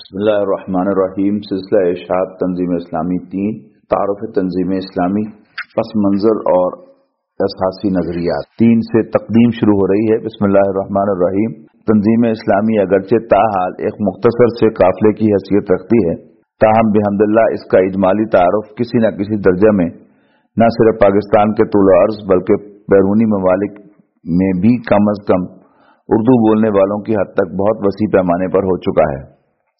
بسم اللہ الرحمن الرحیم۔ سلسلہ ارشاد تنظیم اسلامی 3 تعارف تنظیم اسلامی، پس منظر اور اساسی نظریات 3 سے تقدیم شروع ہو رہی ہے۔ بسم اللہ الرحمن الرحیم۔ تنظیم اسلامی اگرچہ تاحال ایک مختصر سے قافلے کی حیثیت رکھتی ہے، تاہم بحمداللہ اس کا اجمالی تعارف کسی نہ کسی درجے میں نہ صرف پاکستان کے طول و عرض بلکہ بیرونی ممالک میں بھی کم از کم اردو بولنے والوں کی حد تک بہت وسیع پیمانے پر ہو چکا ہے۔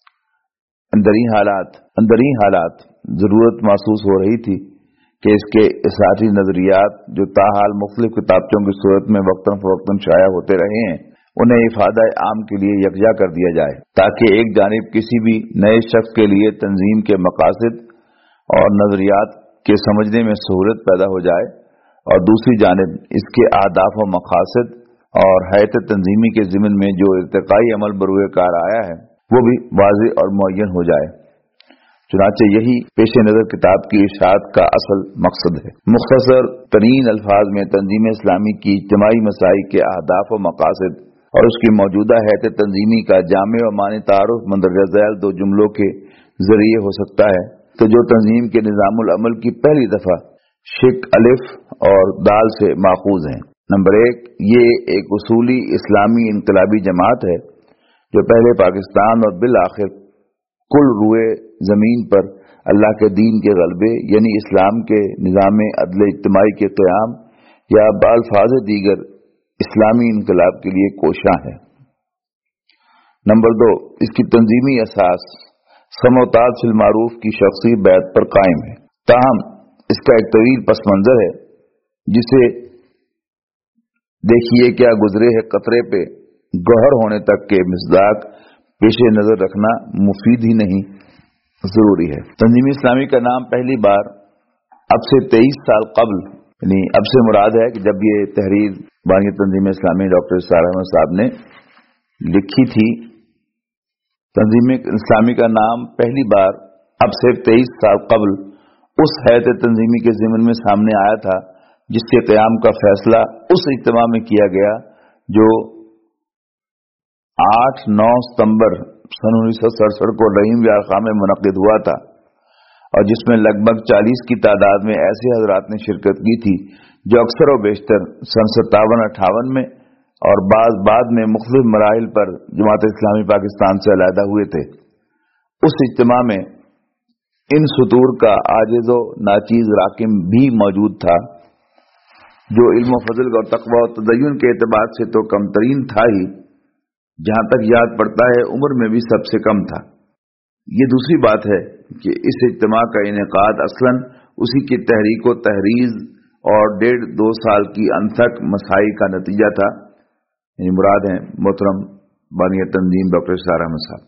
اندرین حالات ضرورت محسوس ہو رہی تھی کہ اس کے اساسی نظریات جو تاحال مختلف کتابچوں کی صورت میں وقتاً فوقتاً شائع ہوتے رہے ہیں، انہیں افادہ عام کے لیے یکجا کر دیا جائے، تاکہ ایک جانب کسی بھی نئے شخص کے لیے تنظیم کے مقاصد اور نظریات کے سمجھنے میں سہولت پیدا ہو جائے، اور دوسری جانب اس کے اہداف و مقاصد اور حیثیت تنظیمی کے ضمن میں جو ارتقائی عمل بروئے کار آیا ہے وہ بھی واضح اور معین ہو جائے۔ چنانچہ یہی پیش نظر کتاب کی ارشاد کا اصل مقصد ہے۔ مختصر ترین الفاظ میں تنظیم اسلامی کی اجتماعی مسائل کے اہداف و مقاصد اور اس کی موجودہ حیثیت تنظیمی کا جامع و معنی تعارف مندرجہ ذیل 2 جملوں کے ذریعے ہو سکتا ہے، تو جو تنظیم کے نظام العمل کی پہلی دفعہ شق الف اور دال سے ماخوذ ہیں۔ نمبر 1، یہ ایک اصولی اسلامی انقلابی جماعت ہے جو پہلے پاکستان اور بالآخر کل روئے زمین پر اللہ کے دین کے غلبے یعنی اسلام کے نظام عدل اجتماعی کے قیام یا بالفاظ دیگر اسلامی انقلاب کے لیے کوشاں ہے۔ نمبر 2، اس کی تنظیمی اساس سموتاد فی المعروف کی شخصی بیعت پر قائم ہے، تاہم اس کا ایک طویل پس منظر ہے جسے دیکھیے کیا گزرے ہے قطرے پہ گوہر ہونے تک کے مصداق پیش نظر رکھنا مفید ہی نہیں ضروری ہے۔ تنظیم اسلامی کا نام پہلی بار اب سے 23 سال قبل، یعنی اب سے مراد ہے کہ جب یہ تحریر بانی تنظیم اسلامی ڈاکٹر اسرار احمد صاحب نے لکھی تھی، تنظیم اسلامی کا نام پہلی بار اب سے 23 سال قبل اس حیثیت تنظیمی کے ضمن میں سامنے آیا تھا جس کے قیام کا فیصلہ اس اجتماع میں کیا گیا جو 8-9 ستمبر سن 1967 کو رحیم یار خان میں منعقد ہوا تھا، اور جس میں لگ بھگ 40 کی تعداد میں ایسے حضرات نے شرکت کی تھی جو اکثر و بیشتر سن 57-58 میں اور بعد میں مختلف مراحل پر جماعت اسلامی پاکستان سے علیحدہ ہوئے تھے۔ اس اجتماع میں ان سطور کا عاجز و ناچیز راکم بھی موجود تھا جو علم و فضل اور تقوی و تدین کے اعتبار سے تو کم ترین تھا ہی، جہاں تک یاد پڑتا ہے عمر میں بھی سب سے کم تھا۔ یہ دوسری بات ہے کہ اس اجتماع کا انعقاد اصلاً اسی کی تحریک و تحریض اور 1.5-2 سال کی انتھک مساعی کا نتیجہ تھا، یعنی مراد ہیں محترم بانی تنظیم ڈاکٹر اسرار احمد صاحب۔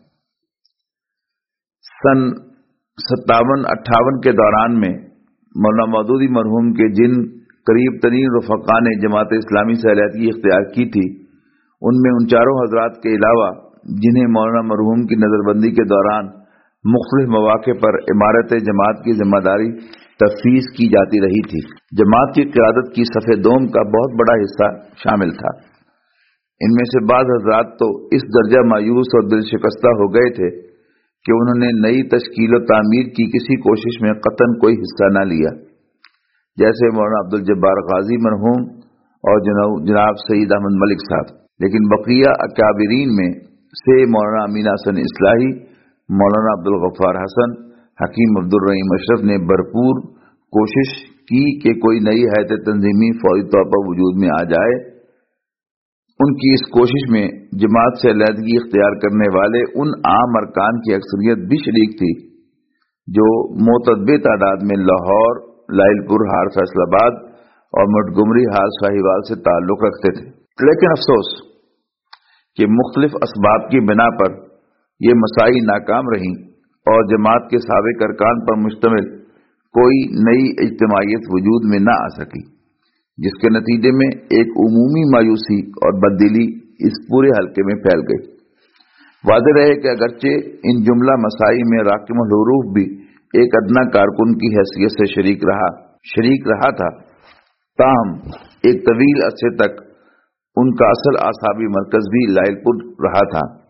سن 57-58 کے دوران میں مولانا مودودی مرحوم کے جن قریب ترین رفقا نے جماعت اسلامی سے علیحدگی اختیار کی تھی، ان میں ان چاروں حضرات کے علاوہ جنہیں مولانا مرحوم کی نظر بندی کے دوران مختلف مواقع پر عمارت جماعت کی ذمہ داری تفویض کی جاتی رہی تھی، جماعت کی قیادت کی صف دوم کا بہت بڑا حصہ شامل تھا۔ ان میں سے بعض حضرات تو اس درجہ مایوس اور دل شکستہ ہو گئے تھے کہ انہوں نے نئی تشکیل و تعمیر کی کسی کوشش میں قطعاً کوئی حصہ نہ لیا، جیسے مولانا عبدالجبار غازی مرحوم اور جناب سید احمد ملک صاحب۔ لیکن بقیہ اکابرین میں سے مولانا امین حسن اصلاحی، مولانا عبدالغفار حسن، حکیم عبدالرحیم اشرف نے بھرپور کوشش کی کہ کوئی نئی حیثیت تنظیمی فوری طور پر وجود میں آ جائے۔ ان کی اس کوشش میں جماعت سے علیحدگی اختیار کرنے والے ان عام ارکان کی اکثریت بھی شریک تھی جو معتدل تعداد میں لاہور، لائل پور، ہار فیصل آباد اور مٹگمری ہار ساہیوال سے تعلق رکھتے تھے۔ لیکن افسوس کہ مختلف اسباب کی بنا پر یہ مساعی ناکام رہیں اور جماعت کے سابق ارکان پر مشتمل کوئی نئی اجتماعیت وجود میں نہ آ سکی، جس کے نتیجے میں ایک عمومی مایوسی اور بددلی اس پورے حلقے میں پھیل گئی۔ واضح رہے کہ اگرچہ ان جملہ مساعی میں راکم الحروف بھی ایک ادنا کارکن کی حیثیت سے شریک رہا تھا، تاہم ایک طویل عرصے تک ان کا اصل اعصابی مرکز بھی لائل پور رہا تھا،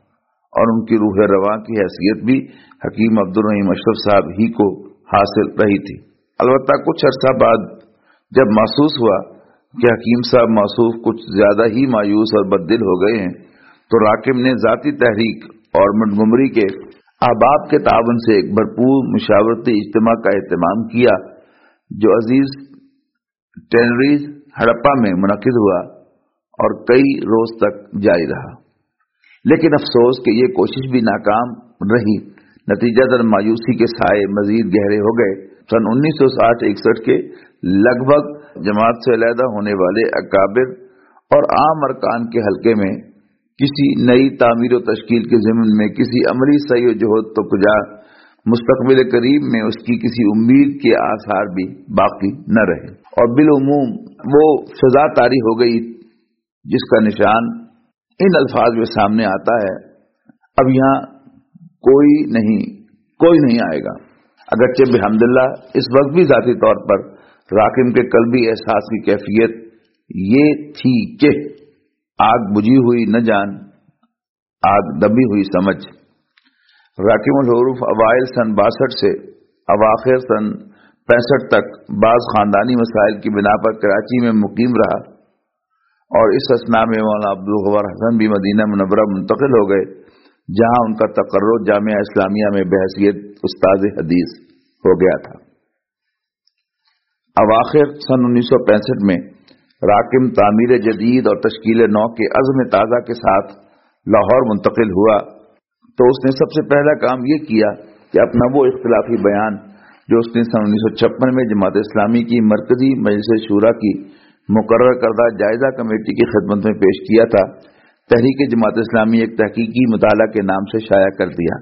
اور ان کی روح رواں کی حیثیت بھی حکیم عبدالرحیم اشرف صاحب ہی کو حاصل رہی تھی۔ البتہ کچھ عرصہ بعد جب محسوس ہوا کہ حکیم صاحب موصوف کچھ زیادہ ہی مایوس اور بددل ہو گئے ہیں، تو راکم نے ذاتی تحریک اور منٹگمری کے احباب کے تعاون سے ایک بھرپور مشاورتی اجتماع کا اہتمام کیا، جو عزیز ٹینریز ہڑپا میں منعقد ہوا اور کئی روز تک جاری رہا۔ لیکن افسوس کہ یہ کوشش بھی ناکام رہی، نتیجتاً مایوسی کے سائے مزید گہرے ہو گئے۔ سن 1960-61 کے لگ بھگ جماعت سے علیحدہ ہونے والے اکابر اور عام ارکان کے حلقے میں کسی نئی تعمیر و تشکیل کے ضمن میں کسی عملی سعی و جہد تو کجا مستقبل قریب میں اس کی کسی امید کے آثار بھی باقی نہ رہے، اور بالعموم وہ فضا طاری ہو گئی جس کا نشان ان الفاظ میں سامنے آتا ہے: اب یہاں کوئی نہیں آئے گا۔ اگرچہ بحمداللہ اس وقت بھی ذاتی طور پر راکم کے قلبی احساس کی کیفیت یہ تھی کہ آگ بجھی ہوئی نہ جان، آگ دبی ہوئی سمجھ۔ راکم الحروف اوائل سن 62 سے اواخر سن 65 تک بعض خاندانی مسائل کی بنا پر کراچی میں مقیم رہا، اور اس اثناء میں مولانا عبدالغفار حسن بھی مدینہ منورہ منتقل ہو گئے، جہاں ان کا تقرر جامعہ اسلامیہ میں بحیثیت استاذ حدیث ہو گیا تھا۔ اواخر سن 1965 میں راکم تعمیر جدید اور تشکیل نو کے عزم تازہ کے ساتھ لاہور منتقل ہوا، تو اس نے سب سے پہلا کام یہ کیا کہ اپنا وہ اختلافی بیان جو اس نے سن 1956 میں جماعت اسلامی کی مرکزی مجلس شورا کی مقرر کردہ جائزہ کمیٹی کی خدمت میں پیش کیا تھا، تحریک جماعت اسلامی ایک تحقیقی مطالعہ کے نام سے شائع کر دیا،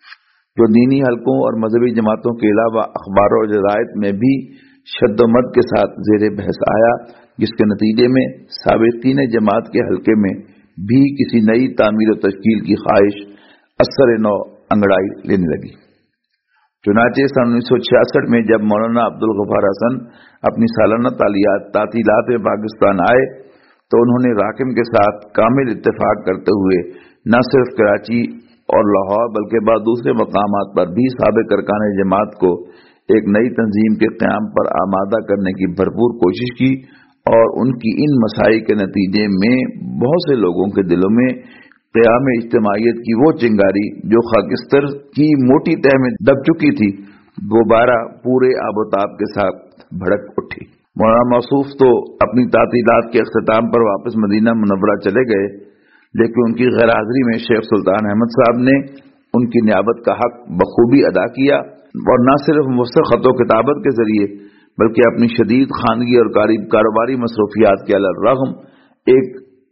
جو دینی حلقوں اور مذہبی جماعتوں کے علاوہ اخبار اور جرائد میں بھی شد و مد کے ساتھ زیر بحث آیا، جس کے نتیجے میں سابقین جماعت کے حلقے میں بھی کسی نئی تعمیر و تشکیل کی خواہش اثر نو انگڑائی لینے لگی۔ چنانچہ سن 1966 میں جب مولانا عبدالغفار حسن اپنی سالانہ تعطیلات میں پاکستان آئے، تو انہوں نے راکم کے ساتھ کامل اتفاق کرتے ہوئے نہ صرف کراچی اور لاہور بلکہ بعض دوسرے مقامات پر بھی سابق ارکان جماعت کو ایک نئی تنظیم کے قیام پر آمادہ کرنے کی بھرپور کوشش کی، اور ان کی ان مساعی کے نتیجے میں بہت سے لوگوں کے دلوں میں قیام اجتماعیت کی وہ چنگاری جو خاکستر کی موٹی تہ میں دب چکی تھی، دوبارہ پورے آب و تاب کے ساتھ بھڑک اٹھی۔ مولانا موصوف تو اپنی تعطیلات کے اختتام پر واپس مدینہ منورہ چلے گئے، لیکن ان کی غیر حاضری میں شیخ سلطان احمد صاحب نے ان کی نیابت کا حق بخوبی ادا کیا، اور نہ صرف مفصل خط و کتابت کے ذریعے بلکہ اپنی شدید خاندگی اور کاروباری مصروفیات کے علی الرغم ایک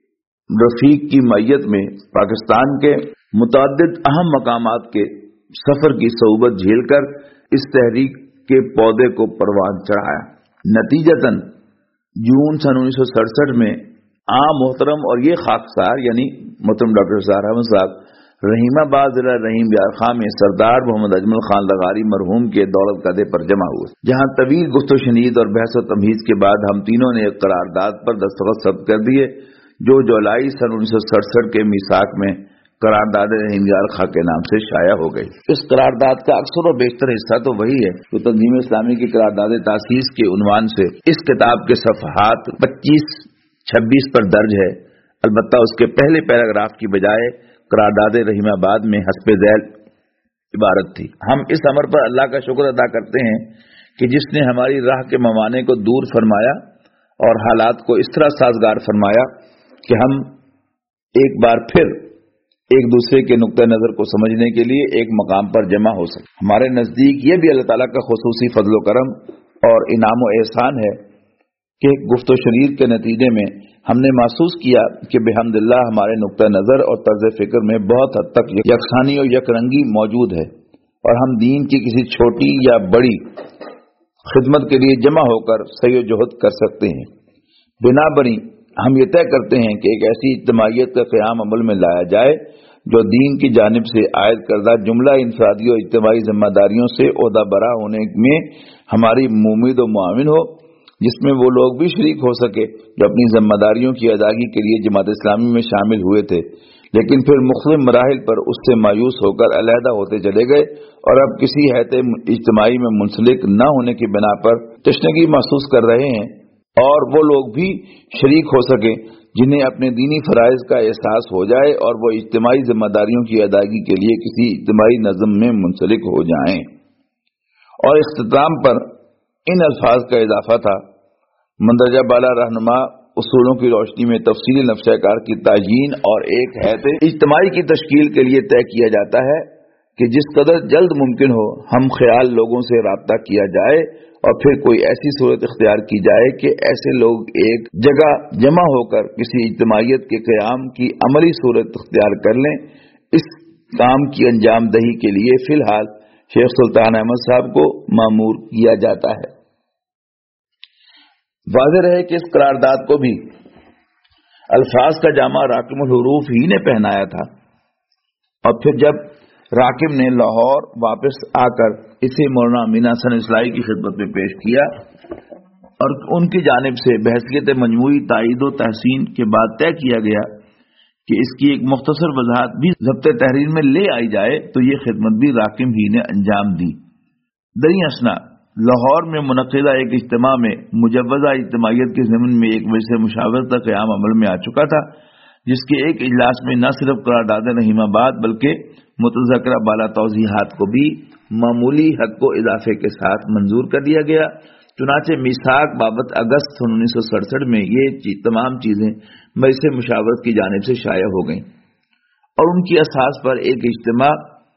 رفیق کی معیت میں پاکستان کے متعدد اہم مقامات کے سفر کی صعوبت جھیل کر اس تحریک کے پودے کو پروان چڑھایا۔ نتیجتاً جون سن 1967 میں عام محترم اور یہ خاکسار یعنی محترم ڈاکٹر سہار احمد صاحب رحیم آباد ضلع رحیم یار خان میں سردار محمد اجمل خان لغاری مرحوم کے دولت قدے پر جمع ہوئے، جہاں طویل گفت و شنید اور بحث و تمہیز کے بعد ہم تینوں نے ایک قرارداد پر دستخط ثبت کر دیے، جو جولائی سن 1967 کے میثاق میں قرارداد رحیم یار خان کے نام سے شائع ہو گئی۔ اس قرارداد کا اکثر و بیشتر حصہ تو وہی ہے جو تنظیم اسلامی کی قرارداد تاسیس کے عنوان سے اس کتاب کے صفحات 25-26 پر درج ہے، البتہ اس کے پہلے پیراگراف کی بجائے قرارداد رحیم آباد میں حسب ذیل عبارت تھی: ہم اس امر پر اللہ کا شکر ادا کرتے ہیں کہ جس نے ہماری راہ کے موانع کو دور فرمایا اور حالات کو اس طرح سازگار فرمایا کہ ہم ایک بار پھر ایک دوسرے کے نقطہ نظر کو سمجھنے کے لیے ایک مقام پر جمع ہو سکے۔ ہمارے نزدیک یہ بھی اللہ تعالیٰ کا خصوصی فضل و کرم اور انعام و احسان ہے کہ گفت و شنید کے نتیجے میں ہم نے محسوس کیا کہ بحمداللہ ہمارے نقطہ نظر اور طرز فکر میں بہت حد تک یکسانی اور یک رنگی موجود ہے، اور ہم دین کی کسی چھوٹی یا بڑی خدمت کے لیے جمع ہو کر سعی و جہد کر سکتے ہیں۔ بنابراً ہم یہ طے کرتے ہیں کہ ایک ایسی اجتماعیت کا قیام عمل میں لایا جائے جو دین کی جانب سے عائد کردہ جملہ انفرادی اور اجتماعی ذمہ داریوں سے عہدہ برا ہونے میں ہماری ممید و معاون ہو، جس میں وہ لوگ بھی شریک ہو سکے جو اپنی ذمہ داریوں کی ادائیگی کے لیے جماعت اسلامی میں شامل ہوئے تھے، لیکن پھر مختلف مراحل پر اس سے مایوس ہو کر علیحدہ ہوتے چلے گئے اور اب کسی حیث اجتماعی میں منسلک نہ ہونے کی بنا پر تشنگی محسوس کر رہے ہیں، اور وہ لوگ بھی شریک ہو سکیں جنہیں اپنے دینی فرائض کا احساس ہو جائے اور وہ اجتماعی ذمہ داریوں کی ادائیگی کے لیے کسی اجتماعی نظم میں منسلک ہو جائیں۔ اور اختتام پر ان الفاظ کا اضافہ تھا: مندرجہ بالا رہنما اصولوں کی روشنی میں تفصیلی نقشہ کار کی تعیین اور ایک ہیئت اجتماعی کی تشکیل کے لیے طے کیا جاتا ہے کہ جس قدر جلد ممکن ہو ہم خیال لوگوں سے رابطہ کیا جائے اور پھر کوئی ایسی صورت اختیار کی جائے کہ ایسے لوگ ایک جگہ جمع ہو کر کسی اجتماعیت کے قیام کی عملی صورت اختیار کر لیں۔ اس کام کی انجام دہی کے لیے فی الحال شیخ سلطان احمد صاحب کو مامور کیا جاتا ہے۔ واضح رہے کہ اس قرارداد کو بھی الفاظ کا جامع راکم الحروف ہی نے پہنایا تھا، اور پھر جب راکم نے لاہور واپس آ کر اسے مولانا امین احسن اصلاحی کی خدمت میں پیش کیا اور ان کی جانب سے بحیثیت مجموعی تائید و تحسین کے بعد طے کیا گیا کہ اس کی ایک مختصر وضاحت بھی ضبط تحریر میں لے آئی جائے، تو یہ خدمت بھی راکم ہی نے انجام دی۔ دریں اثنا لاہور میں منعقدہ ایک اجتماع میں مجوزہ اجتماعیت کے ضمن میں ایک مجلس مشاورت کا قیام عمل میں آ چکا تھا، جس کے ایک اجلاس میں نہ صرف قرارداد رحیم آباد بلکہ متذکرہ بالا توضیحات کو بھی معمولی حق و اضافے کے ساتھ منظور کر دیا گیا۔ چنانچہ میثاق بابت اگست 1967 میں یہ تمام چیزیں مجلس مشاورت کی جانب سے شائع ہو گئیں اور ان کی اساس پر ایک اجتماع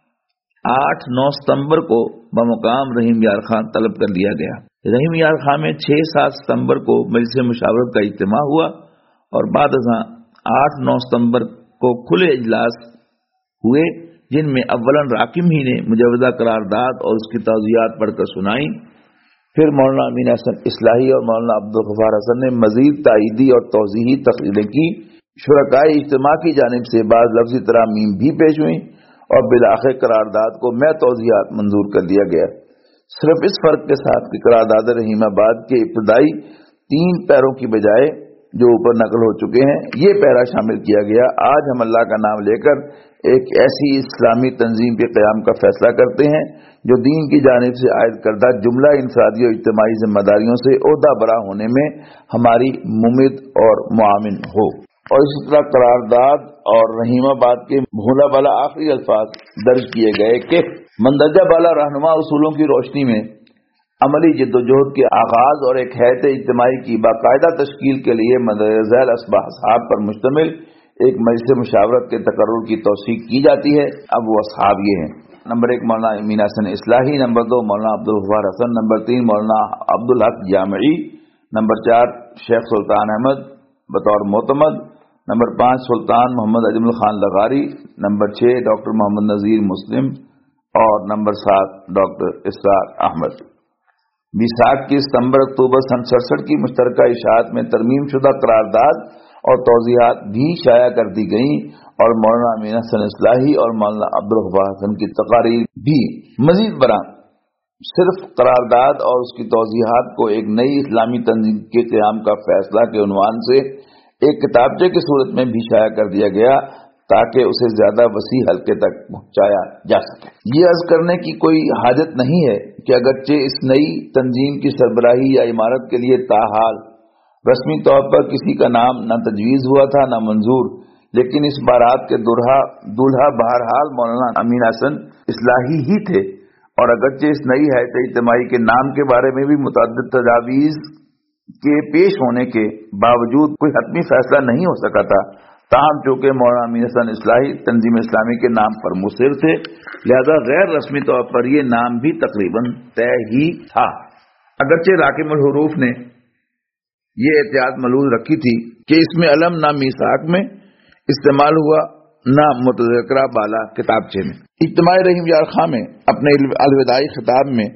8-9 ستمبر کو بمقام رحیم یار خان طلب کر لیا گیا۔ رحیم یار خان میں 6-7 ستمبر کو مجلس مشاورت کا اجتماع ہوا اور بعد ازاں 8-9 ستمبر کو کھلے اجلاس ہوئے، جن میں اولاً راکم ہی نے مجوزہ قرارداد اور اس کی توضیحات پڑھ کر سنائیں، پھر مولانا امین احسن اصلاحی اور مولانا عبدالغفار حسن نے مزید تائیدی اور توضیحی تقریریں کی۔ شرکائے اجتماع کی جانب سے بعض لفظی ترامیم بھی پیش ہوئیں اور بالآخر قرارداد کو میں توضیحات منظور کر دیا گیا، صرف اس فرق کے ساتھ کہ قرارداد رحیم آباد کے ابتدائی 3 پیروں کی بجائے جو اوپر نقل ہو چکے ہیں یہ پیرا شامل کیا گیا: آج ہم اللہ کا نام لے کر ایک ایسی اسلامی تنظیم کے قیام کا فیصلہ کرتے ہیں جو دین کی جانب سے عائد کردہ جملہ انفرادی اور اجتماعی ذمہ داریوں سے عہدہ برا ہونے میں ہماری ممد اور معاون ہو۔ اور اسی طرح قرارداد اور رحیم آباد کے بھولا بالا آخری الفاظ درج کیے گئے کہ مندرجہ بالا رہنما اصولوں کی روشنی میں عملی جد و جہد کے آغاز اور ایک ہیئت اجتماعی کی باقاعدہ تشکیل کے لیے مندرجہ ذیل اصحاب پر مشتمل ایک مجلس مشاورت کے تقرر کی توثیق کی جاتی ہے۔ اب وہ اصحاب یہ ہیں: نمبر 1 مولانا امین احسن اصلاحی، نمبر 2 مولانا عبدالغفار حسن، نمبر 3 مولانا عبدالحق جامعی، نمبر 4 شیخ سلطان احمد بطور معتمد، نمبر 5 سلطان محمد اجمل خان لغاری، نمبر 6 ڈاکٹر محمد نذیر مسلم اور نمبر 7 ڈاکٹر اسرار احمد۔ میثاق کی ستمبر اکتوبر سن 67 کی مشترکہ اشاعت میں ترمیم شدہ قرارداد اور توضیحات بھی شائع کر دی گئیں اور مولانا امین احسن اصلاحی اور مولانا عبدالغفار حسن کی تقاریر بھی۔ مزید برآں صرف قرارداد اور اس کی توضیحات کو ایک نئی اسلامی تنظیم کے قیام کا فیصلہ کے عنوان سے ایک کتابچے کی صورت میں بھی شائع کر دیا گیا تاکہ اسے زیادہ وسیع حلقے تک پہنچایا جا سکے۔ یہ عرض کرنے کی کوئی حاجت نہیں ہے کہ اگرچہ اس نئی تنظیم کی سربراہی یا عمارت کے لیے تاحال رسمی طور پر کسی کا نام نہ تجویز ہوا تھا نہ منظور، لیکن اس بارات کے دولہا بہرحال مولانا امین احسن اصلاحی ہی تھے، اور اگرچہ اس نئی ہیئت اجتماعی کے نام کے بارے میں بھی متعدد تجاویز کے پیش ہونے کے باوجود کوئی حتمی فیصلہ نہیں ہو سکا تھا، تاہم چونکہ مولانا امین احسن اصلاحی تنظیم اسلامی کے نام پر مصر تھے، لہذا غیر رسمی طور پر یہ نام بھی تقریباً طے ہی تھا۔ اگرچہ راکم الحروف نے یہ احتیاط ملحوظ رکھی تھی کہ اس میں علم نہ میثاق میں استعمال ہوا نہ متذکرہ بالا کتابچے میں۔ اجتماع رحیم یار خان میں اپنے الوداعی خطاب میں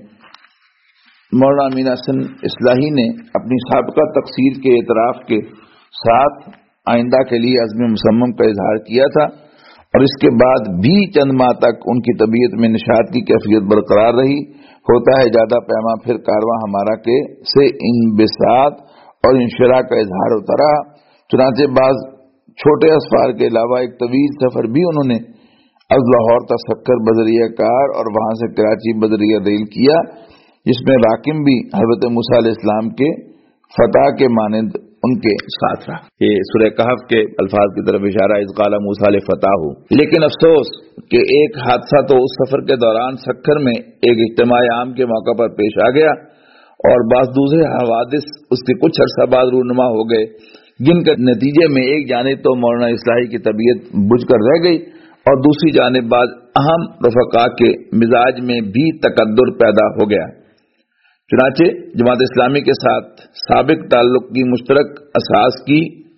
مولانا امین احسن اصلاحی نے اپنی سابقہ تقصیر کے اعتراف کے ساتھ آئندہ کے لیے عزم مصمم کا اظہار کیا تھا، اور اس کے بعد بھی چند ماہ تک ان کی طبیعت میں نشاط کی کیفیت برقرار رہی۔ ہوتا ہے زیادہ پیما پھر کارواں ہمارا کے سے انبساط اور انشراح کا اظہار ہوتا رہا، چنانچہ بعض چھوٹے اسفار کے علاوہ ایک طویل سفر بھی انہوں نے از لاہور تک سکر بذریعہ کار اور وہاں سے کراچی بذریعہ ریل کیا، جس میں راکم بھی حضرت موسیٰ علیہ السلام کے فتح کے مانند ان کے ساتھ رہا۔ یہ سورہ کہف کے الفاظ کی طرف اشارہ اذ قال موسیٰ لفتاہ۔ لیکن افسوس کہ ایک حادثہ تو اس سفر کے دوران سکر میں ایک اجتماع عام کے موقع پر پیش آ گیا، اور بعض دوسرے حوادث اس کے کچھ عرصہ بعد رونما ہو گئے، جن کے نتیجے میں ایک جانب تو مولانا اصلاحی کی طبیعت بجھ کر رہ گئی، اور دوسری جانب بعض اہم رفقا کے مزاج میں بھی تقدر پیدا ہو گیا۔ چنانچہ جماعت اسلامی کے ساتھ سابق تعلق کی مشترک اساس کی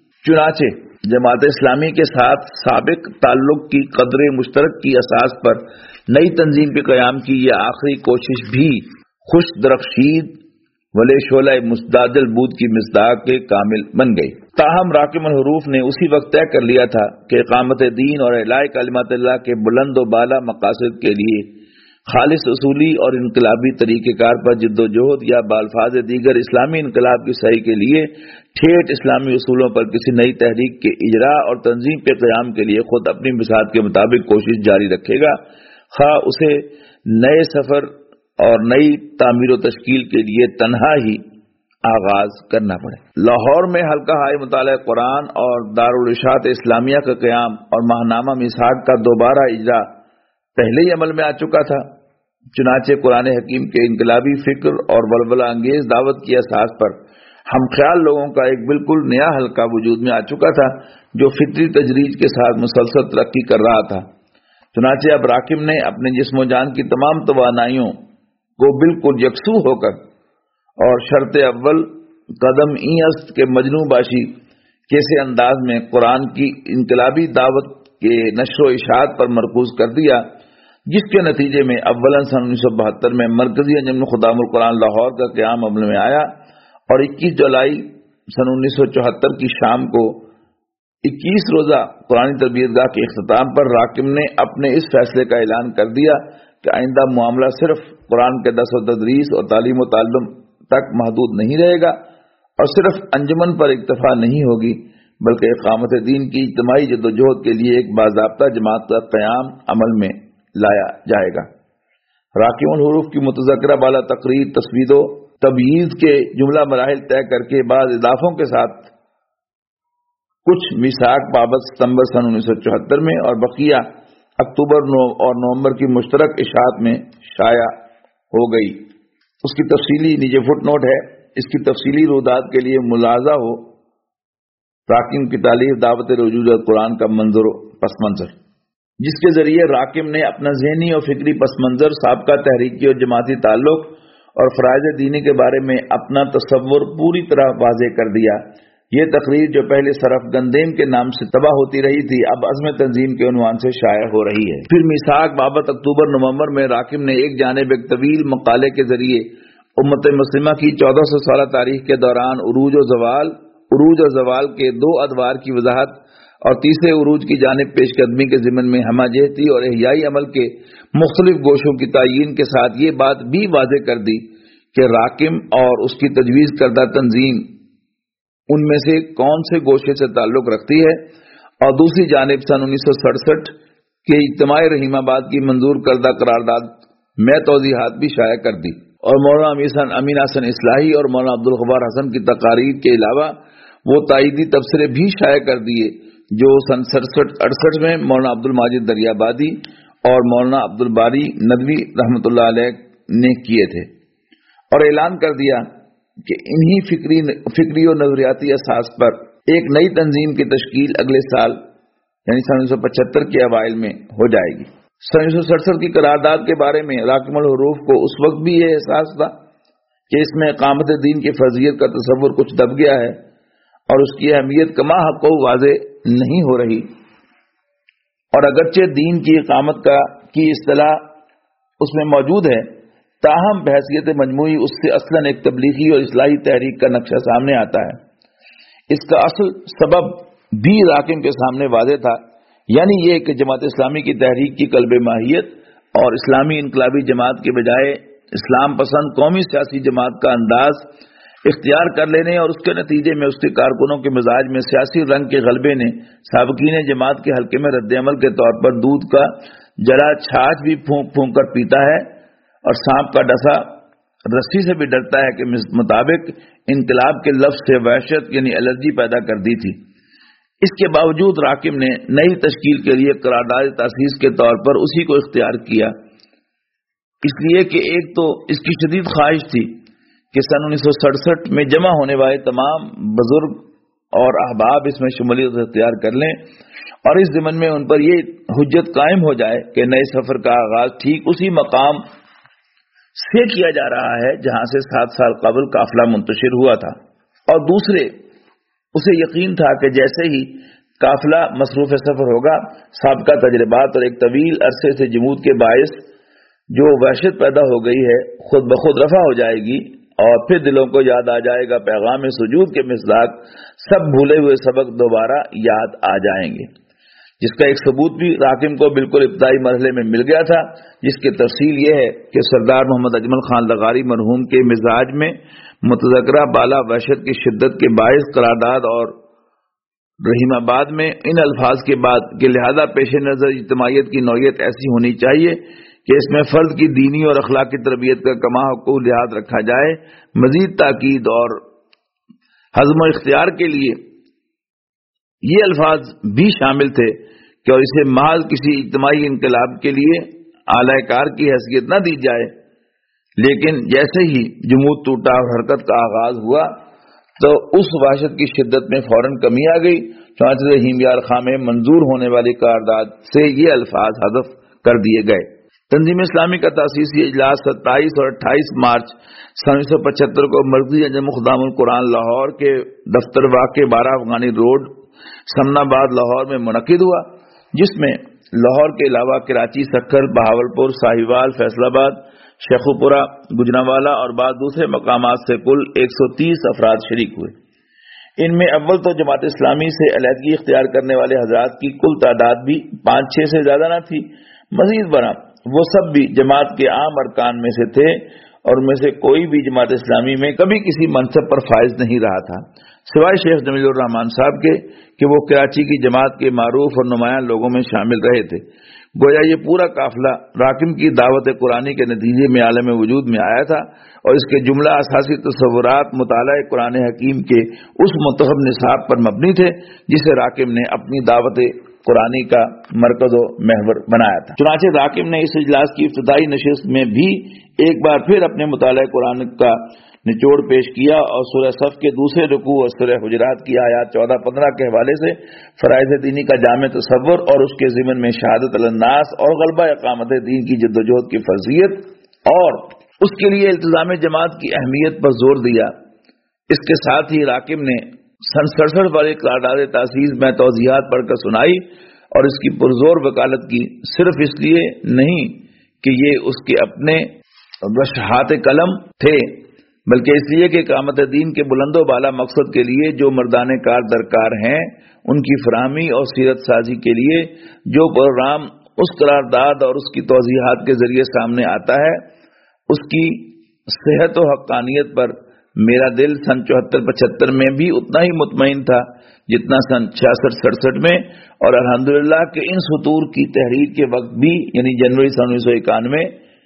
قدر مشترک کی اساس پر نئی تنظیم کے قیام کی یہ آخری کوشش بھی خوش درخشید ولے شعلہ مستعجل بود کی مصداق کے کامل بن گئی۔ تاہم راکم الحروف نے اسی وقت طے کر لیا تھا کہ اقامت دین اور اعلاء کلمات اللہ کے بلند و بالا مقاصد کے لیے خالص اصولی اور انقلابی طریقہ کار پر جد و جہد یا بالفاظ دیگر اسلامی انقلاب کی صحیح کے لیے ٹھیٹ اسلامی اصولوں پر کسی نئی تحریک کے اجراء اور تنظیم کے قیام کے لیے خود اپنی بساط کے مطابق کوشش جاری رکھے گا، خواہ اسے نئے سفر اور نئی تعمیر و تشکیل کے لیے تنہا ہی آغاز کرنا پڑے۔ لاہور میں حلقہ ہائے مطالعہ قرآن اور دارالارشاد اسلامیہ کا قیام اور ماہنامہ میثاق کا دوبارہ اجرا پہلے ہی عمل میں آ چکا تھا، چنانچہ قرآن حکیم کے انقلابی فکر اور ولولہ انگیز دعوت کی اساس پر ہم خیال لوگوں کا ایک بالکل نیا حلقہ وجود میں آ چکا تھا، جو فطری تجریج کے ساتھ مسلسل ترقی کر رہا تھا۔ چنانچہ اب راکم نے اپنے جسم و جان کی تمام توانائیوں کو بالکل یکسو ہو کر اور شرط اول قدم این است کے مجنوں باشی کیسے انداز میں قرآن کی انقلابی دعوت کے نشر و اشاعت پر مرکوز کر دیا، جس کے نتیجے میں اولاً سن 1972 میں مرکزی انجمن خدام القرآن لاہور کا قیام عمل میں آیا، اور 21 جولائی سن 1974 کی شام کو 21 روزہ قرآن تربیت گاہ کے اختتام پر راکم نے اپنے اس فیصلے کا اعلان کر دیا کہ آئندہ معاملہ صرف قرآن کے درس و تدریس اور تعلیم و تعلم تک محدود نہیں رہے گا، اور صرف انجمن پر اکتفا نہیں ہوگی، بلکہ اقامت دین کی اجتماعی جدوجہد کے لیے ایک باضابطہ جماعت کا قیام عمل میں لایا جائے گا۔ راکم الحروف کی متذکرہ بالا تقریر تسوید و تبییض کے جملہ مراحل طے کر کے بعض اضافوں کے ساتھ کچھ میثاق بابت ستمبر سن 1974 میں اور بقیہ اکتوبر اور نومبر کی مشترک اشاعت میں شائع ہو گئی۔ اس کی تفصیلی نیچے فٹ نوٹ ہے، اس کی تفصیلی رودات کے لیے ملاحظہ ہو راکم کی تالیف دعوت رجوع قرآن کا منظر و پس منظر، جس کے ذریعے راکم نے اپنا ذہنی اور فکری پس منظر، سابقہ تحریکی اور جماعتی تعلق اور فرائض دینی کے بارے میں اپنا تصور پوری طرح واضح کر دیا۔ یہ تقریر جو پہلے صرف گندیم کے نام سے تباہ ہوتی رہی تھی، اب عزم تنظیم کے عنوان سے شائع ہو رہی ہے۔ پھر میثاق بابت اکتوبر نومبر میں راکم نے ایک جانب ایک طویل مقالے کے ذریعے امت مسلمہ کی 1400 سالہ تاریخ کے دوران عروج و زوال کے 2 ادوار کی وضاحت اور تیسرے عروج کی جانب پیش قدمی کے ضمن میں ہمہ جہتی اور احیائی عمل کے مختلف گوشوں کی تعیین کے ساتھ یہ بات بھی واضح کر دی کہ راکم اور اس کی تجویز کردہ تنظیم ان میں سے کون سے گوشے سے تعلق رکھتی ہے، اور دوسری جانب سن 1967 کے اجتماع رحیم آباد کی منظور کردہ قرارداد میں توضیحات بھی شائع کر دی، اور مولانا امین حسن اصلاحی اور مولانا عبدالغفار حسن کی تقاریر کے علاوہ وہ تائیدی تبصرے بھی شائع کر دیے جو سن 67-68 میں مولانا عبد الماجد دریابادی اور مولانا عبد الباری ندوی رحمۃ اللہ علیہ نے کیے تھے، اور اعلان کر دیا کہ انہی فکری اور نظریاتی اساس پر ایک نئی تنظیم کی تشکیل اگلے سال یعنی سن 1975 کے اوائل میں ہو جائے گی۔ سن 1967 کی قرارداد کے بارے میں راکم الحروف کو اس وقت بھی یہ احساس تھا کہ اس میں اقامت دین کی فرضیت کا تصور کچھ دب گیا ہے اور اس کی اہمیت کما حق واضح نہیں ہو رہی، اور اگرچہ دین کی اقامت کی اصطلاح اس میں موجود ہے، تاہم بحیثیت مجموعی اس سے اصلاً ایک تبلیغی اور اصلاحی تحریک کا نقشہ سامنے آتا ہے۔ اس کا اصل سبب بھی راکم کے سامنے واضح تھا، یعنی یہ کہ جماعت اسلامی کی تحریک کی قلب ماہیت اور اسلامی انقلابی جماعت کے بجائے اسلام پسند قومی سیاسی جماعت کا انداز اختیار کر لینے اور اس کے نتیجے میں اس کے کارکنوں کے مزاج میں سیاسی رنگ کے غلبے نے سابقین جماعت کے حلقے میں رد عمل کے طور پر دودھ کا جلا چھاچھ بھی پھونک پھونک کر پیتا ہے اور سانپ کا ڈسا رسی سے بھی ڈرتا ہے کے مطابق انقلاب کے لفظ سے وحشت یعنی الرجی پیدا کر دی تھی۔ اس کے باوجود راکم نے نئی تشکیل کے لیے قرارداد تاسیس کے طور پر اسی کو اختیار کیا، اس لیے کہ ایک تو اس کی شدید خواہش تھی کہ سن 1967 میں جمع ہونے والے تمام بزرگ اور احباب اس میں شمولیت اختیار کر لیں اور اس ضمن میں ان پر یہ حجت قائم ہو جائے کہ نئے سفر کا آغاز ٹھیک اسی مقام سے کیا جا رہا ہے جہاں سے 7 سال قبل قافلہ منتشر ہوا تھا، اور دوسرے اسے یقین تھا کہ جیسے ہی قافلہ مصروف سفر ہوگا سابقہ تجربات اور ایک طویل عرصے سے جمود کے باعث جو وحشت پیدا ہو گئی ہے خود بخود رفع ہو جائے گی اور پھر دلوں کو یاد آ جائے گا پیغام سجود کے مصداق، سب بھولے ہوئے سبق دوبارہ یاد آ جائیں گے، جس کا ایک ثبوت بھی راکم کو بالکل ابتدائی مرحلے میں مل گیا تھا، جس کی تفصیل یہ ہے کہ سردار محمد اجمل خان لغاری مرحوم کے مزاج میں متذکرہ بالا وحشت کی شدت کے باعث قرارداد اور رحیم آباد میں ان الفاظ کے بعد کہ لہذا پیش نظر اجتماعیت کی نوعیت ایسی ہونی چاہیے کہ اس میں فرد کی دینی اور اخلاقی تربیت کا کما حقوق لحاظ رکھا جائے، مزید تاکید اور حزم و اختیار کے لیے یہ الفاظ بھی شامل تھے کہ اور اسے محض کسی اجتماعی انقلاب کے لیے اعلی کار کی حیثیت نہ دی جائے، لیکن جیسے ہی جمود ٹوٹا اور حرکت کا آغاز ہوا تو اس وحشت کی شدت میں فوراً کمی آ گئی، چنانچہ رحیم یار خاں میں منظور ہونے والی قرارداد سے یہ الفاظ حذف کر دیے گئے۔ تنظیم اسلامی کا تاسیسی اجلاس 27 اور 28 مارچ 1975 کو مرکزی انجمن خدام القرآن لاہور کے دفتر واقع 12 افغانی روڈ سمن آباد لاہور میں منعقد ہوا، جس میں لاہور کے علاوہ کراچی، سکھر، بہاولپور، ساہیوال، فیصل آباد، شیخوپورہ، گجرانوالہ اور بعض دوسرے مقامات سے کل 130 افراد شریک ہوئے۔ ان میں اول تو جماعت اسلامی سے علیحدگی اختیار کرنے والے حضرات کی کل تعداد بھی 5-6 سے زیادہ نہ تھی، مزید برآں وہ سب بھی جماعت کے عام ارکان میں سے تھے اور ان میں سے کوئی بھی جماعت اسلامی میں کبھی کسی منصب پر فائز نہیں رہا تھا، سوائے شیخ جمیل الرحمان صاحب کے کہ وہ کراچی کی جماعت کے معروف اور نمایاں لوگوں میں شامل رہے تھے۔ گویا یہ پورا قافلہ راکم کی دعوت قرآنی کے نتیجے میں عالم وجود میں آیا تھا اور اس کے جملہ اساسی تصورات مطالعہ قرآن حکیم کے اس منتخب نصاب پر مبنی تھے جسے راکم نے اپنی دعوت قرآنی کا مرکز و محور بنایا تھا۔ چنانچہ راکم نے اس اجلاس کی ابتدائی نشست میں بھی ایک بار پھر اپنے مطالعہ قرآن کا نچوڑ پیش کیا اور سورہ صف کے دوسرے رکوع اور سورہ حجرات کی آیات 14-15 کے حوالے سے فرائض دینی کا جامع تصور اور اس کے ضمن میں شہادت الناس اور غلبہ اقامت دین کی جدوجہد کی فرضیت اور اس کے لیے التزام جماعت کی اہمیت پر زور دیا۔ اس کے ساتھ ہی راکم نے سن 67 والی قرارداد تاسیس میں توضیحات پڑھ کر سنائی اور اس کی پرزور وکالت کی، صرف اس لیے نہیں کہ یہ اس کے اپنے رشحات قلم تھے بلکہ اس لیے کہ اقامت دین کے بلند و بالا مقصد کے لیے جو مردان کار درکار ہیں ان کی فراہمی اور سیرت سازی کے لیے جو پروگرام اس قرارداد اور اس کی توضیحات کے ذریعے سامنے آتا ہے اس کی صحت و حقانیت پر میرا دل سن 74-75 میں بھی اتنا ہی مطمئن تھا جتنا سن 66-67 میں، اور الحمدللہ کہ ان سطور کی تحریر کے وقت بھی یعنی جنوری سن 1991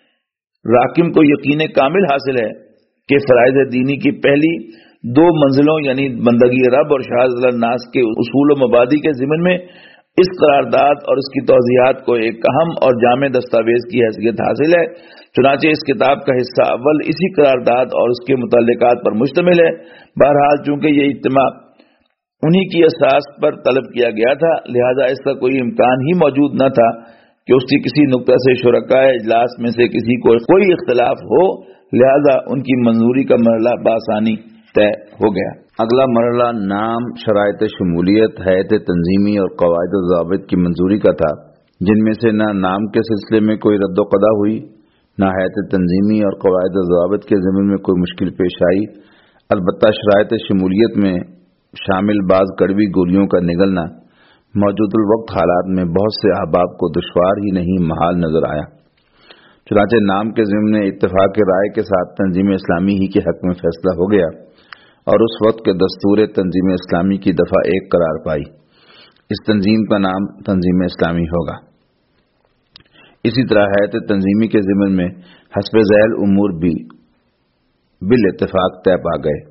راکم کو یقین کامل حاصل ہے کہ فرائض دینی کی پہلی 2 منزلوں یعنی بندگی رب اور شہادت الناس کے اصول و مبادی کے ضمن میں اس قرارداد اور اس کی توضیحات کو ایک اہم اور جامع دستاویز کی حیثیت حاصل ہے۔ چنانچہ اس کتاب کا حصہ اول اسی قرارداد اور اس کے متعلقات پر مشتمل ہے۔ بہرحال چونکہ یہ اجتماع انہی کی اساس پر طلب کیا گیا تھا لہذا اس کا کوئی امکان ہی موجود نہ تھا کہ اس کی کسی نقطہ سے شرکائے اجلاس میں سے کسی کو کوئی اختلاف ہو، لہذا ان کی منظوری کا مرحلہ بآسانی طے ہو گیا۔ اگلا مرحلہ نام، شرائط شمولیت، ہیئت تنظیمی اور قواعد و ضوابط کی منظوری کا تھا، جن میں سے نہ نام کے سلسلے میں کوئی رد و قدا ہوئی، نہ ہیئت تنظیمی اور قواعد و ضوابط کے ضمن میں کوئی مشکل پیش آئی۔ البتہ شرائط شمولیت میں شامل بعض کڑوی گولیوں کا نگلنا موجود الوقت حالات میں بہت سے احباب کو دشوار ہی نہیں محال نظر آیا۔ چنانچہ نام کے ضمن میں اتفاق رائے کے ساتھ تنظیم اسلامی ہی کے حق میں فیصلہ ہو گیا اور اس وقت کے دستور تنظیم اسلامی کی دفعہ 1 قرار پائی۔ اس تنظیم کا نام تنظیم اسلامی ہوگا۔ اسی طرح ہیئت تنظیمی کے ضمن میں حسب ذیل امور بھی بالاتفاق طے پا گئے۔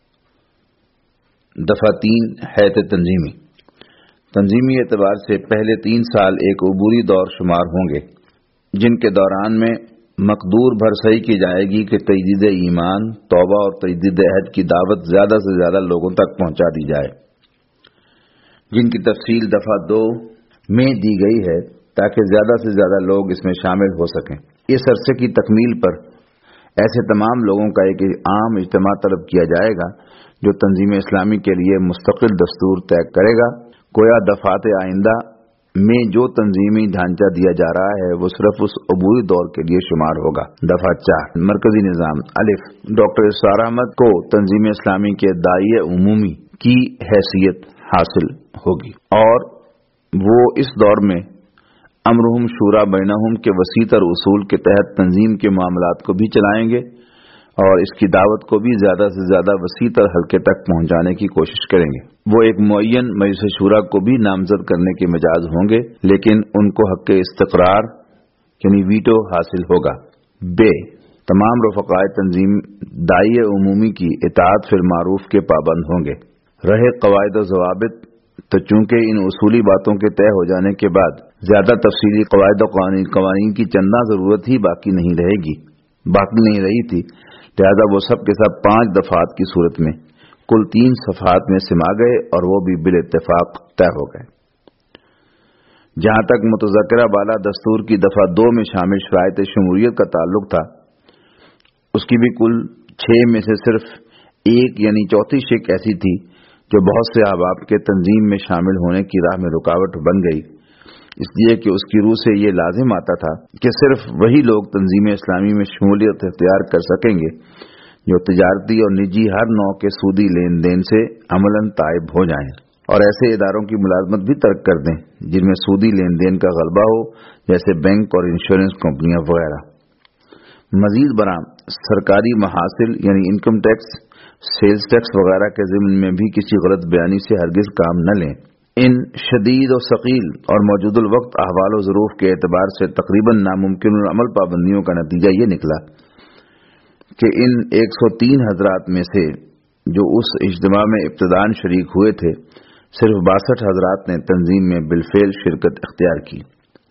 دفعہ 3 ہیئت تنظیمی۔ تنظیمی اعتبار سے پہلے 3 سال ایک عبوری دور شمار ہوں گے، جن کے دوران میں مقدور بھرسئی کی جائے گی کہ تجدید ایمان، توبہ اور تجدید عہد کی دعوت زیادہ سے زیادہ لوگوں تک پہنچا دی جائے، جن کی تفصیل دفعہ 2 میں دی گئی ہے تاکہ زیادہ سے زیادہ لوگ اس میں شامل ہو سکیں۔ اس عرصے کی تکمیل پر ایسے تمام لوگوں کا ایک عام اجتماع طلب کیا جائے گا جو تنظیم اسلامی کے لیے مستقل دستور طے کرے گا۔ گویا دفعات آئندہ میں جو تنظیمی ڈھانچہ دیا جا رہا ہے وہ صرف اس عبوری دور کے لیے شمار ہوگا۔ دفعہ 4 مرکزی نظام۔ الف، ڈاکٹر اسرار احمد کو تنظیم اسلامی کے داعی عمومی کی حیثیت حاصل ہوگی اور وہ اس دور میں امرہم شورا بینہم کے وسیع تر اصول کے تحت تنظیم کے معاملات کو بھی چلائیں گے اور اس کی دعوت کو بھی زیادہ سے زیادہ وسیع تر حلقے تک پہنچانے کی کوشش کریں گے۔ وہ ایک معین مجلس شورا کو بھی نامزد کرنے کے مجاز ہوں گے، لیکن ان کو حق استقرار یعنی ویٹو حاصل ہوگا۔ بے، تمام رفقائے تنظیم داعی عمومی کی اطاعت فی المعروف کے پابند ہوں گے۔ رہے قواعد و ضوابط، تو چونکہ ان اصولی باتوں کے طے ہو جانے کے بعد زیادہ تفصیلی قواعد و قوانین کی چندہ ضرورت ہی باقی نہیں رہی تھی، لہذا وہ سب کے سب 5 دفعات کی صورت میں کل 3 صفحات میں سما گئے اور وہ بھی بالاتفاق طے ہو گئے۔ جہاں تک متذکرہ بالا دستور کی دفعہ 2 میں شامل شرائط شمولیت کا تعلق تھا، اس کی بھی کل 6 میں سے صرف 1 یعنی چوتھی شق ایسی تھی جو بہت سے احباب کے تنظیم میں شامل ہونے کی راہ میں رکاوٹ بن گئی، اس لیے کہ اس کی روح سے یہ لازم آتا تھا کہ صرف وہی لوگ تنظیم اسلامی میں شمولیت اختیار کر سکیں گے جو تجارتی اور نجی ہر نوع کے سودی لین دین سے عملاً تائب ہو جائیں اور ایسے اداروں کی ملازمت بھی ترک کر دیں جن میں سودی لین دین کا غلبہ ہو، جیسے بینک اور انشورنس کمپنیاں وغیرہ۔ مزید برآں سرکاری محاصل یعنی انکم ٹیکس، سیلز ٹیکس وغیرہ کے ضمن میں بھی کسی غلط بیانی سے ہرگز کام نہ لیں۔ ان شدید و ثقیل اور موجود الوقت احوال و ظروف کے اعتبار سے تقریباً ناممکن العمل پابندیوں کا نتیجہ یہ نکلا کہ ان 103 حضرات میں سے جو اس اجتماع میں ابتداً شریک ہوئے تھے، صرف 62 حضرات نے تنظیم میں بالفعل شرکت اختیار کی۔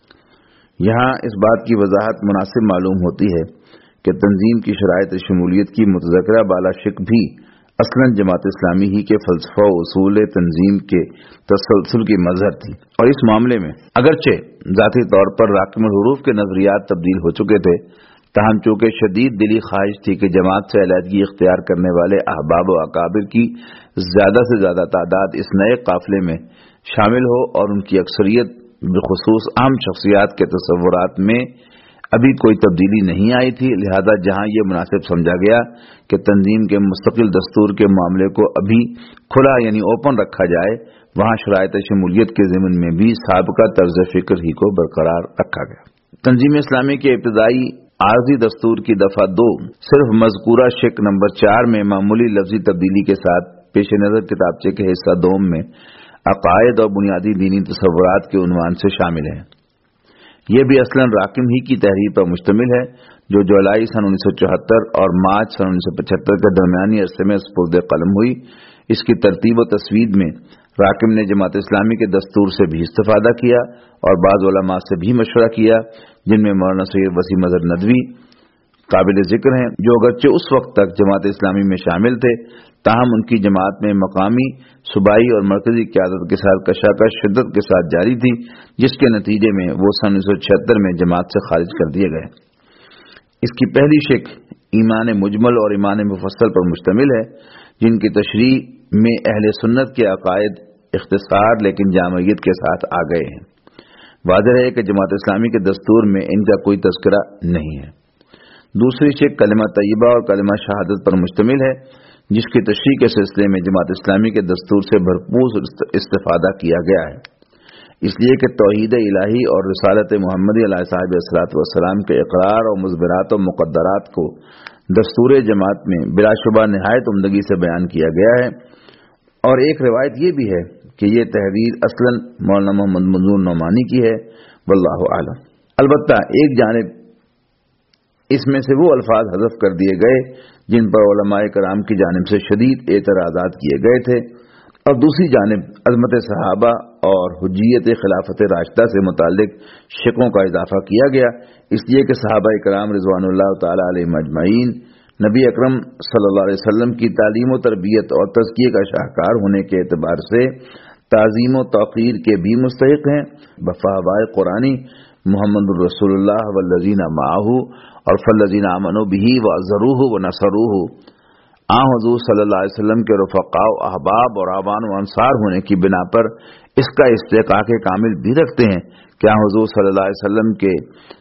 یہاں اس بات کی وضاحت مناسب معلوم ہوتی ہے کہ تنظیم کی شرائط شمولیت کی متذکرہ بالا شق بھی اصلاً جماعت اسلامی ہی کے فلسفہ و اصول تنظیم کے تسلسل کی مظہر تھی، اور اس معاملے میں اگرچہ ذاتی طور پر راکم الحروف کے نظریات تبدیل ہو چکے تھے، تاہم چونکہ شدید دلی خواہش تھی کہ جماعت سے علیحدگی اختیار کرنے والے احباب و اکابر کی زیادہ سے زیادہ تعداد اس نئے قافلے میں شامل ہو اور ان کی اکثریت بخصوص عام شخصیات کے تصورات میں ابھی کوئی تبدیلی نہیں آئی تھی، لہذا جہاں یہ مناسب سمجھا گیا کہ تنظیم کے مستقل دستور کے معاملے کو ابھی کھلا یعنی اوپن رکھا جائے، وہاں شرائط شمولیت کے ضمن میں بھی سابقہ طرز فکر ہی کو برقرار رکھا گیا۔ تنظیم اسلامی کے ابتدائی عارضی دستور کی دفعہ 2 صرف مذکورہ شق نمبر 4 میں معمولی لفظی تبدیلی کے ساتھ پیش نظر کتابچے کے حصہ 2 میں عقائد اور بنیادی دینی تصورات کے عنوان سے شامل ہے۔ یہ بھی اصلاً راکم ہی کی تحریر پر مشتمل ہے جو جولائی سن 1974 اور مارچ سن 1975 کے درمیانی عرصے میں سپرد قلم ہوئی۔ اس کی ترتیب و تسوید میں راکم نے جماعت اسلامی کے دستور سے بھی استفادہ کیا اور بعض علماء سے بھی مشورہ کیا، جن میں مولانا سید وسیم اظہر ندوی قابل ذکر ہیں، جو اگرچہ اس وقت تک جماعت اسلامی میں شامل تھے، تاہم ان کی جماعت میں مقامی، صوبائی اور مرکزی قیادت کے ساتھ کشاکش شدت کے ساتھ جاری تھی، جس کے نتیجے میں وہ سن 1976 میں جماعت سے خارج کر دیے گئے۔ اس کی پہلی شق ایمان مجمل اور ایمان مفصل پر مشتمل ہے، جن کی تشریح میں اہل سنت کے عقائد اختصار لیکن جامعیت کے ساتھ آ گئے ہیں۔ واضح ہے کہ جماعت اسلامی کے دستور میں ان کا کوئی تذکرہ نہیں ہے۔ دوسری شق کلمہ طیبہ اور کلمہ شہادت پر مشتمل ہے، جس کی تشریح کے سلسلے میں جماعت اسلامی کے دستور سے بھرپور استفادہ کیا گیا ہے، اس لیے کہ توحید الہی اور رسالت محمدی علیہ صاحب الصلاۃ والسلام کے اقرار اور مزبرات و مقدرات کو دستور جماعت میں بلا شبہ نہایت عمدگی سے بیان کیا گیا ہے، اور ایک روایت یہ بھی ہے کہ یہ تحریر اصلاً مولانا محمد منظور نعمانی کی ہے، واللہ اعلم۔ البتہ ایک جانب اس میں سے وہ الفاظ حذف کر دیے گئے جن پر علماء کرام کی جانب سے شدید اعتراضات کیے گئے تھے، اور دوسری جانب عظمت صحابہ اور حجیت خلافت راشدہ سے متعلق شکوں کا اضافہ کیا گیا، اس لیے کہ صحابہ کرام رضوان اللہ تعالی علیہم اجمعین نبی اکرم صلی اللہ علیہ وسلم کی تعلیم و تربیت اور تزکیے کا شاہکار ہونے کے اعتبار سے تعظیم و توقیر کے بھی مستحق ہیں، بفہوائے قرآنی محمد الرسول اللہ والذین معہ اور فالذین آمنوا بہ وعزروہ ونصروہ، حضور صلی اللہ علیہ وسلم کے رفقاء و احباب اور آبان و انصار ہونے کی بنا پر اس کا استحقاق کامل بھی رکھتے ہیں کہ حضور صلی اللہ علیہ وسلم کے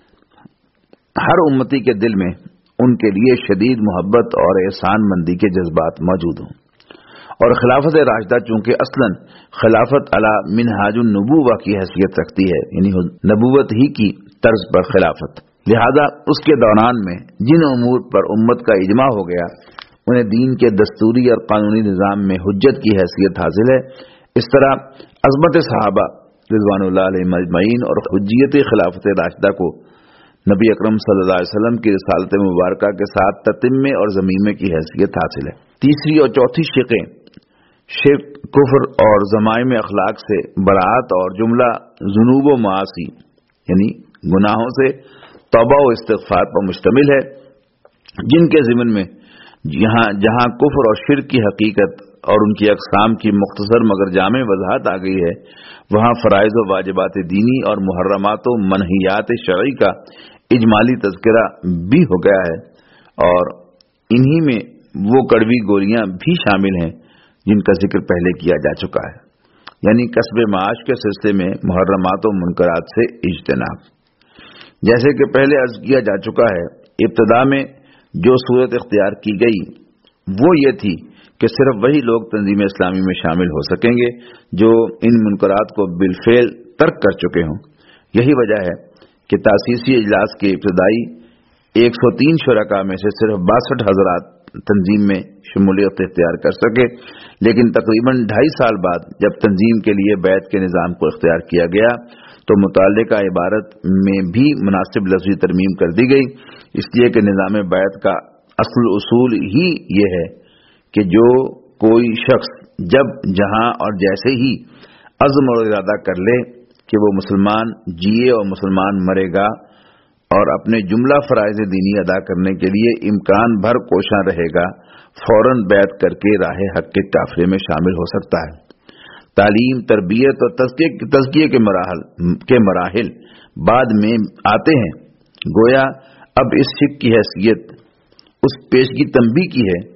ہر امتی کے دل میں ان کے لیے شدید محبت اور احسان مندی کے جذبات موجود ہوں، اور خلافت راشدہ چونکہ اصلاً خلافت علی منہاج النبوہ کی حیثیت رکھتی ہے، یعنی نبوت ہی کی طرز پر خلافت، لہذا اس کے دوران میں جن امور پر امت کا اجماع ہو گیا انہیں دین کے دستوری اور قانونی نظام میں حجت کی حیثیت حاصل ہے۔ اس طرح عظمت صحابہ رضوان اللہ علیہم اجمعین اور حجیت خلافت راشدہ کو نبی اکرم صلی اللہ علیہ وسلم کی رسالت مبارکہ کے ساتھ تتمے اور ضمیمے کی حیثیت حاصل ہے۔ تیسری اور چوتھی شقیں شرک، کفر اور ضمائم اخلاق سے برات اور جملہ ذنوب و معاصی یعنی گناہوں سے توبہ و استغفار پر مشتمل ہے، جن کے ضمن میں جہاں کفر اور شرک کی حقیقت اور ان کی اقسام کی مختصر مگر جامع وضاحت آ گئی ہے، وہاں فرائض و واجبات دینی اور محرمات و منہیات شرعی کا اجمالی تذکرہ بھی ہو گیا ہے، اور انہی میں وہ کڑوی گولیاں بھی شامل ہیں جن کا ذکر پہلے کیا جا چکا ہے، یعنی کسب معاش کے سلسلے میں محرمات و منکرات سے اجتناب۔ جیسے کہ پہلے عرض کیا جا چکا ہے، ابتدا میں جو صورت اختیار کی گئی وہ یہ تھی کہ صرف وہی لوگ تنظیم اسلامی میں شامل ہو سکیں گے جو ان منکرات کو بالفعل ترک کر چکے ہوں۔ یہی وجہ ہے کہ تاسیسی اجلاس کے ابتدائی 103 شرکاء میں سے صرف 62 حضرات تنظیم میں شمولیت اختیار کر سکے، لیکن تقریباً 2.5 سال بعد جب تنظیم کے لیے بیعت کے نظام کو اختیار کیا گیا تو متعلقہ عبارت میں بھی مناسب لفظی ترمیم کر دی گئی، اس لیے کہ نظام بیعت کا اصل اصول ہی یہ ہے کہ جو کوئی شخص جب جہاں اور جیسے ہی عزم اور ارادہ کر لے کہ وہ مسلمان جیے اور مسلمان مرے گا اور اپنے جملہ فرائض دینی ادا کرنے کے لیے امکان بھر کوشاں رہے گا، فوراً بیعت کر کے راہ حق کے کافلے میں شامل ہو سکتا ہے۔ تعلیم، تربیت اور تزکیے کے مراحل بعد میں آتے ہیں، گویا اب اس شک کی حیثیت اس پیشگی تنبیہ کی ہے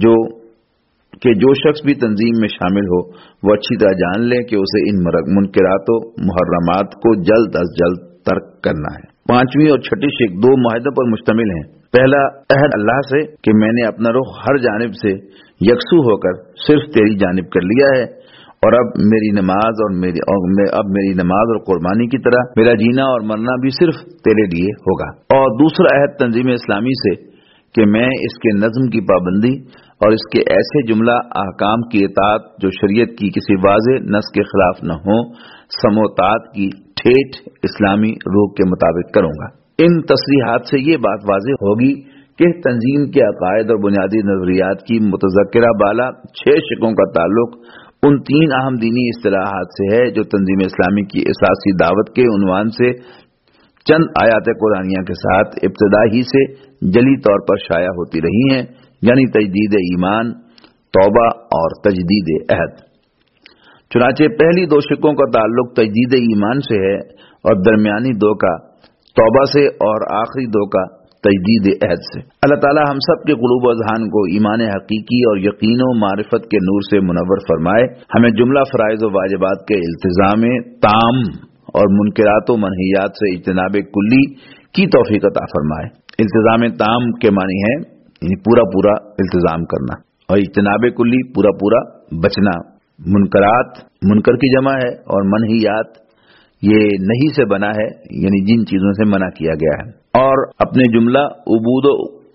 جو شخص بھی تنظیم میں شامل ہو وہ اچھی طرح جان لے کہ اسے ان منکرات و محرمات کو جلد از جلد ترک کرنا ہے۔ 5ویں اور 6ٹھی شک 2 معاہدوں پر مشتمل ہیں۔ پہلا عہد اللہ سے کہ میں نے اپنا رخ ہر جانب سے یکسو ہو کر صرف تیری جانب کر لیا ہے، اور اب میری نماز اور قربانی کی طرح میرا جینا اور مرنا بھی صرف تیرے لیے ہوگا۔ اور دوسرا عہد تنظیم اسلامی سے کہ میں اس کے نظم کی پابندی اور اس کے ایسے جملہ احکام کی اطاعت جو شریعت کی کسی واضح نص کے خلاف نہ ہو، سموتات کی ٹھیٹھ اسلامی روح کے مطابق کروں گا۔ ان تصریحات سے یہ بات واضح ہوگی کہ تنظیم کے عقائد اور بنیادی نظریات کی متذکرہ بالا 6 شقوں کا تعلق ان 3 اہم دینی اصطلاحات سے ہے جو تنظیم اسلامی کی اساسی دعوت کے عنوان سے چند آیات قرآنیہ کے ساتھ ابتدا ہی سے جلی طور پر شائع ہوتی رہی ہیں، یعنی تجدید ایمان، توبہ اور تجدید عہد۔ چنانچہ پہلی 2 شقوں کا تعلق تجدید ایمان سے ہے اور درمیانی 2 کا توبہ سے اور آخری 2 کا تجدید عہد سے۔ اللہ تعالی ہم سب کے قلوب و اذہان کو ایمان حقیقی اور یقین و معرفت کے نور سے منور فرمائے، ہمیں جملہ فرائض و واجبات کے التزام تام اور منکرات و منہیات سے اجتناب کلی کی توفیق عطا فرمائے۔ التزام تام کے معنی ہے یعنی پورا التزام کرنا، اور اجتناب کلی پورا بچنا۔ منکرات منکر کی جمع ہے، اور منہیات یہ نہیں سے بنا ہے، یعنی جن چیزوں سے منع کیا گیا ہے۔ اور اپنے جملہ عبود و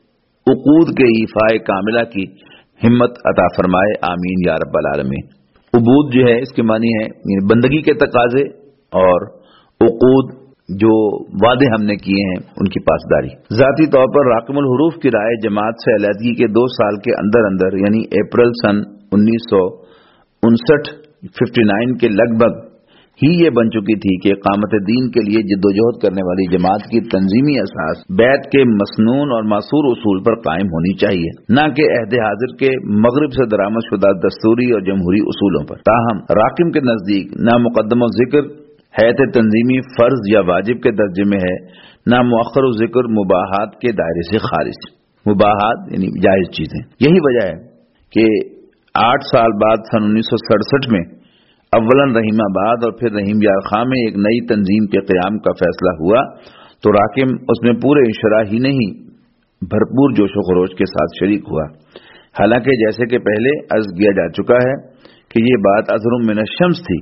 عقود کے ایفائے کاملہ کی ہمت عطا فرمائے، آمین یا رب العالمین۔ عبود جو ہے اس کے معنی ہے بندگی کے تقاضے، اور عقود جو وعدے ہم نے کیے ہیں ان کی پاسداری۔ ذاتی طور پر راقم الحروف کی رائے جماعت سے علیحدگی کے 2 سال کے اندر اندر یعنی اپریل سن 1959 کے لگ بھگ ہی یہ بن چکی تھی کہ اقامت دین کے لیے جدوجہد کرنے والی جماعت کی تنظیمی اساس بیت کے مسنون اور معصور اصول پر قائم ہونی چاہیے، نہ کہ عہد حاضر کے مغرب سے درآمد شدہ دستوری اور جمہوری اصولوں پر۔ تاہم راقم کے نزدیک نہ مقدم و ذکر حیث تنظیمی فرض یا واجب کے درجے میں ہے، نہ مؤخر و ذکر مباحات کے دائرے سے خارج۔ مباحات یعنی جائز چیزیں۔ یہی وجہ ہے کہ 8 سال بعد سن 1967 میں اولاً رحیم آباد اور پھر رحیم یار خان میں ایک نئی تنظیم کے قیام کا فیصلہ ہوا تو راقم اس میں پورے انشراح ہی نہیں بھرپور جوش و خروش کے ساتھ شریک ہوا، حالانکہ جیسے کہ پہلے عرض کیا جا چکا ہے کہ یہ بات اظہر من الشمس تھی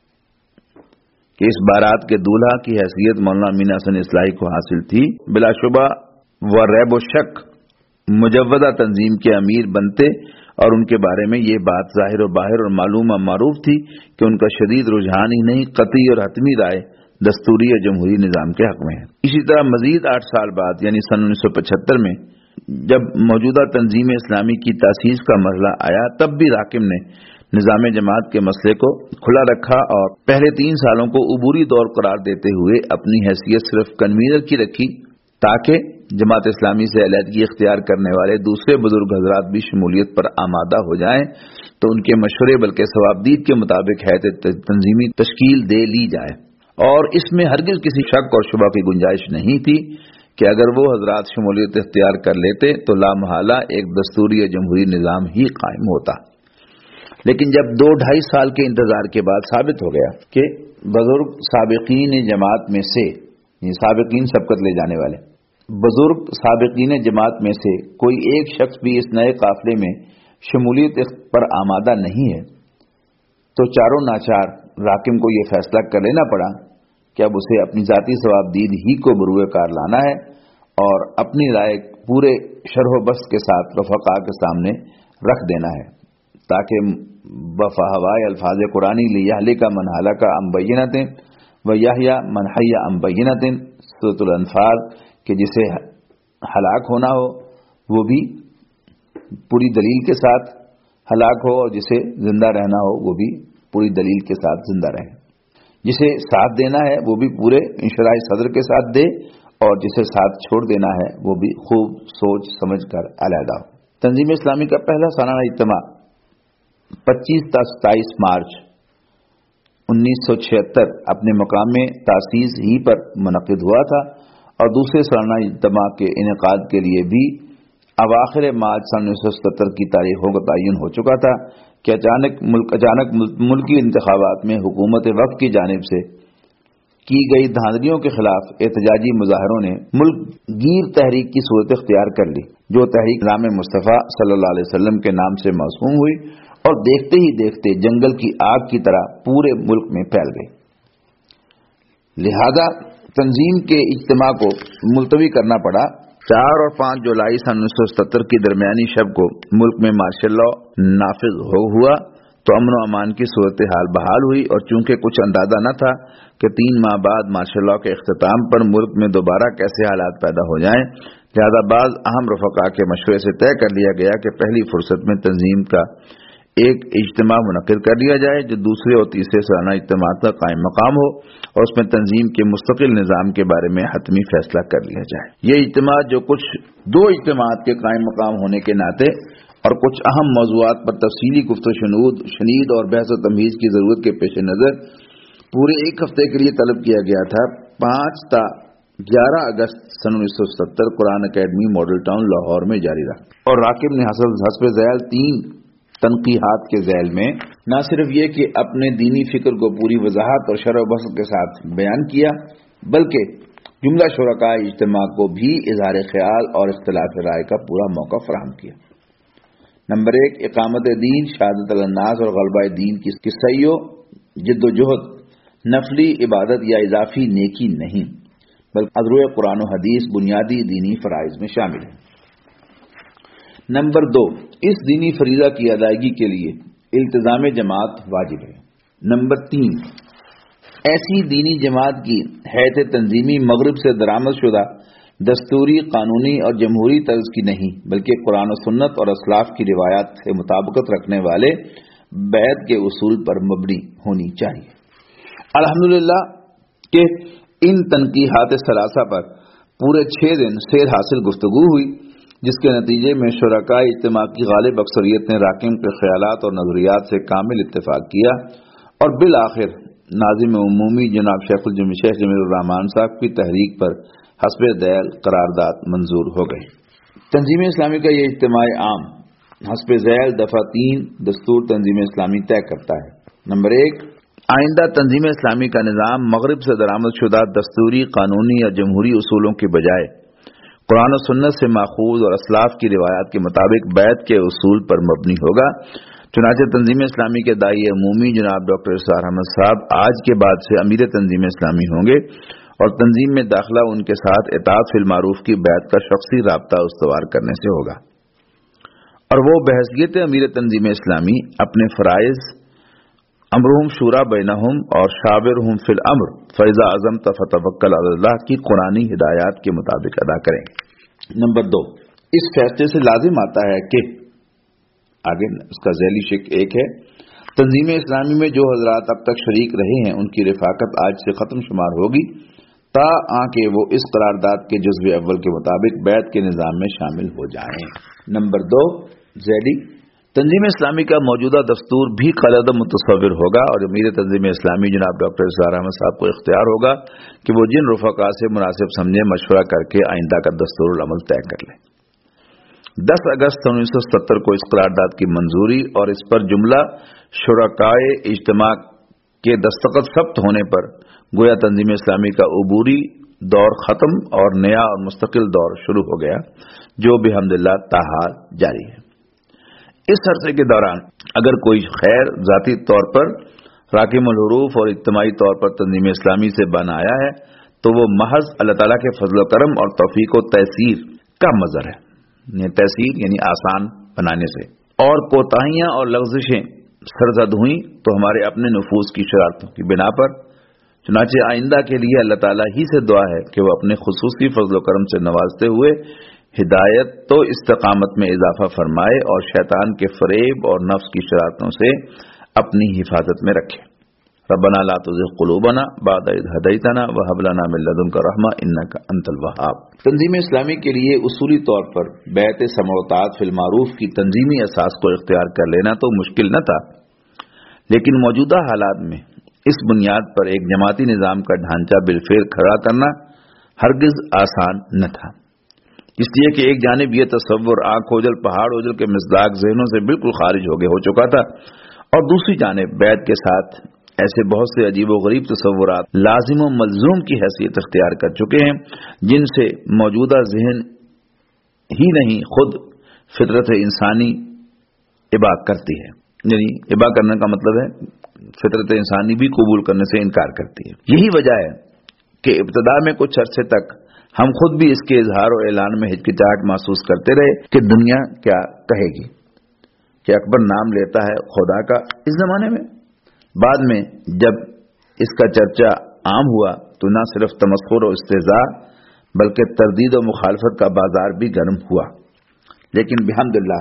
کہ اس بارات کے دولہا کی حیثیت مولانا امین حسن اصلاحی کو حاصل تھی۔ بلا شبہ و ریب و شک مجودہ تنظیم کے امیر بنتے اور ان کے بارے میں یہ بات ظاہر و باہر اور معلوم و معروف تھی کہ ان کا شدید رجحان ہی نہیں قطعی اور حتمی رائے دستوری اور جمہوری نظام کے حق میں ہے۔ اسی طرح مزید 8 سال بعد یعنی سن 1975 میں جب موجودہ تنظیم اسلامی کی تاسیس کا مرحلہ آیا تب بھی راقم نے نظام جماعت کے مسئلے کو کھلا رکھا اور پہلے 3 سالوں کو عبوری دور قرار دیتے ہوئے اپنی حیثیت صرف کنوینر کی رکھی تاکہ جماعت اسلامی سے علیحدگی اختیار کرنے والے دوسرے بزرگ حضرات بھی شمولیت پر آمادہ ہو جائیں تو ان کے مشورے بلکہ ثوابدید کے مطابق حیث تنظیمی تشکیل دے لی جائے، اور اس میں ہرگز کسی شک اور شبہ کی گنجائش نہیں تھی کہ اگر وہ حضرات شمولیت اختیار کر لیتے تو لامحالہ ایک دستوری اور جمہوری نظام ہی قائم ہوتا۔ لیکن جب 2-2.5 سال کے انتظار کے بعد ثابت ہو گیا کہ بزرگ سابقین جماعت میں سے سابقین سبقت لے جانے والے بزرگ سابقین جماعت میں سے کوئی ایک شخص بھی اس نئے قافلے میں شمولیت پر آمادہ نہیں ہے تو چاروں ناچار راقم کو یہ فیصلہ کر لینا پڑا کہ اب اسے اپنی ذاتی ثوابدید ہی کو بروئے کار لانا ہے اور اپنی رائے پورے شرح و بسط کے ساتھ رفقا کے سامنے رکھ دینا ہے تاکہ بفہوائے الفاظ قرآنی لیہلک من ہلک عن بینۃ ویحیی من حی عن بینۃ سورۃ الانفال کہ جسے ہلاک ہونا ہو وہ بھی پوری دلیل کے ساتھ ہلاک ہو اور جسے زندہ رہنا ہو وہ بھی پوری دلیل کے ساتھ زندہ رہے، جسے ساتھ دینا ہے وہ بھی پورے انشراح صدر کے ساتھ دے اور جسے ساتھ چھوڑ دینا ہے وہ بھی خوب سوچ سمجھ کر علیحدہ ہو۔ تنظیم اسلامی کا پہلا سالانہ اجتماع 25 تا 27 مارچ 1976 اپنے مقام میں تاسیس ہی پر منعقد ہوا تھا اور دوسرے سالانہ اجتماع کے انعقاد کے لیے بھی اواخر مارچ سن 1977 کی تاریخوں کا تعین ہو چکا تھا کہ اچانک ملکی انتخابات میں حکومت وقت کی جانب سے کی گئی دھاندلیوں کے خلاف احتجاجی مظاہروں نے ملک گیر تحریک کی صورت اختیار کر لی، جو تحریک نام مصطفیٰ صلی اللہ علیہ وسلم کے نام سے موسوم ہوئی اور دیکھتے ہی دیکھتے جنگل کی آگ کی طرح پورے ملک میں پھیل گئی۔ لہذا تنظیم کے اجتماع کو ملتوی کرنا پڑا۔ 4 اور 5 جولائی سن 1977 کی درمیانی شب کو ملک میں مارشل لا نافذ ہوا تو امن و امان کی صورتحال بحال ہوئی، اور چونکہ کچھ اندازہ نہ تھا کہ 3 ماہ بعد مارشل لا کے اختتام پر ملک میں دوبارہ کیسے حالات پیدا ہو جائیں، لہذا بعض اہم رفقا کے مشورے سے طے کر لیا گیا کہ پہلی فرصت میں تنظیم کا ایک اجتماع منعقد کر لیا جائے جو دوسرے اور تیسرے سالانہ اجتماع کا قائم مقام ہو اور اس میں تنظیم کے مستقل نظام کے بارے میں حتمی فیصلہ کر لیا جائے۔ یہ اجتماع جو کچھ 2 اجتماعات کے قائم مقام ہونے کے ناطے اور کچھ اہم موضوعات پر تفصیلی گفت و شنید اور بحث و تمہیز کی ضرورت کے پیش نظر پورے 1 ہفتے کے لیے طلب کیا گیا تھا، 5 تا 11 اگست سن 1970 Quran academy model town Lahore میں جاری رہا، اور راقب نے حسب ذیل 3 تنقیحات کے ذیل میں نہ صرف یہ کہ اپنے دینی فکر کو پوری وضاحت اور شرح و بسط کے ساتھ بیان کیا بلکہ جملہ شرکاء اجتماع کو بھی اظہار خیال اور اختلاف رائے کا پورا موقع فراہم کیا۔ نمبر 1، اقامت دین، شہادت الناس اور غلبہ دین کی سعی و جد و جہد نفلی عبادت یا اضافی نیکی نہیں بلکہ ازروع قرآن و حدیث بنیادی دینی فرائض میں شامل ہے۔ نمبر 2، اس دینی فریضہ کی ادائیگی کے لیے التزام جماعت واجب ہے۔ نمبر 3، ایسی دینی جماعت کی حیث تنظیمی مغرب سے درآمد شدہ دستوری، قانونی اور جمہوری طرز کی نہیں، بلکہ قرآن و سنت اور اسلاف کی روایات سے مطابقت رکھنے والے بیعت کے اصول پر مبنی ہونی چاہیے۔ الحمدللہ کہ ان تنقیحات ثلاثہ پر پورے 6 دن سیر حاصل گفتگو ہوئی، جس کے نتیجے میں شرکائے اجتماع کی غالب اکثریت نے راکم کے خیالات اور نظریات سے کامل اتفاق کیا اور بالآخر ناظم عمومی جناب شیخ جمیل الرحمان صاحب کی تحریک پر حسب ذیل قرارداد منظور ہو گئی۔ تنظیم اسلامی کا یہ اجتماع عام حسب ذیل دفعہ 3 دستور تنظیم اسلامی طے کرتا ہے۔ نمبر 1، آئندہ تنظیم اسلامی کا نظام مغرب سے درآمد شدہ دستوری، قانونی اور جمہوری اصولوں کے بجائے قرآن و سنت سے ماخوذ اور اسلاف کی روایات کے مطابق بیعت کے اصول پر مبنی ہوگا۔ چنانچہ تنظیم اسلامی کے داعی عمومی جناب ڈاکٹر اسرار احمد صاحب آج کے بعد سے امیر تنظیم اسلامی ہوں گے اور تنظیم میں داخلہ ان کے ساتھ اطاعت فی المعروف کی بیعت کا شخصی رابطہ استوار کرنے سے ہوگا، اور وہ بحیثیت امیر تنظیم اسلامی اپنے فرائض امرہم شورا بینہم اور شاورہم فی الامر فاذا عزمت فتوکل علی اللہ کی قرآنی ہدایات کے مطابق ادا کریں۔ نمبر 2، اس فیصلے سے لازم آتا ہے کہ آگے اس کا ذیلی شق 1 ہے، تنظیم اسلامی میں جو حضرات اب تک شریک رہے ہیں ان کی رفاقت آج سے ختم شمار ہوگی تا آنکہ وہ اس قرارداد کے جزو اول کے مطابق بیعت کے نظام میں شامل ہو جائیں۔ نمبر 2، ذیلی تنظیم اسلامی کا موجودہ دستور بھی قلد متصور ہوگا اور امیر تنظیم اسلامی جناب ڈاکٹر اسرار احمد صاحب کو اختیار ہوگا کہ وہ جن رفقا سے مناسب سمجھے مشورہ کر کے آئندہ کا دستور العمل طے کر لیں۔ 10 اگست 1970 کو اس قرارداد کی منظوری اور اس پر جملہ شرکائے اجتماع کے دستخط ثبت ہونے پر گویا تنظیم اسلامی کا عبوری دور ختم اور نیا اور مستقل دور شروع ہو گیا، جو بحمدللہ تاحال جاری ہے۔ اس عرصے کے دوران اگر کوئی خیر ذاتی طور پر راکم الحروف اور اجتماعی طور پر تنظیم اسلامی سے بن آیا ہے تو وہ محض اللہ تعالیٰ کے فضل و کرم اور توفیق و تیسیر کا مظہر ہے، تیسیر یعنی آسان بنانے سے، اور کوتاہیاں اور لغزشیں سرزد ہوئیں تو ہمارے اپنے نفوذ کی شرارتوں کی بنا پر۔ چنانچہ آئندہ کے لیے اللہ تعالیٰ ہی سے دعا ہے کہ وہ اپنے خصوصی فضل و کرم سے نوازتے ہوئے ہدایت تو استقامت میں اضافہ فرمائے اور شیطان کے فریب اور نفس کی شرارتوں سے اپنی حفاظت میں رکھے۔ ربنا لا تزغ قلوبنا بعد اذ ہدیتنا وہب لنا من لدنک رحمہ انک انت الوہاب۔ تنظیم اسلامی کے لیے اصولی طور پر بیعت سمع و اطاعت فی المعروف کی تنظیمی اساس کو اختیار کر لینا تو مشکل نہ تھا، لیکن موجودہ حالات میں اس بنیاد پر ایک جماعتی نظام کا ڈھانچہ بالفعل کھڑا کرنا ہرگز آسان نہ تھا، اس لیے کہ ایک جانب یہ تصور آنکھ اوجل پہاڑ اوجل کے مصداق ذہنوں سے بالکل خارج ہو چکا تھا، اور دوسری جانب بیعت کے ساتھ ایسے بہت سے عجیب و غریب تصورات لازم و ملزوم کی حیثیت اختیار کر چکے ہیں جن سے موجودہ ذہن ہی نہیں خود فطرت انسانی ابا کرتی ہے، یعنی ابا کرنے کا مطلب ہے فطرت انسانی بھی قبول کرنے سے انکار کرتی ہے۔ یہی وجہ ہے کہ ابتدا میں کچھ عرصے تک ہم خود بھی اس کے اظہار و اعلان میں ہچکچاہٹ محسوس کرتے رہے کہ دنیا کیا کہے گی کہ اکبر نام لیتا ہے خدا کا اس زمانے میں۔ بعد میں جب اس کا چرچا عام ہوا تو نہ صرف تمسخر و استہزاء بلکہ تردید و مخالفت کا بازار بھی گرم ہوا، لیکن بحمدللہ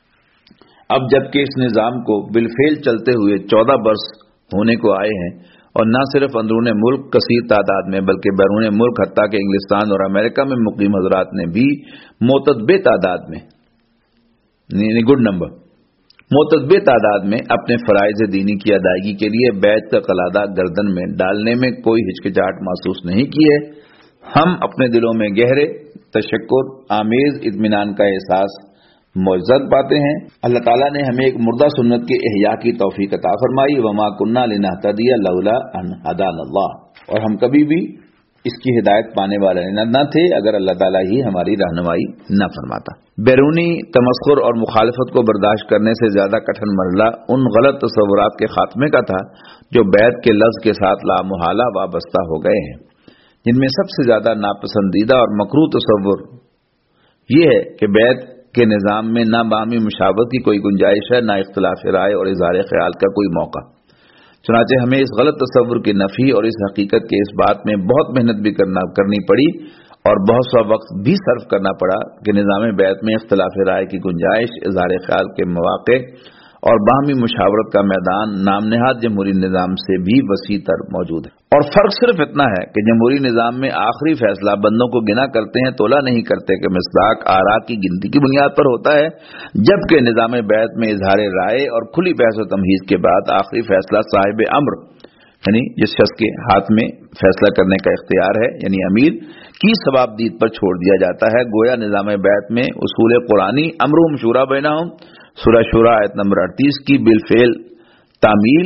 اب جبکہ اس نظام کو بالفعل چلتے ہوئے 14 برس ہونے کو آئے ہیں اور نہ صرف اندرون ملک کثیر تعداد میں بلکہ بیرون ملک حتیٰ کہ انگلستان اور امریکہ میں مقیم حضرات نے بھی معتدبے تعداد میں یعنی گڈ نمبر معتدبے تعداد میں اپنے فرائض دینی کی ادائیگی کے لیے بیعت کا قلادہ گردن میں ڈالنے میں کوئی ہچکچاہٹ محسوس نہیں کی ہے، ہم اپنے دلوں میں گہرے تشکر آمیز اطمینان کا احساس معزز پاتے ہیں۔ اللہ تعالیٰ نے ہمیں ایک مردہ سنت کے احیاء کی توفیق عطا فرمائی، وما كنا لنهتدي لولا ان هدانا اللہ، اور ہم کبھی بھی اس کی ہدایت پانے والے نہ تھے اگر اللہ تعالیٰ ہی ہماری رہنمائی نہ فرماتا۔ بیرونی تمسخر اور مخالفت کو برداشت کرنے سے زیادہ کٹھن مرحلہ ان غلط تصورات کے خاتمے کا تھا جو بیعت کے لفظ کے ساتھ لامحالہ وابستہ ہو گئے ہیں، جن میں سب سے زیادہ ناپسندیدہ اور مکروہ تصور یہ ہے کہ بیعت کے نظام میں نہ باہمی مشاورت کی کوئی گنجائش ہے، نہ اختلاف رائے اور اظہار خیال کا کوئی موقع۔ چنانچہ ہمیں اس غلط تصور کی نفی اور اس حقیقت کے اس بات میں بہت محنت بھی کرنی پڑی اور بہت سا وقت بھی صرف کرنا پڑا کہ نظام بیعت میں اختلاف رائے کی گنجائش، اظہار خیال کے مواقع اور باہمی مشاورت کا میدان نام نہاد جمہوری نظام سے بھی وسیع تر موجود ہے۔ اور فرق صرف اتنا ہے کہ جمہوری نظام میں آخری فیصلہ بندوں کو گنا کرتے ہیں، تولا نہیں کرتے کہ مصداق آراء کی گنتی کی بنیاد پر ہوتا ہے، جبکہ نظام بیعت میں اظہار رائے اور کھلی بحث و تمہیز کے بعد آخری فیصلہ صاحب امر، یعنی جس شخص کے ہاتھ میں فیصلہ کرنے کا اختیار ہے، یعنی امیر کی ثوابدید پر چھوڑ دیا جاتا ہے۔ گویا نظام بیعت میں اصول قرآنی امرہم شورا بینہم، سورہ شورا آیت نمبر 38 کی بالفعل تعمیل،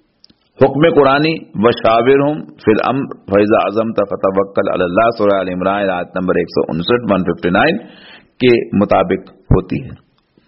حکم قرآنی وشاورہم فی الامر فاذا عزمت فتوکل علی اللہ، سورہ آل عمران آیت نمبر 159 کے مطابق ہوتی ہے۔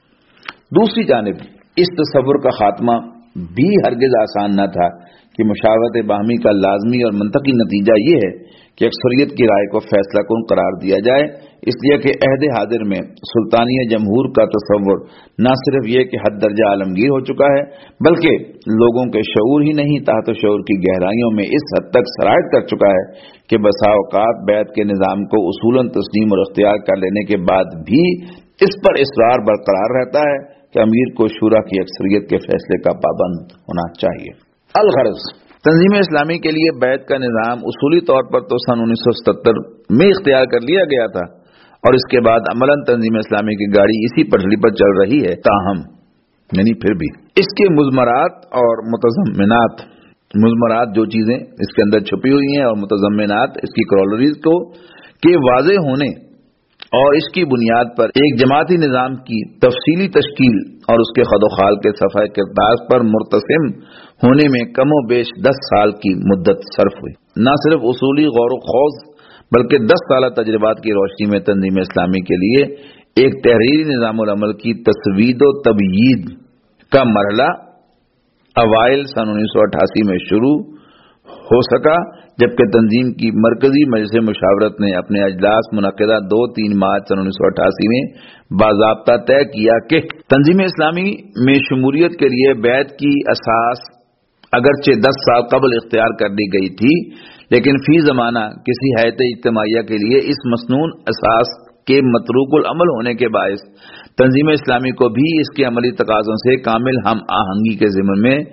دوسری جانب اس تصور کا خاتمہ بھی ہرگز آسان نہ تھا کہ مشاورت باہمی کا لازمی اور منطقی نتیجہ یہ ہے کہ اکثریت کی رائے کو فیصلہ کن قرار دیا جائے، اس لیے کہ عہد حاضر میں سلطانیہ جمہور کا تصور نہ صرف یہ کہ حد درجہ عالمگیر ہو چکا ہے، بلکہ لوگوں کے شعور ہی نہیں تحت شعور کی گہرائیوں میں اس حد تک سرایت کر چکا ہے کہ بسا اوقات بیعت کے نظام کو اصولاً تسلیم اور اختیار کر لینے کے بعد بھی اس پر اصرار برقرار رہتا ہے کہ امیر کو شورا کی اکثریت کے فیصلے کا پابند ہونا چاہیے۔ الغرض، تنظیم اسلامی کے لیے بیعت کا نظام اصولی طور پر تو سن 1977 میں اختیار کر لیا گیا تھا اور اس کے بعد عملاً تنظیم اسلامی کی گاڑی اسی پٹری پر چل رہی ہے، تاہم یعنی پھر بھی اس کے مضمرات اور متضمنات، مضمرات جو چیزیں اس کے اندر چھپی ہوئی ہیں اور متضمنات اس کی کرولریز کو کے واضح ہونے اور اس کی بنیاد پر ایک جماعتی نظام کی تفصیلی تشکیل اور اس کے خد و خال کے صفحہ کرداز پر مرتسم ہونے میں کم و بیش 10 سال کی مدت صرف ہوئی۔ نہ صرف اصولی غور و خوض بلکہ 10 سالہ تجربات کی روشنی میں تنظیم اسلامی کے لیے ایک تحریری نظام العمل کی تسوید و تبیید کا مرحلہ اوائل سن 1988 میں شروع ہو سکا، جبکہ تنظیم کی مرکزی مجلس مشاورت نے اپنے اجلاس منعقدہ 2-3 مارچ سن 1988 میں باضابطہ طے کیا کہ تنظیم اسلامی میں شمولیت کے لیے بیعت کی اساس اگرچہ 10 سال قبل اختیار کر لی گئی تھی، لیکن فی زمانہ کسی ہیئت اجتماعیہ کے لیے اس مسنون اساس کے متروک العمل ہونے کے باعث تنظیم اسلامی کو بھی اس کے عملی تقاضوں سے کامل ہم آہنگی کے ضمن میں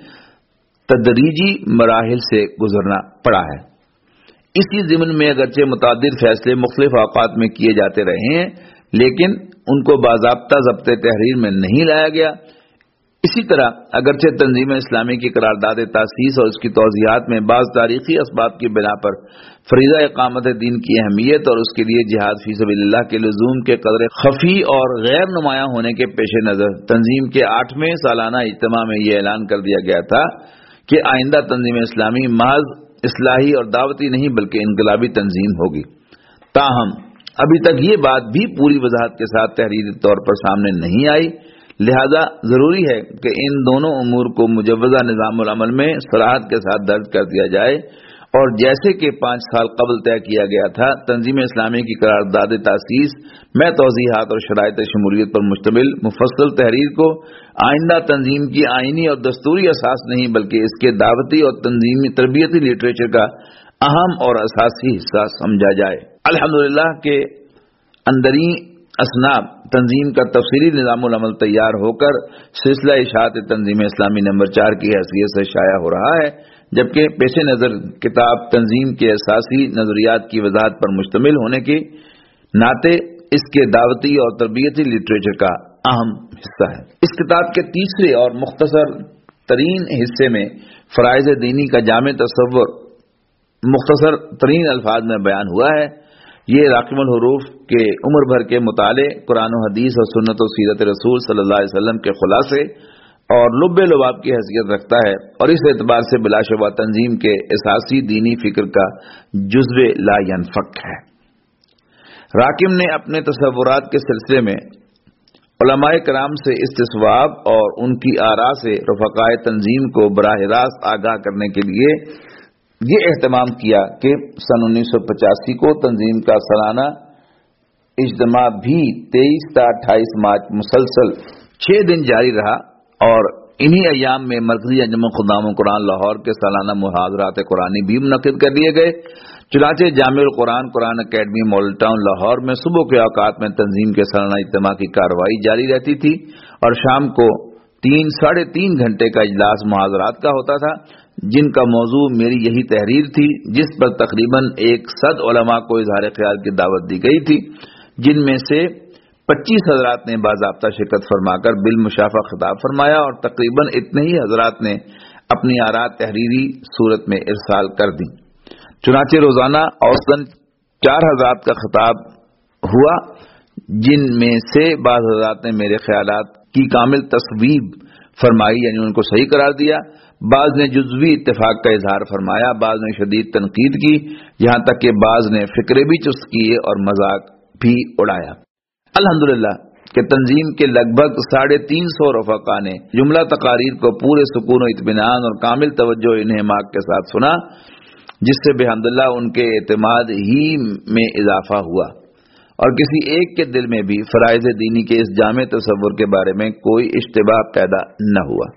تدریجی مراحل سے گزرنا پڑا ہے۔ اسی ضمن میں اگرچہ متعدد فیصلے مختلف اوقات میں کیے جاتے رہے ہیں، لیکن ان کو باضابطہ ضبط تحریر میں نہیں لایا گیا۔ اسی طرح اگرچہ تنظیم اسلامی کی قرارداد تاسیس اور اس کی توضیحات میں بعض تاریخی اسباب کی بنا پر فریضہ اقامت دین کی اہمیت اور اس کے لیے جہاد فی سبیل اللہ کے لزوم کے قدر خفی اور غیر نمایاں ہونے کے پیش نظر تنظیم کے 8ویں سالانہ اجتماع میں یہ اعلان کر دیا گیا تھا کہ آئندہ تنظیم اسلامی محض اصلاحی اور دعوتی نہیں بلکہ انقلابی تنظیم ہوگی، تاہم ابھی تک یہ بات بھی پوری وضاحت کے ساتھ تحریری طور پر سامنے نہیں آئی، لہذا ضروری ہے کہ ان دونوں امور کو مجوزہ نظام العمل میں صراحت کے ساتھ درج کر دیا جائے اور جیسے کہ 5 سال قبل طے کیا گیا تھا، تنظیم اسلامی کی قرارداد تاسیس میں توضیحات اور شرائط شمولیت پر مشتمل مفصل تحریر کو آئندہ تنظیم کی آئینی اور دستوری اساس نہیں بلکہ اس کے دعوتی اور تنظیمی تربیتی لٹریچر کا اہم اور اساسی حصہ سمجھا جائے۔ الحمدللہ کے اندرین اسناد تنظیم کا تفصیلی نظام العمل تیار ہو کر سلسلہ اشاعت تنظیم اسلامی نمبر 4 کی حیثیت سے شائع ہو رہا ہے، جبکہ پیش نظر کتاب تنظیم کے اساسی نظریات کی وضاحت پر مشتمل ہونے کے ناطے اس کے دعوتی اور تربیتی لٹریچر کا اہم حصہ ہے۔ اس کتاب کے تیسرے اور مختصر ترین حصے میں فرائض دینی کا جامع تصور مختصر ترین الفاظ میں بیان ہوا ہے۔ یہ راقم الحروف کے عمر بھر کے مطالعے، قرآن و حدیث اور سنت و سیرت رسول صلی اللہ علیہ وسلم کے خلاصے اور لب لباب کی حیثیت رکھتا ہے اور اس اعتبار سے بلا شبہ تنظیم کے اساسی دینی فکر کا جزو لا ینفک ہے۔ راکم نے اپنے تصورات کے سلسلے میں علماء کرام سے استصواب اور ان کی آراء سے رفقائے تنظیم کو براہ راست آگاہ کرنے کے لیے یہ اہتمام کیا کہ سن 1985 کو تنظیم کا سالانہ اجتماع بھی 23 تا 28 مارچ مسلسل 6 دن جاری رہا، اور انہی ایام میں مرکزی انجمن خدام قرآن لاہور کے سالانہ محاضرات قرآنی بھی منعقد کر لیے گئے۔ چنانچہ Jamia Al-Quran Quran academy model town Lahore میں صبح کے اوقات میں تنظیم کے سالانہ اجتماع کی کارروائی جاری رہتی تھی، اور شام کو 3-3.5 گھنٹے کا اجلاس محاضرات کا ہوتا تھا، جن کا موضوع میری یہی تحریر تھی، جس پر تقریباً 100 علماء کو اظہار خیال کی دعوت دی گئی تھی، جن میں سے 25 حضرات نے باضابطہ شرکت فرما کر بالمشافہ خطاب فرمایا، اور تقریباً اتنے ہی حضرات نے اپنی آراء تحریری صورت میں ارسال کر دی۔ چنانچہ روزانہ اوسطاً 4 حضرات کا خطاب ہوا، جن میں سے بعض حضرات نے میرے خیالات کی کامل تصویب فرمائی، یعنی ان کو صحیح قرار دیا، بعض نے جزوی اتفاق کا اظہار فرمایا، بعض نے شدید تنقید کی، یہاں تک کہ بعض نے فکرے بھی چست کیے اور مذاق بھی اڑایا۔ الحمدللہ کہ تنظیم کے لگ بھگ 350 رفقا نے جملہ تقاریر کو پورے سکون و اطمینان اور کامل توجہ و انہماک کے ساتھ سنا، جس سے بحمدللہ ان کے اعتماد ہی میں اضافہ ہوا، اور کسی ایک کے دل میں بھی فرائض دینی کے اس جامع تصور کے بارے میں کوئی اشتباہ پیدا نہ ہوا۔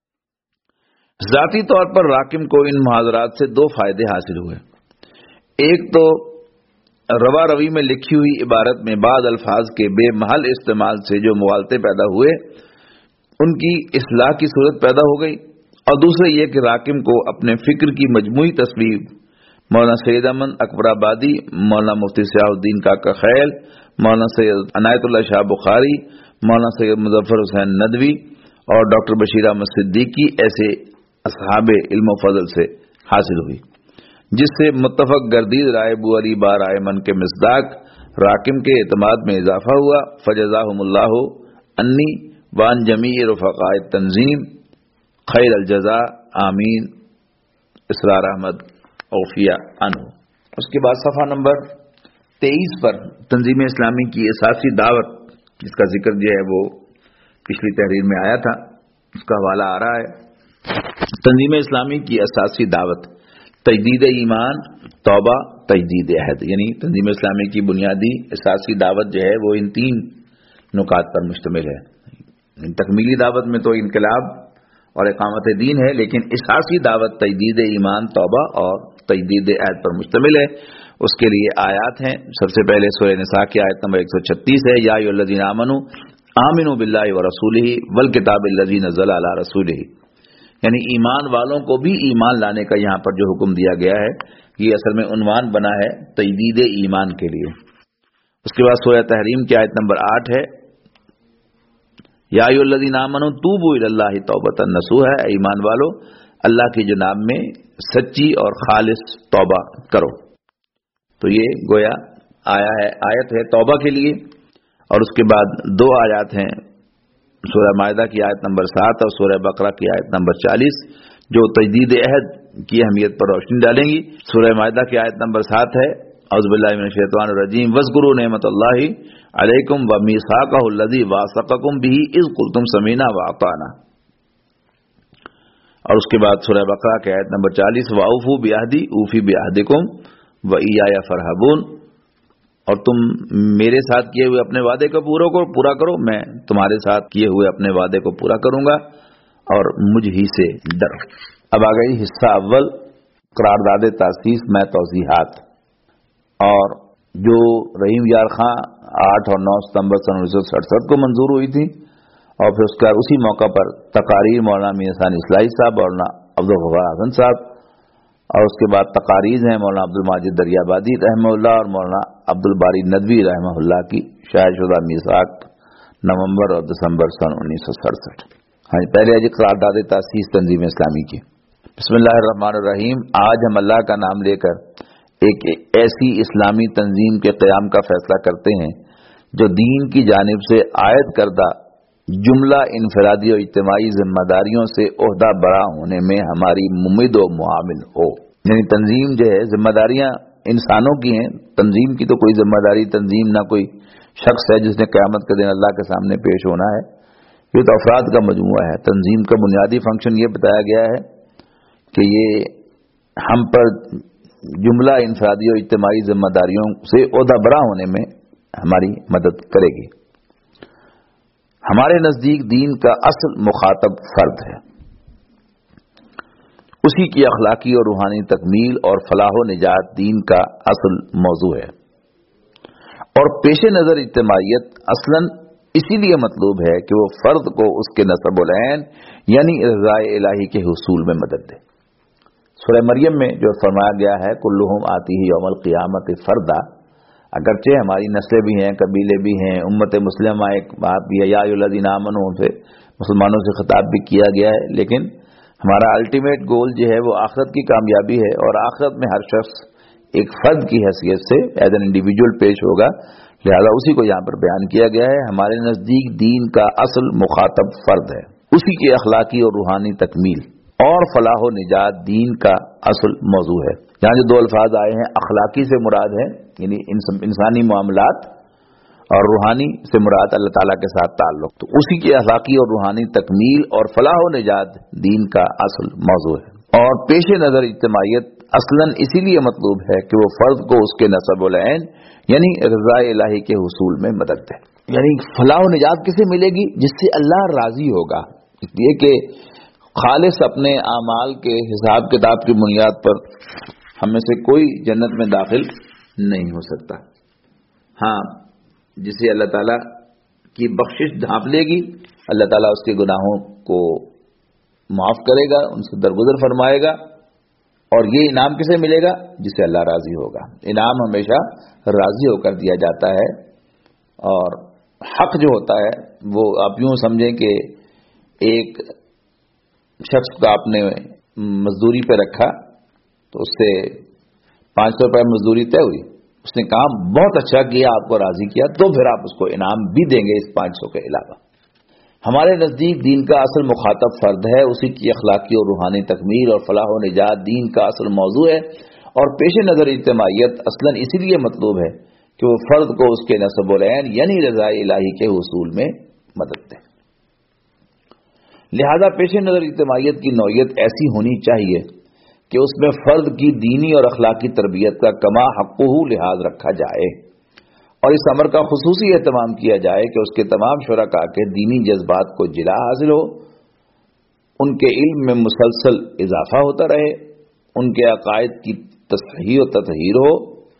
ذاتی طور پر راکم کو ان محاضرات سے 2 فائدے حاصل ہوئے۔ ایک تو روا روی میں لکھی ہوئی عبارت میں بعض الفاظ کے بے محل استعمال سے جو مغالطے پیدا ہوئے، ان کی اصلاح کی صورت پیدا ہو گئی، اور دوسرے یہ کہ راکم کو اپنے فکر کی مجموعی تصویر مولانا سید امن اکبر آبادی، مولانا مفتی سیاح الدین کاکا خیل، مولانا سید عنایت اللہ شاہ بخاری، مولانا سید مظفر حسین ندوی اور ڈاکٹر بشیر احمد صدیقی ایسے اصحاب علم و فضل سے حاصل ہوئی، جس سے متفق گردید رائے بو علی با رائے من کے مصداق راکم کے اعتماد میں اضافہ ہوا۔ فجزاہم اللہ انی وان جمیع رفقاء تنظیم خیر الجزاء آمین۔ اسرار احمد اوفیہ انو۔ اس کے بعد صفحہ نمبر 23 پر تنظیم اسلامی کی اساسی دعوت، جس کا ذکر جو ہے وہ پچھلی تحریر میں آیا تھا، اس کا حوالہ آ رہا ہے۔ تنظیم اسلامی کی اساسی دعوت، تجدید ایمان، توبہ، تجدید عہد، یعنی تنظیم اسلامی کی بنیادی اساسی دعوت جو ہے وہ ان 3 نکات پر مشتمل ہے۔ تکمیلی دعوت میں تو انقلاب اور اقامت دین ہے، لیکن اساسی دعوت تجدید ایمان، توبہ اور تجدید عہد پر مشتمل ہے۔ اس کے لیے آیات ہیں۔ سب سے پہلے سورہ نساء کی آیت نمبر 136 ہے، یا ایھا الذین آمنوا آمنوا باللہ ورسولہ والکتاب الذی نزل علی رسولہ، یعنی ایمان والوں کو بھی ایمان لانے کا یہاں پر جو حکم دیا گیا ہے، یہ اصل میں عنوان بنا ہے تجدید ایمان کے لیے۔ اس کے بعد سورہ تحریم کی آیت نمبر 8 ہے، یا ایھا الذین آمنوا توبوا الی اللہ توبۃ نصوحا، ایمان والو اللہ کی جناب میں سچی اور خالص توبہ کرو۔ تو یہ گویا آیت ہے توبہ کے لیے۔ اور اس کے بعد 2 آیات ہیں، سورہ مائدہ کی آیت نمبر 7 اور سورہ بقرہ کی آیت نمبر 40، جو تجدید عہد کی اہمیت پر روشنی ڈالیں گی۔ سورہ مائدہ کی آیت نمبر 7 ہے، اعوذ باللہ من الشیطان الرجیم واذکروا نعمت اللہ علیکم ومیثاقہ الذی واثقکم بہ اذ قلتم سمعنا واطعنا۔ اور اس کے بعد سورہ بقرہ کی آیت نمبر 40، واوفوا بعہدی اوفی بعہدکم وایایا فرحبون، اور تم میرے ساتھ کیے ہوئے اپنے وعدے کو پورا کرو، میں تمہارے ساتھ کیے ہوئے اپنے وعدے کو پورا کروں گا، اور مجھ ہی سے ڈرو۔ اب آ گئی حصہ اول، قرارداد تاسیس میں توضیحات۔ اور جو رحیم یار خاں 8 اور 9 ستمبر 1967 کو منظور ہوئی تھی، اور پھر اس کے بعد اسی موقع پر تقاریر مولانا میاں ثانی اصلاحی صاحب، مولانا عبدالغفار حسن صاحب، اور اس کے بعد تقاریر ہیں مولانا عبدالماجد دریابادی رحمہ اللہ اور مولانا عبدالباری ندوی رحمہ اللہ کی شائع شدہ میثاق نومبر اور دسمبر سن 1967۔ ہاں، پہلے ہے قرارداد تاسیس تنظیم اسلامی کی۔ بسم اللہ الرحمن الرحیم۔ آج ہم اللہ کا نام لے کر ایک ایسی اسلامی تنظیم کے قیام کا فیصلہ کرتے ہیں جو دین کی جانب سے عائد کردہ جملہ انفرادی اور اجتماعی ذمہ داریوں سے عہدہ برا ہونے میں ہماری ممد و معاون ہو۔ یعنی تنظیم جو ہے ذمہ داریاں انسانوں کی ہیں، تنظیم کی تو کوئی ذمہ داری تنظیم نہ کوئی شخص ہے جس نے قیامت کے دن اللہ کے سامنے پیش ہونا ہے، یہ تو افراد کا مجموعہ ہے۔ تنظیم کا بنیادی فنکشن یہ بتایا گیا ہے کہ یہ ہم پر جملہ انفرادی اور اجتماعی ذمہ داریوں سے عہدہ برا ہونے میں ہماری مدد کرے گی۔ ہمارے نزدیک دین کا اصل مخاطب فرد ہے، اسی کی اخلاقی اور روحانی تکمیل اور فلاح و نجات دین کا اصل موضوع ہے، اور پیش نظر اجتماعیت اصلاً اسی لیے مطلوب ہے کہ وہ فرد کو اس کے نسب العین یعنی رضا الہی کے حصول میں مدد دے۔ سورہ مریم میں جو فرمایا گیا ہے کلہم آتیہ یوم القیامت فردا، اگرچہ ہماری نسلیں بھی ہیں، قبیلے بھی ہیں، امت مسلمہ ایک بات بھی ہے، یا ایھا الذین آمنوا سے مسلمانوں سے خطاب بھی کیا گیا ہے، لیکن ہمارا الٹیمیٹ گول جو ہے وہ آخرت کی کامیابی ہے، اور آخرت میں ہر شخص ایک فرد کی حیثیت سے ایز این انڈیویجول پیش ہوگا، لہذا اسی کو یہاں پر بیان کیا گیا ہے۔ ہمارے نزدیک دین کا اصل مخاطب فرد ہے، اسی کی اخلاقی اور روحانی تکمیل اور فلاح و نجات دین کا اصل موضوع ہے۔ یہاں جو دو الفاظ آئے ہیں، اخلاقی سے مراد ہے یعنی انسانی معاملات، اور روحانی سے مراد اللہ تعالیٰ کے ساتھ تعلق، تو اسی کی اخلاقی اور روحانی تکمیل اور فلاح و نجات دین کا اصل موضوع ہے، اور پیش نظر اجتماعیت اصلاً اسی لیے مطلوب ہے کہ وہ فرد کو اس کے نسب العین یعنی رضا الہی کے حصول میں مدد دے۔ یعنی فلاح و نجات کسے ملے گی؟ جس سے اللہ راضی ہوگا، اس لیے کہ خالص اپنے اعمال کے حساب کتاب کی بنیاد پر ہم میں سے کوئی جنت میں داخل نہیں ہو سکتا۔ ہاں، جسے اللہ تعالیٰ کی بخشش ڈھانپ لے گی، اللہ تعالیٰ اس کے گناہوں کو معاف کرے گا، ان سے درگزر فرمائے گا، اور یہ انعام کسے ملے گا؟ جسے اللہ راضی ہوگا۔ انعام ہمیشہ راضی ہو کر دیا جاتا ہے، اور حق جو ہوتا ہے وہ آپ یوں سمجھیں کہ ایک شخص کو آپ نے مزدوری پہ رکھا تو اس سے 500 روپے مزدوری طے ہوئی، اس نے کام بہت اچھا کیا، آپ کو راضی کیا، تو پھر آپ اس کو انعام بھی دیں گے اس 500 کے علاوہ۔ ہمارے نزدیک دین کا اصل مخاطب فرد ہے، اسی کی اخلاقی اور روحانی تکمیل اور فلاح و نجات دین کا اصل موضوع ہے، اور پیش نظر اجتماعیت اصلاً اسی لیے مطلوب ہے کہ وہ فرد کو اس کے نسب العین یعنی رضا الہی کے حصول میں مدد دے۔ لہذا پیش نظر اجتماعیت کی نوعیت ایسی ہونی چاہیے کہ اس میں فرد کی دینی اور اخلاقی تربیت کا کما حقہ لحاظ رکھا جائے، اور اس امر کا خصوصی اہتمام کیا جائے کہ اس کے تمام شرکاء کے دینی جذبات کو جلا حاصل ہو، ان کے علم میں مسلسل اضافہ ہوتا رہے، ان کے عقائد کی تصحیح و تطہیر ہو،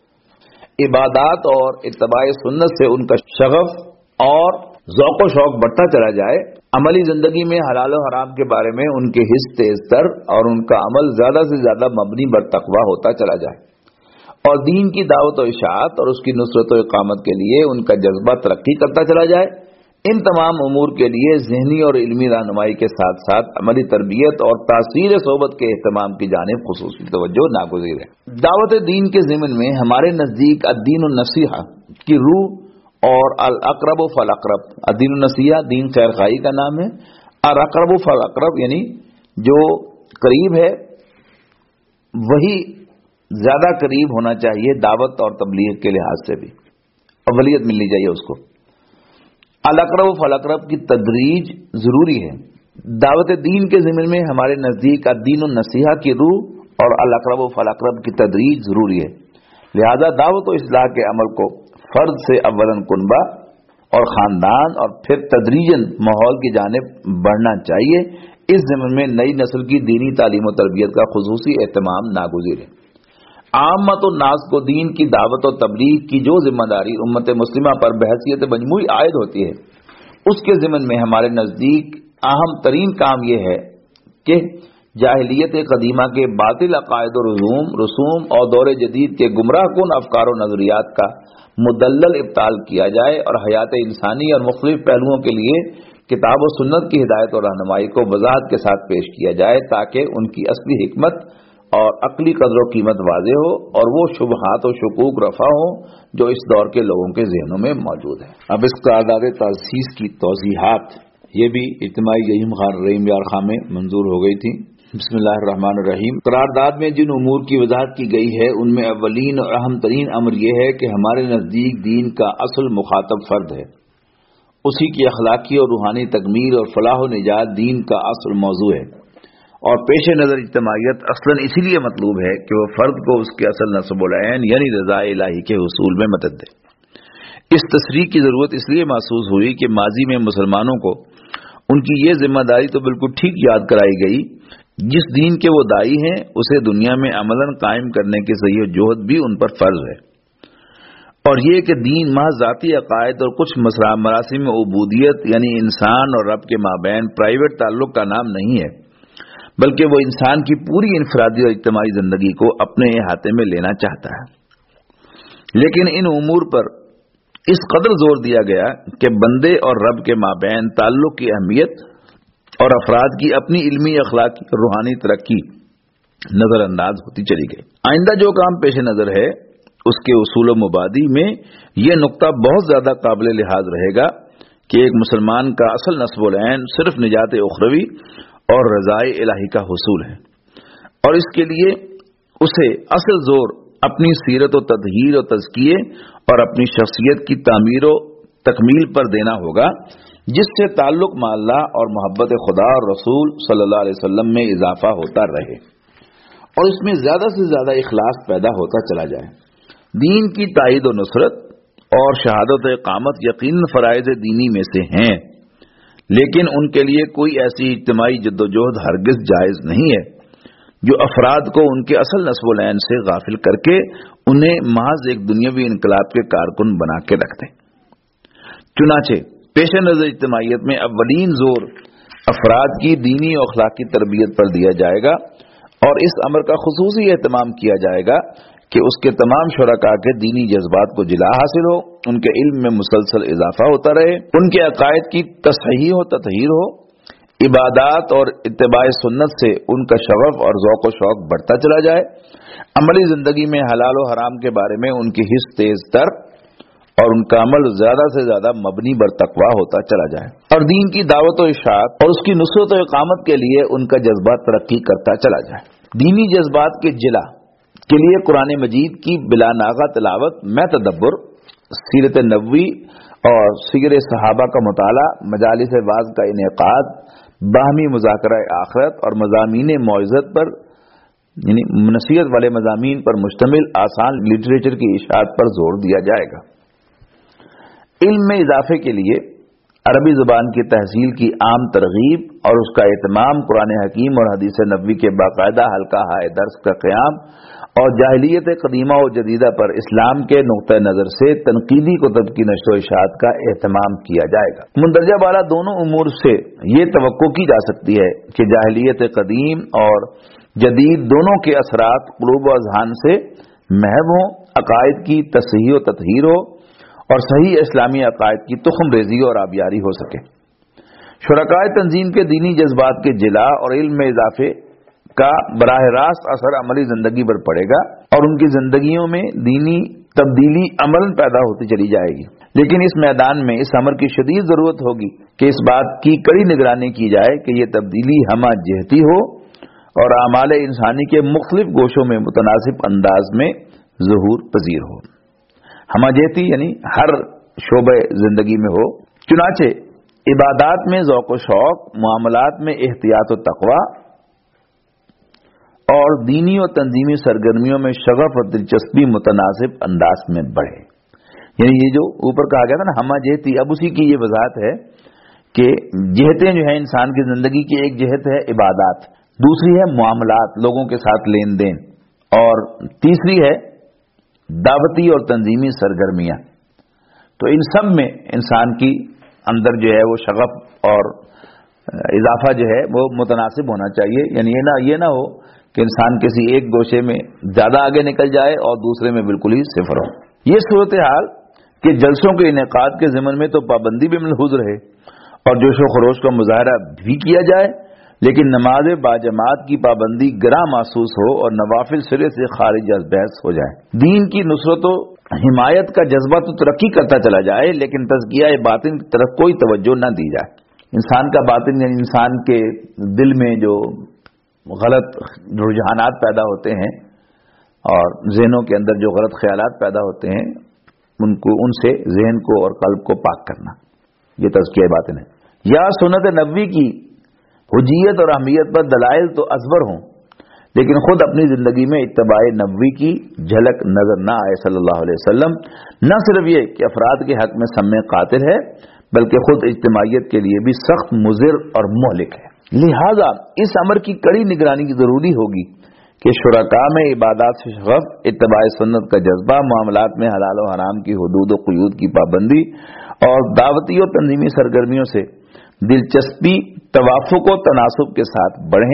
عبادات اور اتباع سنت سے ان کا شغف اور ذوق و شوق بڑھتا چلا جائے، عملی زندگی میں حلال و حرام کے بارے میں ان کے حس تیز تر اور ان کا عمل زیادہ سے زیادہ مبنی بر تقویٰ ہوتا چلا جائے، اور دین کی دعوت و اشاعت اور اس کی نصرت و اقامت کے لیے ان کا جذبہ ترقی کرتا چلا جائے۔ ان تمام امور کے لیے ذہنی اور علمی رہنمائی کے ساتھ ساتھ عملی تربیت اور تاثیر صحبت کے اہتمام کی جانب خصوصی توجہ ناگزیر ہے۔ دعوت دین کے ضمن میں ہمارے نزدیک الدین النصیحہ کی روح اور الاقرب فالاقرب، الدین النصیحہ دین خیر خواہی کا نام ہے، الاقرب فالاقرب یعنی جو قریب ہے وہی زیادہ قریب ہونا چاہیے، دعوت اور تبلیغ کے لحاظ سے بھی اولویت ملنی چاہیے اس کو۔ الاقرب فالاقرب کی تدریج ضروری ہے۔ دعوت دین کے ضمن میں ہمارے نزدیک الدین النصیحہ کی روح اور الاقرب فالاقرب کی تدریج ضروری ہے، لہذا دعوت و اصلاح کے عمل کو فرد سے اولاً کنبہ اور خاندان اور پھر تدریجاً ماحول کی جانب بڑھنا چاہیے۔ اس ضمن میں نئی نسل کی دینی تعلیم و تربیت کا خصوصی اہتمام ناگزیر ہے۔ عامت الناس کو دین کی دعوت و تبلیغ کی جو ذمہ داری امت مسلمہ پر بحیثیت مجموعی عائد ہوتی ہے، اس کے ضمن میں ہمارے نزدیک اہم ترین کام یہ ہے کہ جاہلیت قدیمہ کے باطل عقائد و رسوم اور دور جدید کے گمراہ کن افکار و نظریات کا مدلل ابطال کیا جائے، اور حیات انسانی اور مختلف پہلوؤں کے لیے کتاب و سنت کی ہدایت اور رہنمائی کو وضاحت کے ساتھ پیش کیا جائے، تاکہ ان کی اصلی حکمت اور عقلی قدر و قیمت واضح ہو اور وہ شبہات و شکوک رفع ہوں جو اس دور کے لوگوں کے ذہنوں میں موجود ہیں۔ اب اس قرارداد تاسیس کی توضیحات یہ بھی اجتماعی رحیم یار خاں میں منظور ہو گئی تھی۔ بسم اللہ الرحمن الرحیم۔ قرارداد میں جن امور کی وضاحت کی گئی ہے ان میں اولین اور اہم ترین امر یہ ہے کہ ہمارے نزدیک دین کا اصل مخاطب فرد ہے، اسی کی اخلاقی اور روحانی تکمیل اور فلاح و نجات دین کا اصل موضوع ہے، اور پیش نظر اجتماعیت اصلاً اسی لیے مطلوب ہے کہ وہ فرد کو اس کے اصل نسب العین یعنی رضا الہی کے حصول میں مدد دے۔ اس تصریح کی ضرورت اس لیے محسوس ہوئی کہ ماضی میں مسلمانوں کو ان کی یہ ذمہ داری تو بالکل ٹھیک یاد کرائی گئی، جس دین کے وہ داعی ہیں اسے دنیا میں عملاً قائم کرنے کے صحیح جہد بھی ان پر فرض ہے، اور یہ کہ دین محض ذاتی عقائد اور کچھ مراسم عبودیت یعنی انسان اور رب کے مابین پرائیویٹ تعلق کا نام نہیں ہے، بلکہ وہ انسان کی پوری انفرادی اور اجتماعی زندگی کو اپنے احاطے میں لینا چاہتا ہے۔ لیکن ان امور پر اس قدر زور دیا گیا کہ بندے اور رب کے مابین تعلق کی اہمیت اور افراد کی اپنی علمی، اخلاقی اور روحانی ترقی نظر انداز ہوتی چلی گئی۔ آئندہ جو کام پیش نظر ہے اس کے اصول و مبادی میں یہ نقطہ بہت زیادہ قابل لحاظ رہے گا کہ ایک مسلمان کا اصل نصب العین صرف نجات اخروی اور رضائے الہی کا حصول ہے، اور اس کے لیے اسے اصل زور اپنی سیرت و تطہیر و تزکیے اور اپنی شخصیت کی تعمیر و تکمیل پر دینا ہوگا، جس سے تعلق مع اللہ اور محبت خدا اور رسول صلی اللہ علیہ وسلم میں اضافہ ہوتا رہے اور اس میں زیادہ سے زیادہ اخلاص پیدا ہوتا چلا جائے۔ دین کی تائید و نصرت اور شہادت و اقامت یقیناً فرائض دینی میں سے ہیں، لیکن ان کے لیے کوئی ایسی اجتماعی جدوجہد ہرگز جائز نہیں ہے جو افراد کو ان کے اصل نصب العین سے غافل کر کے انہیں محض ایک دنیاوی انقلاب کے کارکن بنا کے رکھ دیں۔ چنانچہ پیش نظر اجتماعیت میں اولین زور افراد کی دینی اور اخلاقی تربیت پر دیا جائے گا، اور اس امر کا خصوصی اہتمام کیا جائے گا کہ اس کے تمام شرکاء کے دینی جذبات کو جلا حاصل ہو، ان کے علم میں مسلسل اضافہ ہوتا رہے، ان کے عقائد کی تصحیح و تطہیر ہو، عبادات اور اتباع سنت سے ان کا شغف اور ذوق و شوق بڑھتا چلا جائے، عملی زندگی میں حلال و حرام کے بارے میں ان کی حس تیز تر اور ان کا عمل زیادہ سے زیادہ مبنی بر تقویٰ ہوتا چلا جائے، اور دین کی دعوت و اشاعت اور اس کی نصرت و اقامت کے لیے ان کا جذبہ ترقی کرتا چلا جائے۔ دینی جذبات کے جلا کے لیے قرآن مجید کی بلا ناغہ تلاوت میں تدبر، سیرت نبوی اور سیر صحابہ کا مطالعہ، مجالس وعظ کا انعقاد، باہمی مذاکرہ آخرت اور مضامین موعظت پر یعنی نصیحت والے مضامین پر مشتمل آسان لٹریچر کی اشاعت پر زور دیا جائے گا۔ علم میں اضافے کے لیے عربی زبان کی تحصیل کی عام ترغیب اور اس کا اہتمام، قرآن حکیم اور حدیث نبوی کے باقاعدہ حلقہ ہائے درس کا قیام اور جاہلیت قدیمہ و جدیدہ پر اسلام کے نقطہ نظر سے تنقیدی کتب کی نشر و اشاعت کا اہتمام کیا جائے گا۔ مندرجہ بالا دونوں امور سے یہ توقع کی جا سکتی ہے کہ جاہلیت قدیم اور جدید دونوں کے اثرات قلوب و اذہان سے محو ہوں، عقائد کی تصحیح و تطہیر ہو اور صحیح اسلامی عقائد کی تخم ریزی اور آبیاری ہو سکے۔ شرکائے تنظیم کے دینی جذبات کے جلا اور علم میں اضافے کا براہ راست اثر عملی زندگی پر پڑے گا اور ان کی زندگیوں میں دینی تبدیلی عملاً پیدا ہوتی چلی جائے گی، لیکن اس میدان میں اس امر کی شدید ضرورت ہوگی کہ اس بات کی کڑی نگرانی کی جائے کہ یہ تبدیلی ہمہ جہتی ہو اور اعمال انسانی کے مختلف گوشوں میں متناسب انداز میں ظہور پذیر ہو۔ ہمہ جہتی یعنی ہر شعبہ زندگی میں ہو۔ چنانچہ عبادات میں ذوق و شوق، معاملات میں احتیاط و تقوی اور دینی و تنظیمی سرگرمیوں میں شغف اور دلچسپی متناسب انداز میں بڑھے۔ یعنی یہ جو اوپر کہا گیا تھا نا ہمہ جہتی، اب اسی کی یہ وضاحت ہے کہ جہتیں جو ہیں انسان کی زندگی کی، ایک جہت ہے عبادات، دوسری ہے معاملات، لوگوں کے ساتھ لین دین، اور تیسری ہے دعوتی اور تنظیمی سرگرمیاں۔ تو ان سب میں انسان کی اندر جو ہے وہ شغف اور اضافہ جو ہے وہ متناسب ہونا چاہیے، یعنی یہ نہ ہو کہ انسان کسی ایک گوشے میں زیادہ آگے نکل جائے اور دوسرے میں بالکل ہی صفر ہو۔ یہ صورتحال کہ جلسوں کے انعقاد کے ضمن میں تو پابندی بھی ملحوظ رہے اور جوش و خروش کا مظاہرہ بھی کیا جائے، لیکن نماز باجماعت کی پابندی گراں محسوس ہو اور نوافل سرے سے خارج از بحث ہو جائے۔ دین کی نصرت و حمایت کا جذبہ تو ترقی کرتا چلا جائے، لیکن تزکیہ باطن کی طرف کوئی توجہ نہ دی جائے۔ انسان کا باطن یعنی انسان کے دل میں جو غلط رجحانات پیدا ہوتے ہیں اور ذہنوں کے اندر جو غلط خیالات پیدا ہوتے ہیں ان سے ذہن کو اور قلب کو پاک کرنا، یہ تزکیہ باطن ہے۔ یا سنت نبوی کی حجیت اور اہمیت پر دلائل تو ازبر ہوں، لیکن خود اپنی زندگی میں اتباع نبوی کی جھلک نظر نہ آئے صلی اللہ علیہ وسلم. نہ صرف یہ کہ افراد کے حق میں سم قاتل ہے بلکہ خود اجتماعیت کے لیے بھی سخت مضر اور مہلک ہے. لہذا اس امر کی کڑی نگرانی کی ضروری ہوگی کہ شرکاء میں عبادات سے شغف، اتباع سنت کا جذبہ، معاملات میں حلال و حرام کی حدود و قیود کی پابندی اور دعوتی و تنظیمی سرگرمیوں سے دلچسپی توافق و تناسب کے ساتھ بڑھیں.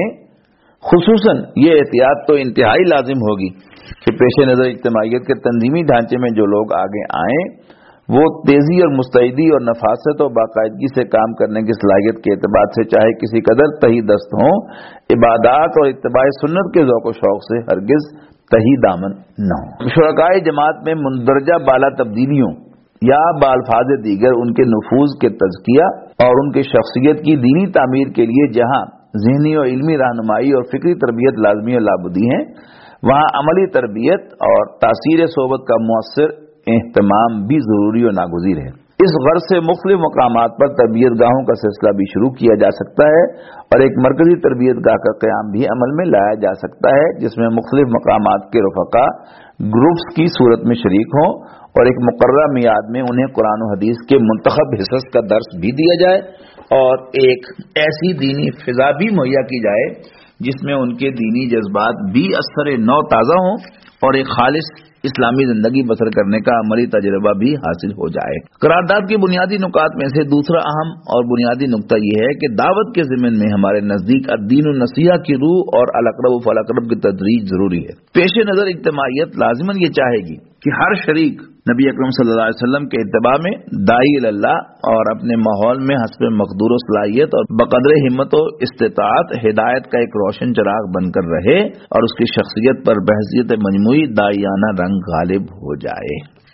خصوصاً یہ احتیاط تو انتہائی لازم ہوگی کہ پیش نظر اجتماعیت کے تنظیمی ڈھانچے میں جو لوگ آگے آئیں وہ تیزی اور مستعدی اور نفاست اور باقاعدگی سے کام کرنے کی صلاحیت کے اعتبار سے چاہے کسی قدر تہی دست ہوں، عبادات اور اتباع سنت کے ذوق و شوق سے ہرگز تہی دامن نہ ہوں. شرکاء جماعت میں مندرجہ بالا تبدیلیوں یا بالفاظ دیگر ان کے نفوذ کے تزکیہ اور ان کی شخصیت کی دینی تعمیر کے لیے جہاں ذہنی اور علمی رہنمائی اور فکری تربیت لازمی اور لابدی ہیں، وہاں عملی تربیت اور تاثیر صحبت کا مؤثر اہتمام بھی ضروری اور ناگزیر ہے. اس غرض سے مختلف مقامات پر تربیت گاہوں کا سلسلہ بھی شروع کیا جا سکتا ہے اور ایک مرکزی تربیت گاہ کا قیام بھی عمل میں لایا جا سکتا ہے جس میں مختلف مقامات کے رفقا گروپس کی صورت میں شریک ہوں اور ایک مقررہ میعاد میں انہیں قرآن و حدیث کے منتخب حصص کا درس بھی دیا جائے اور ایک ایسی دینی فضا بھی مہیا کی جائے جس میں ان کے دینی جذبات بھی اثر نو تازہ ہوں اور ایک خالص اسلامی زندگی بسر کرنے کا عملی تجربہ بھی حاصل ہو جائے. قرارداد کے بنیادی نکات میں سے دوسرا اہم اور بنیادی نقطہ یہ ہے کہ دعوت کے ضمن میں ہمارے نزدیک الدین النصیحہ کی روح اور الاقرب فالاقرب کی تدریج ضروری ہے. پیش نظر اجتماعیت لازماً یہ چاہے گی کہ ہر شریک نبی اکرم صلی اللہ علیہ وسلم کے اتباع میں داعی اللہ اور اپنے ماحول میں حسب مقدور و صلاحیت اور بقدر ہمت و استطاعت ہدایت کا ایک روشن چراغ بن کر رہے اور اس کی شخصیت پر بحیثیت مجموعی داعیانہ رنگ غالب ہو جائے.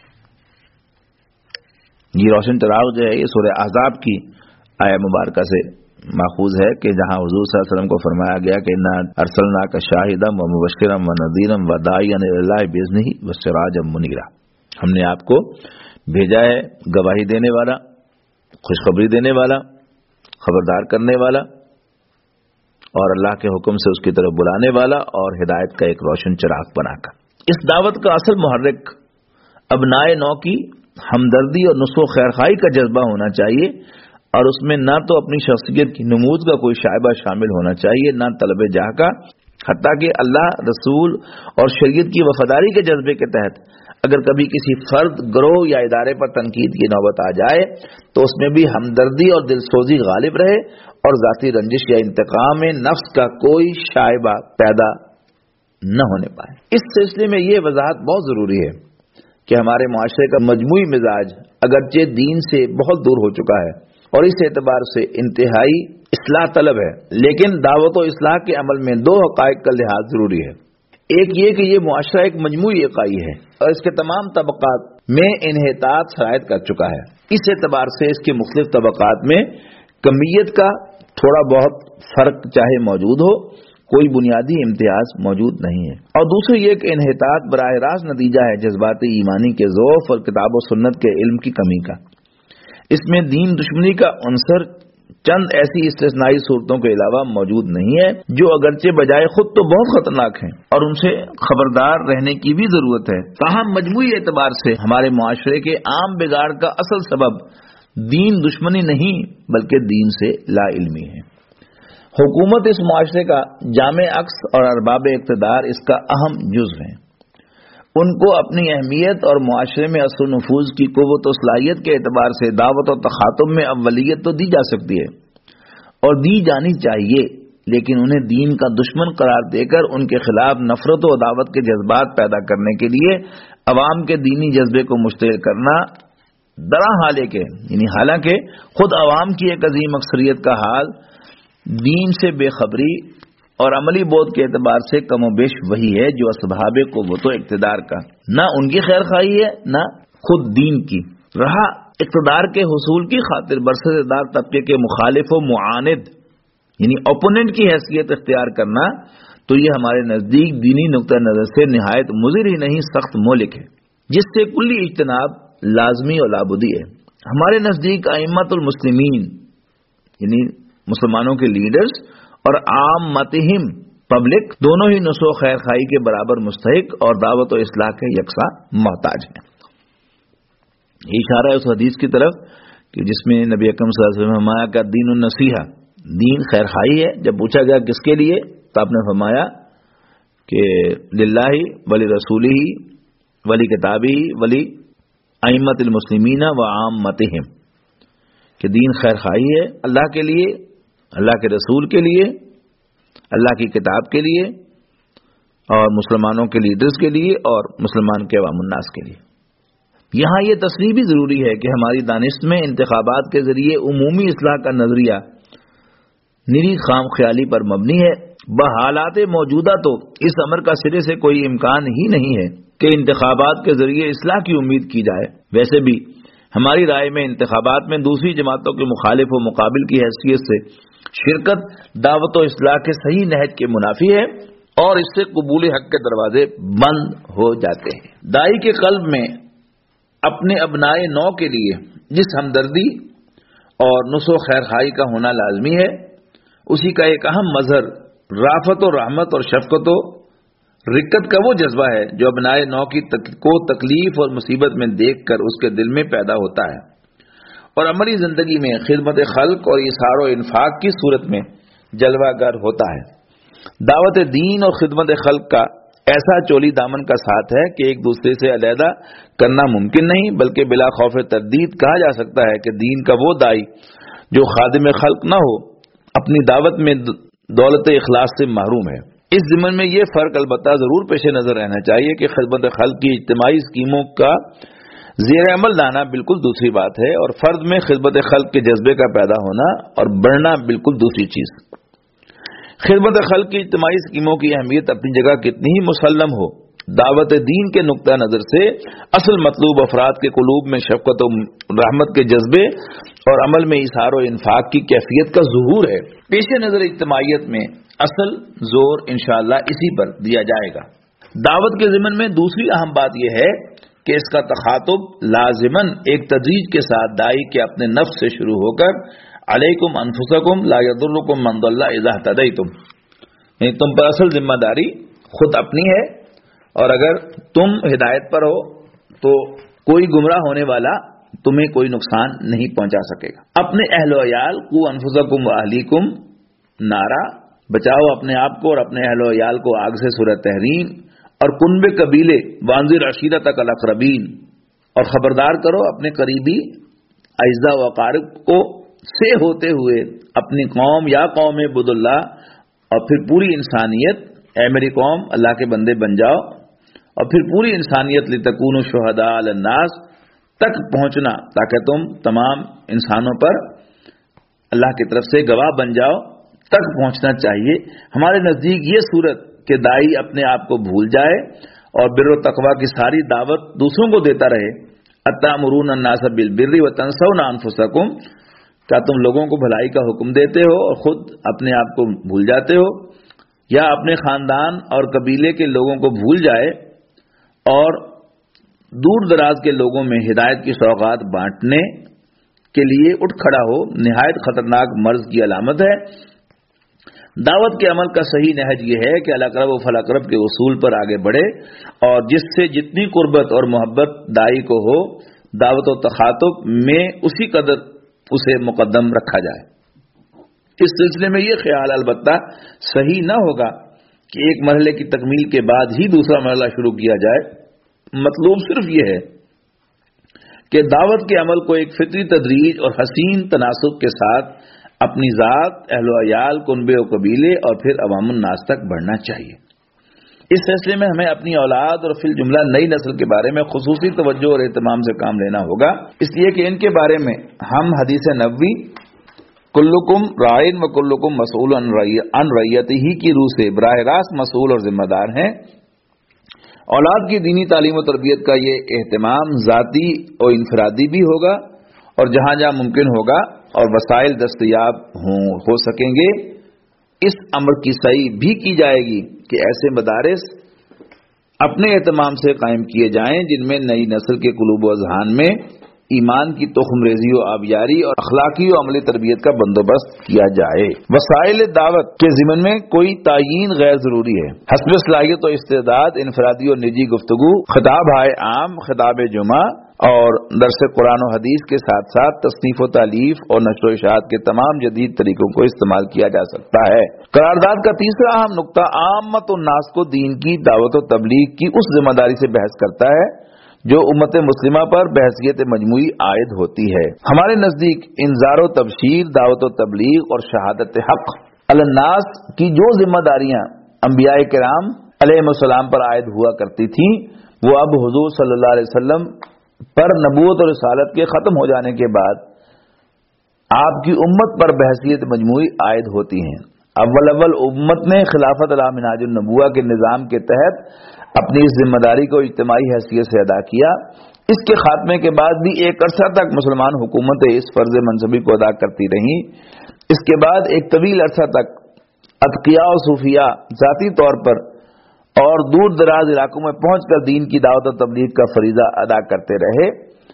یہ روشن چراغ جو ہے یہ سورہ احزاب کی آیہ مبارکہ سے ماخوذ ہے کہ جہاں حضور صلی اللہ علیہ وسلم کو فرمایا گیا کہ انا ارسلناک شاہدا و مبشرا و نذیرا و داعیا الی اللہ باذنہ و سراجا منیرا. ہم نے آپ کو بھیجا ہے گواہی دینے والا، خوشخبری دینے والا، خبردار کرنے والا اور اللہ کے حکم سے اس کی طرف بلانے والا اور ہدایت کا ایک روشن چراغ بنا کر. اس دعوت کا اصل محرک ابنائے نو کی ہمدردی اور نصح و خیرخواہی کا جذبہ ہونا چاہیے اور اس میں نہ تو اپنی شخصیت کی نمود کا کوئی شائبہ شامل ہونا چاہیے، نہ طلب جاہ کا. حتیٰ کہ اللہ، رسول اور شریعت کی وفاداری کے جذبے کے تحت اگر کبھی کسی فرد، گروہ یا ادارے پر تنقید کی نوبت آ جائے تو اس میں بھی ہمدردی اور دلسوزی غالب رہے اور ذاتی رنجش یا انتقام نفس کا کوئی شائبہ پیدا نہ ہونے پائے. اس سلسلے میں یہ وضاحت بہت ضروری ہے کہ ہمارے معاشرے کا مجموعی مزاج اگرچہ دین سے بہت دور ہو چکا ہے اور اس اعتبار سے انتہائی اصلاح طلب ہے، لیکن دعوت و اصلاح کے عمل میں دو حقائق کا لحاظ ضروری ہے. ایک یہ کہ یہ معاشرہ ایک مجموعی اکائی ہے اور اس کے تمام طبقات میں انحطاط شرائط کر چکا ہے. اس اعتبار سے اس کے مختلف طبقات میں کمیت کا تھوڑا بہت فرق چاہے موجود ہو، کوئی بنیادی امتیاز موجود نہیں ہے. اور دوسرے یہ کہ انحطاط براہ راست نتیجہ ہے جذبات ایمانی کے ضعف اور کتاب و سنت کے علم کی کمی کا. اس میں دین دشمنی کا عنصر چند ایسی استثنائی صورتوں کے علاوہ موجود نہیں ہے جو اگرچہ بجائے خود تو بہت خطرناک ہیں اور ان سے خبردار رہنے کی بھی ضرورت ہے. تاہم مجموعی اعتبار سے ہمارے معاشرے کے عام بگاڑ کا اصل سبب دین دشمنی نہیں بلکہ دین سے لا علمی ہے. حکومت اس معاشرے کا جامع عکس اور ارباب اقتدار اس کا اہم جزو ہیں. ان کو اپنی اہمیت اور معاشرے میں اثر و نفوذ کی قوت و صلاحیت کے اعتبار سے دعوت و تخاطب میں اولیت تو دی جا سکتی ہے اور دی جانی چاہیے، لیکن انہیں دین کا دشمن قرار دے کر ان کے خلاف نفرت و عداوت کے جذبات پیدا کرنے کے لیے عوام کے دینی جذبے کو مشتعل کرنا درا حالے کے یعنی حالانکہ خود عوام کی ایک عظیم اکثریت کا حال دین سے بے خبری اور عملی بود کے اعتبار سے کم و بیش وہی ہے جو اسباب قوت و اقتدار کا نہ ان کی خیر خواہی ہے نہ خود دین کی. رہا اقتدار کے حصول کی خاطر برسردار طبقے کے مخالف و معاند یعنی اوپوننٹ کی حیثیت اختیار کرنا تو یہ ہمارے نزدیک دینی نقطہ نظر سے نہایت مضر ہی نہیں سخت مہلک ہے، جس سے کلی اجتناب لازمی اور لابدی ہے. ہمارے نزدیک ائمۃ المسلمین یعنی مسلمانوں کے لیڈرز اور عامتہم پبلک دونوں ہی نصح و خیر خواہی کے برابر مستحق اور دعوت و اصلاح کے یکساں محتاج ہیں. یہ اشارہ ہے اس حدیث کی طرف کہ جس میں نبی اکرم صلی اللہ علیہ وسلم نے فرمایا کہ دین النصیحہ، دین خیر خواہی ہے. جب پوچھا گیا کس کے لیے تو آپ نے فرمایا کہ للہ ولی رسولہ ولی کتابہ ولی ائمۃ المسلمین و عامتہم، کہ دین خیر خواہی ہے اللہ کے لیے، اللہ کے رسول کے لیے، اللہ کی کتاب کے لیے اور مسلمانوں کے لیڈرز کے لیے اور مسلمان کے عوام الناس کے لیے. یہاں یہ تصریح بھی ضروری ہے کہ ہماری دانشت میں انتخابات کے ذریعے عمومی اصلاح کا نظریہ نری خام خیالی پر مبنی ہے. بحالات موجودہ تو اس امر کا سرے سے کوئی امکان ہی نہیں ہے کہ انتخابات کے ذریعے اصلاح کی امید کی جائے. ویسے بھی ہماری رائے میں انتخابات میں دوسری جماعتوں کے مخالف و مقابل کی حیثیت سے شرکت دعوت و اصلاح کے صحیح نہج کے منافی ہے اور اس سے قبول حق کے دروازے بند ہو جاتے ہیں. دائی کے قلب میں اپنے ابنائے نو کے لیے جس ہمدردی اور نصح و خیر خواہی کا ہونا لازمی ہے، اسی کا ایک اہم مظہر رافت و رحمت اور شفقت و رقت کا وہ جذبہ ہے جو ابنائے نو کو تکلیف اور مصیبت میں دیکھ کر اس کے دل میں پیدا ہوتا ہے اور عملی زندگی میں خدمت خلق اور اظہار و انفاق کی صورت میں جلوہ گر ہوتا ہے. دعوت دین اور خدمت خلق کا ایسا چولی دامن کا ساتھ ہے کہ ایک دوسرے سے علیحدہ کرنا ممکن نہیں، بلکہ بلا خوف تردید کہا جا سکتا ہے کہ دین کا وہ دائی جو خادم خلق نہ ہو اپنی دعوت میں دولت اخلاص سے محروم ہے. اس ضمن میں یہ فرق البتہ ضرور پیش نظر رہنا چاہیے کہ خدمت خلق کی اجتماعی اسکیموں کا زیر عمل لانا بالکل دوسری بات ہے اور فرد میں خدمت خلق کے جذبے کا پیدا ہونا اور بڑھنا بالکل دوسری چیز. خدمت خلق کی اجتماعی اسکیموں کی اہمیت اپنی جگہ کتنی ہی مسلم ہو، دعوت دین کے نقطہ نظر سے اصل مطلوب افراد کے قلوب میں شفقت و رحمت کے جذبے اور عمل میں اظہار و انفاق کی کیفیت کا ظہور ہے. پیش نظر اجتماعیت میں اصل زور انشاءاللہ اسی پر دیا جائے گا. دعوت کے ضمن میں دوسری اہم بات یہ ہے کہ اس کا تخاطب لازماً ایک تدریج کے ساتھ دائی کے اپنے نفس سے شروع ہو کر علیکم انفسکم لا یضرکم من ضل اذا اہتدیتم، یعنی تم پر اصل ذمہ داری خود اپنی ہے اور اگر تم ہدایت پر ہو تو کوئی گمراہ ہونے والا تمہیں کوئی نقصان نہیں پہنچا سکے گا. اپنے اہل و عیال قو انفسکم و اہلیکم نارا، بچاؤ اپنے آپ کو اور اپنے اہل و عیال کو آگ سے سورہ تحریم، اور کنب قبیلے وانذر عشیرتک الاقربین، اور خبردار کرو اپنے قریبی اعزاء و اقارب کو سے ہوتے ہوئے اپنی قوم یا قوم عبد اللہ اور پھر پوری انسانیت، اے میری قوم اللہ کے بندے بن جاؤ، اور پھر پوری انسانیت لتکونوا شہداء علی الناس تک پہنچنا تاکہ تم تمام انسانوں پر اللہ کی طرف سے گواہ بن جاؤ تک پہنچنا چاہیے. ہمارے نزدیک یہ صورت کہ دائی اپنے آپ کو بھول جائے اور بر و تقوی کی ساری دعوت دوسروں کو دیتا رہے. اتامرون الناس بالبر وتنسون انفسکم، کیا تم لوگوں کو بھلائی کا حکم دیتے ہو اور خود اپنے آپ کو بھول جاتے ہو؟ یا اپنے خاندان اور قبیلے کے لوگوں کو بھول جائے اور دور دراز کے لوگوں میں ہدایت کی سوغات بانٹنے کے لیے اٹھ کھڑا ہو، نہایت خطرناک مرض کی علامت ہے. دعوت کے عمل کا صحیح نہج یہ ہے کہ الاقرب و فلاقرب کے اصول پر آگے بڑھے اور جس سے جتنی قربت اور محبت دائی کو ہو دعوت و تخاطب میں اسی قدر اسے مقدم رکھا جائے. اس سلسلے میں یہ خیال البتہ صحیح نہ ہوگا کہ ایک مرحلے کی تکمیل کے بعد ہی دوسرا مرحلہ شروع کیا جائے. مطلوب صرف یہ ہے کہ دعوت کے عمل کو ایک فطری تدریج اور حسین تناسب کے ساتھ اپنی ذات، اہل و عیال، کنبے و قبیلے اور پھر عوام الناس تک بڑھنا چاہیے. اس سلسلے میں ہمیں اپنی اولاد اور فی الجملہ نئی نسل کے بارے میں خصوصی توجہ اور اہتمام سے کام لینا ہوگا، اس لیے کہ ان کے بارے میں ہم حدیث نبوی کلکم رائن و کلکم مسئول عن رعیتہ کی روح سے براہ راست مسئول اور ذمہ دار ہیں. اولاد کی دینی تعلیم و تربیت کا یہ اہتمام ذاتی اور انفرادی بھی ہوگا اور جہاں جہاں ممکن ہوگا اور وسائل دستیاب ہو سکیں گے اس امر کی سعی بھی کی جائے گی کہ ایسے مدارس اپنے اہتمام سے قائم کیے جائیں جن میں نئی نسل کے قلوب و اذہان میں ایمان کی تخم ریزی و آبیاری اور اخلاقی و عملی تربیت کا بندوبست کیا جائے۔ وسائل دعوت کے ضمن میں کوئی تعیین غیر ضروری ہے۔ حسب صلاحیت و استعداد انفرادی اور نجی گفتگو، خطاب ہائے عام، خطاب جمعہ اور درس قرآن و حدیث کے ساتھ ساتھ تصنیف و تالیف اور نشر و اشاعت کے تمام جدید طریقوں کو استعمال کیا جا سکتا ہے۔ قرارداد کا تیسرا اہم نقطہ عامت الناس کو دین کی دعوت و تبلیغ کی اس ذمہ داری سے بحث کرتا ہے جو امت مسلمہ پر بحیثیت مجموعی عائد ہوتی ہے۔ ہمارے نزدیک انذار و تبشیر، دعوت و تبلیغ اور شہادت حق الناس کی جو ذمہ داریاں انبیاء کرام علیہ السلام پر عائد ہوا کرتی تھیں، وہ اب حضور صلی اللہ علیہ وسلم پر نبوت اور رسالت کے ختم ہو جانے کے بعد آپ کی امت پر بحیثیت مجموعی عائد ہوتی ہیں۔ اول امت نے خلافت علی منہاج النبوہ کے نظام کے تحت اپنی اس ذمہ داری کو اجتماعی حیثیت سے ادا کیا۔ اس کے خاتمے کے بعد بھی ایک عرصہ تک مسلمان حکومتیں اس فرض منصبی کو ادا کرتی رہیں۔ اس کے بعد ایک طویل عرصہ تک اتقیاء و صوفیاء ذاتی طور پر اور دور دراز علاقوں میں پہنچ کر دین کی دعوت و تبلیغ کا فریضہ ادا کرتے رہے۔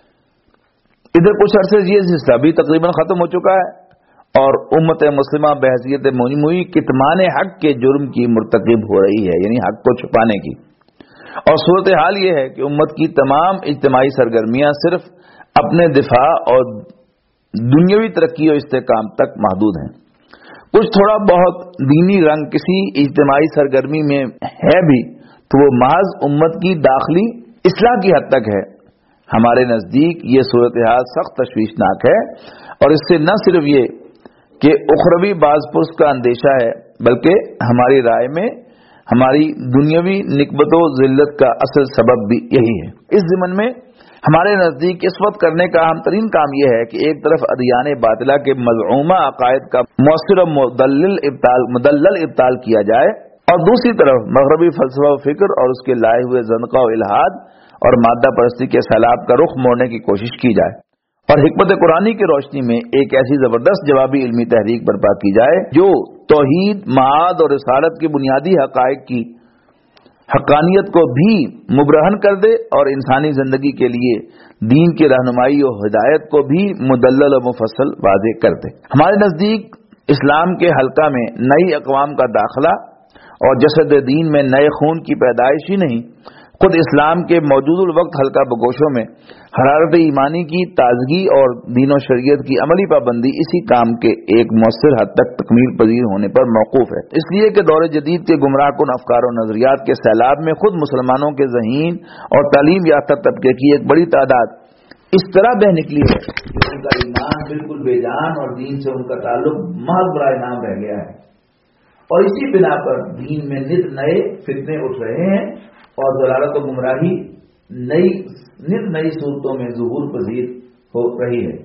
ادھر کچھ عرصے یہ سلسلہ بھی تقریباً ختم ہو چکا ہے اور امت مسلمہ بحیثیت مجموعی کتمان حق کے جرم کی مرتکب ہو رہی ہے، یعنی حق کو چھپانے کی۔ اور صورتحال یہ ہے کہ امت کی تمام اجتماعی سرگرمیاں صرف اپنے دفاع اور دنیاوی ترقی و استحکام تک محدود ہیں۔ کچھ تھوڑا بہت دینی رنگ کسی اجتماعی سرگرمی میں ہے بھی تو وہ محض امت کی داخلی اصلاح کی حد تک ہے۔ ہمارے نزدیک یہ صورتحال سخت تشویشناک ہے اور اس سے نہ صرف یہ کہ اخروی باز پرس کا اندیشہ ہے، بلکہ ہماری رائے میں ہماری دنیاوی نکبت و ذلت کا اصل سبب بھی یہی ہے۔ اس ضمن میں ہمارے نزدیک اس وقت کرنے کا اہم ترین کام یہ ہے کہ ایک طرف ادیان باطلہ کے مزعومہ عقائد کا مؤثر و مدلل ابطال کیا جائے اور دوسری طرف مغربی فلسفہ و فکر اور اس کے لائے ہوئے زندقہ و الحاد اور مادہ پرستی کے سیلاب کا رخ موڑنے کی کوشش کی جائے اور حکمت قرآنی کی روشنی میں ایک ایسی زبردست جوابی علمی تحریک برپا کی جائے جو توحید، معاد اور رسالت کے بنیادی حقائق کی حقانیت کو بھی مبرہن کر دے اور انسانی زندگی کے لیے دین کی رہنمائی و ہدایت کو بھی مدلل و مفصل واضح کر دے۔ ہمارے نزدیک اسلام کے حلقہ میں نئی اقوام کا داخلہ اور جسد دین میں نئے خون کی پیدائش ہی نہیں، خود اسلام کے موجود الوقت حلقہ بگوشوں میں حرارت ایمانی کی تازگی اور دین و شریعت کی عملی پابندی اسی کام کے ایک مؤثر حد تک تکمیل پذیر ہونے پر موقوف ہے۔ اس لیے کہ دور جدید کے گمراہ کن افکار و نظریات کے سیلاب میں خود مسلمانوں کے ذہین اور تعلیم یافتہ طبقے کی ایک بڑی تعداد اس طرح بہ نکلی ہے کہ ان کا ایمان بالکل بے جان اور دین سے ان کا تعلق محض برائے نام رہ گیا ہے، اور اسی بنا پر دین میں نت نئے فتنے اٹھ رہے ہیں اور ضلالت و گمراہی نئی صورتوں میں ظہور پذیر ہو رہی ہے۔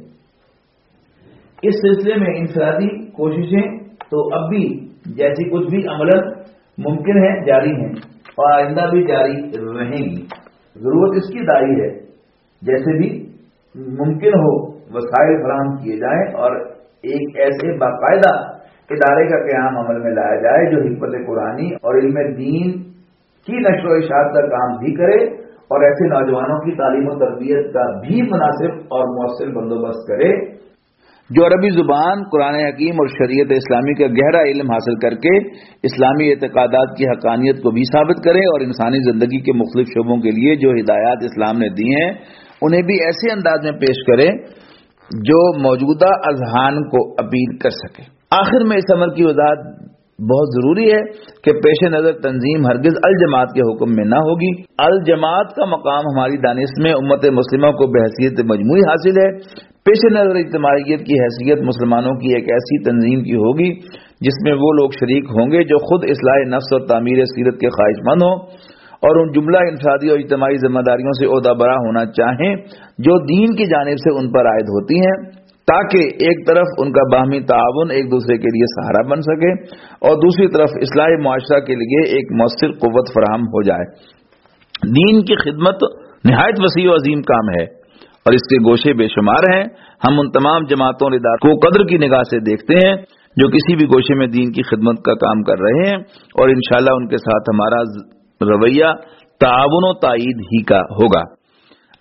اس سلسلے میں انفرادی کوششیں تو اب بھی جیسی کچھ بھی عملاً ممکن ہے جاری ہیں اور آئندہ بھی جاری رہیں گی۔ ضرورت اس کی دائی ہے جیسے بھی ممکن ہو وسائل فراہم کیے جائیں اور ایک ایسے باقاعدہ ادارے کا قیام عمل میں لایا جائے جو حکمت قرآنی اور علم دین کی نشر و اشاعت کا کام بھی کرے اور ایسے نوجوانوں کی تعلیم و تربیت کا بھی مناسب اور مؤثر بندوبست کرے جو عربی زبان، قرآن حکیم اور شریعت اسلامی کا گہرا علم حاصل کر کے اسلامی اعتقادات کی حقانیت کو بھی ثابت کرے اور انسانی زندگی کے مختلف شعبوں کے لیے جو ہدایات اسلام نے دی ہیں انہیں بھی ایسے انداز میں پیش کرے جو موجودہ اذہان کو اپیل کر سکے۔ آخر میں اس عمل کی وضاحت بہت ضروری ہے کہ پیش نظر تنظیم ہرگز الجماعت کے حکم میں نہ ہوگی۔ الجماعت کا مقام ہماری دانش میں امت مسلمہ کو بحیثیت مجموعی حاصل ہے۔ پیش نظر اجتماعیت کی حیثیت مسلمانوں کی ایک ایسی تنظیم کی ہوگی جس میں وہ لوگ شریک ہوں گے جو خود اصلاح نفس اور تعمیر سیرت کے خواہش مند ہوں اور ان جملہ انفرادی اور اجتماعی ذمہ داریوں سے عہدہ برا ہونا چاہیں جو دین کی جانب سے ان پر عائد ہوتی ہیں، تاکہ ایک طرف ان کا باہمی تعاون ایک دوسرے کے لیے سہارا بن سکے اور دوسری طرف اصلاح معاشرہ کے لیے ایک مؤثر قوت فراہم ہو جائے۔ دین کی خدمت نہایت وسیع و عظیم کام ہے اور اس کے گوشے بے شمار ہیں۔ ہم ان تمام جماعتوں اور اداروں کو قدر کی نگاہ سے دیکھتے ہیں جو کسی بھی گوشے میں دین کی خدمت کا کام کر رہے ہیں اور انشاءاللہ ان کے ساتھ ہمارا رویہ تعاون و تائید ہی کا ہوگا۔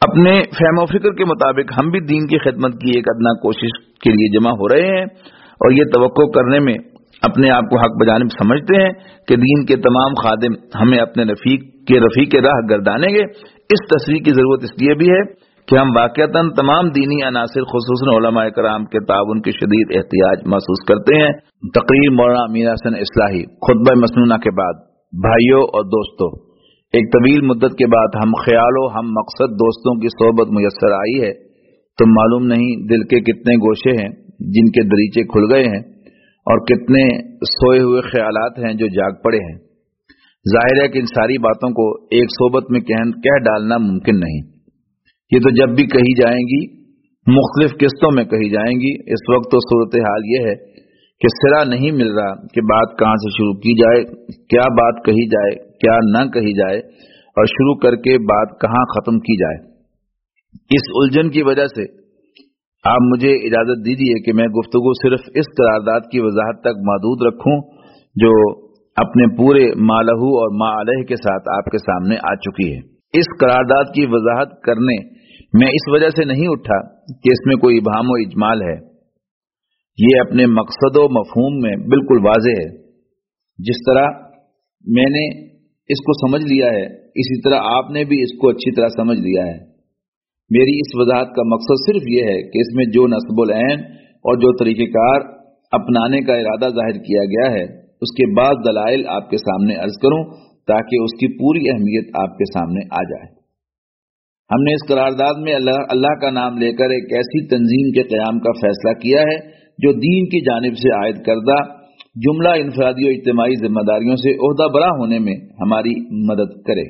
اپنے فہم و فکر کے مطابق ہم بھی دین کی خدمت کی ایک ادنا کوشش کے لیے جمع ہو رہے ہیں اور یہ توقع کرنے میں اپنے آپ کو حق بجانب سمجھتے ہیں کہ دین کے تمام خادم ہمیں اپنے رفیق راہ گردانیں گے۔ اس تصریح کی ضرورت اس لیے بھی ہے کہ ہم واقعتاً تمام دینی عناصر خصوصاً علماء کرام کے تعاون کی شدید احتیاج محسوس کرتے ہیں۔ تقریر مولانا امیر حسن اصلاحی۔ خطبہ مسنونہ کے بعد بھائیوں اور دوستوں، ایک طویل مدت کے بعد ہم خیال و ہم مقصد دوستوں کی صحبت میسر آئی ہے تو معلوم نہیں دل کے کتنے گوشے ہیں جن کے دریچے کھل گئے ہیں اور کتنے سوئے ہوئے خیالات ہیں جو جاگ پڑے ہیں۔ ظاہر ہے کہ ان ساری باتوں کو ایک صحبت میں کہہ ڈالنا ممکن نہیں۔ یہ تو جب بھی کہی جائیں گی مختلف قسطوں میں کہی جائیں گی۔ اس وقت تو صورتحال یہ ہے کہ سرا نہیں مل رہا کہ بات کہاں سے شروع کی جائے، کیا بات کہی جائے، کیا نہ کہی جائے اور شروع کر کے بات کہاں ختم کی جائے۔ اس الجھن کی وجہ سے آپ مجھے اجازت دیجیے کہ میں گفتگو صرف اس قرارداد کی وضاحت تک محدود رکھوں جو اپنے پورے ما لہو اور ما علیہ کے ساتھ آپ کے سامنے آ چکی ہے۔ اس قرارداد کی وضاحت کرنے میں اس وجہ سے نہیں اٹھا کہ اس میں کوئی ابہام و اجمال ہے، یہ اپنے مقصد و مفہوم میں بالکل واضح ہے۔ جس طرح میں نے اس کو سمجھ لیا ہے اسی طرح آپ نے بھی اس کو اچھی طرح سمجھ لیا ہے۔ میری اس وضاحت کا مقصد صرف یہ ہے کہ اس میں جو نصب العین اور جو طریقہ کار اپنانے کا ارادہ ظاہر کیا گیا ہے اس کے بعد دلائل آپ کے سامنے عرض کروں تاکہ اس کی پوری اہمیت آپ کے سامنے آ جائے۔ ہم نے اس قرارداد میں اللہ کا نام لے کر ایک ایسی تنظیم کے قیام کا فیصلہ کیا ہے جو دین کی جانب سے عائد کردہ جملہ انفرادی و اجتماعی ذمہ داریوں سے عہدہ برا ہونے میں ہماری مدد کرے۔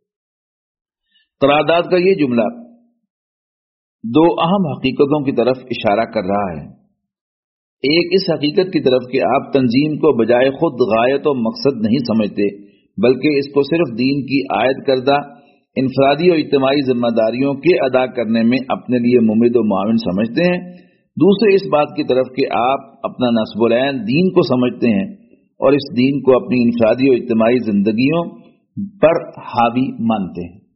قرارداد کا یہ جملہ دو اہم حقیقتوں کی طرف اشارہ کر رہا ہے۔ ایک اس حقیقت کی طرف کہ آپ تنظیم کو بجائے خود غایت و مقصد نہیں سمجھتے بلکہ اس کو صرف دین کی عائد کردہ انفرادی اور اجتماعی ذمہ داریوں کے ادا کرنے میں اپنے لیے ممد و معاون سمجھتے ہیں۔ دوسرے اس بات کی طرف کہ آپ اپنا نصب العین دین کو سمجھتے ہیں اور اس دین کو اپنی انفرادی اور اجتماعی زندگیوں پر حاوی مانتے ہیں۔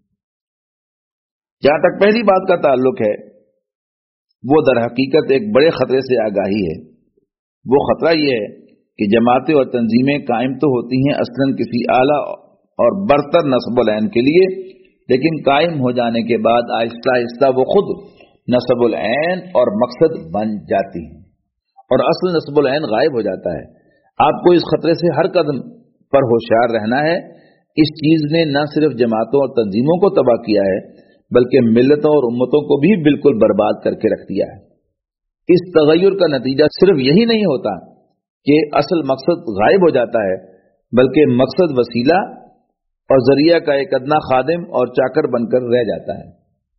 جہاں تک پہلی بات کا تعلق ہے وہ در حقیقت ایک بڑے خطرے سے آگاہی ہے۔ وہ خطرہ یہ ہے کہ جماعتیں اور تنظیمیں قائم تو ہوتی ہیں اصلاً کسی اعلیٰ اور برتر نصب العین کے لیے، لیکن قائم ہو جانے کے بعد آہستہ آہستہ وہ خود نصب العین اور مقصد بن جاتی ہیں اور اصل نصب العین غائب ہو جاتا ہے۔ آپ کو اس خطرے سے ہر قدم پر ہوشیار رہنا ہے۔ اس چیز نے نہ صرف جماعتوں اور تنظیموں کو تباہ کیا ہے بلکہ ملتوں اور امتوں کو بھی بالکل برباد کر کے رکھ دیا ہے۔ اس تغیر کا نتیجہ صرف یہی نہیں ہوتا کہ اصل مقصد غائب ہو جاتا ہے بلکہ مقصد وسیلہ اور ذریعہ کا ایک ادنا خادم اور چاکر بن کر رہ جاتا ہے۔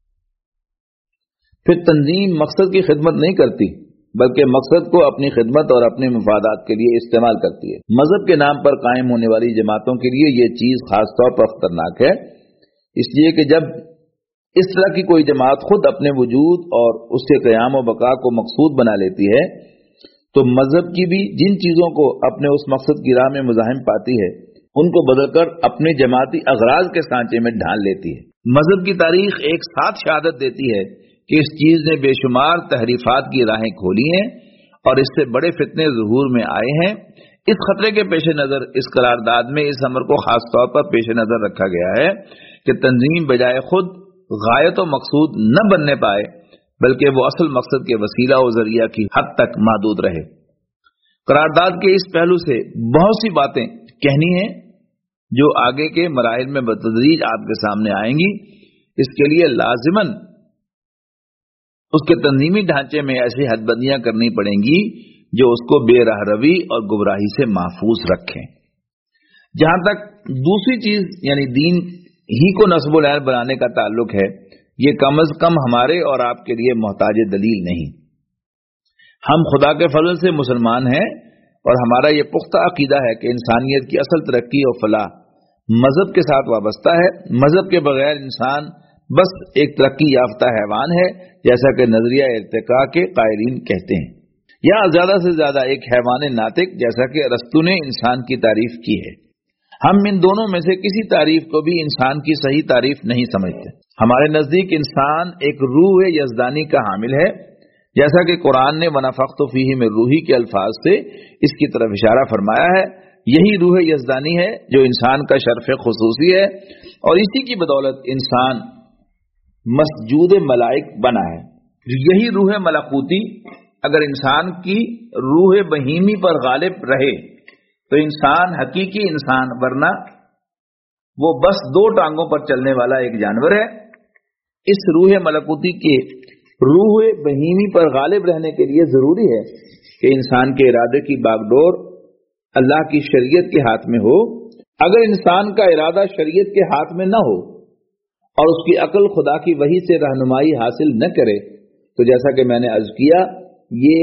پھر تنظیم مقصد کی خدمت نہیں کرتی بلکہ مقصد کو اپنی خدمت اور اپنے مفادات کے لیے استعمال کرتی ہے۔ مذہب کے نام پر قائم ہونے والی جماعتوں کے لیے یہ چیز خاص طور پر خطرناک ہے، اس لیے کہ جب اس طرح کی کوئی جماعت خود اپنے وجود اور اس کے قیام و بقا کو مقصود بنا لیتی ہے تو مذہب کی بھی جن چیزوں کو اپنے اس مقصد کی راہ میں مزاحم پاتی ہے ان کو بدل کر اپنے جماعتی اغراض کے سانچے میں ڈھال لیتی ہے۔ مذہب کی تاریخ ایک ساتھ شہادت دیتی ہے کہ اس چیز نے بے شمار تحریفات کی راہیں کھولی ہیں اور اس سے بڑے فتنے ظہور میں آئے ہیں۔ اس خطرے کے پیش نظر اس قرارداد میں اس امر کو خاص طور پر پیش نظر رکھا گیا ہے کہ تنظیم بجائے خود غایت و مقصود نہ بننے پائے بلکہ وہ اصل مقصد کے وسیلہ و ذریعہ کی حد تک محدود رہے۔ قرارداد کے اس پہلو سے بہت سی باتیں کہنی ہیں جو آگے کے مراحل میں بتدریج آپ کے سامنے آئیں گی۔ اس کے لیے لازماً اس کے تنظیمی ڈھانچے میں ایسی حد بندیاں کرنی پڑیں گی جو اس کو بے راہ روی اور گمراہی سے محفوظ رکھیں۔ جہاں تک دوسری چیز یعنی دین ہی کو نصب العین بنانے کا تعلق ہے، یہ کم از کم ہمارے اور آپ کے لیے محتاج دلیل نہیں۔ ہم خدا کے فضل سے مسلمان ہیں اور ہمارا یہ پختہ عقیدہ ہے کہ انسانیت کی اصل ترقی اور فلاح مذہب کے ساتھ وابستہ ہے۔ مذہب کے بغیر انسان بس ایک ترقی یافتہ حیوان ہے، جیسا کہ نظریہ ارتقاء کے قائلین کہتے ہیں، یا زیادہ سے زیادہ ایک حیوان ناطق، جیسا کہ ارسطو نے انسان کی تعریف کی ہے۔ ہم ان دونوں میں سے کسی تعریف کو بھی انسان کی صحیح تعریف نہیں سمجھتے. ہمارے نزدیک انسان ایک روح یزدانی کا حامل ہے، جیسا کہ قرآن نے وَنَفَخْتُ فِيهِ مِن روحی کے الفاظ سے اس کی طرف اشارہ فرمایا ہے. یہی روح یزدانی ہے جو انسان کا شرف خصوصی ہے، اور اسی کی بدولت انسان مسجود ملائک بنا ہے. یہی روح ملکوتی اگر انسان کی روح بہیمی پر غالب رہے تو انسان حقیقی انسان، ورنہ وہ بس دو ٹانگوں پر چلنے والا ایک جانور ہے. اس روح ملکوتی کے روح بہیمی پر غالب رہنے کے لیے ضروری ہے کہ انسان کے ارادے کی باغ ڈور اللہ کی شریعت کے ہاتھ میں ہو. اگر انسان کا ارادہ شریعت کے ہاتھ میں نہ ہو اور اس کی عقل خدا کی وحی سے رہنمائی حاصل نہ کرے تو جیسا کہ میں نے عرض کیا، یہ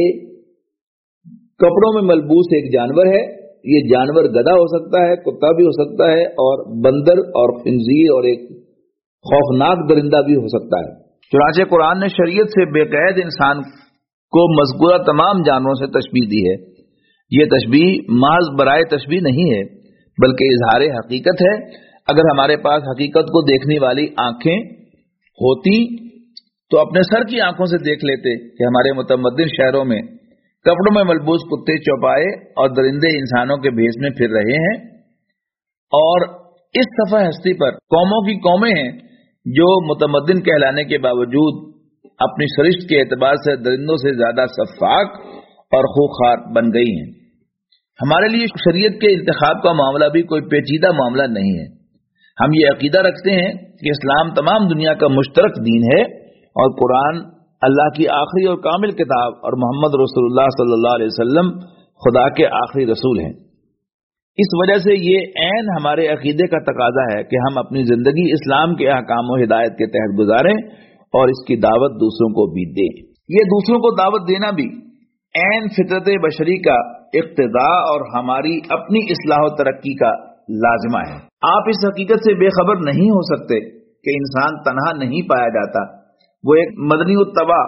کپڑوں میں ملبوس ایک جانور ہے. یہ جانور گدھا ہو سکتا ہے، کتا بھی ہو سکتا ہے، اور بندر اور خنزیر اور ایک خوفناک درندہ بھی ہو سکتا ہے. چنانچہ قرآن نے شریعت سے بے قید انسان کو مذکورہ تمام جانوروں سے تشبیہ دی ہے. یہ تشبیہ محض برائے تشبیہ نہیں ہے بلکہ اظہار حقیقت ہے. اگر ہمارے پاس حقیقت کو دیکھنے والی آنکھیں ہوتی تو اپنے سر کی آنکھوں سے دیکھ لیتے کہ ہمارے متمدن شہروں میں کپڑوں میں ملبوس کتے چوپائے اور درندے انسانوں کے بھیس میں پھر رہے ہیں، اور اس صفحہ ہستی پر قوموں کی قومیں ہیں جو متمدن کہلانے کے باوجود اپنی سرشت کے اعتبار سے درندوں سے زیادہ سفاک اور خوخار بن گئی ہیں. ہمارے لیے شریعت کے انتخاب کا معاملہ بھی کوئی پیچیدہ معاملہ نہیں ہے. ہم یہ عقیدہ رکھتے ہیں کہ اسلام تمام دنیا کا مشترک دین ہے اور قرآن اللہ کی آخری اور کامل کتاب اور محمد رسول اللہ صلی اللہ علیہ وسلم خدا کے آخری رسول ہیں. اس وجہ سے یہ عین ہمارے عقیدے کا تقاضا ہے کہ ہم اپنی زندگی اسلام کے احکام و ہدایت کے تحت گزاریں اور اس کی دعوت دوسروں کو بھی دیں. یہ دوسروں کو دعوت دینا بھی عین فطرت بشری کا اقتضاء اور ہماری اپنی اصلاح و ترقی کا لازمہ ہے. آپ اس حقیقت سے بے خبر نہیں ہو سکتے کہ انسان تنہا نہیں پایا جاتا. وہ ایک مدنی الطبع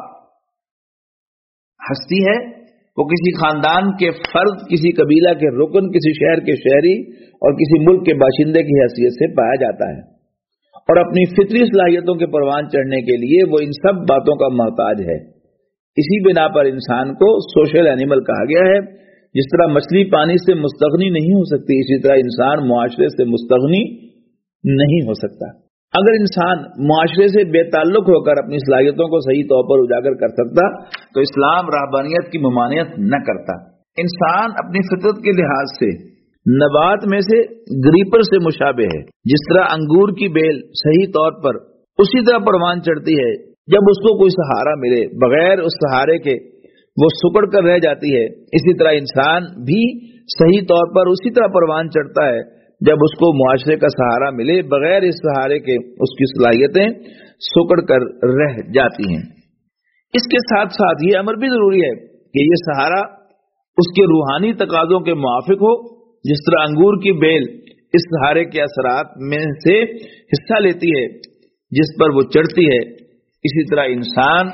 ہستی ہے. وہ کسی خاندان کے فرد، کسی قبیلہ کے رکن، کسی شہر کے شہری اور کسی ملک کے باشندے کی حیثیت سے پایا جاتا ہے، اور اپنی فطری صلاحیتوں کے پروان چڑھنے کے لیے وہ ان سب باتوں کا محتاج ہے. اسی بنا پر انسان کو سوشل اینیمل کہا گیا ہے. جس طرح مچھلی پانی سے مستغنی نہیں ہو سکتی، اسی طرح انسان معاشرے سے مستغنی نہیں ہو سکتا. اگر انسان معاشرے سے بے تعلق ہو کر اپنی صلاحیتوں کو صحیح طور پر اجاگر کر سکتا تو اسلام رہبانیت کی ممانعت نہ کرتا. انسان اپنی فطرت کے لحاظ سے نبات میں سے گریپر سے مشابہ ہے. جس طرح انگور کی بیل صحیح طور پر اسی طرح پروان چڑھتی ہے جب اس کو کوئی سہارا ملے، بغیر اس سہارے کے وہ سکڑ کر رہ جاتی ہے، اسی طرح انسان بھی صحیح طور پر اسی طرح پروان چڑھتا ہے جب اس کو معاشرے کا سہارا ملے، بغیر اس سہارے کے اس کی صلاحیتیں سکڑ کر رہ جاتی ہیں. اس کے ساتھ ساتھ یہ امر بھی ضروری ہے کہ یہ سہارا اس کے روحانی تقاضوں کے موافق ہو. جس طرح انگور کی بیل اس سہارے کے اثرات میں سے حصہ لیتی ہے جس پر وہ چڑھتی ہے، اسی طرح انسان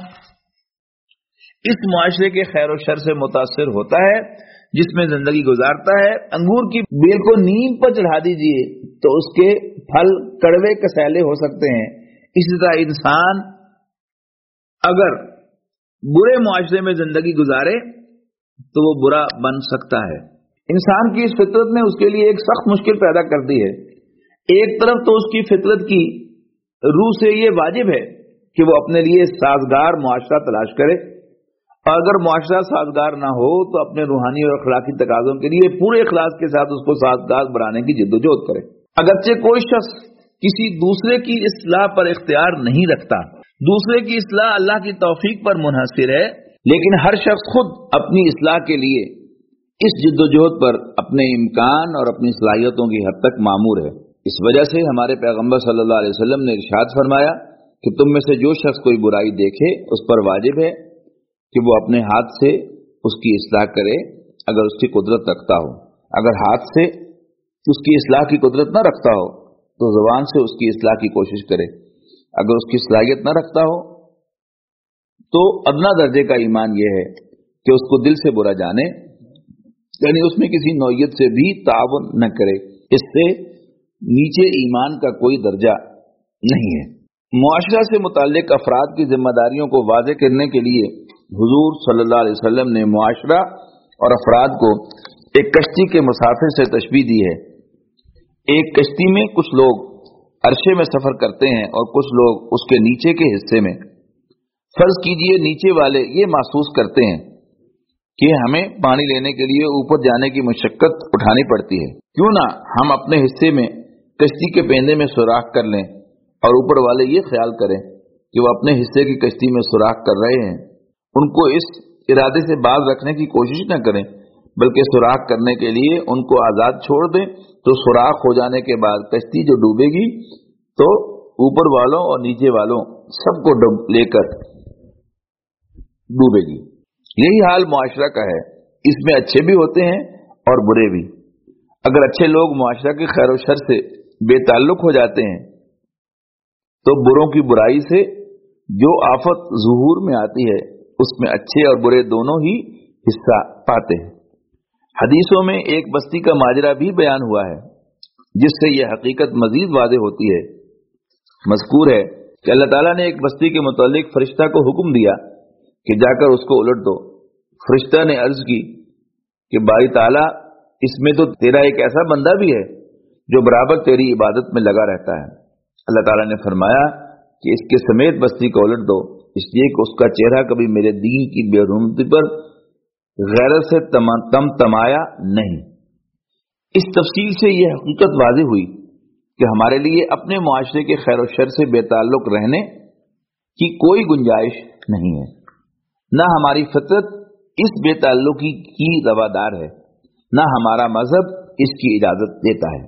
اس معاشرے کے خیر و شر سے متاثر ہوتا ہے جس میں زندگی گزارتا ہے. انگور کی بیل کو نیم پر چڑھا دیجئے تو اس کے پھل کڑوے کسیلے ہو سکتے ہیں. اسی طرح انسان اگر برے معاشرے میں زندگی گزارے تو وہ برا بن سکتا ہے. انسان کی اس فطرت نے اس کے لیے ایک سخت مشکل پیدا کر دی ہے. ایک طرف تو اس کی فطرت کی روح سے یہ واجب ہے کہ وہ اپنے لیے سازگار معاشرہ تلاش کرے، اور اگر معاشرہ سازگار نہ ہو تو اپنے روحانی اور اخلاقی تقاضوں کے لیے پورے اخلاص کے ساتھ اس کو سازگار بنانے کی جدوجہد کرے. اگرچہ کوئی شخص کسی دوسرے کی اصلاح پر اختیار نہیں رکھتا، دوسرے کی اصلاح اللہ کی توفیق پر منحصر ہے، لیکن ہر شخص خود اپنی اصلاح کے لیے اس جدوجہد پر اپنے امکان اور اپنی صلاحیتوں کی حد تک مامور ہے. اس وجہ سے ہمارے پیغمبر صلی اللہ علیہ وسلم نے ارشاد فرمایا کہ تم میں سے جو شخص کوئی برائی دیکھے اس پر واجب ہے کہ وہ اپنے ہاتھ سے اس کی اصلاح کرے اگر اس کی قدرت رکھتا ہو. اگر ہاتھ سے اس کی اصلاح کی قدرت نہ رکھتا ہو تو زبان سے اس کی اصلاح کی کوشش کرے. اگر اس کی صلاحیت نہ رکھتا ہو تو ادنا درجے کا ایمان یہ ہے کہ اس کو دل سے برا جانے، یعنی اس میں کسی نوعیت سے بھی تعاون نہ کرے. اس سے نیچے ایمان کا کوئی درجہ نہیں ہے۔ معاشرہ سے متعلق افراد کی ذمہ داریوں کو واضح کرنے کے لیے حضور صلی اللہ علیہ وسلم نے معاشرہ اور افراد کو ایک کشتی کے مسافر سے تشبیہ دی ہے۔ ایک کشتی میں کچھ لوگ عرشے میں سفر کرتے ہیں اور کچھ لوگ اس کے نیچے کے حصے میں۔ فرض کیجئے نیچے والے یہ محسوس کرتے ہیں کہ ہمیں پانی لینے کے لیے اوپر جانے کی مشقت اٹھانی پڑتی ہے، کیوں نہ ہم اپنے حصے میں کشتی کے پیندے میں سوراخ کر لیں، اور اوپر والے یہ خیال کریں کہ وہ اپنے حصے کی کشتی میں سوراخ کر رہے ہیں۔ ان کو اس ارادے سے باز رکھنے کی کوشش نہ کریں، بلکہ سوراخ کرنے کے لیے ان کو آزاد چھوڑ دیں، تو سوراخ ہو جانے کے بعد کشتی جو ڈوبے گی تو اوپر والوں اور نیچے والوں سب کو لے کر ڈوبے گی۔ یہی حال معاشرہ کا ہے، اس میں اچھے بھی ہوتے ہیں اور برے بھی۔ اگر اچھے لوگ معاشرہ کی خیر و شر سے بے تعلق ہو جاتے ہیں تو بروں کی برائی سے جو آفت ظہور میں آتی ہے اس میں اچھے اور برے دونوں ہی حصہ پاتے ہیں۔ حدیثوں میں ایک بستی کا ماجرا بھی بیان ہوا ہے جس سے یہ حقیقت مزید واضح ہوتی ہے۔ مذکور ہے کہ اللہ تعالیٰ نے ایک بستی کے متعلق فرشتہ کو حکم دیا کہ جا کر اس کو الٹ دو۔ فرشتہ نے عرض کی کہ باری تعالیٰ، اس میں تو تیرا ایک ایسا بندہ بھی ہے جو برابر تیری عبادت میں لگا رہتا ہے۔ اللہ تعالیٰ نے فرمایا کہ اس کے سمیت بستی کو الٹ دو، اس لیے کہ اس کا چہرہ کبھی میرے دین کی بے حرمتی پر غیرت سے تمایا نہیں۔ اس تفصیل سے یہ حقیقت واضح ہوئی کہ ہمارے لیے اپنے معاشرے کے خیر و شر سے بے تعلق رہنے کی کوئی گنجائش نہیں ہے۔ نہ ہماری فطرت اس بے تعلقی کی روادار ہے، نہ ہمارا مذہب اس کی اجازت دیتا ہے۔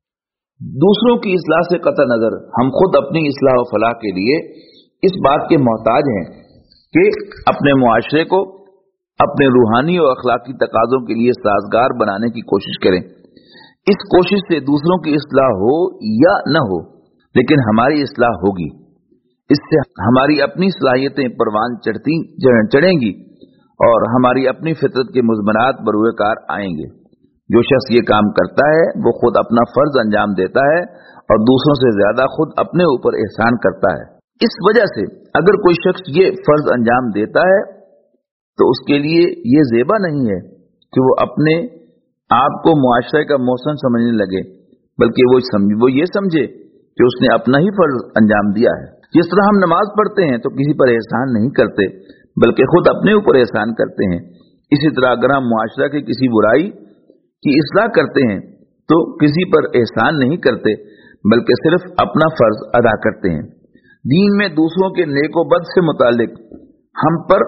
دوسروں کی اصلاح سے قطع نظر ہم خود اپنی اصلاح و فلاح کے لیے اس بات کے محتاج ہیں کہ اپنے معاشرے کو اپنے روحانی اور اخلاقی تقاضوں کے لیے سازگار بنانے کی کوشش کریں۔ اس کوشش سے دوسروں کی اصلاح ہو یا نہ ہو، لیکن ہماری اصلاح ہوگی۔ اس سے ہماری اپنی صلاحیتیں پروان چڑھیں گی اور ہماری اپنی فطرت کے مضمرات بروئے کار آئیں گے۔ جو شخص یہ کام کرتا ہے وہ خود اپنا فرض انجام دیتا ہے اور دوسروں سے زیادہ خود اپنے اوپر احسان کرتا ہے۔ اس وجہ سے اگر کوئی شخص یہ فرض انجام دیتا ہے تو اس کے لیے یہ زیبا نہیں ہے کہ وہ اپنے آپ کو معاشرے کا محسن سمجھنے لگے، بلکہ وہ یہ سمجھے کہ اس نے اپنا ہی فرض انجام دیا ہے۔ جس طرح ہم نماز پڑھتے ہیں تو کسی پر احسان نہیں کرتے بلکہ خود اپنے اوپر احسان کرتے ہیں، اسی طرح اگر ہم معاشرہ کی کسی برائی کی اصلاح کرتے ہیں تو کسی پر احسان نہیں کرتے بلکہ صرف اپنا فرض ادا کرتے ہیں۔ دین میں دوسروں کے نیک و بد سے متعلق ہم پر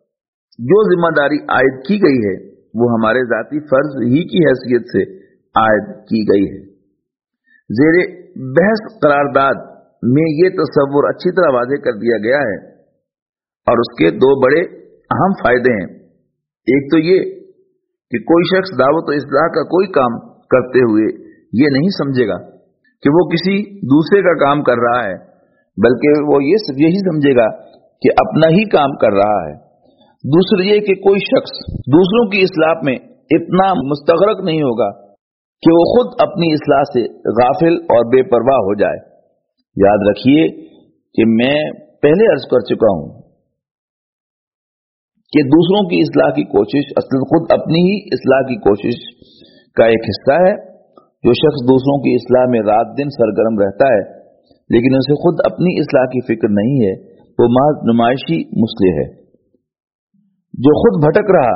جو ذمہ داری عائد کی گئی ہے وہ ہمارے ذاتی فرض ہی کی حیثیت سے عائد کی گئی ہے۔ زیر بحث قرارداد میں یہ تصور اچھی طرح واضح کر دیا گیا ہے اور اس کے دو بڑے اہم فائدے ہیں۔ ایک تو یہ کہ کوئی شخص دعوت و اصلاح کا کوئی کام کرتے ہوئے یہ نہیں سمجھے گا کہ وہ کسی دوسرے کا کام کر رہا ہے، بلکہ وہ یہی سمجھے گا کہ اپنا ہی کام کر رہا ہے۔ دوسرا یہ کہ کوئی شخص دوسروں کی اصلاح میں اتنا مستغرق نہیں ہوگا کہ وہ خود اپنی اصلاح سے غافل اور بے پرواہ ہو جائے۔ یاد رکھیے کہ میں پہلے عرض کر چکا ہوں کہ دوسروں کی اصلاح کی کوشش اصل خود اپنی ہی اصلاح کی کوشش کا ایک حصہ ہے۔ جو شخص دوسروں کی اصلاح میں رات دن سرگرم رہتا ہے لیکن اسے خود اپنی اصلاح کی فکر نہیں ہے، وہ محض نمائشی مصلح ہے۔ جو خود بھٹک رہا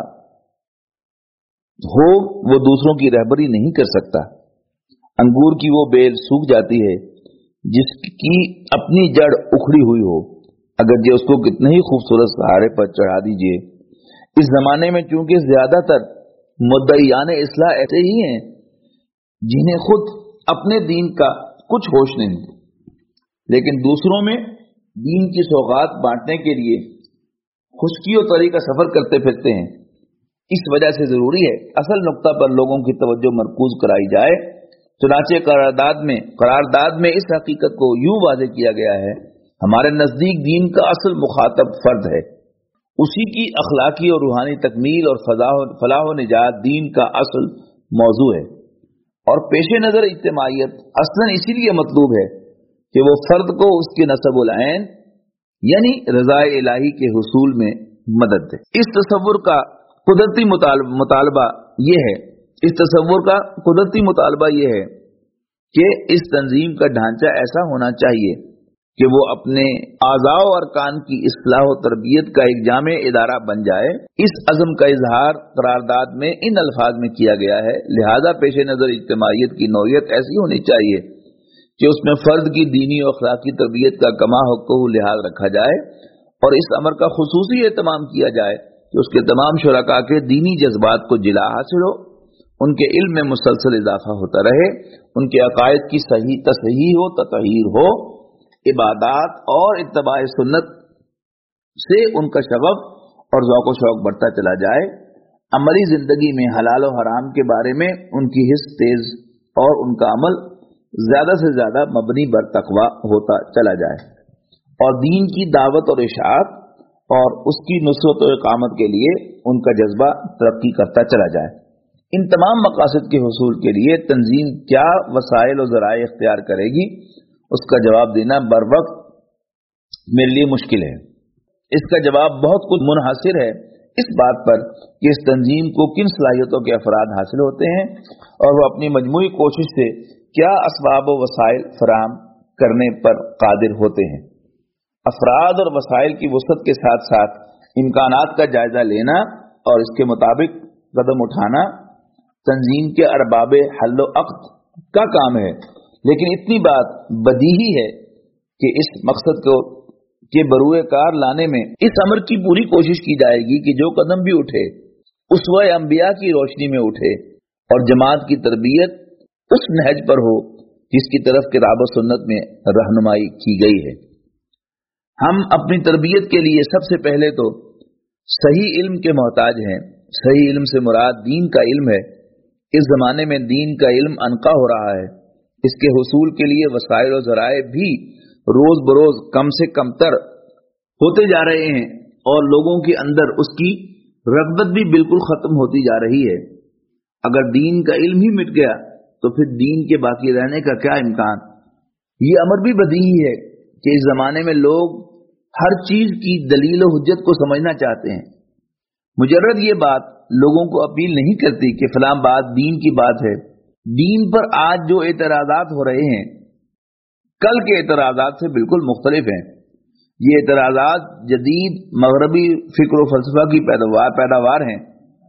ہو وہ دوسروں کی رہبری نہیں کر سکتا۔ انگور کی وہ بیل سوکھ جاتی ہے جس کی اپنی جڑ اکھڑی ہوئی ہو، اگرچہ اس کو کتنے ہی خوبصورت سہارے پر چڑھا دیجیے۔ اس زمانے میں چونکہ زیادہ تر مدعیان اصلاح ایسے ہی ہیں جنہیں خود اپنے دین کا کچھ ہوش نہیں، لیکن دوسروں میں دین کی سوغات بانٹنے کے لیے خشکی و تری کا سفر کرتے پھرتے ہیں۔ اس وجہ سے ضروری ہے اصل نقطہ پر لوگوں کی توجہ مرکوز کرائی جائے۔ چنانچہ قرارداد میں اس حقیقت کو یوں واضح کیا گیا ہے، ہمارے نزدیک دین کا اصل مخاطب فرد ہے، اسی کی اخلاقی اور روحانی تکمیل اور فلاح و نجات دین کا اصل موضوع ہے۔ اور پیش نظر اجتماعیت اصلاً اسی لیے مطلوب ہے کہ وہ فرد کو اس کے نسب العین یعنی رضا الہی کے حصول میں مدد دے۔ اس تصور کا قدرتی مطالبہ یہ ہے کہ اس تنظیم کا ڈھانچہ ایسا ہونا چاہیے کہ وہ اپنے اعضاء و ارکان کی اصلاح و تربیت کا ایک جامع ادارہ بن جائے۔ اس عزم کا اظہار قرارداد میں ان الفاظ میں کیا گیا ہے، لہذا پیش نظر اجتماعیت کی نوعیت ایسی ہونی چاہیے کہ اس میں فرد کی دینی و اخلاقی تربیت کا کما حقہ لحاظ رکھا جائے، اور اس امر کا خصوصی اہتمام کیا جائے کہ اس کے تمام شرکاء کے دینی جذبات کو جلا حاصل ہو، ان کے علم میں مسلسل اضافہ ہوتا رہے، ان کے عقائد کی صحیح تصحیح و تطہیر ہو، عبادات اور اتباع سنت سے ان کا شغف اور ذوق و شوق بڑھتا چلا جائے، عملی زندگی میں حلال و حرام کے بارے میں ان کی حس تیز اور ان کا عمل زیادہ سے زیادہ مبنی بر تقوی ہوتا چلا جائے، اور دین کی دعوت اور اشاعت اور اس کی نصرت و اقامت کے لیے ان کا جذبہ ترقی کرتا چلا جائے۔ ان تمام مقاصد کے حصول کے لیے تنظیم کیا وسائل و ذرائع اختیار کرے گی، اس کا جواب دینا بر وقت میرے لیے مشکل ہے۔ اس کا جواب بہت کچھ منحصر ہے اس بات پر کہ اس تنظیم کو کن صلاحیتوں کے افراد حاصل ہوتے ہیں اور وہ اپنی مجموعی کوشش سے کیا اسباب و وسائل فراہم کرنے پر قادر ہوتے ہیں۔ افراد اور وسائل کی وسعت کے ساتھ ساتھ امکانات کا جائزہ لینا اور اس کے مطابق قدم اٹھانا تنظیم کے ارباب حل و عقد کا کام ہے، لیکن اتنی بات بدیہی ہے کہ اس مقصد کو کے بروئے کار لانے میں اس امر کی پوری کوشش کی جائے گی کہ جو قدم بھی اٹھے اسوہ انبیاء کی روشنی میں اٹھے اور جماعت کی تربیت اس نہج پر ہو جس کی طرف کتاب و سنت میں رہنمائی کی گئی ہے۔ ہم اپنی تربیت کے لیے سب سے پہلے تو صحیح علم کے محتاج ہیں۔ صحیح علم سے مراد دین کا علم ہے۔ اس زمانے میں دین کا علم عنقا ہو رہا ہے، اس کے حصول کے لیے وسائل و ذرائع بھی روز بروز کم سے کم تر ہوتے جا رہے ہیں، اور لوگوں کے اندر اس کی رغبت بھی بالکل ختم ہوتی جا رہی ہے۔ اگر دین کا علم ہی مٹ گیا تو پھر دین کے باقی رہنے کا کیا امکان؟ یہ امر بھی بدیہی ہے کہ اس زمانے میں لوگ ہر چیز کی دلیل و حجت کو سمجھنا چاہتے ہیں۔ مجرد یہ بات لوگوں کو اپیل نہیں کرتی کہ فلاں بات دین کی بات ہے۔ دین پر آج جو اعتراضات ہو رہے ہیں کل کے اعتراضات سے بالکل مختلف ہیں۔ یہ اعتراضات جدید مغربی فکر و فلسفہ کی پیداوار ہیں،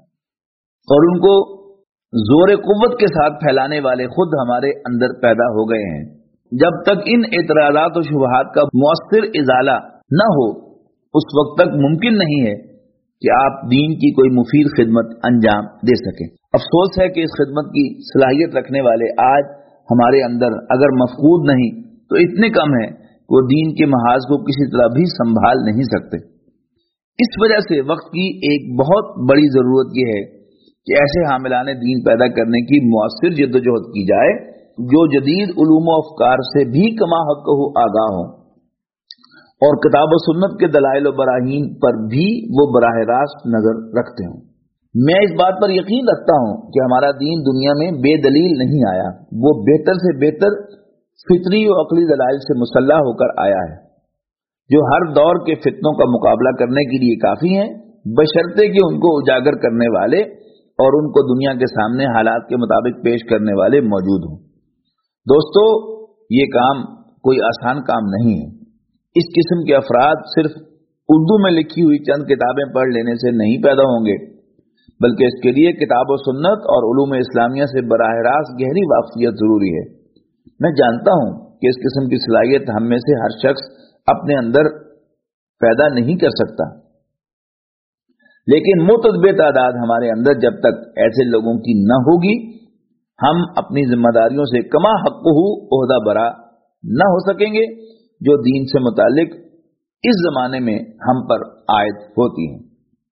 اور ان کو زور قوت کے ساتھ پھیلانے والے خود ہمارے اندر پیدا ہو گئے ہیں۔ جب تک ان اعتراضات و شبہات کا مؤثر ازالہ نہ ہو اس وقت تک ممکن نہیں ہے کہ آپ دین کی کوئی مفید خدمت انجام دے سکیں۔ افسوس ہے کہ اس خدمت کی صلاحیت رکھنے والے آج ہمارے اندر اگر مفقود نہیں تو اتنے کم ہیں کہ وہ دین کے محاذ کو کسی طرح بھی سنبھال نہیں سکتے۔ اس وجہ سے وقت کی ایک بہت بڑی ضرورت یہ ہے کہ ایسے حاملان دین پیدا کرنے کی مؤثر جدوجہد کی جائے جو جدید علوم و افکار سے بھی کما حق ہو آگاہ ہوں، اور کتاب و سنت کے دلائل و براہین پر بھی وہ براہ راست نظر رکھتے ہوں۔ میں اس بات پر یقین رکھتا ہوں کہ ہمارا دین دنیا میں بے دلیل نہیں آیا، وہ بہتر سے بہتر فطری و عقلی دلائل سے مسلح ہو کر آیا ہے، جو ہر دور کے فتنوں کا مقابلہ کرنے کے لیے کافی ہیں، بشرطے کہ ان کو اجاگر کرنے والے اور ان کو دنیا کے سامنے حالات کے مطابق پیش کرنے والے موجود ہوں۔ دوستو، یہ کام کوئی آسان کام نہیں ہے۔ اس قسم کے افراد صرف اردو میں لکھی ہوئی چند کتابیں پڑھ لینے سے نہیں پیدا ہوں گے، بلکہ اس کے لیے کتاب و سنت اور علوم اسلامیہ سے براہ راست گہری واقفیت ضروری ہے۔ میں جانتا ہوں کہ اس قسم کی صلاحیت ہم میں سے ہر شخص اپنے اندر پیدا نہیں کر سکتا، لیکن متعدد تعداد ہمارے اندر جب تک ایسے لوگوں کی نہ ہوگی، ہم اپنی ذمہ داریوں سے کما حق عہدہ برا نہ ہو سکیں گے جو دین سے متعلق اس زمانے میں ہم پر عائد ہوتی ہیں۔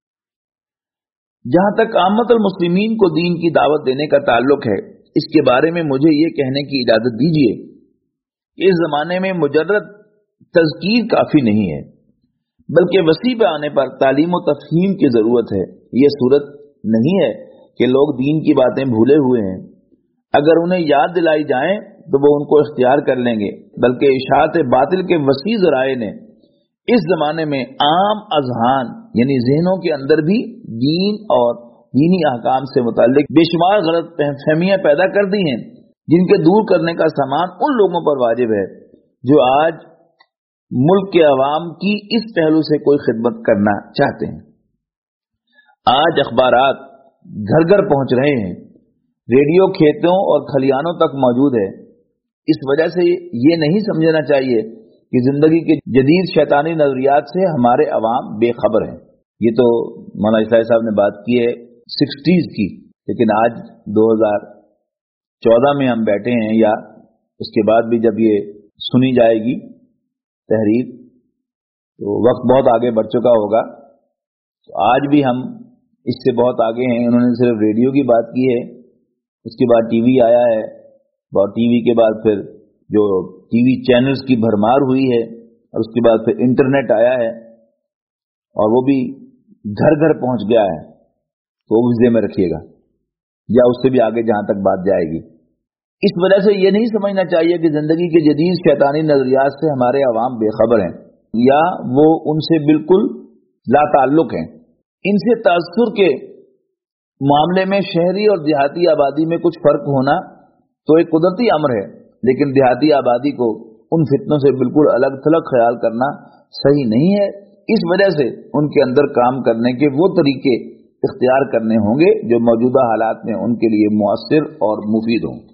جہاں تک عامت المسلمین کو دین کی دعوت دینے کا تعلق ہے، اس کے بارے میں مجھے یہ کہنے کی اجازت دیجیے کہ اس زمانے میں مجرد تذکیر کافی نہیں ہے، بلکہ وسیع پیمانے پر تعلیم و تفہیم کی ضرورت ہے۔ یہ صورت نہیں ہے کہ لوگ دین کی باتیں بھولے ہوئے ہیں۔ اگر انہیں یاد دلائی جائیں تو وہ ان کو اختیار کر لیں گے، بلکہ اشاعت باطل کے وسیع ذرائع نے اس زمانے میں عام اذہان یعنی ذہنوں کے اندر بھی دین اور دینی احکام سے متعلق بے شمار غلط فہمیاں پیدا کر دی ہیں، جن کے دور کرنے کا سامان ان لوگوں پر واجب ہے جو آج ملک کے عوام کی اس پہلو سے کوئی خدمت کرنا چاہتے ہیں۔ آج اخبارات گھر گھر پہنچ رہے ہیں، ریڈیو کھیتوں اور کھلیانوں تک موجود ہے۔ اس وجہ سے یہ نہیں سمجھنا چاہیے کہ زندگی کے جدید شیطانی نظریات سے ہمارے عوام بے خبر ہیں۔ یہ تو مولانا اسلائی صاحب نے بات کی ہے 60s کی، لیکن آج 2014 میں ہم بیٹھے ہیں، یا اس کے بعد بھی جب یہ سنی جائے گی تحریر تو وقت بہت آگے بڑھ چکا ہوگا۔ تو آج بھی ہم اس سے بہت آگے ہیں۔ انہوں نے صرف ریڈیو کی بات کی ہے، اس کے بعد ٹی وی آیا ہے، اور ٹی وی کے بعد پھر جو ٹی وی چینلز کی بھرمار ہوئی ہے، اور اس کے بعد پھر انٹرنیٹ آیا ہے، اور وہ بھی گھر گھر پہنچ گیا ہے۔ تو وہ ذہن میں رکھیے گا، یا اس سے بھی آگے جہاں تک بات جائے گی۔ اس وجہ سے یہ نہیں سمجھنا چاہیے کہ زندگی کے جدید شیطانی نظریات سے ہمارے عوام بے خبر ہیں یا وہ ان سے بالکل لا تعلق ہیں۔ ان سے تاثر کے معاملے میں شہری اور دیہاتی آبادی میں کچھ فرق ہونا تو ایک قدرتی امر ہے، لیکن دیہاتی آبادی کو ان فتنوں سے بالکل الگ تھلگ خیال کرنا صحیح نہیں ہے۔ اس وجہ سے ان کے اندر کام کرنے کے وہ طریقے اختیار کرنے ہوں گے جو موجودہ حالات میں ان کے لیے مؤثر اور مفید ہوں۔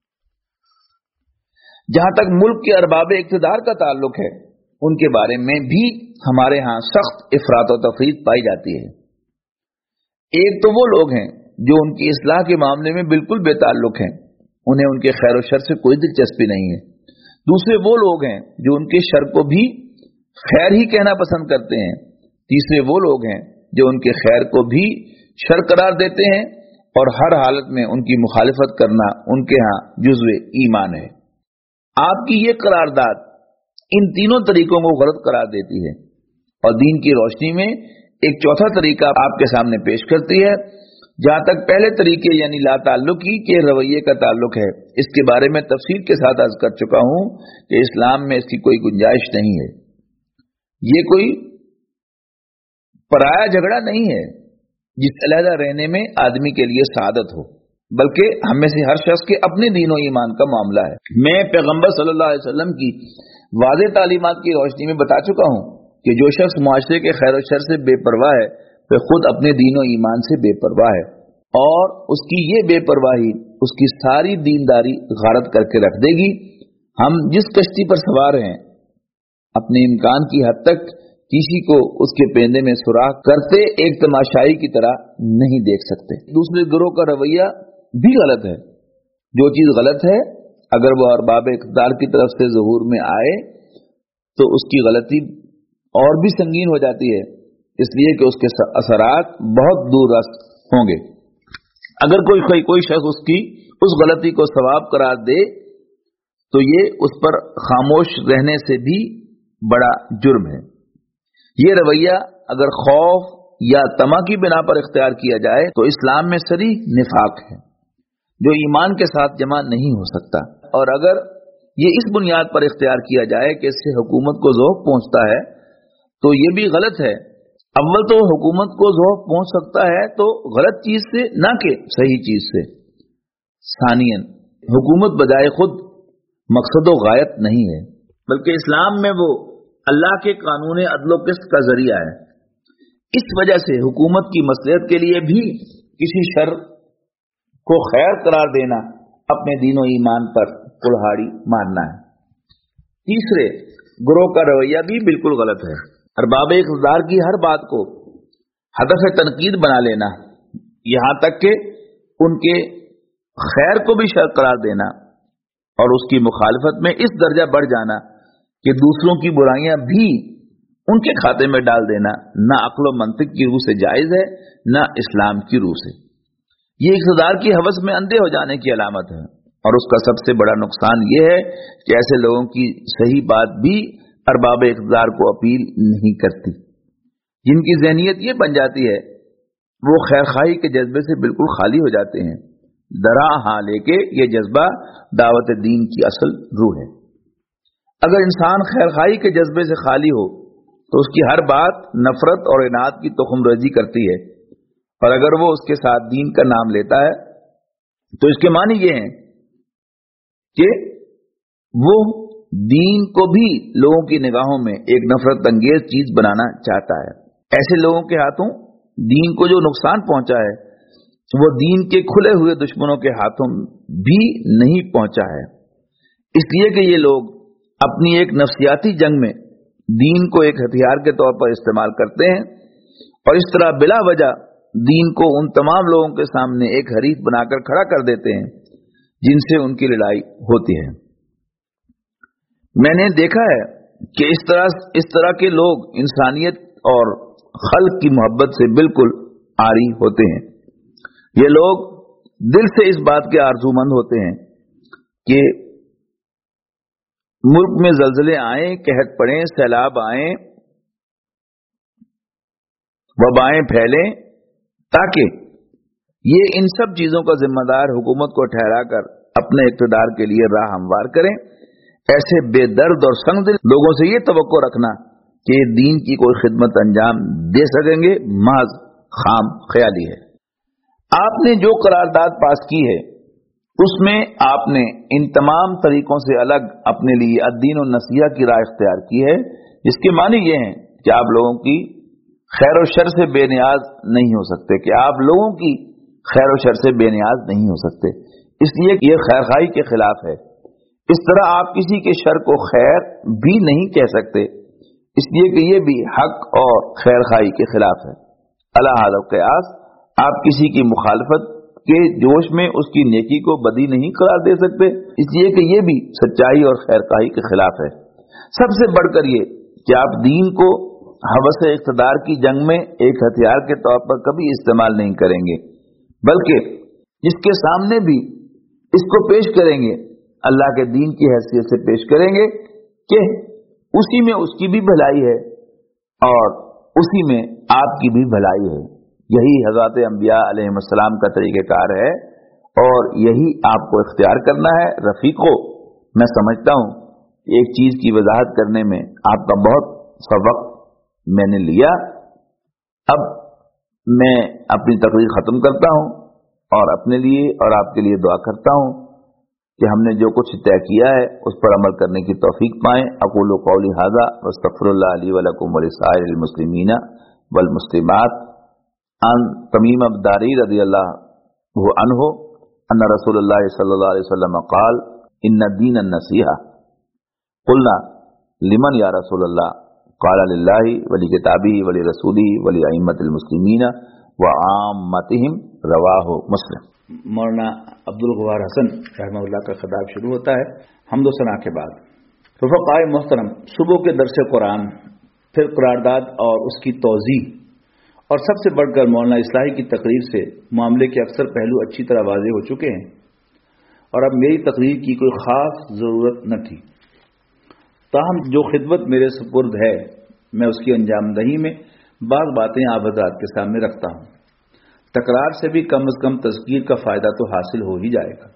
جہاں تک ملک کے ارباب اقتدار کا تعلق ہے، ان کے بارے میں بھی ہمارے ہاں سخت افراط و تفریط پائی جاتی ہے۔ ایک تو وہ لوگ ہیں جو ان کی اصلاح کے معاملے میں بالکل بے تعلق ہیں، انہیں ان کے خیر و شر سے کوئی دلچسپی نہیں ہے۔ دوسرے وہ لوگ ہیں جو ان کے شر کو بھی خیر ہی کہنا پسند کرتے ہیں۔ تیسرے وہ لوگ ہیں جو ان کے خیر کو بھی شر قرار دیتے ہیں، اور ہر حالت میں ان کی مخالفت کرنا ان کے ہاں جزو ایمان ہے۔ آپ کی یہ قرارداد ان تینوں طریقوں کو غلط قرار دیتی ہے، اور دین کی روشنی میں ایک چوتھا طریقہ آپ کے سامنے پیش کرتی ہے۔ جہاں تک پہلے طریقے یعنی لا تعلقی کے رویے کا تعلق ہے، اس کے بارے میں تفصیل کے ساتھ عرض کر چکا ہوں کہ اسلام میں اس کی کوئی گنجائش نہیں ہے۔ یہ کوئی پرایا جھگڑا نہیں ہے جس علیحدہ رہنے میں آدمی کے لیے سعادت ہو، بلکہ ہم میں سے ہر شخص کے اپنے دین و ایمان کا معاملہ ہے۔ میں پیغمبر صلی اللہ علیہ وسلم کی واضح تعلیمات کی روشنی میں بتا چکا ہوں کہ جو شخص معاشرے کے خیر و شر سے بے پرواہ ہے وہ خود اپنے دین و ایمان سے بے پرواہ ہے، اور اس کی یہ بے پرواہی اس کی ساری دینداری غارت کر کے رکھ دے گی۔ ہم جس کشتی پر سوار ہیں اپنے امکان کی حد تک کسی کو اس کے پیندے میں سوراخ کرتے ایک تماشائی کی طرح نہیں دیکھ سکتے۔ دوسرے گروہ کا رویہ بھی غلط ہے۔ جو چیز غلط ہے اگر وہ ارباب اقتدار کی طرف سے ظہور میں آئے تو اس کی غلطی اور بھی سنگین ہو جاتی ہے، اس لیے کہ اس کے اثرات بہت دور رس ہوں گے۔ اگر کوئی شخص اس غلطی کو ثواب قرار دے تو یہ اس پر خاموش رہنے سے بھی بڑا جرم ہے۔ یہ رویہ اگر خوف یا طمع کی بنا پر اختیار کیا جائے تو اسلام میں صریح نفاق ہے جو ایمان کے ساتھ جمع نہیں ہو سکتا، اور اگر یہ اس بنیاد پر اختیار کیا جائے کہ اس سے حکومت کو ذوق پہنچتا ہے تو یہ بھی غلط ہے۔ اول تو حکومت کو ذوق پہنچ سکتا ہے تو غلط چیز سے نہ کہ صحیح چیز سے۔ ثانیاً حکومت بجائے خود مقصد و غایت نہیں ہے، بلکہ اسلام میں وہ اللہ کے قانون عدل و قسط کا ذریعہ ہے۔ اس وجہ سے حکومت کی مصلحت کے لیے بھی کسی شر کو خیر قرار دینا اپنے دین و ایمان پر کلہاڑی مارنا ہے۔ تیسرے گروہ کا رویہ بھی بالکل غلط ہے۔ ارباب اقتدار کی ہر بات کو ہدف تنقید بنا لینا، یہاں تک کہ ان کے خیر کو بھی شر قرار دینا، اور اس کی مخالفت میں اس درجہ بڑھ جانا کہ دوسروں کی برائیاں بھی ان کے کھاتے میں ڈال دینا، نہ عقل و منطق کی روح سے جائز ہے نہ اسلام کی روح سے۔ یہ اقتدار کی ہوس میں اندھے ہو جانے کی علامت ہے، اور اس کا سب سے بڑا نقصان یہ ہے کہ ایسے لوگوں کی صحیح بات بھی ارباب اقتدار کو اپیل نہیں کرتی۔ جن کی ذہنیت یہ بن جاتی ہے وہ خیر خواہی کے جذبے سے بالکل خالی ہو جاتے ہیں، درا ہاں لے کے یہ جذبہ دعوت دین کی اصل روح ہے۔ اگر انسان خیر خواہی کے جذبے سے خالی ہو تو اس کی ہر بات نفرت اور عناد کی تخم ریزی کرتی ہے، اور اگر وہ اس کے ساتھ دین کا نام لیتا ہے تو اس کے معنی یہ ہیں کہ وہ دین کو بھی لوگوں کی نگاہوں میں ایک نفرت انگیز چیز بنانا چاہتا ہے۔ ایسے لوگوں کے ہاتھوں دین کو جو نقصان پہنچا ہے وہ دین کے کھلے ہوئے دشمنوں کے ہاتھوں بھی نہیں پہنچا ہے، اس لیے کہ یہ لوگ اپنی ایک نفسیاتی جنگ میں دین کو ایک ہتھیار کے طور پر استعمال کرتے ہیں، اور اس طرح بلا وجہ دین کو ان تمام لوگوں کے سامنے ایک حریف بنا کر کھڑا کر دیتے ہیں جن سے ان کی لڑائی ہوتی ہے۔ میں نے دیکھا ہے کہ اس طرح کے لوگ انسانیت اور خلق کی محبت سے بالکل عاری ہوتے ہیں۔ یہ لوگ دل سے اس بات کے آرزومند ہوتے ہیں کہ ملک میں زلزلے آئیں، قحط پڑیں، سیلاب آئیں، وبائیں پھیلیں، تاکہ یہ ان سب چیزوں کا ذمہ دار حکومت کو ٹھہرا کر اپنے اقتدار کے لیے راہ ہموار کریں۔ ایسے بے درد اور سنگ دل لوگوں سے یہ توقع رکھنا کہ یہ دین کی کوئی خدمت انجام دے سکیں گے محض خام خیالی ہے۔ آپ نے جو قرارداد پاس کی ہے اس میں آپ نے ان تمام طریقوں سے الگ اپنے لیے الدین النصیحہ کی راہ اختیار کی ہے، جس کے معنی یہ ہیں کہ آپ لوگوں کی خیر و شر سے بے نیاز نہیں ہو سکتے، کہ آپ لوگوں کی خیر و شر سے بے نیاز نہیں ہو سکتے، اس لیے یہ خیر خواہی کے خلاف ہے۔ اس طرح آپ کسی کے شر کو خیر بھی نہیں کہہ سکتے، اس لیے کہ یہ بھی حق اور خیر خواہی کے خلاف ہے۔ علی ھذا القیاس آپ کسی کی مخالفت کے جوش میں اس کی نیکی کو بدی نہیں قرار دے سکتے، اس لیے کہ یہ بھی سچائی اور خیر خواہی کے خلاف ہے۔ سب سے بڑھ کر یہ کہ آپ دین کو ہوس اقتدار کی جنگ میں ایک ہتھیار کے طور پر کبھی استعمال نہیں کریں گے، بلکہ جس کے سامنے بھی اس کو پیش کریں گے اللہ کے دین کی حیثیت سے پیش کریں گے کہ اسی میں اس کی بھی بھلائی ہے اور اسی میں آپ کی بھی بھلائی ہے۔ یہی حضرات انبیاء علیہ السلام کا طریقہ کار ہے اور یہی آپ کو اختیار کرنا ہے۔ رفیقو، میں سمجھتا ہوں ایک چیز کی وضاحت کرنے میں آپ کا بہت سا وقت میں نے لیا، اب میں اپنی تقریر ختم کرتا ہوں اور اپنے لیے اور آپ کے لیے دعا کرتا ہوں کہ ہم نے جو کچھ طے کیا ہے اس پر عمل کرنے کی توفیق پائیں۔ اقول قولی ھذا واستغفر اللہ لی ولکم ولسائر المسلمین والمسلمات۔ عن تمیم الداری رضی اللہ عنہ ان رسول اللہ صلی اللہ علیہ وسلم قال ان الدین النصیحہ۔ قلنا لمن یا رسول اللہ؟ قال للہ ولکتابہ ولرسولہ ولائمۃ المسلمین وعامتہم، رواہ مسلم۔ مولانا عبدالغفار حسن رحمہ اللہ کا خطاب شروع ہوتا ہے حمد و ثنا کے بعد۔ رفقائے محترم، صبح کے درس قرآن، پھر قرارداد اور اس کی توضیح، اور سب سے بڑھ کر مولانا اصلاحی کی تقریر سے معاملے کے اکثر پہلو اچھی طرح واضح ہو چکے ہیں، اور اب میری تقریر کی کوئی خاص ضرورت نہ تھی۔ تاہم جو خدمت میرے سپرد ہے میں اس کی انجام دہی میں بعض باتیں آپ حضرات کے سامنے رکھتا ہوں۔ تکرار سے بھی کم از کم تذکیر کا فائدہ تو حاصل ہو ہی جائے گا۔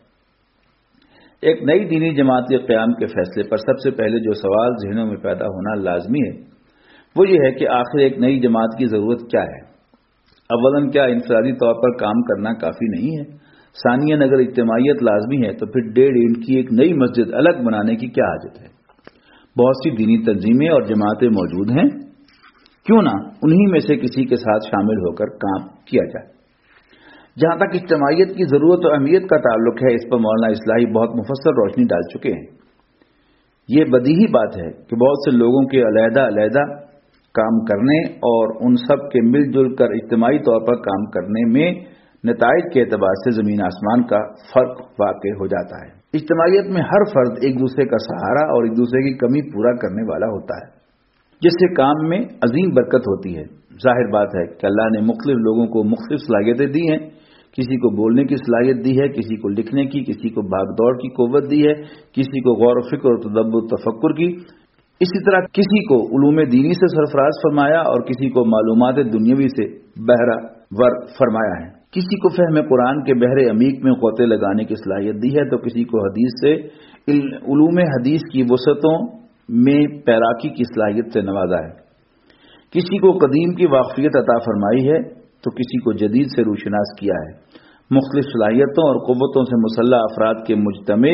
ایک نئی دینی جماعت کے قیام کے فیصلے پر سب سے پہلے جو سوال ذہنوں میں پیدا ہونا لازمی ہے وہ یہ ہے کہ آخر ایک نئی جماعت کی ضرورت کیا ہے؟ اولاً کیا انفرادی طور پر کام کرنا کافی نہیں ہے؟ ثانیاً اگر اجتماعیت لازمی ہے تو پھر 1.5 اینٹ کی ایک نئی مسجد الگ بنانے کی کیا حاجت ہے؟ بہت سی دینی تنظیمیں اور جماعتیں موجود ہیں، کیوں نہ انہی میں سے کسی کے ساتھ شامل ہو کر کام کیا جائے۔ جہاں تک اجتماعیت کی ضرورت و اہمیت کا تعلق ہے، اس پر مولانا اصلاحی بہت مفصل روشنی ڈال چکے ہیں۔ یہ بدیہی بات ہے کہ بہت سے لوگوں کے علیحدہ علیحدہ کام کرنے اور ان سب کے مل جل کر اجتماعی طور پر کام کرنے میں نتائج کے اعتبار سے زمین آسمان کا فرق واقع ہو جاتا ہے۔ اجتماعیت میں ہر فرد ایک دوسرے کا سہارا اور ایک دوسرے کی کمی پورا کرنے والا ہوتا ہے، جس سے کام میں عظیم برکت ہوتی ہے۔ ظاہر بات ہے کہ اللہ نے مختلف لوگوں کو مختلف صلاحیتیں دی ہیں، کسی کو بولنے کی صلاحیت دی ہے، کسی کو لکھنے کی، کسی کو بھاگ دوڑ کی قوت دی ہے، کسی کو غور و فکر اور تدبر تفکر کی، اسی طرح کسی کو علوم دینی سے سرفراز فرمایا اور کسی کو معلومات دنیاوی سے بہرہ ور فرمایا ہے۔ کسی کو فہم قرآن کے بحر عمیق میں غوطے لگانے کی صلاحیت دی ہے تو کسی کو حدیث سے علوم حدیث کی وسعتوں میں پیراکی کی صلاحیت سے نوازا ہے. کسی کو قدیم کی واقفیت عطا فرمائی ہے تو کسی کو جدید سے روشناس کیا ہے. مختلف صلاحیتوں اور قوتوں سے مسلح افراد کے مجتمع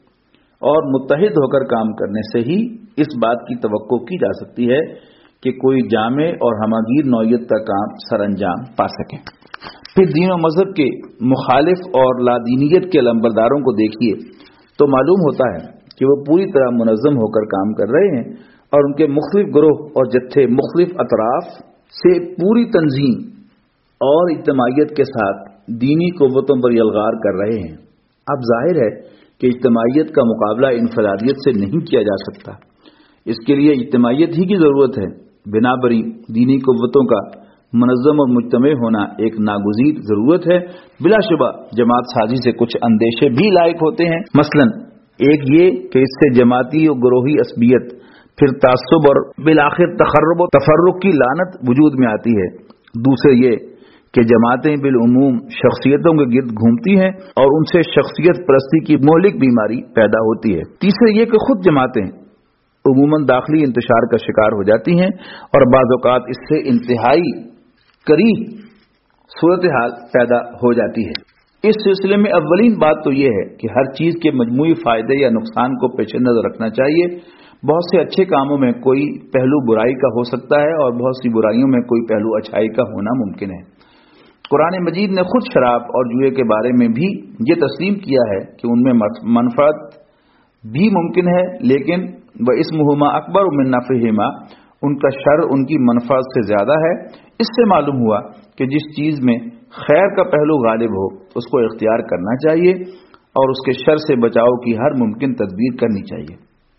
اور متحد ہو کر کام کرنے سے ہی اس بات کی توقع کی جا سکتی ہے کہ کوئی جامع اور ہماگیر نوعیت کا کام سر انجام پا سکے. پھر دین و مذہب کے مخالف اور لادینیت کے علمبرداروں کو دیکھیے تو معلوم ہوتا ہے کہ وہ پوری طرح منظم ہو کر کام کر رہے ہیں اور ان کے مختلف گروہ اور جتھے مختلف اطراف سے پوری تنظیم اور اجتماعیت کے ساتھ دینی قوتوں پر یلغار کر رہے ہیں. اب ظاہر ہے کہ اجتماعیت کا مقابلہ انفرادیت سے نہیں کیا جا سکتا. اس کے لیے اجتماعیت ہی کی ضرورت ہے. بنابری دینی قوتوں کا منظم اور مجتمع ہونا ایک ناگزیر ضرورت ہے. بلا شبہ جماعت سازی سے کچھ اندیشے بھی لائق ہوتے ہیں. مثلا ایک یہ کہ اس سے جماعتی اور گروہی عصبیت، پھر تعصب اور بالآخر تخرب و تفرق کی لعنت وجود میں آتی ہے. دوسرے یہ کہ جماعتیں بالعموم شخصیتوں کے گرد گھومتی ہیں اور ان سے شخصیت پرستی کی مہلک بیماری پیدا ہوتی ہے. تیسرے یہ کہ خود جماعتیں عموماً داخلی انتشار کا شکار ہو جاتی ہیں اور بعض اوقات اس سے انتہائی قریب صورتحال پیدا ہو جاتی ہے. اس سلسلے میں اولین بات تو یہ ہے کہ ہر چیز کے مجموعی فائدے یا نقصان کو پیش نظر رکھنا چاہیے. بہت سے اچھے کاموں میں کوئی پہلو برائی کا ہو سکتا ہے اور بہت سی برائیوں میں کوئی پہلو اچھائی کا ہونا ممکن ہے. قرآن مجید نے خود شراب اور جوئے کے بارے میں بھی یہ تسلیم کیا ہے کہ ان میں منفعت بھی ممکن ہے، لیکن وَإِسْمُهُمَا أَكْبَرُ مِن نَفْعِهِمَا، ان کا شر ان کی منفعت سے زیادہ ہے. اس سے معلوم ہوا کہ جس چیز میں خیر کا پہلو غالب ہو اس کو اختیار کرنا چاہیے اور اس کے شر سے بچاؤ کی ہر ممکن تدبیر کرنی چاہیے.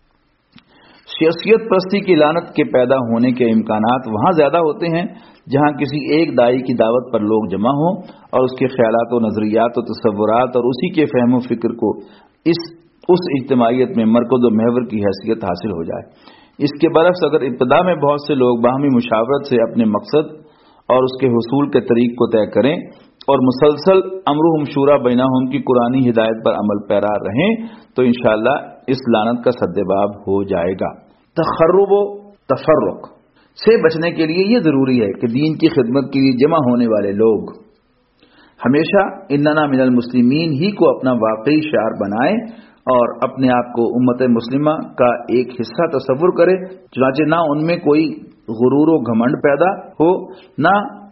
شخصیت پرستی کی لعنت کے پیدا ہونے کے امکانات وہاں زیادہ ہوتے ہیں جہاں کسی ایک داعی کی دعوت پر لوگ جمع ہوں اور اس کے خیالات و نظریات و تصورات اور اسی کے فہم و فکر کو اس اجتماعیت میں مرکز و محور کی حیثیت حاصل ہو جائے. اس کے برعکس اگر ابتدا میں بہت سے لوگ باہمی مشاورت سے اپنے مقصد اور اس کے حصول کے طریق کو طے کریں اور مسلسل امرہم شورا بینہم کی قرآنی ہدایت پر عمل پیرا رہیں تو انشاءاللہ اس لعنت کا سدباب ہو جائے گا. تخرب و تفرق سے بچنے کے لیے یہ ضروری ہے کہ دین کی خدمت کے لیے جمع ہونے والے لوگ ہمیشہ اننا من المسلمین ہی کو اپنا واقعی شعار بنائیں اور اپنے آپ کو امت مسلمہ کا ایک حصہ تصور کرے، چنانچہ نہ ان میں کوئی غرور و گھمنڈ پیدا ہو، نہ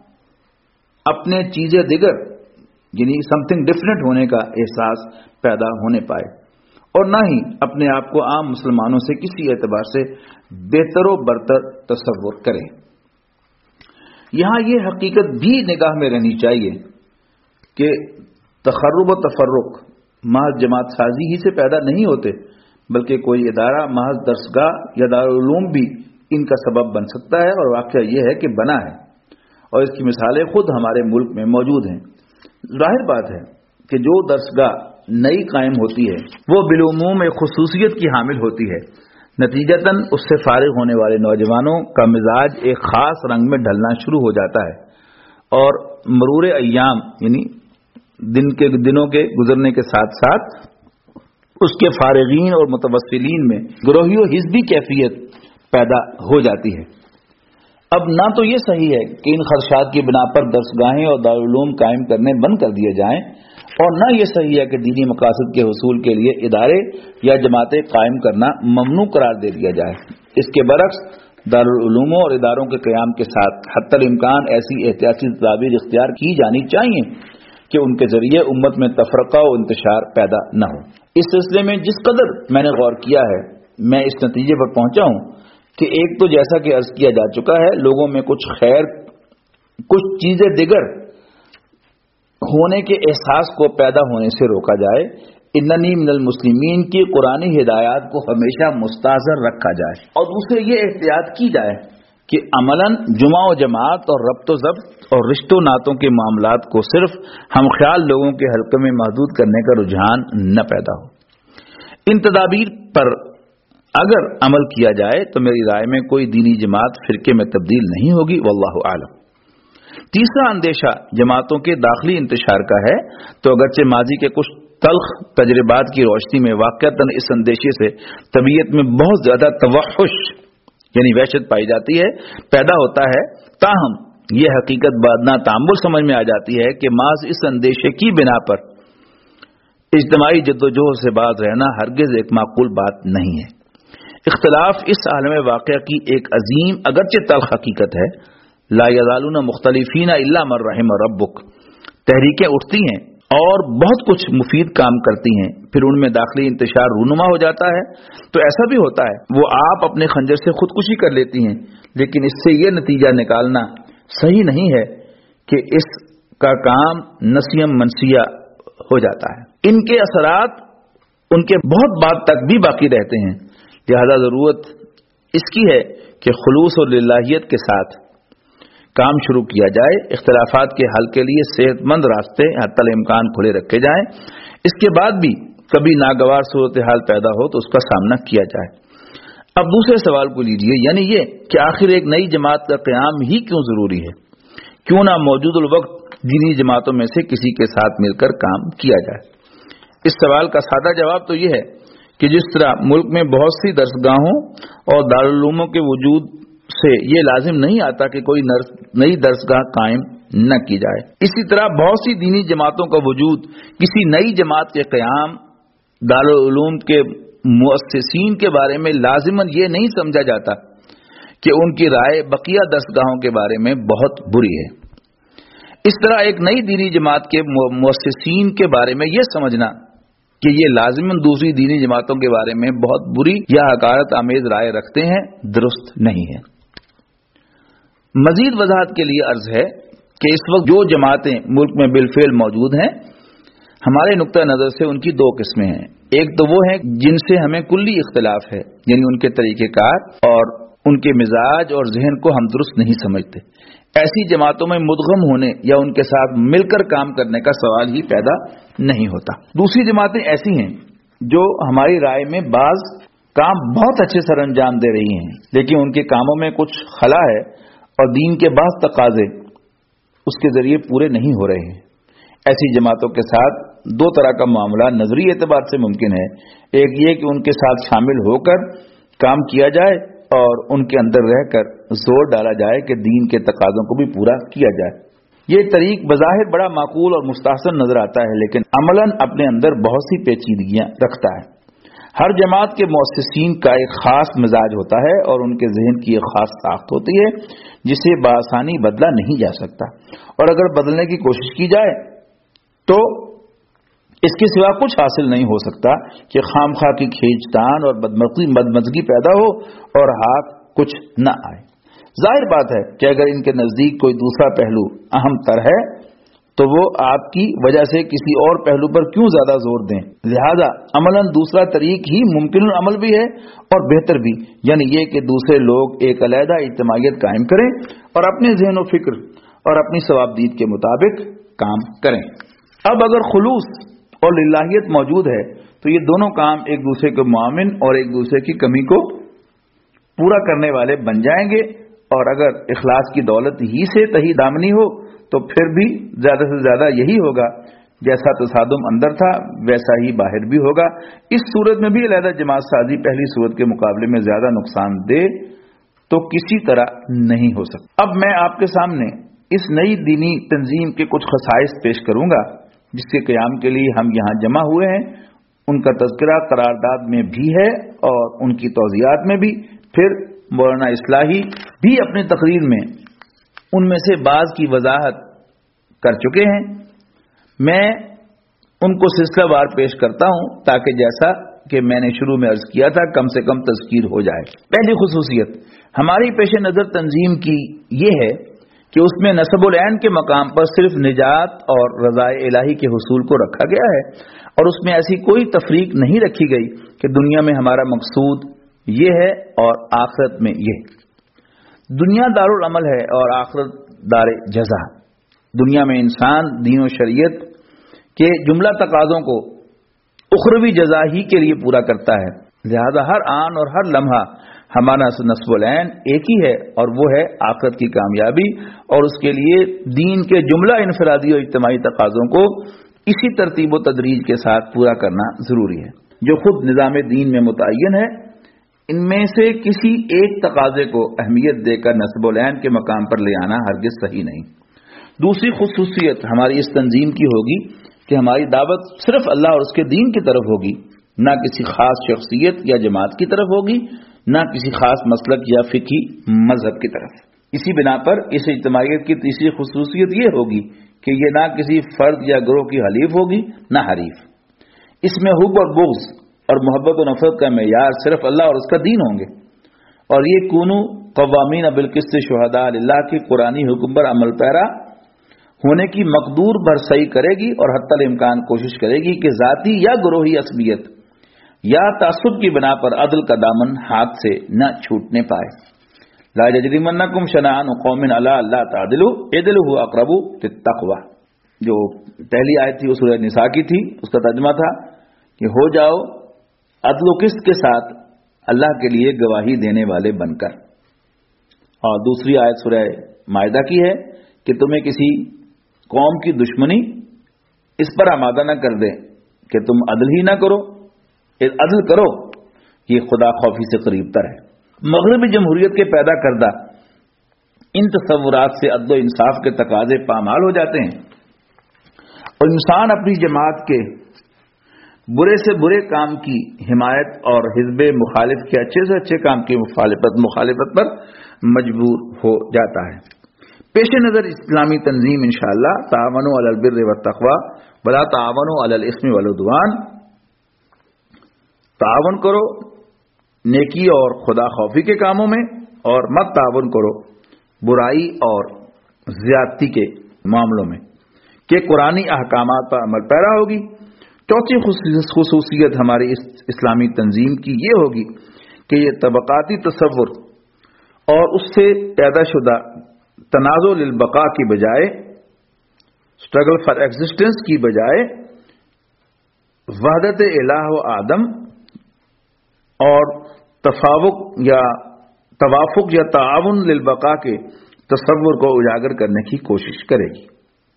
اپنے چیزیں دیگر یعنی سم تھنگ ڈفرینٹ ہونے کا احساس پیدا ہونے پائے، اور نہ ہی اپنے آپ کو عام مسلمانوں سے کسی اعتبار سے بہتر و برتر تصور کرے. یہاں یہ حقیقت بھی نگاہ میں رہنی چاہیے کہ تخرب و تفرق محض جماعت سازی ہی سے پیدا نہیں ہوتے، بلکہ کوئی ادارہ محض درسگاہ یا دارالعلوم بھی ان کا سبب بن سکتا ہے، اور واقعہ یہ ہے کہ بنا ہے اور اس کی مثالیں خود ہمارے ملک میں موجود ہیں. ظاہر بات ہے کہ جو درسگاہ نئی قائم ہوتی ہے وہ بالعموم ایک خصوصیت کی حامل ہوتی ہے. نتیجتاً اس سے فارغ ہونے والے نوجوانوں کا مزاج ایک خاص رنگ میں ڈھلنا شروع ہو جاتا ہے، اور مرور ایام یعنی دنوں کے گزرنے کے ساتھ ساتھ اس کے فارغین اور متوسلین میں گروہی و حزبی کیفیت پیدا ہو جاتی ہے. اب نہ تو یہ صحیح ہے کہ ان خدشات کی بنا پر درسگاہیں اور دارالعلوم قائم کرنے بند کر دیے جائیں، اور نہ یہ صحیح ہے کہ دینی مقاصد کے حصول کے لیے ادارے یا جماعتیں قائم کرنا ممنوع قرار دے دیا جائے. اس کے برعکس دارالعلوموں اور اداروں کے قیام کے ساتھ حتی الامکان ایسی احتیاطی تدابیر اختیار کی جانی چاہیے کہ ان کے ذریعے امت میں تفرقہ و انتشار پیدا نہ ہو. اس سلسلے میں جس قدر میں نے غور کیا ہے میں اس نتیجے پر پہنچا ہوں کہ ایک تو جیسا کہ عرض کیا جا چکا ہے لوگوں میں کچھ خیر کچھ چیزیں دیگر ہونے کے احساس کو پیدا ہونے سے روکا جائے. اننی من المسلمین کی قرآنی ہدایات کو ہمیشہ مستحضر رکھا جائے، اور دوسرے یہ احتیاط کی جائے کہ عملاً جمعہ و جماعت اور ربط و ضبط اور رشتوں ناتوں کے معاملات کو صرف ہم خیال لوگوں کے حلقے میں محدود کرنے کا رجحان نہ پیدا ہو. ان تدابیر پر اگر عمل کیا جائے تو میری رائے میں کوئی دینی جماعت فرقے میں تبدیل نہیں ہوگی، واللہ اعلم. تیسرا اندیشہ جماعتوں کے داخلی انتشار کا ہے، تو اگرچہ ماضی کے کچھ تلخ تجربات کی روشنی میں واقعتاً اس اندیشے سے طبیعت میں بہت زیادہ توحش یعنی وحشت پائی جاتی ہے، پیدا ہوتا ہے، تاہم یہ حقیقت بعد نہ تامل سمجھ میں آ جاتی ہے کہ محض اس اندیشے کی بنا پر اجتماعی جدوجہد سے باز رہنا ہرگز ایک معقول بات نہیں ہے۔ اختلاف اس عالم واقعہ کی ایک عظیم اگرچہ تلخ حقیقت ہے۔ لا یزالون مختلفین الا من رحم ربک، تحریکیں اٹھتی ہیں اور بہت کچھ مفید کام کرتی ہیں، پھر ان میں داخلی انتشار رونما ہو جاتا ہے، تو ایسا بھی ہوتا ہے وہ آپ اپنے خنجر سے خودکشی کر لیتی ہیں، لیکن اس سے یہ نتیجہ نکالنا صحیح نہیں ہے کہ اس کا کام نسیم منسیہ ہو جاتا ہے۔ ان کے اثرات ان کے بہت بعد تک بھی باقی رہتے ہیں، لہذا ضرورت اس کی ہے کہ خلوص اور للہیت کے ساتھ کام شروع کیا جائے، اختلافات کے حل کے لیے صحت مند راستے حتی الامکان کھلے رکھے جائیں، اس کے بعد بھی کبھی ناگوار صورتحال پیدا ہو تو اس کا سامنا کیا جائے۔ اب دوسرے سوال کو لیجئے، یعنی یہ کہ آخر ایک نئی جماعت کا قیام ہی کیوں ضروری ہے؟ کیوں نہ موجود الوقت دینی جماعتوں میں سے کسی کے ساتھ مل کر کام کیا جائے؟ اس سوال کا سادہ جواب تو یہ ہے کہ جس طرح ملک میں بہت سی درسگاہوں اور دارالعلوموں کے وجود سے یہ لازم نہیں آتا کہ کوئی نئی درسگاہ قائم نہ کی جائے، اسی طرح بہت سی دینی جماعتوں کا وجود کسی نئی جماعت کے قیام دارالعلوم کے مؤسسین کے بارے میں لازماً یہ نہیں سمجھا جاتا کہ ان کی رائے بقیہ درسگاہوں کے بارے میں بہت بری ہے۔ اس طرح ایک نئی دینی جماعت کے مؤسسین کے بارے میں یہ سمجھنا کہ یہ لازماً دوسری دینی جماعتوں کے بارے میں بہت بری یا حقارت آمیز رائے رکھتے ہیں، درست نہیں ہے۔ مزید وضاحت کے لیے عرض ہے کہ اس وقت جو جماعتیں ملک میں بالفعل موجود ہیں، ہمارے نقطہ نظر سے ان کی دو قسمیں ہیں۔ ایک تو وہ ہیں جن سے ہمیں کلی اختلاف ہے، یعنی ان کے طریقہ کار اور ان کے مزاج اور ذہن کو ہم درست نہیں سمجھتے۔ ایسی جماعتوں میں مدغم ہونے یا ان کے ساتھ مل کر کام کرنے کا سوال ہی پیدا نہیں ہوتا۔ دوسری جماعتیں ایسی ہیں جو ہماری رائے میں بعض کام بہت اچھے سر انجام دے رہی ہیں، لیکن ان کے کاموں میں کچھ خلا ہے اور دین کے بعض تقاضے اس کے ذریعے پورے نہیں ہو رہے ہیں۔ ایسی جماعتوں کے ساتھ دو طرح کا معاملہ نظری اعتبار سے ممکن ہے۔ ایک یہ کہ ان کے ساتھ شامل ہو کر کام کیا جائے اور ان کے اندر رہ کر زور ڈالا جائے کہ دین کے تقاضوں کو بھی پورا کیا جائے۔ یہ طریق بظاہر بڑا معقول اور مستحسن نظر آتا ہے، لیکن عملاً اپنے اندر بہت سی پیچیدگیاں رکھتا ہے۔ ہر جماعت کے مؤسسین کا ایک خاص مزاج ہوتا ہے اور ان کے ذہن کی ایک خاص ساخت ہوتی ہے جسے بآسانی بدلا نہیں جا سکتا، اور اگر بدلنے کی کوشش کی جائے تو اس کے سوا کچھ حاصل نہیں ہو سکتا کہ خام خواہ کی کھینچتان اور بدمزگی پیدا ہو اور ہاتھ کچھ نہ آئے۔ ظاہر بات ہے کہ اگر ان کے نزدیک کوئی دوسرا پہلو اہم تر ہے تو وہ آپ کی وجہ سے کسی اور پہلو پر کیوں زیادہ زور دیں؟ لہذا عملاً دوسرا طریق ہی ممکن العمل بھی ہے اور بہتر بھی، یعنی یہ کہ دوسرے لوگ ایک علیحدہ اجتماعیت قائم کریں اور اپنے ذہن و فکر اور اپنی ثوابدید کے مطابق کام کریں۔ اب اگر خلوص اور للہیت موجود ہے تو یہ دونوں کام ایک دوسرے کے معاون اور ایک دوسرے کی کمی کو پورا کرنے والے بن جائیں گے، اور اگر اخلاص کی دولت ہی سے تہی دامنی ہو تو پھر بھی زیادہ سے زیادہ یہی ہوگا، جیسا تصادم اندر تھا ویسا ہی باہر بھی ہوگا۔ اس صورت میں بھی علیحدہ جماعت سازی پہلی صورت کے مقابلے میں زیادہ نقصان دہ تو کسی طرح نہیں ہو سکتا۔ اب میں آپ کے سامنے اس نئی دینی تنظیم کے کچھ خصائص پیش کروں گا جس کے قیام کے لیے ہم یہاں جمع ہوئے ہیں۔ ان کا تذکرہ قرارداد میں بھی ہے اور ان کی توضیحات میں بھی، پھر مولانا اصلاحی بھی اپنی تقریر میں ان میں سے بعض کی وضاحت کر چکے ہیں۔ میں ان کو سلسلہ وار پیش کرتا ہوں تاکہ جیسا کہ میں نے شروع میں عرض کیا تھا کم سے کم تذکیر ہو جائے۔ پہلی خصوصیت ہماری پیش نظر تنظیم کی یہ ہے کہ اس میں نسب العین کے مقام پر صرف نجات اور رضا الہی کے حصول کو رکھا گیا ہے، اور اس میں ایسی کوئی تفریق نہیں رکھی گئی کہ دنیا میں ہمارا مقصود یہ ہے اور آخرت میں یہ۔ دنیا دار العمل ہے اور آخرت دار جزا۔ دنیا میں انسان دین و شریعت کے جملہ تقاضوں کو اخروی جزا ہی کے لیے پورا کرتا ہے، لہذا ہر آن اور ہر لمحہ ہمارا نصب العین ایک ہی ہے، اور وہ ہے آخرت کی کامیابی اور اس کے لیے دین کے جملہ انفرادی اور اجتماعی تقاضوں کو اسی ترتیب و تدریج کے ساتھ پورا کرنا ضروری ہے جو خود نظام دین میں متعین ہے۔ ان میں سے کسی ایک تقاضے کو اہمیت دے کر نصب العین کے مقام پر لے آنا ہرگز صحیح نہیں۔ دوسری خصوصیت ہماری اس تنظیم کی ہوگی کہ ہماری دعوت صرف اللہ اور اس کے دین کی طرف ہوگی، نہ کسی خاص شخصیت یا جماعت کی طرف ہوگی، نہ کسی خاص مسلک یا فقہی مذہب کی طرف۔ اسی بنا پر اس اجتماعیت کی تیسری خصوصیت یہ ہوگی کہ یہ نہ کسی فرد یا گروہ کی حلیف ہوگی نہ حریف۔ اس میں حب اور بغض اور محبت و نفرت کا معیار صرف اللہ اور اس کا دین ہوں گے، اور یہ کونو قوامین بالقسط شہداء للہ کے قرآنی حکم پر عمل پیرا ہونے کی مقدور برسائی کرے گی، اور حتی الامکان کوشش کرے گی کہ ذاتی یا گروہی عصبیت یا تعصب کی بنا پر عدل کا دامن ہاتھ سے نہ چھوٹنے پائے۔ لا یجرمنکم شنآن قوم علی الا تعدلوا اعدلوا هو اقرب للتقوی، جو پہلی آیت تھی وہ سورہ نساء کی تھی، اس کا ترجمہ تھا کہ ہو جاؤ عدل و قسط کے ساتھ اللہ کے لیے گواہی دینے والے بن کر۔ اور دوسری آیت سورہ مائدہ کی ہے کہ تمہیں کسی قوم کی دشمنی اس پر آمادہ نہ کر دے کہ تم عدل ہی نہ کرو، عدل کرو، یہ خدا خوفی سے قریب تر ہے۔ مغربی جمہوریت کے پیدا کردہ ان تصورات سے عدل و انصاف کے تقاضے پامال ہو جاتے ہیں، اور انسان اپنی جماعت کے برے سے برے کام کی حمایت اور حزب مخالف کے اچھے سے اچھے کام کی مخالفت پر مجبور ہو جاتا ہے۔ پیش نظر اسلامی تنظیم انشاءاللہ تعاونوا علی البر والتقوی ولا تعاونوا علی الاثم والعدوان، تعاون کرو نیکی اور خدا خوفی کے کاموں میں، اور مت تعاون کرو برائی اور زیادتی کے معاملوں میں، کہ قرآنی احکامات پر عمل پیرا ہوگی۔ چوتھی خصوصیت ہماری اسلامی تنظیم کی یہ ہوگی کہ یہ طبقاتی تصور اور اس سے پیدا شدہ تنازع للبقاء کی بجائے، اسٹرگل فار ایگزسٹنس کی بجائے، وحدت الہ و آدم اور توافق یا تعاون للبقاء کے تصور کو اجاگر کرنے کی کوشش کرے گی۔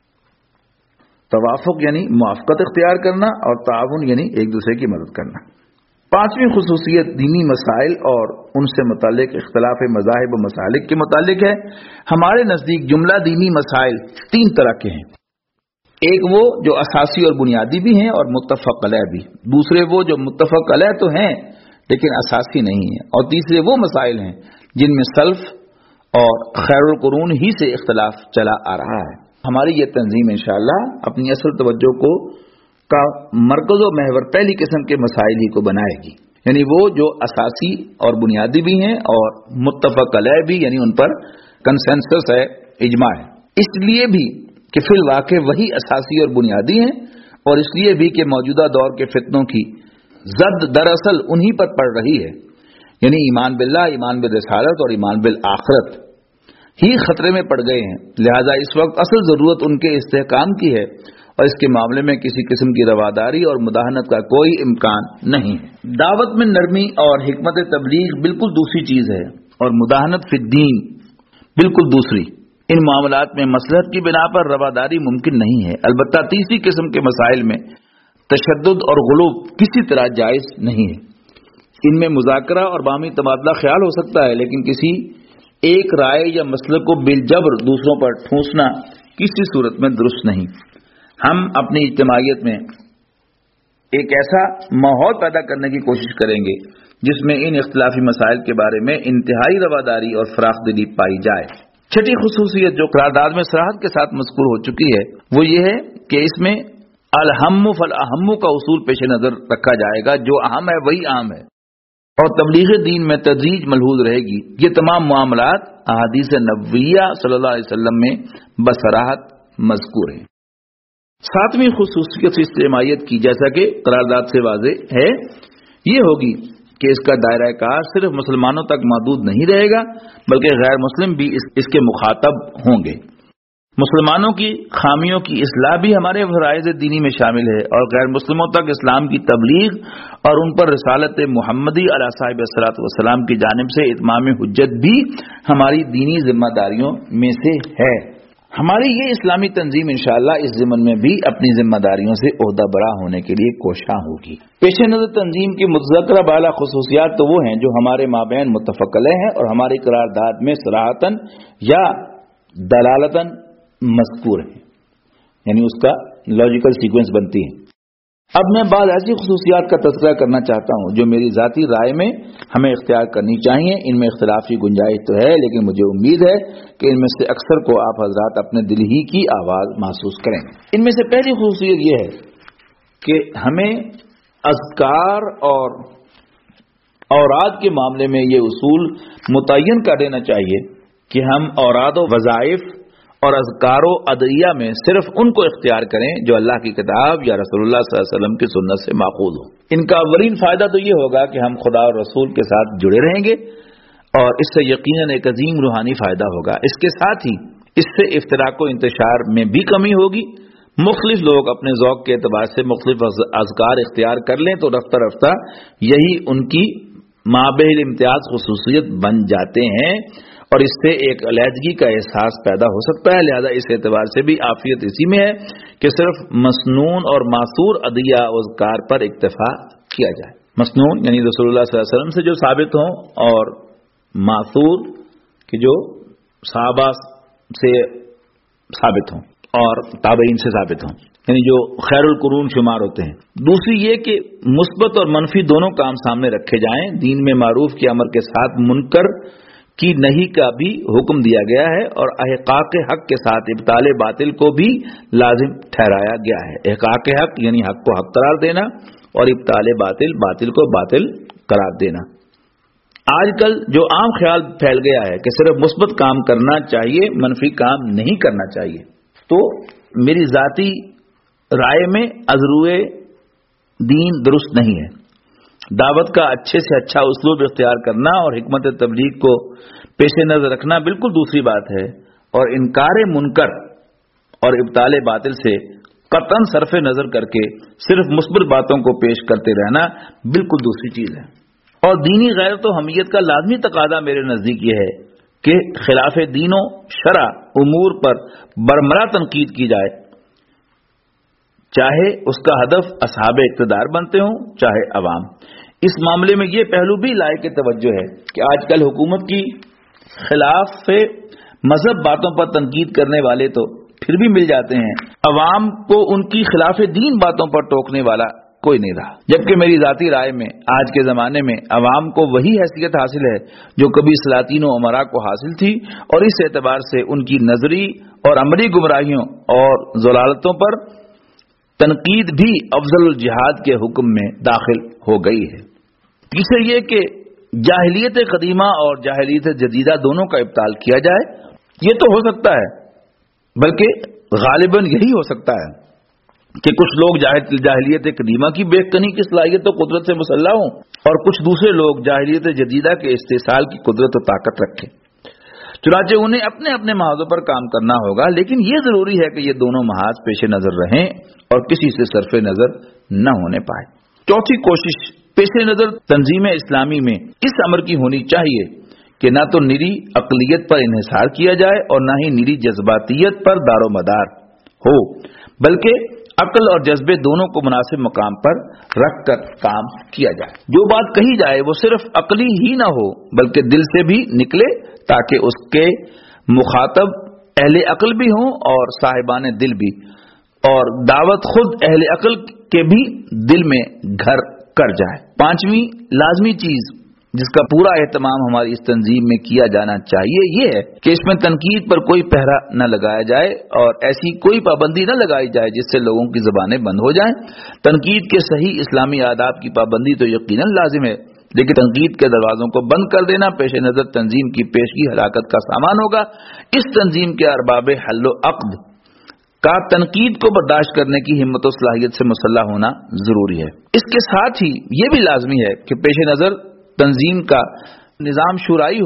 توافق یعنی موافقت اختیار کرنا، اور تعاون یعنی ایک دوسرے کی مدد کرنا۔ پانچویں خصوصیت دینی مسائل اور ان سے متعلق اختلاف مذاہب و مسالک کے متعلق ہے۔ ہمارے نزدیک جملہ دینی مسائل تین طرح کے ہیں، ایک وہ جو اساسی اور بنیادی بھی ہیں اور متفق علیہ بھی، دوسرے وہ جو متفق علیہ تو ہیں لیکن اساسی نہیں ہیں، اور تیسرے وہ مسائل ہیں جن میں سلف اور خیر القرون ہی سے اختلاف چلا آ رہا ہے۔ ہماری یہ تنظیم انشاءاللہ اپنی اصل توجہ کا مرکز و محور پہلی قسم کے مسائل ہی کو بنائے گی، یعنی وہ جو اساسی اور بنیادی بھی ہیں اور متفق علیہ بھی، یعنی ان پر کنسنسس ہے، اجماع ہے، اس لیے بھی کہ فی الواقع وہی اساسی اور بنیادی ہیں، اور اس لیے بھی کہ موجودہ دور کے فتنوں کی زد دراصل انہی پر پڑ رہی ہے، یعنی ایمان باللہ، ایمان بالرسالت اور ایمان بالآخرت ہی خطرے میں پڑ گئے ہیں۔ لہذا اس وقت اصل ضرورت ان کے استحکام کی ہے، اور اس کے معاملے میں کسی قسم کی رواداری اور مداہنت کا کوئی امکان نہیں ہے۔ دعوت میں نرمی اور حکمت تبلیغ بالکل دوسری چیز ہے، اور مداہنت فی الدین بالکل دوسری۔ ان معاملات میں مصلحت کی بنا پر رواداری ممکن نہیں ہے، البتہ تیسری قسم کے مسائل میں تشدد اور غلو کسی طرح جائز نہیں ہے۔ ان میں مذاکرہ اور باہمی تبادلہ خیال ہو سکتا ہے، لیکن کسی ایک رائے یا مسئلے کو بالجبر دوسروں پر ٹھونسنا کسی صورت میں درست نہیں۔ ہم اپنی اجتماعیت میں ایک ایسا ماحول پیدا کرنے کی کوشش کریں گے جس میں ان اختلافی مسائل کے بارے میں انتہائی رواداری اور فراخ دلی پائی جائے۔ چھٹی خصوصیت جو قرارداد میں صراحت کے ساتھ مذکور ہو چکی ہے وہ یہ ہے کہ اس میں الہم فالاہم کا اصول پیش نظر رکھا جائے گا، جو اہم ہے وہی اہم ہے، اور تبلیغ دین میں تدریج ملحوظ رہے گی۔ یہ تمام معاملات احادیث نبویہ صلی اللہ علیہ وسلم میں بصراحت مذکور ہیں۔ ساتویں خصوصیت اجتماعیت کی، جیسا کہ قرارداد سے واضح ہے، یہ ہوگی کہ اس کا دائرہ کار صرف مسلمانوں تک محدود نہیں رہے گا، بلکہ غیر مسلم بھی اس کے مخاطب ہوں گے۔ مسلمانوں کی خامیوں کی اصلاح بھی ہمارے فرائض دینی میں شامل ہے، اور غیر مسلموں تک اسلام کی تبلیغ اور ان پر رسالت محمدی علیہ صاحب الصلاۃ والسلام کی جانب سے اتمام حجت بھی ہماری دینی ذمہ داریوں میں سے ہے۔ ہماری یہ اسلامی تنظیم انشاءاللہ اس ضمن میں بھی اپنی ذمہ داریوں سے عہدہ برا ہونے کے لیے کوشاں ہوگی۔ پیش نظر تنظیم کی متذکرہ بالا خصوصیات تو وہ ہیں جو ہمارے مابین متفق علیہ ہیں اور ہماری قرارداد میں صراحتاً یا دلالتاً مذکور ہیں، یعنی اس کا لاجیکل سیکوینس بنتی ہے۔ اب میں بعض ایسی خصوصیات کا تذکرہ کرنا چاہتا ہوں جو میری ذاتی رائے میں ہمیں اختیار کرنی چاہیے۔ ان میں اختلاف کی گنجائش تو ہے، لیکن مجھے امید ہے کہ ان میں سے اکثر کو آپ حضرات اپنے دل ہی کی آواز محسوس کریں۔ ان میں سے پہلی خصوصیت یہ ہے کہ ہمیں اذکار اور اوراد کے معاملے میں یہ اصول متعین کر دینا چاہیے کہ ہم اوراد و وظائف اور اذکار و ادعیہ میں صرف ان کو اختیار کریں جو اللہ کی کتاب یا رسول اللہ صلی اللہ علیہ وسلم کی سنت سے ماخوذ ہوں۔ ان کا اولین فائدہ تو یہ ہوگا کہ ہم خدا اور رسول کے ساتھ جڑے رہیں گے، اور اس سے یقیناً ایک عظیم روحانی فائدہ ہوگا۔ اس کے ساتھ ہی اس سے افتراق و انتشار میں بھی کمی ہوگی۔ مختلف لوگ اپنے ذوق کے اعتبار سے مختلف اذکار اختیار کر لیں تو رفتہ رفتہ یہی ان کی مابہ الامتیاز خصوصیت بن جاتے ہیں، اور اس سے ایک علیحدگی کا احساس پیدا ہو سکتا ہے۔ لہذا اس اعتبار سے بھی عافیت اسی میں ہے کہ صرف مسنون اور معصور ادعیہ و اذکار پر اکتفا کیا جائے۔ مسنون یعنی رسول اللہ صلی اللہ علیہ وسلم سے جو ثابت ہوں، اور معصور کہ جو صحابہ سے ثابت ہوں اور تابعین سے ثابت ہوں، یعنی جو خیر القرون شمار ہوتے ہیں۔ دوسری یہ کہ مثبت اور منفی دونوں کام سامنے رکھے جائیں۔ دین میں معروف کے امر کے ساتھ منکر کی نہیں کا بھی حکم دیا گیا ہے، اور احقاق حق کے ساتھ ابطال باطل کو بھی لازم ٹھہرایا گیا ہے۔ احقاق حق یعنی حق کو حق قرار دینا، اور ابطال باطل باطل کو باطل قرار دینا۔ آج کل جو عام خیال پھیل گیا ہے کہ صرف مثبت کام کرنا چاہیے، منفی کام نہیں کرنا چاہیے، تو میری ذاتی رائے میں ازروئے دین درست نہیں ہے۔ دعوت کا اچھے سے اچھا اسلوب اختیار کرنا اور حکمت تبلیغ کو پیش نظر رکھنا بالکل دوسری بات ہے، اور انکار منکر اور ابطال باطل سے قطعاً صرف نظر کر کے صرف مثبت باتوں کو پیش کرتے رہنا بالکل دوسری چیز ہے۔ اور دینی غیرت و حمیت کا لازمی تقاضا میرے نزدیک یہ ہے کہ خلاف دین و شرع امور پر برملا تنقید کی جائے، چاہے اس کا ہدف اصحاب اقتدار بنتے ہوں چاہے عوام۔ اس معاملے میں یہ پہلو بھی لائق توجہ ہے کہ آج کل حکومت کی خلاف مذہب باتوں پر تنقید کرنے والے تو پھر بھی مل جاتے ہیں، عوام کو ان کی خلاف دین باتوں پر ٹوکنے والا کوئی نہیں رہا۔ جبکہ میری ذاتی رائے میں آج کے زمانے میں عوام کو وہی حیثیت حاصل ہے جو کبھی سلاطین و امراء کو حاصل تھی، اور اس اعتبار سے ان کی نظری اور عملی گمراہیوں اور ضلالتوں پر تنقید بھی افضل الجہاد کے حکم میں داخل ہو گئی ہے۔ تیسرے یہ کہ جاہلیت قدیمہ اور جاہلیت جدیدہ دونوں کا ابطال کیا جائے۔ یہ تو ہو سکتا ہے، بلکہ غالباً یہی ہو سکتا ہے کہ کچھ لوگ جاہلیت قدیمہ کی بے کنی کی صلاحیت و قدرت سے مسلح ہوں، اور کچھ دوسرے لوگ جاہلیت جدیدہ کے استحصال کی قدرت و طاقت رکھیں۔ چنانچہ انہیں اپنے اپنے محاذوں پر کام کرنا ہوگا، لیکن یہ ضروری ہے کہ یہ دونوں محاذ پیش نظر رہیں اور کسی سے صرف نظر نہ ہونے پائے۔ چوتھی کوشش پیش نظر تنظیم اسلامی میں اس امر کی ہونی چاہیے کہ نہ تو نری عقلیت پر انحصار کیا جائے اور نہ ہی نری جذباتیت پر دار و مدار ہو، بلکہ عقل اور جذبے دونوں کو مناسب مقام پر رکھ کر کام کیا جائے۔ جو بات کہی جائے وہ صرف عقلی ہی نہ ہو بلکہ دل سے بھی نکلے، تاکہ اس کے مخاطب اہل عقل بھی ہوں اور صاحبان دل بھی، اور دعوت خود اہل عقل کے بھی دل میں گھر کر جائے۔ پانچویں لازمی چیز جس کا پورا اہتمام ہماری اس تنظیم میں کیا جانا چاہیے یہ ہے کہ اس میں تنقید پر کوئی پہرا نہ لگایا جائے اور ایسی کوئی پابندی نہ لگائی جائے جس سے لوگوں کی زبانیں بند ہو جائیں۔ تنقید کے صحیح اسلامی آداب کی پابندی تو یقیناً لازم ہے، لیکن تنقید کے دروازوں کو بند کر دینا پیش نظر تنظیم کی پیشگی ہلاکت کا سامان ہوگا۔ اس تنظیم کے ارباب حل و عقد کا تنقید کو برداشت کرنے کی ہمت و صلاحیت سے مسلح ہونا ضروری ہے۔ اس کے ساتھ ہی یہ بھی لازمی ہے کہ پیش نظر تنظیم کا نظام شورائی ہو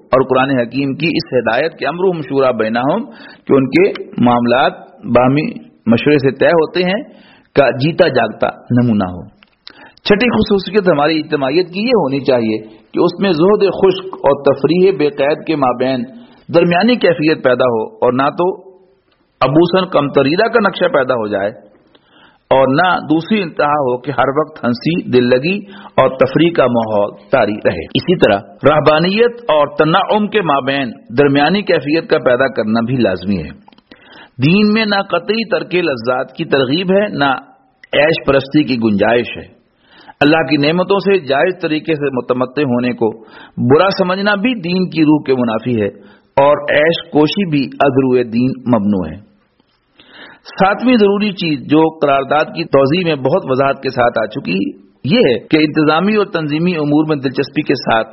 اور قرآن حکیم کی اس ہدایت کے امرہم شورا بینہم کہ ان کے معاملات باہمی مشورے سے طے ہوتے ہیں کا جیتا جاگتا نمونہ ہو۔ چھٹی خصوصیت ہماری اجتماعیت کی یہ ہونی چاہیے کہ اس میں زہد خشک اور تفریح بے قید کے مابین درمیانی کیفیت پیدا ہو، اور نہ تو ابوسن کمتریدہ کا نقشہ پیدا ہو جائے اور نہ دوسری انتہا ہو کہ ہر وقت ہنسی، دل لگی اور تفریح کا ماحول طاری رہے۔ اسی طرح رہبانیت اور تنعم کے مابین درمیانی کیفیت کا پیدا کرنا بھی لازمی ہے۔ دین میں نہ قطعی ترک لذات کی ترغیب ہے، نہ عیش پرستی کی گنجائش ہے۔ اللہ کی نعمتوں سے جائز طریقے سے متمتع ہونے کو برا سمجھنا بھی دین کی روح کے منافی ہے، اور عیش کوشی بھی از روئے دین ممنوع ہے۔ ساتویں ضروری چیز جو قرارداد کی توضیح میں بہت وضاحت کے ساتھ آ چکی یہ ہے کہ انتظامی اور تنظیمی امور میں دلچسپی کے ساتھ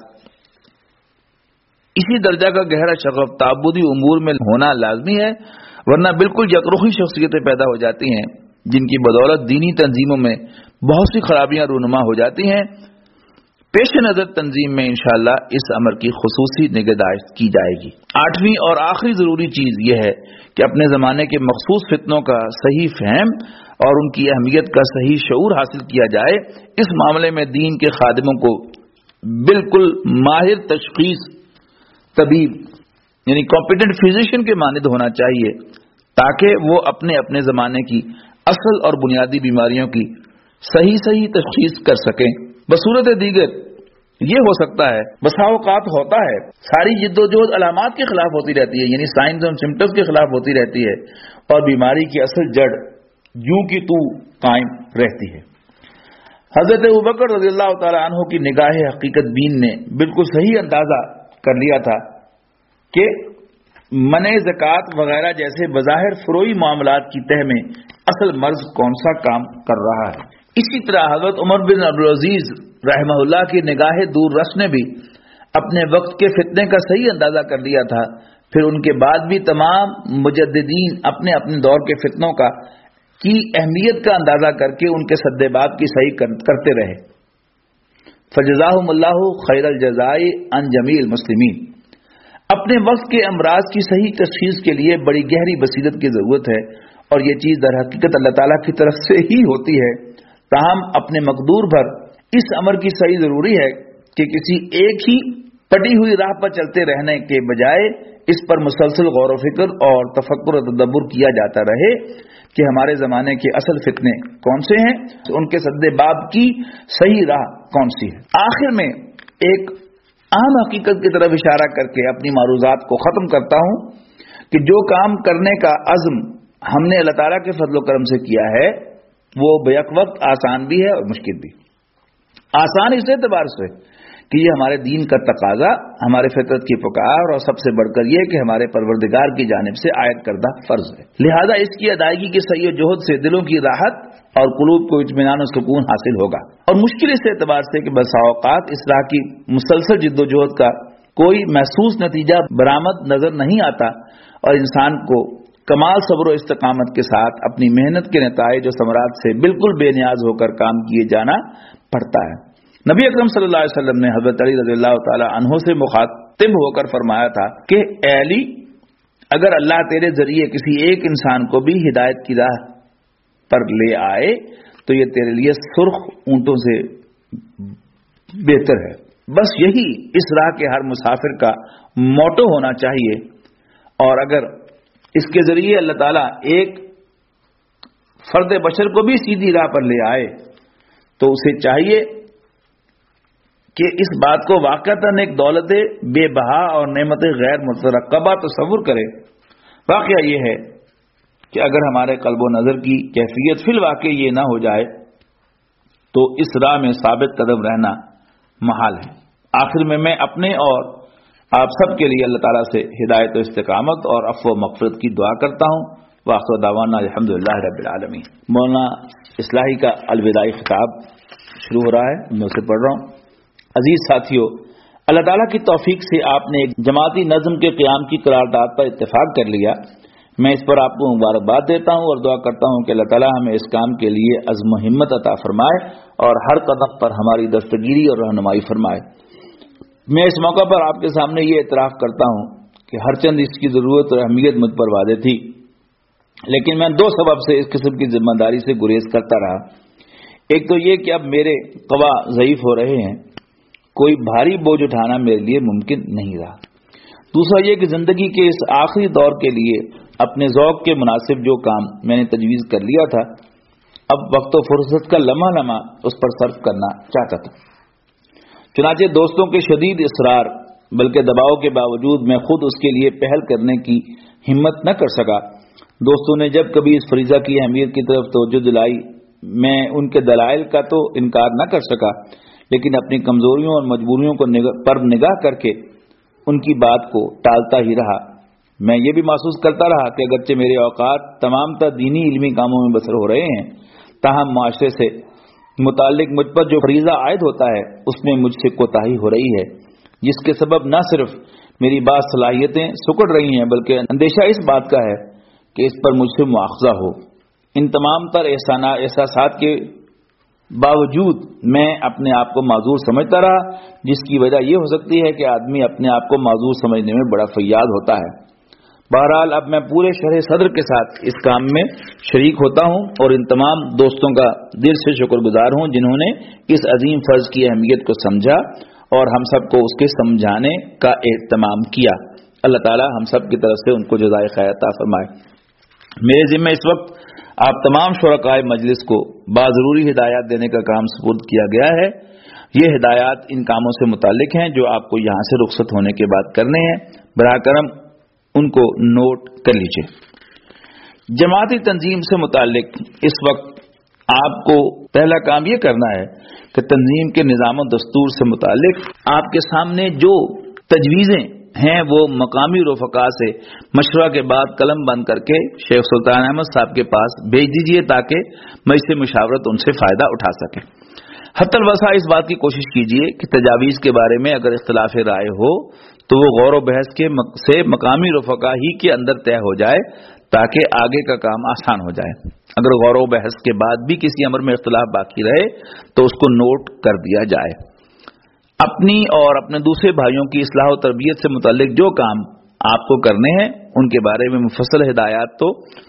اسی درجہ کا گہرا شغف تعبدی امور میں ہونا لازمی ہے، ورنہ بالکل یکرخی شخصیتیں پیدا ہو جاتی ہیں جن کی بدولت دینی تنظیموں میں بہت سی خرابیاں رونما ہو جاتی ہیں۔ پیش نظر تنظیم میں انشاءاللہ اس امر کی خصوصی نگہداشت کی جائے گی۔ آٹھویں اور آخری ضروری چیز یہ ہے کہ اپنے زمانے کے مخصوص فتنوں کا صحیح فہم اور ان کی اہمیت کا صحیح شعور حاصل کیا جائے۔ اس معاملے میں دین کے خادموں کو بالکل ماہر تشخیص طبیب یعنی کمپیٹنٹ فزیشین کے مانند ہونا چاہیے، تاکہ وہ اپنے اپنے زمانے کی اصل اور بنیادی بیماریوں کی صحیح تشخیص کر سکیں۔ بصورت دیگر یہ ہو سکتا ہے، بسا اوقات ہوتا ہے، ساری جد و جہد علامات کے خلاف ہوتی رہتی ہے، یعنی سائنز اور سمپٹمز کے خلاف ہوتی رہتی ہے، اور بیماری کی اصل جڑ یوں کی تو قائم رہتی ہے۔ حضرت ابوبکر رضی اللہ تعالی عنہ کی نگاہ حقیقت بین نے بالکل صحیح اندازہ کر لیا تھا کہ منع زکوٰۃ وغیرہ جیسے بظاہر فروئی معاملات کی تہ میں اصل مرض کون سا کام کر رہا ہے۔ اسی طرح حضرت عمر بن عبدالعزیز رحمہ اللہ کی نگاہ دور رس نے بھی اپنے وقت کے فتنے کا صحیح اندازہ کر لیا تھا، پھر ان کے بعد بھی تمام مجددین اپنے اپنے دور کے فتنوں کی اہمیت کا اندازہ کر کے ان کے سدباب کی صحیح کرتے رہے۔ فجزاہم اللہ خیر الجزاء عن جمیع المسلمین۔ اپنے وقت کے امراض کی صحیح تشخیص کے لیے بڑی گہری بصیرت کی ضرورت ہے، اور یہ چیز در حقیقت اللہ تعالیٰ کی طرف سے ہی ہوتی ہے۔ تاہم اپنے مقدور پر اس امر کی صحیح ضروری ہے کہ کسی ایک ہی پٹی ہوئی راہ پر چلتے رہنے کے بجائے اس پر مسلسل غور و فکر اور تفکر و تدبر کیا جاتا رہے کہ ہمارے زمانے کے اصل فتنے کون سے ہیں، ان کے سدباب کی صحیح راہ کون سی ہے۔ آخر میں ایک اہم حقیقت کی طرف اشارہ کر کے اپنی معروضات کو ختم کرتا ہوں کہ جو کام کرنے کا عزم ہم نے اللہ تعالیٰ کے فضل و کرم سے کیا ہے وہ بیک وقت آسان بھی ہے اور مشکل بھی۔ آسان اس اعتبار سے کہ یہ ہمارے دین کا تقاضا، ہمارے فطرت کی پکار، اور سب سے بڑھ کر یہ کہ ہمارے پروردگار کی جانب سے عائد کردہ فرض ہے، لہذا اس کی ادائیگی کے صحیح جہد سے دلوں کی راحت اور قلوب کو اطمینان و سکون حاصل ہوگا۔ اور مشکل اس اعتبار سے کہ بسا اوقات اس راہ کی مسلسل جد و جہد کا کوئی محسوس نتیجہ برآمد نظر نہیں آتا، اور انسان کو کمال صبر و استقامت کے ساتھ اپنی محنت کے نتائج و ثمرات سے بالکل بے نیاز ہو کر کام کیے جانا پڑتا ہے۔ نبی اکرم صلی اللہ علیہ وسلم نے حضرت علی رضی اللہ تعالی عنہ سے مخاطب ہو کر فرمایا تھا کہ اے علی، اگر اللہ تیرے ذریعے کسی ایک انسان کو بھی ہدایت کی راہ پر لے آئے تو یہ تیرے لیے سرخ اونٹوں سے بہتر ہے۔ بس یہی اس راہ کے ہر مسافر کا موٹو ہونا چاہیے، اور اگر اس کے ذریعے اللہ تعالیٰ ایک فرد بشر کو بھی سیدھی راہ پر لے آئے تو اسے چاہیے کہ اس بات کو واقعتاً ایک دولت بے بہا اور نعمت غیر مترقبہ تصور کرے۔ واقعہ یہ ہے کہ اگر ہمارے قلب و نظر کی کیفیت فی الواقع یہ نہ ہو جائے تو اس راہ میں ثابت قدم رہنا محال ہے۔ آخر میں اپنے اور آپ سب کے لیے اللہ تعالیٰ سے ہدایت و استقامت اور عفو و مغفرت کی دعا کرتا ہوں۔ وآخر دعوانا الحمدللہ رب العالمین۔ مولانا اصلاحی کا الوداعی خطاب شروع ہو رہا ہے، میں اسے پڑھ رہا ہوں۔ عزیز ساتھیو، اللہ تعالیٰ کی توفیق سے آپ نے ایک جماعتی نظم کے قیام کی قرارداد پر اتفاق کر لیا۔ میں اس پر آپ کو مبارکباد دیتا ہوں اور دعا کرتا ہوں کہ اللہ تعالیٰ ہمیں اس کام کے لیے عزم و ہمت عطا فرمائے اور ہر قدم پر ہماری دستگیری اور رہنمائی فرمائے۔ میں اس موقع پر آپ کے سامنے یہ اعتراف کرتا ہوں کہ ہر چند اس کی ضرورت اور اہمیت مجھ پر واضح تھی، لیکن میں 2 سبب سے اس قسم کی ذمہ داری سے گریز کرتا رہا۔ ایک تو یہ کہ اب میرے قوا ضعیف ہو رہے ہیں، کوئی بھاری بوجھ اٹھانا میرے لیے ممکن نہیں رہا۔ دوسرا یہ کہ زندگی کے اس آخری دور کے لیے اپنے ذوق کے مناسب جو کام میں نے تجویز کر لیا تھا، اب وقت و فرصت کا لمحہ لمحہ اس پر صرف کرنا چاہتا تھا۔ چنانچہ دوستوں کے شدید اصرار بلکہ دباؤ کے باوجود میں خود اس کے لیے پہل کرنے کی ہمت نہ کر سکا۔ دوستوں نے جب کبھی اس فریضہ کی اہمیت کی طرف توجہ دلائی، میں ان کے دلائل کا تو انکار نہ کر سکا، لیکن اپنی کمزوریوں اور مجبوریوں پر نگاہ کر کے ان کی بات کو ٹالتا ہی رہا۔ میں یہ بھی محسوس کرتا رہا کہ اگرچہ میرے اوقات تمام تر دینی علمی کاموں میں بسر ہو رہے ہیں، تاہم معاشرے سے متعلق مجھ پر جو فریضہ عائد ہوتا ہے اس میں مجھ سے کوتاہی ہو رہی ہے، جس کے سبب نہ صرف میری بعض صلاحیتیں سکڑ رہی ہیں بلکہ اندیشہ اس بات کا ہے کہ اس پر مجھ سے مواخذہ ہو۔ ان تمام تر احساسات کے باوجود میں اپنے آپ کو معذور سمجھتا رہا، جس کی وجہ یہ ہو سکتی ہے کہ آدمی اپنے آپ کو معذور سمجھنے میں بڑا فیاض ہوتا ہے۔ بہرحال اب میں پورے شرح صدر کے ساتھ اس کام میں شریک ہوتا ہوں اور ان تمام دوستوں کا دل سے شکر گزار ہوں جنہوں نے اس عظیم فرض کی اہمیت کو سمجھا اور ہم سب کو اس کے سمجھانے کا اہتمام کیا۔ اللہ تعالی ہم سب کی طرف سے ان کو جزائے خیر عطا فرمائے۔ میرے ذمہ اس وقت آپ تمام شرکائے مجلس کو باضروری ہدایات دینے کا کام سپرد کیا گیا ہے۔ یہ ہدایات ان کاموں سے متعلق ہیں جو آپ کو یہاں سے رخصت ہونے کے بعد کرنے ہیں، براہ کرم ان کو نوٹ کر لیجئے۔ جماعتی تنظیم سے متعلق اس وقت آپ کو پہلا کام یہ کرنا ہے کہ تنظیم کے نظام و دستور سے متعلق آپ کے سامنے جو تجویزیں ہیں وہ مقامی رفقا سے مشورہ کے بعد قلم بند کر کے شیخ سلطان احمد صاحب کے پاس بھیج دیجئے تاکہ مجلس مشاورت ان سے فائدہ اٹھا سکے۔ حتی الوسع اس بات کی کوشش کیجئے کہ تجاویز کے بارے میں اگر اختلاف رائے ہو تو وہ غور و بحث سے مقامی رفقا ہی کے اندر طے ہو جائے تاکہ آگے کا کام آسان ہو جائے۔ اگر غور و بحث کے بعد بھی کسی امر میں اختلاف باقی رہے تو اس کو نوٹ کر دیا جائے۔ اپنی اور اپنے دوسرے بھائیوں کی اصلاح و تربیت سے متعلق جو کام آپ کو کرنے ہیں ان کے بارے میں مفصل ہدایات تو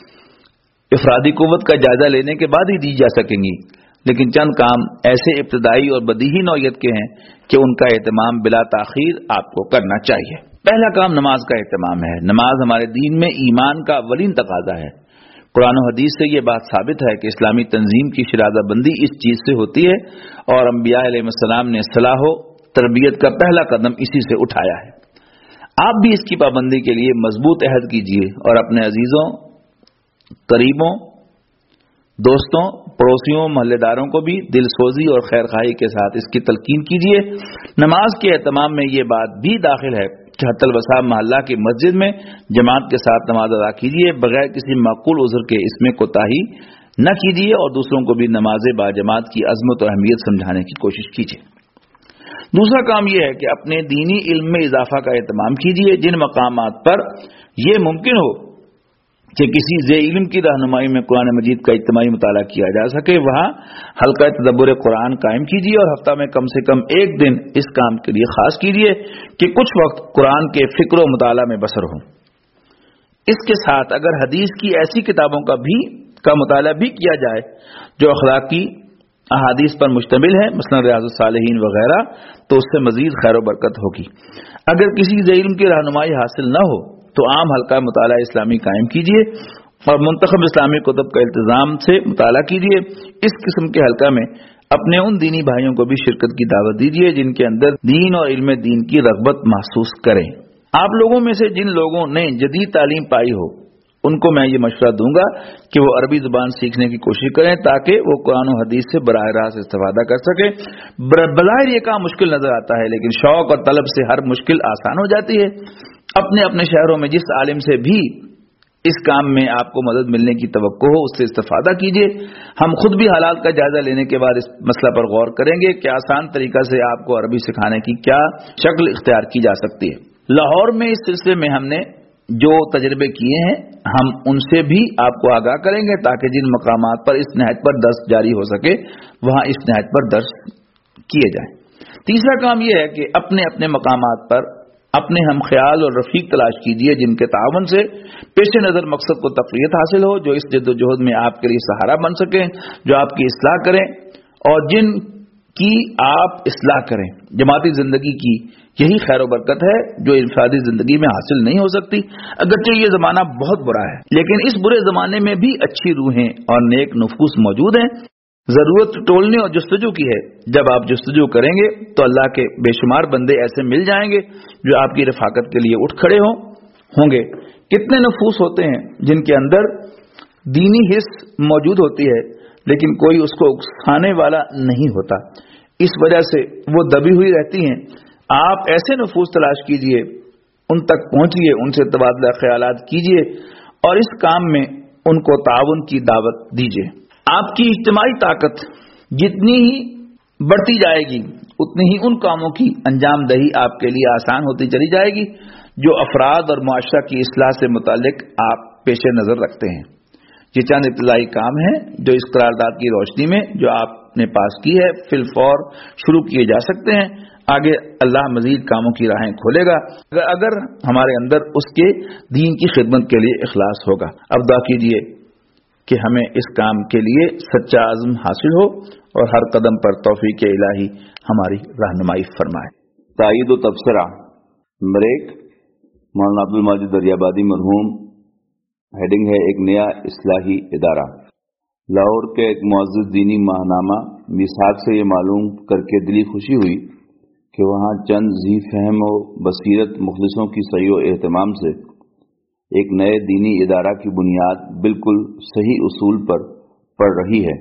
افرادی قوت کا جائزہ لینے کے بعد ہی دی جا سکیں گی، لیکن چند کام ایسے ابتدائی اور بدیہی نوعیت کے ہیں کہ ان کا اہتمام بلا تاخیر آپ کو کرنا چاہیے۔ پہلا کام نماز کا اہتمام ہے۔ نماز ہمارے دین میں ایمان کا اولین تقاضا ہے۔ قرآن و حدیث سے یہ بات ثابت ہے کہ اسلامی تنظیم کی شرادہ بندی اس چیز سے ہوتی ہے اور انبیاء علیہ السلام نے صلاح و تربیت کا پہلا قدم اسی سے اٹھایا ہے۔ آپ بھی اس کی پابندی کے لیے مضبوط عہد کیجیے اور اپنے عزیزوں، قریبوں، دوستوں، پڑوسیوں، محلے داروں کو بھی دل سوزی اور خیر خواہی کے ساتھ اس کی تلقین کیجیے۔ نماز کے اہتمام میں یہ بات بھی داخل ہے کہ حتی الوسع محلہ کی مسجد میں جماعت کے ساتھ نماز ادا کیجیے، بغیر کسی معقول عذر کے اس میں کوتاہی نہ کیجیے اور دوسروں کو بھی نماز با جماعت کی عظمت و اہمیت سمجھانے کی کوشش کیجیے۔ دوسرا کام یہ ہے کہ اپنے دینی علم میں اضافہ کا اہتمام کیجیے۔ جن مقامات پر یہ ممکن ہو کہ کسی ذی علم کی رہنمائی میں قرآن مجید کا اجتماعی مطالعہ کیا جا سکے وہاں حلقہ تدبر قرآن قائم کیجیے اور ہفتہ میں کم سے کم ایک دن اس کام کے لیے خاص کیجیے کہ کچھ وقت قرآن کے فکر و مطالعہ میں بسر ہو۔ اس کے ساتھ اگر حدیث کی ایسی کتابوں کا مطالعہ بھی کیا جائے جو اخلاقی احادیث پر مشتمل ہے، مثلا ریاض الصالحین وغیرہ، تو اس سے مزید خیر و برکت ہوگی۔ اگر کسی ذی علم کی رہنمائی حاصل نہ ہو تو عام حلقہ مطالعہ اسلامی قائم کیجیے اور منتخب اسلامی کتب کا التزام سے مطالعہ کیجیے۔ اس قسم کے حلقہ میں اپنے ان دینی بھائیوں کو بھی شرکت کی دعوت دیجیے جن کے اندر دین اور علم دین کی رغبت محسوس کریں۔ آپ لوگوں میں سے جن لوگوں نے جدید تعلیم پائی ہو ان کو میں یہ مشورہ دوں گا کہ وہ عربی زبان سیکھنے کی کوشش کریں تاکہ وہ قرآن و حدیث سے براہ راست استفادہ کر سکیں۔ بظاہر یہ کام مشکل نظر آتا ہے لیکن شوق اور طلب سے ہر مشکل آسان ہو جاتی ہے۔ اپنے اپنے شہروں میں جس عالم سے بھی اس کام میں آپ کو مدد ملنے کی توقع ہو اس سے استفادہ کیجیے۔ ہم خود بھی حالات کا جائزہ لینے کے بعد اس مسئلہ پر غور کریں گے کہ آسان طریقہ سے آپ کو عربی سکھانے کی کیا شکل اختیار کی جا سکتی ہے۔ لاہور میں اس سلسلے میں ہم نے جو تجربے کیے ہیں ہم ان سے بھی آپ کو آگاہ کریں گے تاکہ جن مقامات پر اس نہج پر درس جاری ہو سکے وہاں اس نہج پر درس کیے جائیں۔ تیسرا کام یہ ہے کہ اپنے اپنے مقامات پر اپنے ہم خیال اور رفیق تلاش کیجیے جن کے تعاون سے پیش نظر مقصد کو تقویت حاصل ہو، جو اس جد و جہد میں آپ کے لیے سہارا بن سکیں، جو آپ کی اصلاح کریں اور جن کی آپ اصلاح کریں۔ جماعتی زندگی کی یہی خیر و برکت ہے جو انفرادی زندگی میں حاصل نہیں ہو سکتی۔ اگرچہ یہ زمانہ بہت برا ہے، لیکن اس برے زمانے میں بھی اچھی روحیں اور نیک نفوس موجود ہیں۔ ضرورت ٹولنے اور جستجو کی ہے۔ جب آپ جستجو کریں گے تو اللہ کے بے شمار بندے ایسے مل جائیں گے جو آپ کی رفاقت کے لیے اٹھ کھڑے ہوں گے۔ کتنے نفوس ہوتے ہیں جن کے اندر دینی حس موجود ہوتی ہے لیکن کوئی اس کو اکسانے والا نہیں ہوتا، اس وجہ سے وہ دبی ہوئی رہتی ہیں۔ آپ ایسے نفوس تلاش کیجئے، ان تک پہنچیے، ان سے تبادلہ خیالات کیجئے اور اس کام میں ان کو تعاون کی دعوت دیجئے۔ آپ کی اجتماعی طاقت جتنی ہی بڑھتی جائے گی اتنی ہی ان کاموں کی انجام دہی آپ کے لیے آسان ہوتی چلی جائے گی جو افراد اور معاشرہ کی اصلاح سے متعلق آپ پیش نظر رکھتے ہیں۔ یہ چند ابتدائی کام ہیں جو اس قرارداد کی روشنی میں جو آپ نے پاس کی ہے فی الفور شروع کیے جا سکتے ہیں۔ آگے اللہ مزید کاموں کی راہیں کھولے گا اگر ہمارے اندر اس کے دین کی خدمت کے لیے اخلاص ہوگا۔ اب دعا کیجیے کہ ہمیں اس کام کے لیے سچا عزم حاصل ہو اور ہر قدم پر توفیق الہی ہماری رہنمائی فرمائے۔ تائید و تبصرہ نمبر 1، مولانا عبدالمجید دریابادی مرحوم، ہیڈنگ ہے ایک نیا اصلاحی ادارہ۔ لاہور کے ایک معزز دینی ماہنامہ میثاق سے یہ معلوم کر کے دلی خوشی ہوئی کہ وہاں چند ذی فہم و بصیرت مخلصوں کی سعی و اہتمام سے ایک نئے دینی ادارہ کی بنیاد بالکل صحیح اصول پر پڑ رہی ہے۔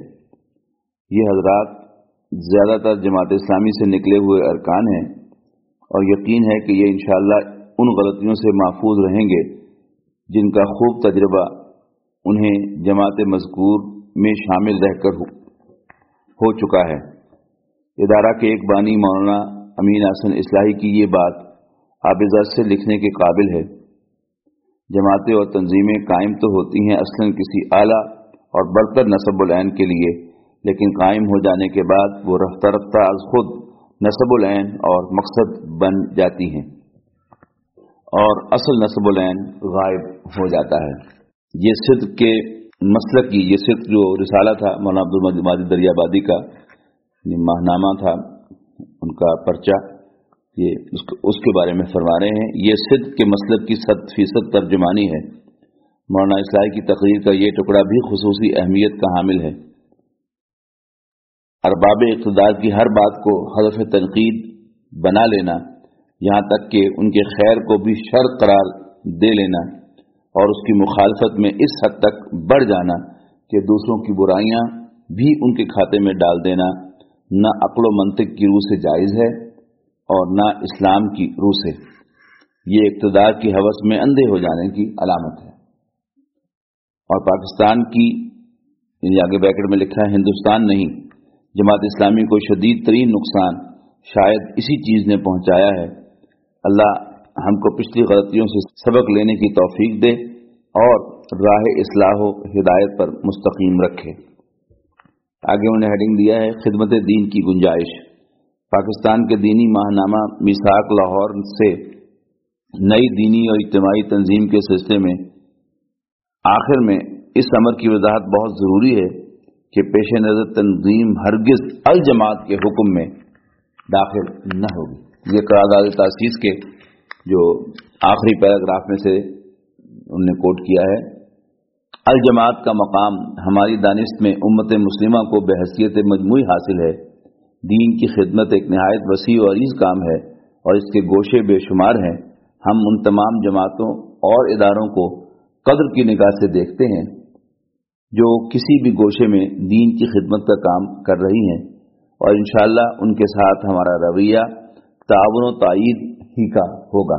یہ حضرات زیادہ تر جماعت اسلامی سے نکلے ہوئے ارکان ہیں اور یقین ہے کہ یہ انشاءاللہ ان غلطیوں سے محفوظ رہیں گے جن کا خوب تجربہ انہیں جماعت مذکور میں شامل رہ کر ہو چکا ہے۔ ادارہ کے ایک بانی مولانا امین حسن اصلاحی کی یہ بات آبزاد سے لکھنے کے قابل ہے۔ جماعتیں اور تنظیمیں قائم تو ہوتی ہیں اصلاً کسی اعلیٰ اور برتر نسب العین کے لیے، لیکن قائم ہو جانے کے بعد وہ رفتہ رفتہ از خود نسب العین اور مقصد بن جاتی ہیں اور اصل نسب العین غائب ہو جاتا ہے۔ یہ صدق کے مسلک کی، یہ صدق جو رسالہ تھا مولانا عبدالمجید دریابادی کا ماہنامہ تھا، ان کا پرچہ، یہ اس کے بارے میں فرما رہے ہیں۔ یہ صدق کے مسلک کی 100% ترجمانی ہے۔ مولانا اصلاحی کی تقریر کا یہ ٹکڑا بھی خصوصی اہمیت کا حامل ہے۔ ارباب اقتدار کی ہر بات کو ہدف تنقید بنا لینا، یہاں تک کہ ان کے خیر کو بھی شر قرار دے لینا اور اس کی مخالفت میں اس حد تک بڑھ جانا کہ دوسروں کی برائیاں بھی ان کے کھاتے میں ڈال دینا، نہ عقل و منطق کی روح سے جائز ہے اور نہ اسلام کی روح سے۔ یہ اقتدار کی ہوس میں اندھے ہو جانے کی علامت ہے۔ اور پاکستان کی، آگے بیکٹ میں لکھا ہے ہندوستان نہیں، جماعت اسلامی کو شدید ترین نقصان شاید اسی چیز نے پہنچایا ہے۔ اللہ ہم کو پچھلی غلطیوں سے سبق لینے کی توفیق دے اور راہ اصلاح و ہدایت پر مستقیم رکھے۔ آگے انہیں ہیڈنگ دیا ہے خدمت دین کی گنجائش۔ پاکستان کے دینی ماہنامہ میثاق لاہور سے نئی دینی اور اجتماعی تنظیم کے سلسلے میں آخر میں اس امر کی وضاحت بہت ضروری ہے کہ پیش نظر تنظیم ہرگز الجماعت کے حکم میں داخل نہ ہوگی۔ یہ قرارداد تاسیس کے جو آخری پیراگراف میں سے انہوں نے کوٹ کیا ہے۔ الجماعت کا مقام ہماری دانست میں امت مسلمہ کو بحیثیت مجموعی حاصل ہے۔ دین کی خدمت ایک نہایت وسیع و عریض کام ہے اور اس کے گوشے بے شمار ہیں۔ ہم ان تمام جماعتوں اور اداروں کو قدر کی نگاہ سے دیکھتے ہیں جو کسی بھی گوشے میں دین کی خدمت کا کام کر رہی ہیں، اور انشاءاللہ ان کے ساتھ ہمارا رویہ تعاون و تائید ہی کا ہوگا۔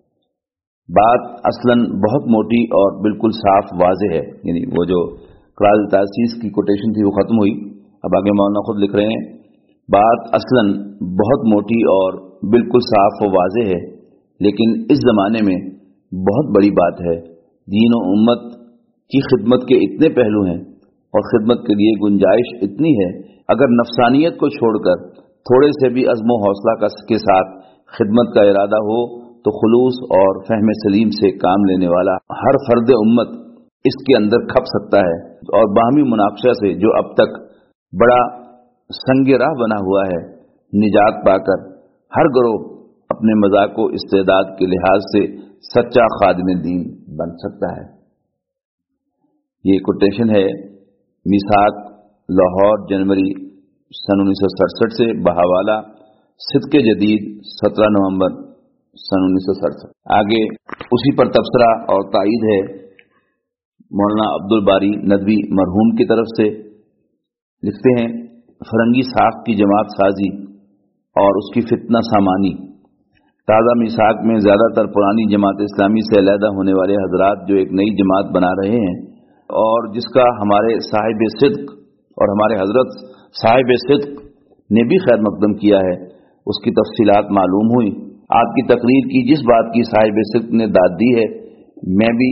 بات اصلاً بہت موٹی اور بالکل صاف واضح ہے، یعنی وہ جو قرارداد تاسیس کی کوٹیشن تھی وہ ختم ہوئی، اب آگے مولانا خود لکھ رہے ہیں بات اصلاً بہت موٹی اور بالکل صاف و واضح ہے، لیکن اس زمانے میں بہت بڑی بات ہے۔ دین و امت کی خدمت کے اتنے پہلو ہیں اور خدمت کے لیے گنجائش اتنی ہے، اگر نفسانیت کو چھوڑ کر थोड़े से भी अज़्म व हौसला के साथ खिदमत का इरादा हो तो खुलूस और फहम सलीम से काम लेने वाला हर फर्द उम्मत इसके अंदर खप सकता है। और बाहमी मुनाक़शा से जो अब तक बड़ा संग राह बना हुआ है, निजात पाकर हर गिरोह अपने मज़ाक व इस्तेदाद के लिहाज से सच्चा खादिम दीन बन सकता है। ये कोटेशन है मिसाक, लाहौर, जनवरी सन 1967 से बहावाला सिद्क़े जदीद 17 नवंबर सन 1967। आगे उसी पर तबसरा और तायीद है मौलाना अब्दुल बारी नदवी मरहूम की तरफ से। लिखते हैं, फरंगी साख की जमात साजी और उसकी फितना सामानी। ताज़ा मिसाक में ज़्यादातर पुरानी जमात इस्लामी से अलहदा होने वाले हजरात जो एक नई जमात बना रहे हैं और जिसका हमारे साहिब सिद्क़ और हमारे हजरत साहिब सिद्क़ ने भी खैर मकदम किया है, उसकी तफसीलात मालूम हुई। आपकी तकरीर की जिस बात की साहिब सिद्क़ ने दाद दी है, मैं भी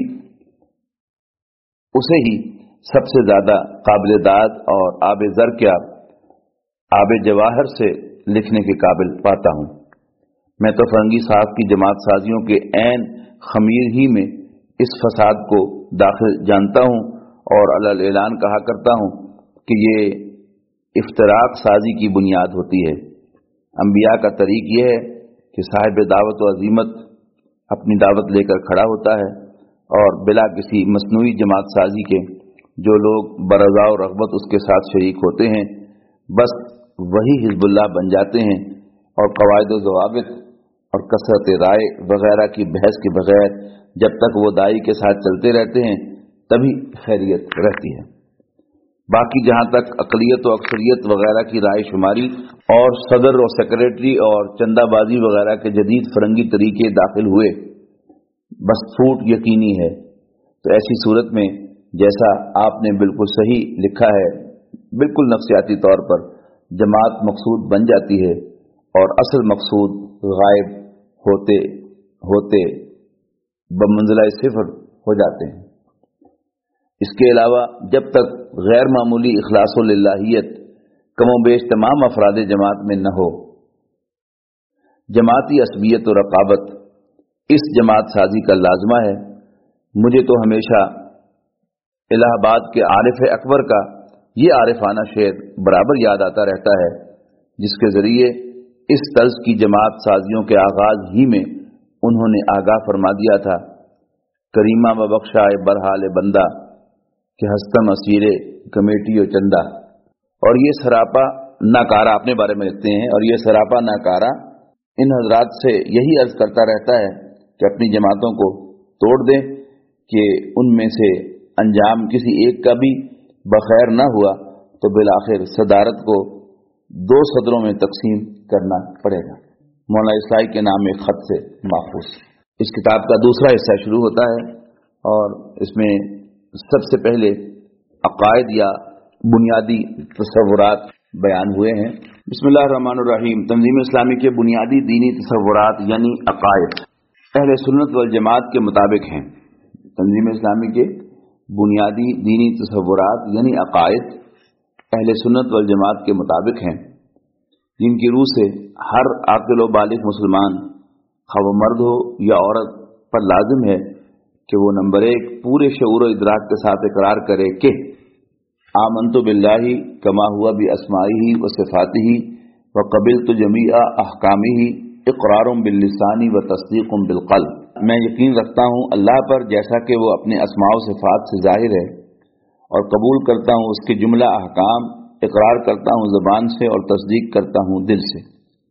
उसे ही सबसे ज्यादा काबिल दाद और आब ज़र क्या आब जवाहर से लिखने के काबिल पाता हूँ। मैं तो फरंगी साहब की जमात साजियों के ऐन खमीर ही में इस फसाद को दाखिल जानता हूँ और अलल ऐलान कहा करता हूँ कि ये इफ्तराक साजी की बुनियाद होती है। अंबिया का तरीक यह है कि साहिब दावत व अजीमत अपनी दावत लेकर खड़ा होता है और बिला किसी मसनूई जमात साजी के जो लोग बरज़ा और रग़बत उसके साथ शरीक होते हैं, बस वही हिज़्बुल्लाह बन जाते हैं और क़वाइद व ज़वाबित और कसरत राय वगैरह की बहस के बगैर जब तक वो दाई के साथ चलते रहते हैं तभी खैरियत रहती है। बाकी जहाँ तक अक़लियत व अक्सरियत वगैरह की राय शुमारी और सदर और सेक्रेटरी और चंदाबाजी वगैरह के जदीद फरंगी तरीके दाखिल हुए, बस फूट यकीनी है। तो ऐसी सूरत में जैसा आपने बिल्कुल सही लिखा है, बिल्कुल नफ्सियाती तौर पर जमात मकसूद बन जाती है और असल मकसूद गायब होते होते बमंज़िला सिफर हो जाते हैं। इसके अलावा जब तक गैर मामूली इखलास व लिल्लाहियत कमोबेश तमाम अफराद जमात में न हो, जमाती असबियत और रकाबत इस जमात साजी का लाजमा है। मुझे तो हमेशा इलाहाबाद के आरिफ अकबर का ये आरिफाना शेर बराबर याद आता रहता है, जिसके जरिए इस तर्ज की जमात साजियों के आगाज ही में उन्होंने आगाह फरमा दिया था, करीमा बबख्शाए बरहाल बंदा कि हस्तम असीरे कमेटी और चंदा। और ये सरापा नाकारा अपने बारे में लिखते हैं, और ये सरापा नाकारा इन हजरात से यही अर्ज करता रहता है कि अपनी जमातों को तोड़ दें कि उनमें से अंजाम किसी एक का भी बखैर न हुआ तो बिलाखिर सदारत को 2 सदरों में तकसीम करना पड़ेगा। मौलाना इस्लाही के नाम एक खत से माखूज। इस किताब का दूसरा हिस्सा शुरू होता है और इसमें सबसे पहले अकायद या बुनियादी तसव्वुरात बयान हुए हैं। बिस्मिल्लाहिर्रहमानिर्रहीम। तंजीम इस्लामी के बुनियादी दीनी तसव्वुरात यानी अकायद अहले सुन्नत वल जमात के मुताबिक हैं। तंजीम इस्लामी के बुनियादी दीनी तसव्वुरात यानी अकायद अहले सुन्नत वल जमात के मुताबिक हैं, जिनकी रूह से हर आकिल व बालिग मुसलमान खा वो मर्द हो या औरत पर लाजिम है कि वो नंबर 1 पूरे शऊर इदराक के साथ इकरार करे कि आमनतु बिल्लाही कमा हुआ भी अस्माइही व सिफातिही व क़बिलतु जमीआ अहकामिही इक़रारुम बिल्लिसानी व तस्दीक़ुम बिलक़ल्ब। मैं यकीन रखता हूँ अल्लाह पर जैसा कि वो अपने अस्मा व सिफात से ज़ाहिर है, और कबूल करता हूँ उसके जुमला अहकाम, इक़रार करता हूँ ज़बान से और तस्दीक करता हूँ दिल से।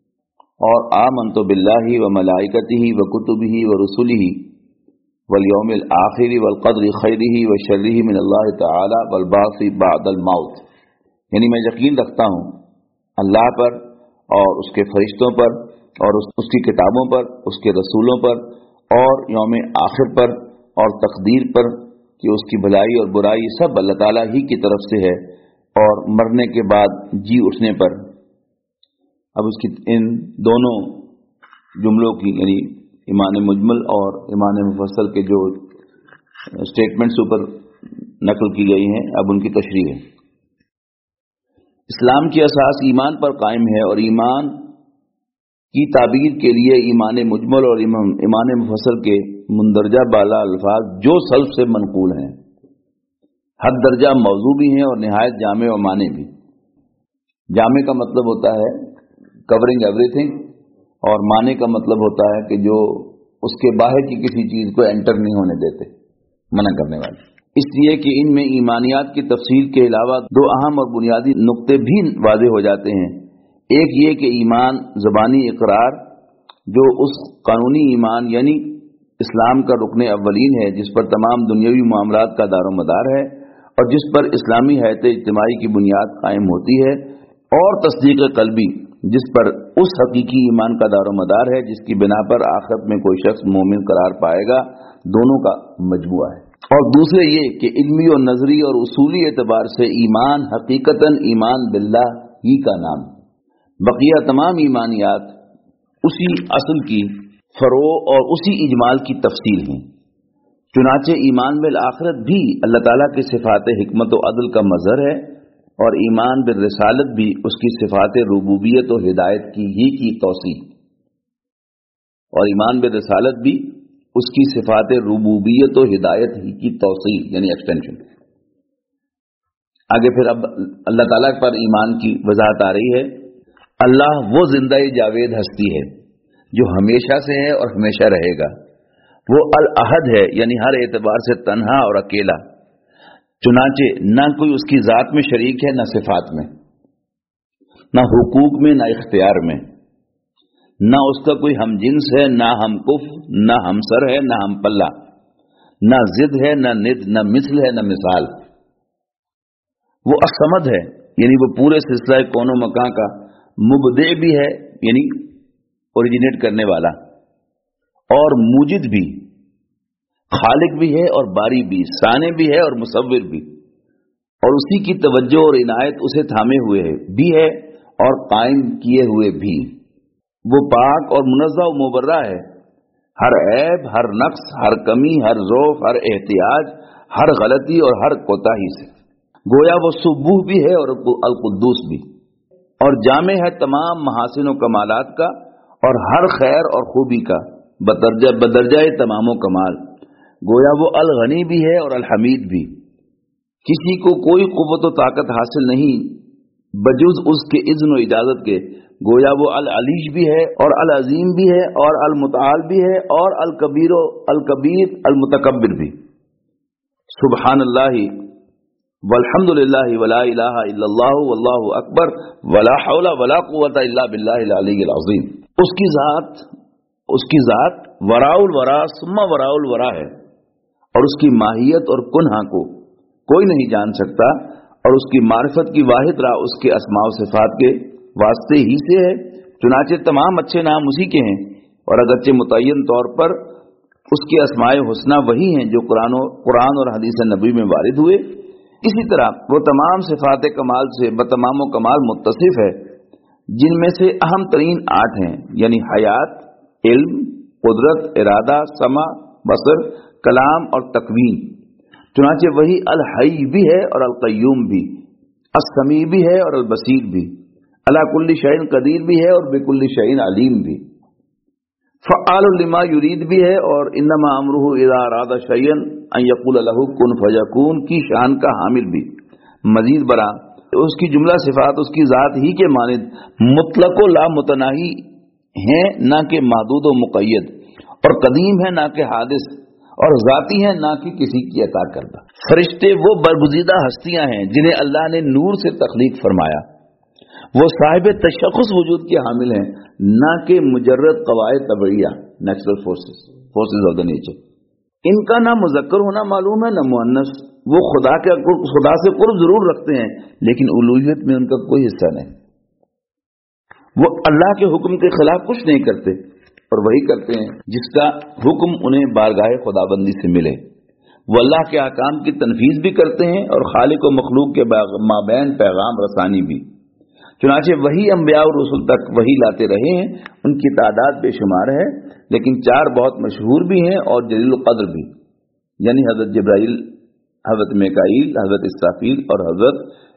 और आमनतु बिल्लाही व मलाइकतिही व कुतुबिही व रुसुलिही वल यौमिल आखिरी वल क़द्रि खैरिही व शर्रिही मिनल्लाह तआला वल बासी बअदल मौत। यानी मैं यकीन रखता हूँ अल्लाह पर और उसके फरिश्तों पर और उसकी किताबों पर, उसके रसूलों पर और यौम आखिर पर और तकदीर पर कि उसकी भलाई और बुराई सब अल्लाह ताला ही की तरफ से है, और मरने के बाद जी उठने पर। अब उसकी इन दोनों जुमलों की यानी ईमान मुजमल और ईमान मुफस्सल के जो स्टेटमेंट्स ऊपर नकल की गई हैं, अब उनकी तशरीह है। اسلام کی اساس ایمان پر قائم ہے، اور ایمان کی تعبیر کے لیے ایمان مجمل اور ایمان مفصل کے مندرجہ بالا الفاظ جو سلف سے منقول ہیں، حد درجہ موضوع بھی ہیں اور نہایت جامع و معنی بھی۔ جامع کا مطلب ہوتا ہے کورنگ ایوری تھنگ، اور معنی کا مطلب ہوتا ہے کہ جو اس کے باہر کی کسی چیز کو انٹر نہیں ہونے دیتے، منع کرنے والے۔ اس لیے کہ ان میں ایمانیات کی تفصیل کے علاوہ دو اہم اور بنیادی نقطے بھی واضح ہو جاتے ہیں۔ ایک یہ کہ ایمان زبانی اقرار جو اس قانونی ایمان یعنی اسلام کا رکن اولین ہے، جس پر تمام دنیاوی معاملات کا دار و مدار ہے اور جس پر اسلامی حیات اجتماعی کی بنیاد قائم ہوتی ہے، اور تصدیق قلبی جس پر اس حقیقی ایمان کا دار و مدار ہے جس کی بنا پر آخرت میں کوئی شخص مومن قرار پائے گا، دونوں کا مجموعہ ہے۔ اور دوسرے یہ کہ علمی اور نظری اور اصولی اعتبار سے ایمان حقیقتاً ایمان باللہ ہی کا نام ہے۔ بقیہ تمام ایمانیات اسی اصل کی فروع اور اسی اجمال کی تفصیل ہیں۔ چنانچہ ایمان بالآخرت بھی اللہ تعالیٰ کی صفات حکمت و عدل کا مظہر ہے، اور ایمان بالرسالت بھی اس کی صفات ربوبیت و ہدایت کی توصیف، اور ایمان بالرسالت بھی اس کی صفات ربوبیت و ہدایت ہی کی توصیف یعنی ایکسٹینشن۔ آگے پھر اب اللہ تعالیٰ پر ایمان کی وضاحت آ رہی ہے۔ اللہ وہ زندہ جاوید ہستی ہے جو ہمیشہ سے ہے اور ہمیشہ رہے گا۔ وہ الاحد ہے یعنی ہر اعتبار سے تنہا اور اکیلا، چنانچہ نہ کوئی اس کی ذات میں شریک ہے، نہ صفات میں، نہ حقوق میں، نہ اختیار میں، نہ اس کا کوئی ہم جنس ہے، نہ ہم کف، نہ ہمسر ہے، نہ ہم پلہ، نہ ضد ہے، نہ ند، نہ مثل ہے، نہ مثال۔ وہ الصمد ہے یعنی وہ پورے سلسلہ کون و مکان کا مبدع بھی ہے یعنی اوریجنیٹ کرنے والا، اور موجد بھی، خالق بھی ہے اور باری بھی، صانع بھی ہے اور مصور بھی، اور اسی کی توجہ اور عنایت اسے تھامے ہوئے بھی ہے اور قائم کیے ہوئے بھی۔ وہ پاک اور منزہ و مبرہ ہے ہر عیب، ہر نقص، ہر کمی، ہر ضعف، ہر احتیاج، ہر غلطی اور ہر کوتاہی سے۔ گویا وہ سبوح بھی ہے اور القدوس بھی، اور جامع ہے تمام محاسن و کمالات کا اور ہر خیر اور خوبی کا بدرجہ تمام و کمال۔ گویا وہ الغنی بھی ہے اور الحمید بھی، کسی کو کوئی قوت و طاقت حاصل نہیں بجز اس کے اذن و اجازت کے۔ گویا وہ العلیج بھی ہے اور العظیم بھی ہے اور المتعال بھی ہے اور الکبیر المتکبر بھی۔ سبحان اللہ والحمد للہ ولا الہ الا اللہ واللہ اکبر ولا حول ولا قوت الا باللہ العلی العظیم۔ اس کی ذات وراء الورا ثم وراء الورا ہے، اور اس کی ماہیت اور کنہا کو کوئی نہیں جان سکتا، اور اس کی معرفت کی واحد راہ اس کے اسماء و صفات کے واسطے ہی سے ہے۔ چنانچہ تمام اچھے نام اسی کے ہیں، اور اگرچہ متعین طور پر اس کے اسماء حسنہ وہی ہیں جو قرآن اور حدیث نبوی میں وارد ہوئے، اسی طرح وہ تمام صفات کمال سے بتمام و کمال متصف ہے، جن میں سے اہم ترین 8 ہیں، یعنی حیات، علم، قدرت، ارادہ، سمع، بصر، کلام اور تکوین۔ چنانچہ وہی الحی بھی ہے اور القیوم بھی، السمیع بھی ہے اور البصیر بھی، علی کل شیء قدیر بھی ہے اور بکل شیء علیم بھی، فعال لما یرید بھی ہے اور انما امرہ اذا اراد شیئا ان یقول له کن فیکون کی شان کا حامل بھی۔ مزید برآں اس کی جملہ صفات اس کی ذات ہی کے مانند مطلق و لا متناہی ہیں، نہ کہ محدود و مقید، اور قدیم ہے نہ کہ حادث، اور ذاتی ہیں نہ کہ کسی کی عطا کردہ۔ فرشتے وہ برگزیدہ ہستیاں ہیں جنہیں اللہ نے نور سے تخلیق فرمایا، وہ صاحب تشخص وجود کے حامل ہیں، نہ کہ مجرد قواعد طبعیہ natural forces of the nature. ان کا نہ مذکر ہونا معلوم ہے نہ مؤنث۔ وہ خدا سے قرب ضرور رکھتے ہیں لیکن الوہیت میں ان کا کوئی حصہ نہیں۔ وہ اللہ کے حکم کے خلاف کچھ نہیں کرتے اور وہی کرتے ہیں جس کا حکم انہیں بارگاہ خدابندی سے ملے۔ وہ اللہ کے احکام کی تنفیذ بھی کرتے ہیں اور خالق و مخلوق کے مابین پیغام رسانی بھی۔ چنانچہ وہی انبیاء اور رسول تک وہی لاتے رہے ہیں، ان کی تعداد بے شمار ہے، لیکن 4 بہت مشہور بھی ہیں اور جلیل القدر بھی، یعنی حضرت جبرائیل، حضرت میکائیل، حضرت اسرافیل اور حضرت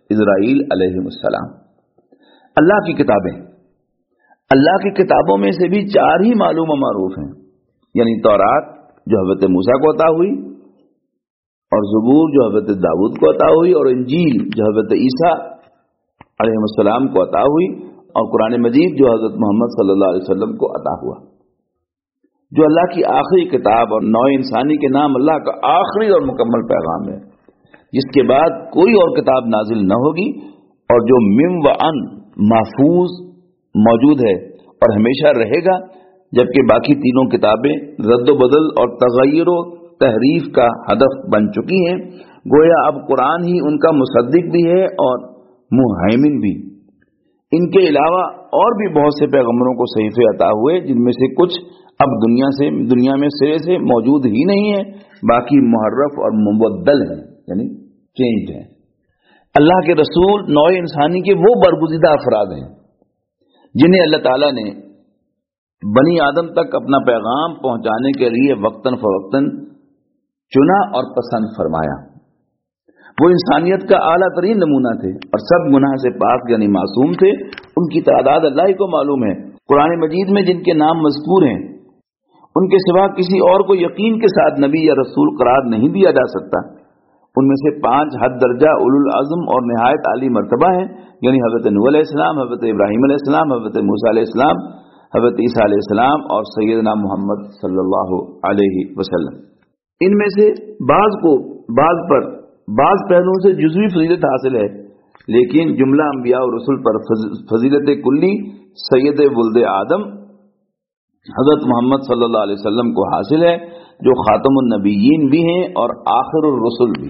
اسرائیل علیہ السلام۔ اللہ کی کتابیں، اللہ کی کتابوں میں سے بھی 4 ہی معلوم و معروف ہیں، یعنی تورات جو حضرت موسیٰ کو عطا ہوئی، اور زبور جو حضرت داؤد کو عطا ہوئی، اور انجیل جو حضرت عیسیٰ علیہ السلام کو عطا ہوئی، اور قرآن مجید جو حضرت محمد صلی اللہ علیہ وسلم کو عطا ہوا، جو اللہ کی آخری کتاب اور نوع انسانی کے نام اللہ کا آخری اور مکمل پیغام ہے، جس کے بعد کوئی اور کتاب نازل نہ ہوگی، اور جو من و ان محفوظ موجود ہے اور ہمیشہ رہے گا، جبکہ باقی تینوں کتابیں رد و بدل اور تغیر و تحریف کا ہدف بن چکی ہیں۔ گویا اب قرآن ہی ان کا مصدق بھی ہے اور مہیمن بھی۔ ان کے علاوہ اور بھی بہت سے پیغمبروں کو صحیفے عطا ہوئے، جن میں سے کچھ اب دنیا میں سرے سے موجود ہی نہیں ہے، باقی محرف اور مبدل ہیں، یعنی چینج ہیں۔ اللہ کے رسول نوع انسانی کے وہ برگزیدہ افراد ہیں جنہیں اللہ تعالیٰ نے بنی آدم تک اپنا پیغام پہنچانے کے لیے وقتاً فوقتاً چنا اور پسند فرمایا۔ وہ انسانیت کا اعلیٰ ترین نمونہ تھے اور سب گناہ سے پاک یعنی معصوم تھے۔ ان کی تعداد اللہ ہی کو معلوم ہے۔ قرآن مجید میں جن کے نام مذکور ہیں ان کے سوا کسی اور کو یقین کے ساتھ نبی یا رسول قرار نہیں دیا جا سکتا۔ ان میں سے 5 حد درجہ اولو العزم اور نہایت عالی مرتبہ ہیں، یعنی حضرت نوح علیہ السلام، حضرت ابراہیم علیہ السلام، حضرت موسیٰ علیہ السلام، حضرت عیسیٰ علیہ السلام اور سیدنا محمد صلی اللہ علیہ وسلم۔ ان میں سے بعض کو بعض پہلوؤں سے جزوی فضیلت حاصل ہے، لیکن جملہ انبیاء اور رسل پر فضیلت کلی سید ولد آدم حضرت محمد صلی اللہ علیہ وسلم کو حاصل ہے، جو خاتم النبیین بھی ہیں اور آخر الرسل بھی،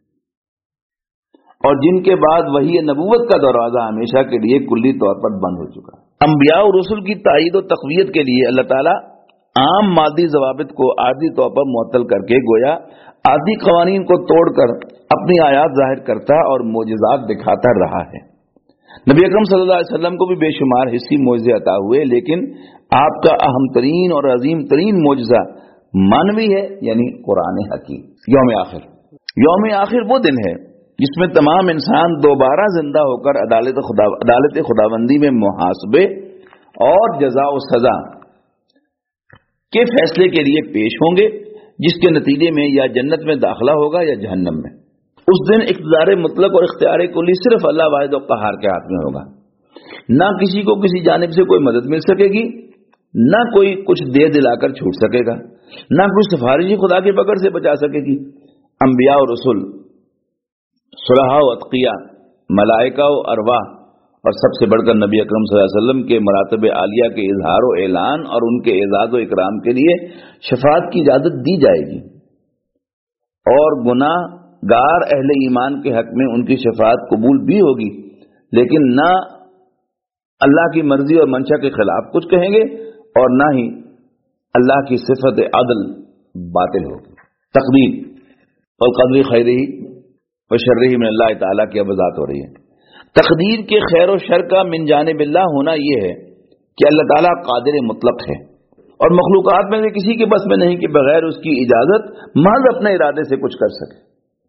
اور جن کے بعد وحی نبوت کا دروازہ ہمیشہ کے لیے کلی طور پر بند ہو چکا ہے۔ انبیاء اور رسل کی تائید و تقویت کے لیے اللہ تعالیٰ عام مادی ضوابط کو عارضی طور پر معطل کر کے گویا عادی قوانین کو توڑ کر اپنی آیات ظاہر کرتا اور معجزات دکھاتا رہا ہے۔ نبی اکرم صلی اللہ علیہ وسلم کو بھی بے شمار حصی معجزے عطا ہوئے، لیکن آپ کا اہم ترین اور عظیم ترین معجزہ مانوی ہے، یعنی قرآن حکیم۔ یوم آخر وہ دن ہے جس میں تمام انسان دوبارہ زندہ ہو کر عدالت خداوندی میں محاسبے اور جزا و سزا کے فیصلے کے لیے پیش ہوں گے، جس کے نتیجے میں یا جنت میں داخلہ ہوگا یا جہنم میں۔ اس دن اقتدار مطلق اور اختیار کلی صرف اللہ واحد و قہار کے ہاتھ میں ہوگا۔ نہ کسی کو کسی جانب سے کوئی مدد مل سکے گی، نہ کوئی کچھ دے دلا کر چھوٹ سکے گا، نہ کوئی سفارشی خدا کی پکڑ سے بچا سکے گی۔ انبیاء و رسول، صلحاء و اتقیاء، ملائکہ و ارواح اور سب سے بڑھ کر نبی اکرم صلی اللہ علیہ وسلم کے مراتب عالیہ کے اظہار و اعلان اور ان کے اعزاز و اکرام کے لیے شفاعت کی اجازت دی جائے گی، اور گناہ گار اہل ایمان کے حق میں ان کی شفاعت قبول بھی ہوگی، لیکن نہ اللہ کی مرضی اور منشا کے خلاف کچھ کہیں گے اور نہ ہی اللہ کی صفت عدل باطل ہوگی۔ تقدیر والقدر خیرہ وشرہ من اللہ تعالیٰ کی وضاحت ہو رہی ہے۔ تقدیر کے خیر و شر کا من جانب اللہ ہونا یہ ہے کہ اللہ تعالیٰ قادر مطلق ہے اور مخلوقات میں سے کسی کے بس میں نہیں کہ بغیر اس کی اجازت محض اپنے ارادے سے کچھ کر سکے۔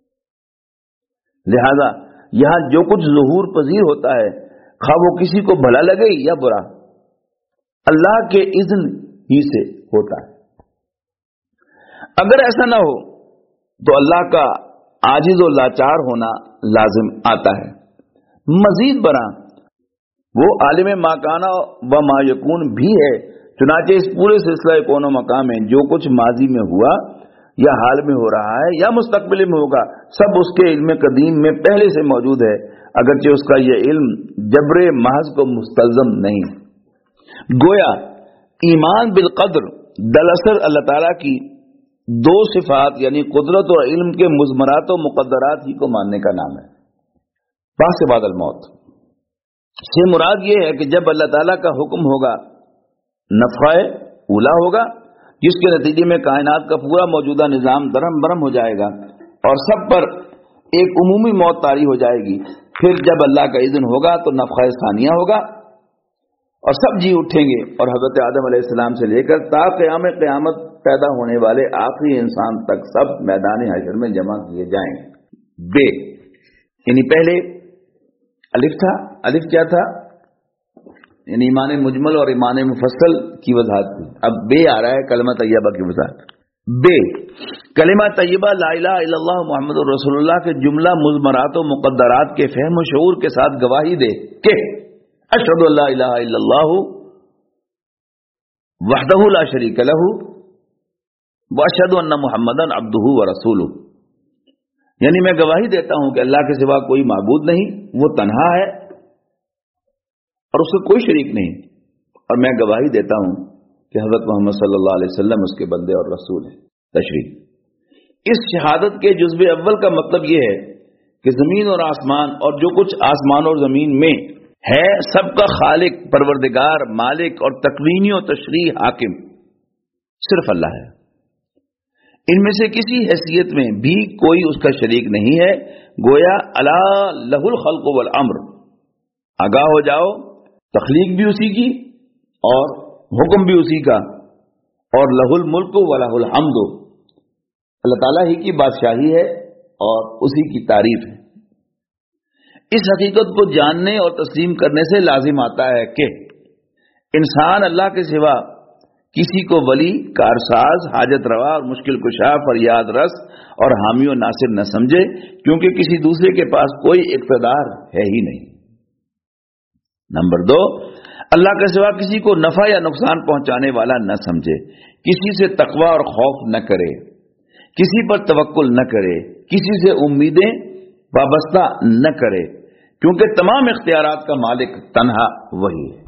لہذا یہاں جو کچھ ظہور پذیر ہوتا ہے، خواہ وہ کسی کو بھلا لگے یا برا، اللہ کے اذن ہی سے ہوتا ہے۔ اگر ایسا نہ ہو تو اللہ کا عاجز و لاچار ہونا لازم آتا ہے۔ مزید برآں وہ عالم ما کانا و ما یکون بھی ہے، چنانچہ اس پورے سلسلہ کون و مقام میں جو کچھ ماضی میں ہوا یا حال میں ہو رہا ہے یا مستقبل میں ہوگا، سب اس کے علم قدیم میں پہلے سے موجود ہے، اگرچہ اس کا یہ علم جبر محض کو مستلزم نہیں۔ گویا ایمان بالقدر دراصل اللہ تعالیٰ کی 2 صفات یعنی قدرت اور علم کے مضمرات و مقدرات ہی کو ماننے کا نام ہے۔ بعد سے بعد الموت سے مراد یہ ہے کہ جب اللہ تعالیٰ کا حکم ہوگا نفخہ اولا ہوگا، جس کے نتیجے میں کائنات کا پورا موجودہ نظام درہم برہم ہو جائے گا اور سب پر ایک عمومی موت طاری ہو جائے گی۔ پھر جب اللہ کا اذن ہوگا تو نفخہ ثانیہ ہوگا اور سب جی اٹھیں گے، اور حضرت آدم علیہ السلام سے لے کر تا قیامت پیدا ہونے والے آخری انسان تک سب میدان حشر میں جمع کیے جائیں گے۔ یعنی پہلے الف تھا. الف کیا تھا؟ یعنی ایمان مجمل اور ایمان مفصل کی وضاحت تھی. اب بے آ رہا ہے کلمہ طیبہ کی وضاحت. بے کلمہ طیبہ لا الہ الا اللہ محمد رسول اللہ کے جملہ مضمرات و مقدرات کے فہم و شعور کے ساتھ گواہی دے کہ اشہد ان لا الہ الا اللہ وحدہ لا شریک لہ واشہد ان محمدن عبدہ ورسولہ. یعنی میں گواہی دیتا ہوں کہ اللہ کے سوا کوئی معبود نہیں، وہ تنہا ہے اور اس کا کوئی شریک نہیں، اور میں گواہی دیتا ہوں کہ حضرت محمد صلی اللہ علیہ وسلم اس کے بندے اور رسول ہیں. تشریح: اس شہادت کے جزو اول کا مطلب یہ ہے کہ زمین اور آسمان اور جو کچھ آسمان اور زمین میں ہے سب کا خالق، پروردگار، مالک اور تکوینی و تشریح حاکم صرف اللہ ہے. ان میں سے کسی حیثیت میں بھی کوئی اس کا شریک نہیں ہے. گویا الا لہ الخلق والامر، آگاہ ہو جاؤ، تخلیق بھی اسی کی اور حکم بھی اسی کا، اور لہ الملک و لہ الحمد، اللہ تعالیٰ ہی کی بادشاہی ہے اور اسی کی تعریف ہے. اس حقیقت کو جاننے اور تسلیم کرنے سے لازم آتا ہے کہ انسان اللہ کے سوا کسی کو ولی، کارساز، حاجت روا اور مشکل کشا، فریاد رس اور حامی و ناصر نہ سمجھے، کیونکہ کسی دوسرے کے پاس کوئی اقتدار ہے ہی نہیں. نمبر 2، اللہ کے سوا کسی کو نفع یا نقصان پہنچانے والا نہ سمجھے، کسی سے تقوی اور خوف نہ کرے، کسی پر توکل نہ کرے، کسی سے امیدیں وابستہ نہ کرے، کیونکہ تمام اختیارات کا مالک تنہا وہی ہے.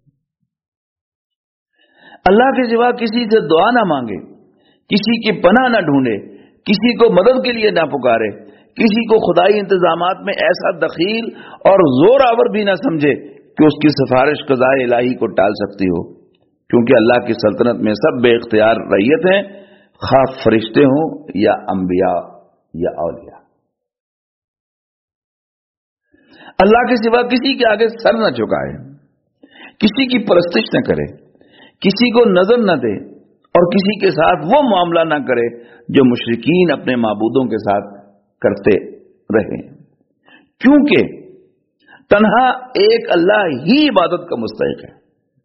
اللہ کے سوا کسی سے دعا نہ مانگے، کسی کی پناہ نہ ڈھونڈے، کسی کو مدد کے لیے نہ پکارے، کسی کو خدائی انتظامات میں ایسا دخیل اور زور آور بھی نہ سمجھے کہ اس کی سفارش قضائے الہی کو ٹال سکتی ہو، کیونکہ اللہ کی سلطنت میں سب بے اختیار رعیت ہیں، خواہ فرشتے ہوں یا انبیاء یا اولیاء. اللہ کے سوا کسی کے آگے سر نہ جھکائے، کسی کی پرستش نہ کرے، کسی کو نظر نہ دے، اور کسی کے ساتھ وہ معاملہ نہ کرے جو مشرکین اپنے معبودوں کے ساتھ کرتے رہے، کیونکہ تنہا ایک اللہ ہی عبادت کا مستحق ہے.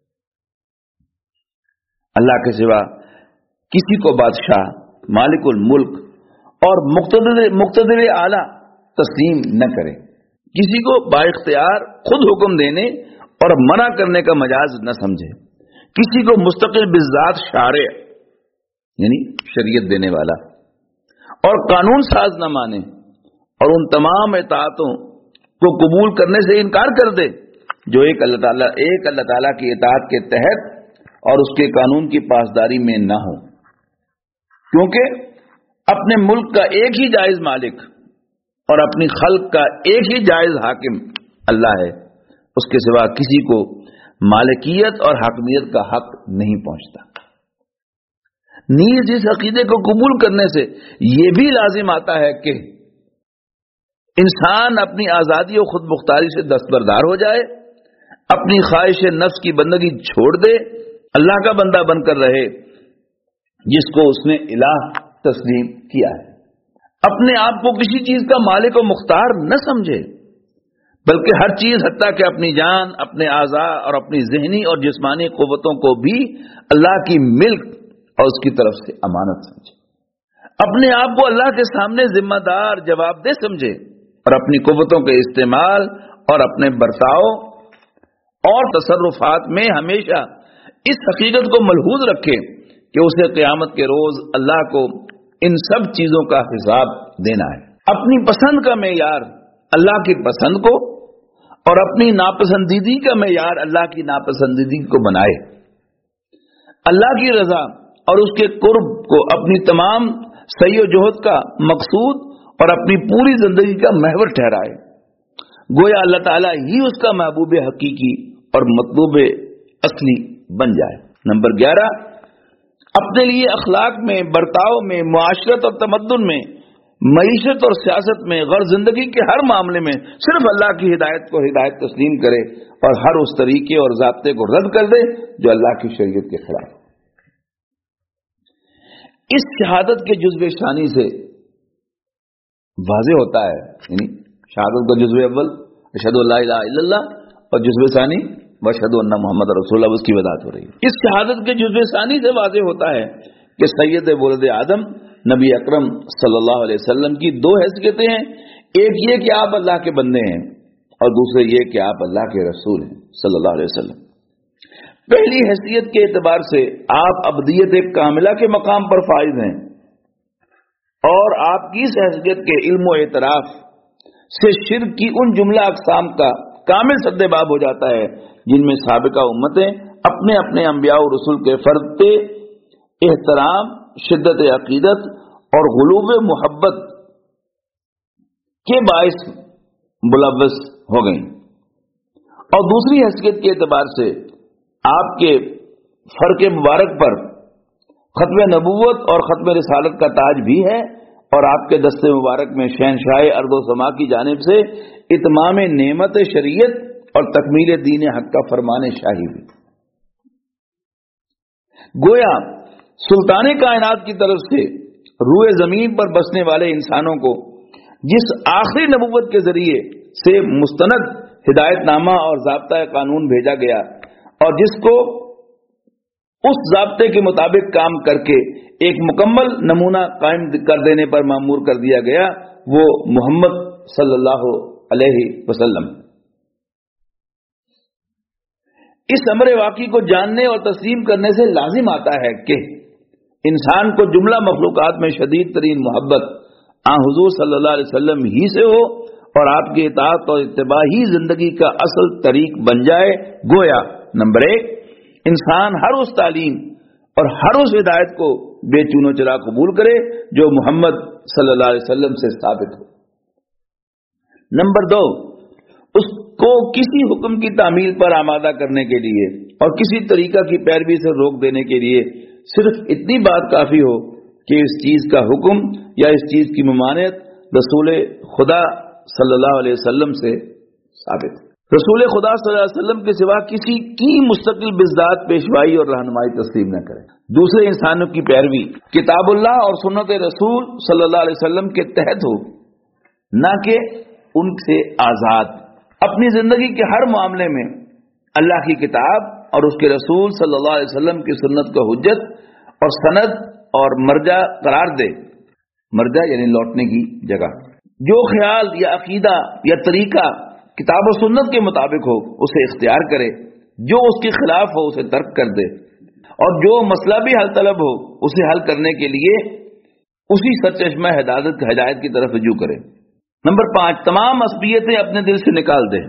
اللہ کے سوا کسی کو بادشاہ، مالک الملک اور مقتدر اعلی تسلیم نہ کرے، کسی کو بااختیار خود حکم دینے اور منع کرنے کا مجاز نہ سمجھے، کسی کو مستقل بذات شارع یعنی شریعت دینے والا اور قانون ساز نہ مانے، اور ان تمام اطاعتوں کو قبول کرنے سے انکار کر دے جو ایک اللہ تعالیٰ کی اطاعت کے تحت اور اس کے قانون کی پاسداری میں نہ ہو، کیونکہ اپنے ملک کا ایک ہی جائز مالک اور اپنی خلق کا ایک ہی جائز حاکم اللہ ہے. اس کے سوا کسی کو مالکیت اور حاکمیت کا حق نہیں پہنچتا. نیز اس عقیدے کو قبول کرنے سے یہ بھی لازم آتا ہے کہ انسان اپنی آزادی و خود مختاری سے دستبردار ہو جائے، اپنی خواہش نفس کی بندگی چھوڑ دے، اللہ کا بندہ بن کر رہے جس کو اس نے الہ تسلیم کیا ہے. اپنے آپ کو کسی چیز کا مالک و مختار نہ سمجھے، بلکہ ہر چیز حتیٰ کہ اپنی جان، اپنے اعضاء اور اپنی ذہنی اور جسمانی قوتوں کو بھی اللہ کی ملک اور اس کی طرف سے امانت سمجھے. اپنے آپ کو اللہ کے سامنے ذمہ دار، جواب دہ سمجھے، اور اپنی قوتوں کے استعمال اور اپنے برتاؤ اور تصرفات میں ہمیشہ اس حقیقت کو ملحوظ رکھے کہ اسے قیامت کے روز اللہ کو ان سب چیزوں کا حساب دینا ہے. اپنی پسند کا معیار اللہ کی پسند کو اور اپنی ناپسندیدگی کا معیار اللہ کی ناپسندیدگی کو بنائے. اللہ کی رضا اور اس کے قرب کو اپنی تمام سعی و جہد کا مقصود اور اپنی پوری زندگی کا محور ٹھہرائے. گویا اللہ تعالیٰ ہی اس کا محبوب حقیقی اور مطلوب اصلی بن جائے. نمبر 11، اپنے لیے اخلاق میں، برتاؤ میں، معاشرت اور تمدن میں، معیشت اور سیاست میں، غیر زندگی کے ہر معاملے میں صرف اللہ کی ہدایت کو ہدایت تسلیم کرے اور ہر اس طریقے اور ضابطے کو رد کر دے جو اللہ کی شریعت کے خلاف. اس شہادت کے جزو ثانی سے واضح ہوتا ہے، یعنی شہادت کا جزو اول اشہدو ان لا الہ الا اللہ، اور جزو ثانی واشہدو ان محمد رسول اللہ، اس کی وضاحت ہو رہی ہے۔ اس شہادت کے جزو ثانی سے واضح ہوتا ہے کہ سید ولد آدم نبی اکرم صلی اللہ علیہ وسلم کی دو حیثیتیں ہیں، ایک یہ کہ آپ اللہ کے بندے ہیں، اور دوسرے یہ کہ آپ اللہ کے رسول ہیں صلی اللہ علیہ وسلم۔ پہلی حیثیت کے اعتبار سے آپ عبدیت کاملہ کے مقام پر فائز ہیں، اور آپ کی اس حیثیت کے علم و اعتراف سے شرک کی ان جملہ اقسام کا کامل سدباب ہو جاتا ہے جن میں سابقہ امتیں اپنے اپنے انبیاء و رسول کے فرد پہ احترام، شدت عقیدت اور غلوب محبت کے باعث ملوث ہو گئیں، اور دوسری حیثیت کے اعتبار سے آپ کے فرق مبارک پر ختم نبوت اور ختم رسالت کا تاج بھی ہے، اور آپ کے دست مبارک میں شہنشاہ ارض و سما کی جانب سے اتمام نعمت شریعت اور تکمیل دین حق کا فرمان شاہی بھی۔ گویا سلطان کائنات کی طرف سے روئے زمین پر بسنے والے انسانوں کو جس آخری نبوت کے ذریعے سے مستند ہدایت نامہ اور ضابطہ قانون بھیجا گیا، اور جس کو اس ضابطے کے مطابق کام کر کے ایک مکمل نمونہ قائم کر دینے پر مامور کر دیا گیا، وہ محمد صلی اللہ علیہ وسلم۔ اس امر واقعی کو جاننے اور تسلیم کرنے سے لازم آتا ہے کہ انسان کو جملہ مخلوقات میں شدید ترین محبت حضور صلی اللہ علیہ وسلم ہی سے ہو، اور آپ کی اطاعت اور اتباع ہی زندگی کا اصل طریق بن جائے۔ گویا نمبر 1، انسان ہر اس تعلیم اور ہر اس ہدایت کو بے چون و چرا قبول کرے جو محمد صلی اللہ علیہ وسلم سے ثابت ہو۔ نمبر 2، اس کو کسی حکم کی تعمیل پر آمادہ کرنے کے لیے اور کسی طریقہ کی پیروی سے روک دینے کے لیے صرف اتنی بات کافی ہو کہ اس چیز کا حکم یا اس چیز کی ممانعت رسول خدا صلی اللہ علیہ وسلم سے ثابت ہے۔ رسول خدا صلی اللہ علیہ وسلم کے سوا کسی کی مستقل بذات پیشوائی اور رہنمائی تسلیم نہ کرے۔ دوسرے انسانوں کی پیروی کتاب اللہ اور سنت رسول صلی اللہ علیہ وسلم کے تحت ہو، نہ کہ ان سے آزاد۔ اپنی زندگی کے ہر معاملے میں اللہ کی کتاب اور اس کے رسول صلی اللہ علیہ وسلم کی سنت کو حجت اور سند اور مرجع قرار دے۔ مرجع یعنی لوٹنے کی جگہ۔ جو خیال یا عقیدہ یا طریقہ کتاب و سنت کے مطابق ہو اسے اختیار کرے، جو اس کے خلاف ہو اسے ترک کر دے، اور جو مسئلہ بھی حل طلب ہو اسے حل کرنے کے لیے اسی سرچشمہ ہدایت کی طرف رجوع کرے۔ نمبر 5، تمام عصبیتیں اپنے دل سے نکال دے،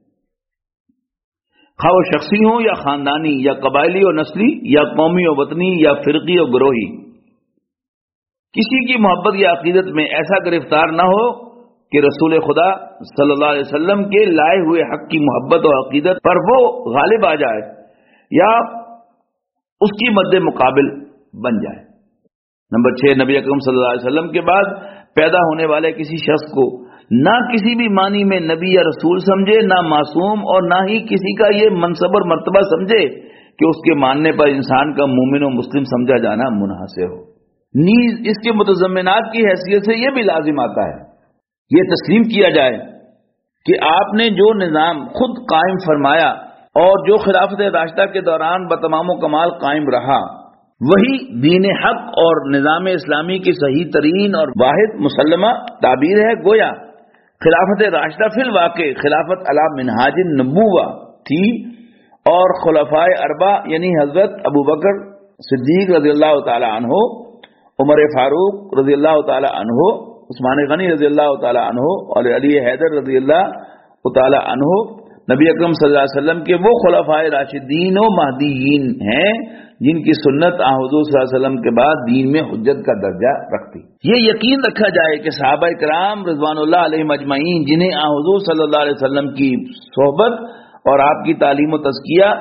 خواہ وہ شخصی ہوں یا خاندانی یا قبائلی و نسلی یا قومی و وطنی یا فرقی و گروہی۔ کسی کی محبت یا عقیدت میں ایسا گرفتار نہ ہو کہ رسول خدا صلی اللہ علیہ وسلم کے لائے ہوئے حق کی محبت اور عقیدت پر وہ غالب آ جائے یا اس کی مد مقابل بن جائے۔ نمبر 6، نبی اکرم صلی اللہ علیہ وسلم کے بعد پیدا ہونے والے کسی شخص کو نہ کسی بھی معنی میں نبی یا رسول سمجھے، نہ معصوم، اور نہ ہی کسی کا یہ منصب اور مرتبہ سمجھے کہ اس کے ماننے پر انسان کا مومن و مسلم سمجھا جانا منحصر ہو۔ نیز اس کے متضمنات کی حیثیت سے یہ بھی لازم آتا ہے، یہ تسلیم کیا جائے کہ آپ نے جو نظام خود قائم فرمایا اور جو خلافت راشدہ کے دوران بتمام و کمال قائم رہا، وہی دین حق اور نظام اسلامی کی صحیح ترین اور واحد مسلمہ تعبیر ہے۔ گویا خلافت راشدہ فی الواقع خلافت علی منہاج النبوہ تھی، اور خلفائے اربعہ یعنی حضرت ابوبکر صدیق رضی اللہ تعالی عنہ، عمر فاروق رضی اللہ تعالی عنہ، عثمان غنی رضی اللہ تعالی عنہ اور علی حیدر رضی اللہ تعالی عنہ نبی اکرم صلی اللہ علیہ وسلم کے وہ خلفائے راشدین و مہدیین ہیں جن کی سنت حضور صلی اللہ علیہ وسلم کے بعد دین میں حجت کا درجہ رکھتی۔ یہ یقین رکھا جائے کہ صحابہ کرام رضوان اللہ علیہم اجمعین جنہیں حضور صلی اللہ علیہ وسلم کی صحبت اور آپ کی تعلیم و تزکیہ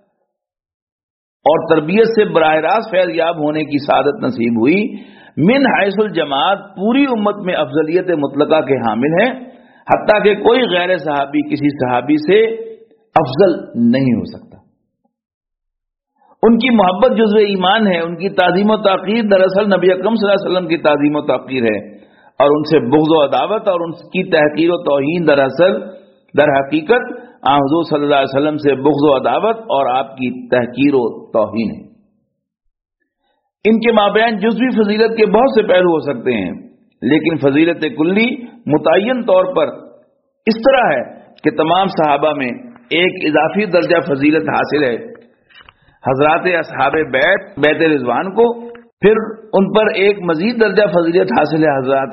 اور تربیت سے براہ راست فیض یاب ہونے کی سعادت نصیب ہوئی، من حیث الجماعت پوری امت میں افضلیت مطلقہ کے حامل ہیں، حتیٰ کہ کوئی غیر صحابی کسی صحابی سے افضل نہیں ہو سکتا۔ ان کی محبت جزو ایمان ہے، ان کی تعظیم و تقدیر دراصل نبی اکرم صلی اللہ علیہ وسلم کی تعظیم و تقدیر ہے، اور ان سے بغض و عداوت اور ان کی تحقیر و توہین دراصل در حقیقت حضور صلی اللہ علیہ وسلم سے بغض و عداوت اور آپ کی تحقیر و توہین ہے۔ ان کے مابین جزوی فضیلت کے بہت سے پہلو ہو سکتے ہیں، لیکن فضیلت کلی متعین طور پر اس طرح ہے کہ تمام صحابہ میں ایک اضافی درجہ فضیلت حاصل ہے حضرات اصحاب بیت رضوان کو، پھر ان پر ایک مزید درجہ فضیلت حاصل ہے حضرات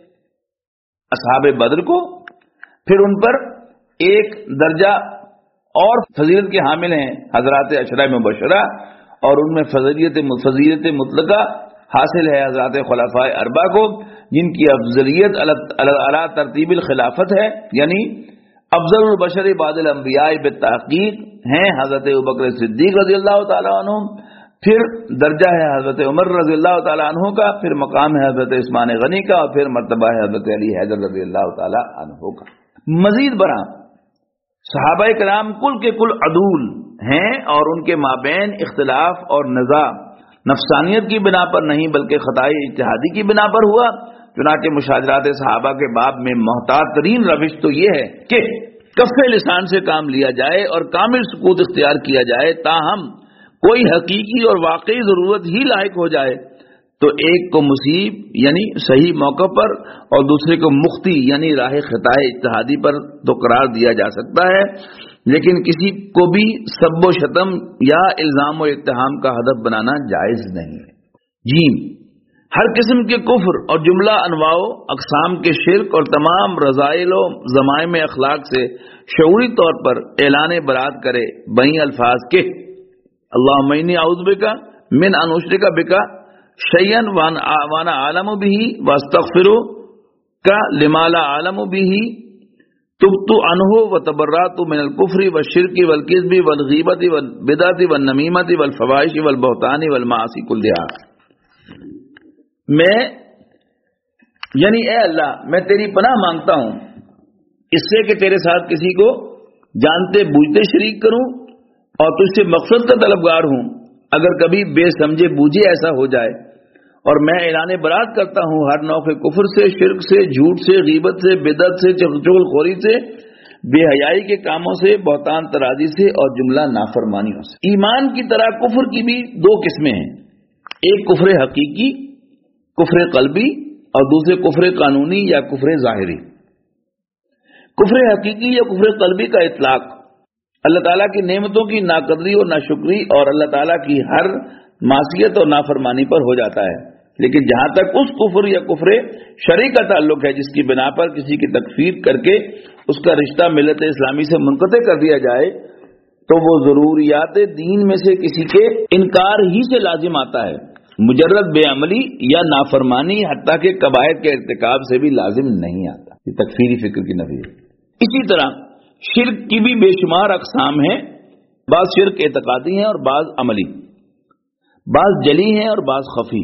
اصحاب بدر کو، پھر ان پر ایک درجہ اور فضیلت کے حامل ہیں حضرات عشرہ مبشرہ، اور ان میں فضیلت مطلقہ حاصل ہے حضرات خلفائے اربعہ کو، جن کی افضلیت اعلی ترتیب الخلافت ہے، یعنی افضل البشر بعد الانبیاء بالتحقیق ہیں حضرت ابوبکر صدیق رضی اللہ تعالیٰ عنہ، پھر درجہ ہے حضرت عمر رضی اللہ تعالیٰ عنہ کا، پھر مقام ہے حضرت عثمان غنی کا، اور پھر مرتبہ ہے حضرت علی حیدر رضی اللہ تعالیٰ عنہ کا۔ مزید برآں صحابہ کرام کل کے کل عدول ہیں، اور ان کے مابین اختلاف اور نزاع نفسانیت کی بنا پر نہیں بلکہ خطائے اجتہادی کی بنا پر ہوا۔ چنانچہ مشاجرات صحابہ کے باب میں محتاط ترین روش تو یہ ہے کہ کف لسان سے کام لیا جائے اور کامل سکوت اختیار کیا جائے، تاہم کوئی حقیقی اور واقعی ضرورت ہی لاحق ہو جائے تو ایک کو مصیب یعنی صحیح موقع پر اور دوسرے کو مختی یعنی راہ خطائے اجتہادی پر تو قرار دیا جا سکتا ہے، لیکن کسی کو بھی سب و شتم یا الزام و اتہام کا ہدف بنانا جائز نہیں ہے۔ جیم، ہر قسم کے کفر اور جملہ انواع و اقسام کے شرک اور تمام رذائل و ذمائم اخلاق سے شعوری طور پر اعلان برات کرے بہیں الفاظ کے اللہم انی اعوذ بکا من ان اشرک بکا شیئا وانا عالم به واستغفرک لما لا عالم به تبت عنہ وتبرأت من الکفر والشرک والکذب والغیبت والبدعت والنمیمت والفواحش والبہتان والمعاصی کلھا۔ میں یعنی اے اللہ میں تیری پناہ مانگتا ہوں اس سے کہ تیرے ساتھ کسی کو جانتے بوجھتے شریک کروں اور تجھ سے مقصد کا طلبگار ہوں، اگر کبھی بے سمجھے بوجھے ایسا ہو جائے، اور میں اعلان برات کرتا ہوں ہر نوع کے کفر سے، شرک سے، جھوٹ سے، غیبت سے، بدعت سے، چغل خوری سے، بے حیائی کے کاموں سے، بہتان ترازی سے اور جملہ نافرمانیوں سے۔ ایمان کی طرح کفر کی بھی دو قسمیں ہیں، ایک کفر حقیقی کفر قلبی اور دوسرے کفر قانونی یا کفر ظاہری۔ کفر حقیقی یا کفر قلبی کا اطلاق اللہ تعالیٰ کی نعمتوں کی ناقدری اور ناشکری اور اللہ تعالیٰ کی ہر معصیت اور نافرمانی پر ہو جاتا ہے، لیکن جہاں تک اس کفر یا کفر شرعی کا تعلق ہے جس کی بنا پر کسی کی تکفیر کر کے اس کا رشتہ ملت اسلامی سے منقطع کر دیا جائے تو وہ ضروریات دین میں سے کسی کے انکار ہی سے لازم آتا ہے، مجرد بے عملی یا نافرمانی حتیٰ کہ کبائر کے ارتکاب سے بھی لازم نہیں آتا۔ یہ تکفیری فکر کی نفی ہے۔ اسی طرح شرک کی بھی بے شمار اقسام ہیں، بعض شرک اعتقادی ہیں اور بعض عملی، بعض جلی ہیں اور بعض خفی،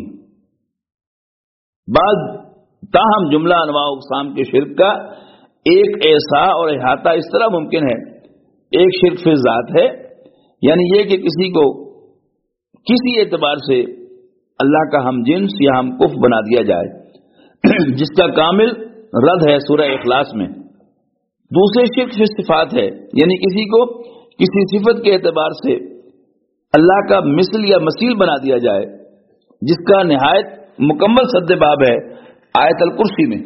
بعض تاہم جملہ انواع اقسام کے شرک کا ایک احساء اور احاطہ اس طرح ممکن ہے۔ ایک شرک فی ذات ہے، یعنی یہ کہ کسی کو کسی اعتبار سے اللہ کا ہم جنس یا ہم کف بنا دیا جائے، جس کا کامل رد ہے سورہ اخلاص میں۔ دوسرے شرک فی صفات ہے، یعنی کسی کو کسی صفت کے اعتبار سے اللہ کا مثل یا مثیل بنا دیا جائے، جس کا نہایت مکمل سد باب ہے آیت الکرسی میں۔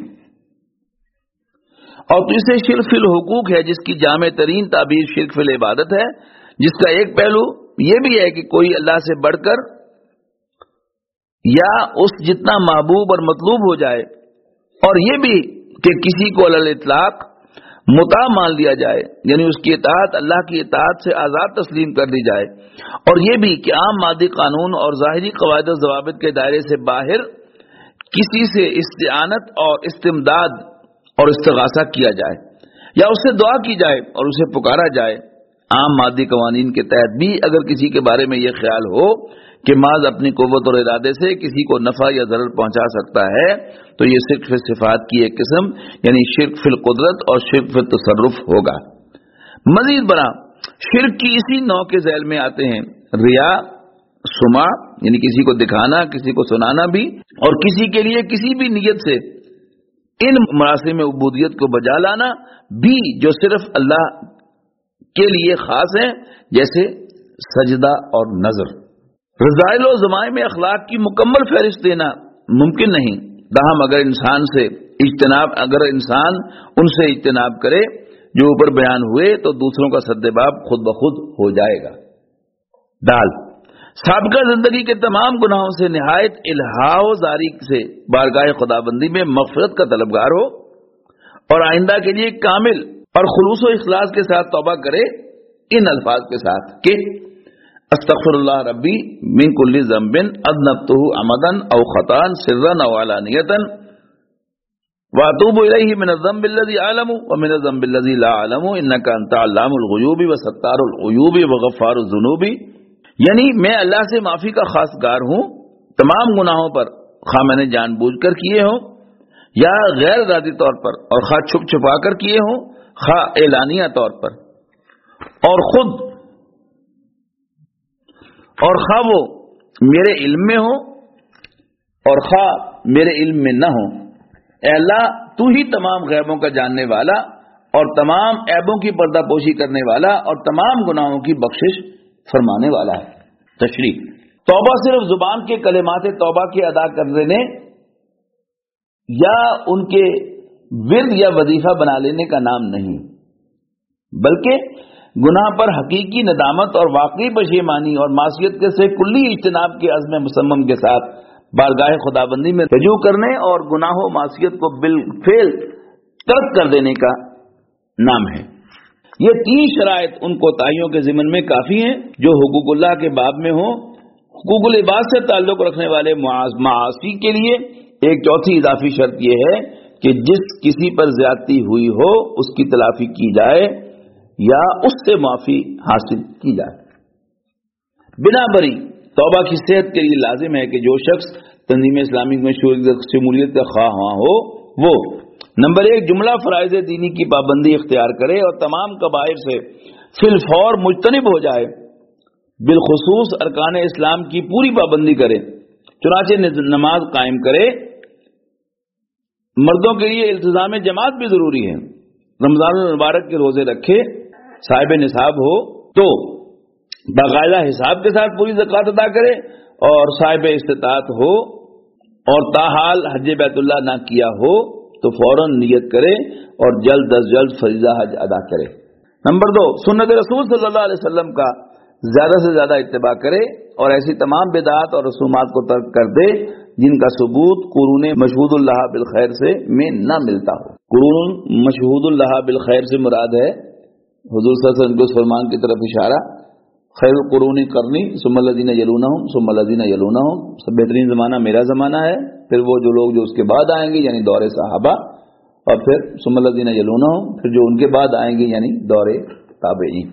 اور تیسرے شرک فی الحقوق ہے، جس کی جامع ترین تعبیر شرک فی العبادت ہے، جس کا ایک پہلو یہ بھی ہے کہ کوئی اللہ سے بڑھ کر یا اس جتنا محبوب اور مطلوب ہو جائے، اور یہ بھی کہ کسی کو علی الاطلاق مطاع مان لیا جائے، یعنی اس کی اطاعت اللہ کی اطاعت سے آزاد تسلیم کر دی جائے، اور یہ بھی کہ عام مادی قانون اور ظاہری قواعد و ضوابط کے دائرے سے باہر کسی سے استعانت اور استمداد اور استغاثہ کیا جائے، یا اس سے دعا کی جائے اور اسے پکارا جائے۔ عام مادی قوانین کے تحت بھی اگر کسی کے بارے میں یہ خیال ہو کہ محض اپنی قوت اور ارادے سے کسی کو نفع یا ضرر پہنچا سکتا ہے تو یہ شرک فی صفات کی ایک قسم یعنی شرک فی القدرت اور شرک فی التصرف ہوگا۔ مزید برآں شرک کی اسی نوع کے ذیل میں آتے ہیں ریا، سمع یعنی کسی کو دکھانا، کسی کو سنانا بھی، اور کسی کے لیے کسی بھی نیت سے ان مراسم عبودیت کو بجا لانا بھی جو صرف اللہ کے لیے خاص ہیں، جیسے سجدہ اور نظر۔ رذائل و ذمائم اخلاق کی مکمل فہرست دینا ممکن نہیں، تاہم اگر انسان ان سے اجتناب کرے جو اوپر بیان ہوئے تو دوسروں کا سدباب خود بخود ہو جائے گا۔ دال سابقہ زندگی کے تمام گناہوں سے نہایت الحاح و زاری سے بارگاہ خدابندی میں مغفرت کا طلبگار ہو اور آئندہ کے لیے کامل اور خلوص و اخلاص کے ساتھ توبہ کرے ان الفاظ کے ساتھ کہ استغفر اللہ ربی من کل ذنب اذنبتہ عمدا او خطا سرا او علانیۃ واتوب الیہ من الذنب الذی اعلم ومن الذنب الذی لا اعلم انک انت علام الغیوب وستار العیوب وغفار الذنوب، یعنی میں اللہ سے معافی کا خواستگار ہوں تمام گناہوں پر، خواہ میں نے جان بوجھ کر کیے ہوں یا غیر ارادی طور پر، اور خواہ چھپ چھپا کر کیے ہوں خواہ اعلانیہ طور پر، اور خواہ وہ میرے علم میں ہو اور خواہ میرے علم میں نہ ہو۔ اے اللہ تو ہی تمام غیبوں کا جاننے والا اور تمام عیبوں کی پردہ پوشی کرنے والا اور تمام گناہوں کی بخشش فرمانے والا ہے۔ تشریح توبہ صرف زبان کے کلمات توبہ کے ادا کر دینے یا ان کے ورد یا وظیفہ بنا لینے کا نام نہیں، بلکہ گناہ پر حقیقی ندامت اور واقعی پشیمانی اور معصیت کے سے کلی اجتناب کے عزم مصمم کے ساتھ بارگاہ خدابندی میں رجوع کرنے اور گناہ و معصیت کو بالفعل ترک کر دینے کا نام ہے۔ یہ 3 شرائط ان کوتاہیوں کے ضمن میں کافی ہیں جو حقوق اللہ کے باب میں ہوں۔ حقوق العباد سے تعلق رکھنے والے معاصی کے لیے ایک چوتھی اضافی شرط یہ ہے کہ جس کسی پر زیادتی ہوئی ہو اس کی تلافی کی جائے یا اس سے معافی حاصل کی جائے۔ بنا بری توبہ کی صحت کے لیے لازم ہے کہ جو شخص تنظیم اسلامی میں شمولیت کا خواہاں ہو وہ نمبر 1 جملہ فرائض دینی کی پابندی اختیار کرے اور تمام کبائر سے فی الفور مجتنب ہو جائے، بالخصوص ارکان اسلام کی پوری پابندی کرے، چنانچہ نماز قائم کرے۔ مردوں کے لیے التزام جماعت بھی ضروری ہے، رمضان المبارک کے روزے رکھے، صاحب نصاب ہو تو باقاعدہ حساب کے ساتھ پوری زکوٰۃ ادا کرے، اور صاحب استطاعت ہو اور تاحال حج بیت اللہ نہ کیا ہو تو فوراً نیت کرے اور جلد از جلد فریضہ حج ادا کرے۔ نمبر 2 سنت رسول صلی اللہ علیہ وسلم کا زیادہ سے زیادہ اتباع کرے اور ایسی تمام بدعات اور رسومات کو ترک کر دے جن کا ثبوت قرون مشہود اللہ بالخیر سے میں نہ ملتا ہو۔ قرون مشہود اللہ بالخیر سے مراد ہے حضور صلی اللہ علیہ وسلم کے فرمان کی طرف اشارہ، خیر القرون قرنی ثم الذین یلونہم ثم الذین یلونہم، سب بہترین زمانہ میرا زمانہ ہے، پھر وہ جو لوگ جو اس کے بعد آئیں گے یعنی دور صحابہ، اور پھر ثم الذین یلونہم، پھر جو ان کے بعد آئیں گے یعنی دور تابعین۔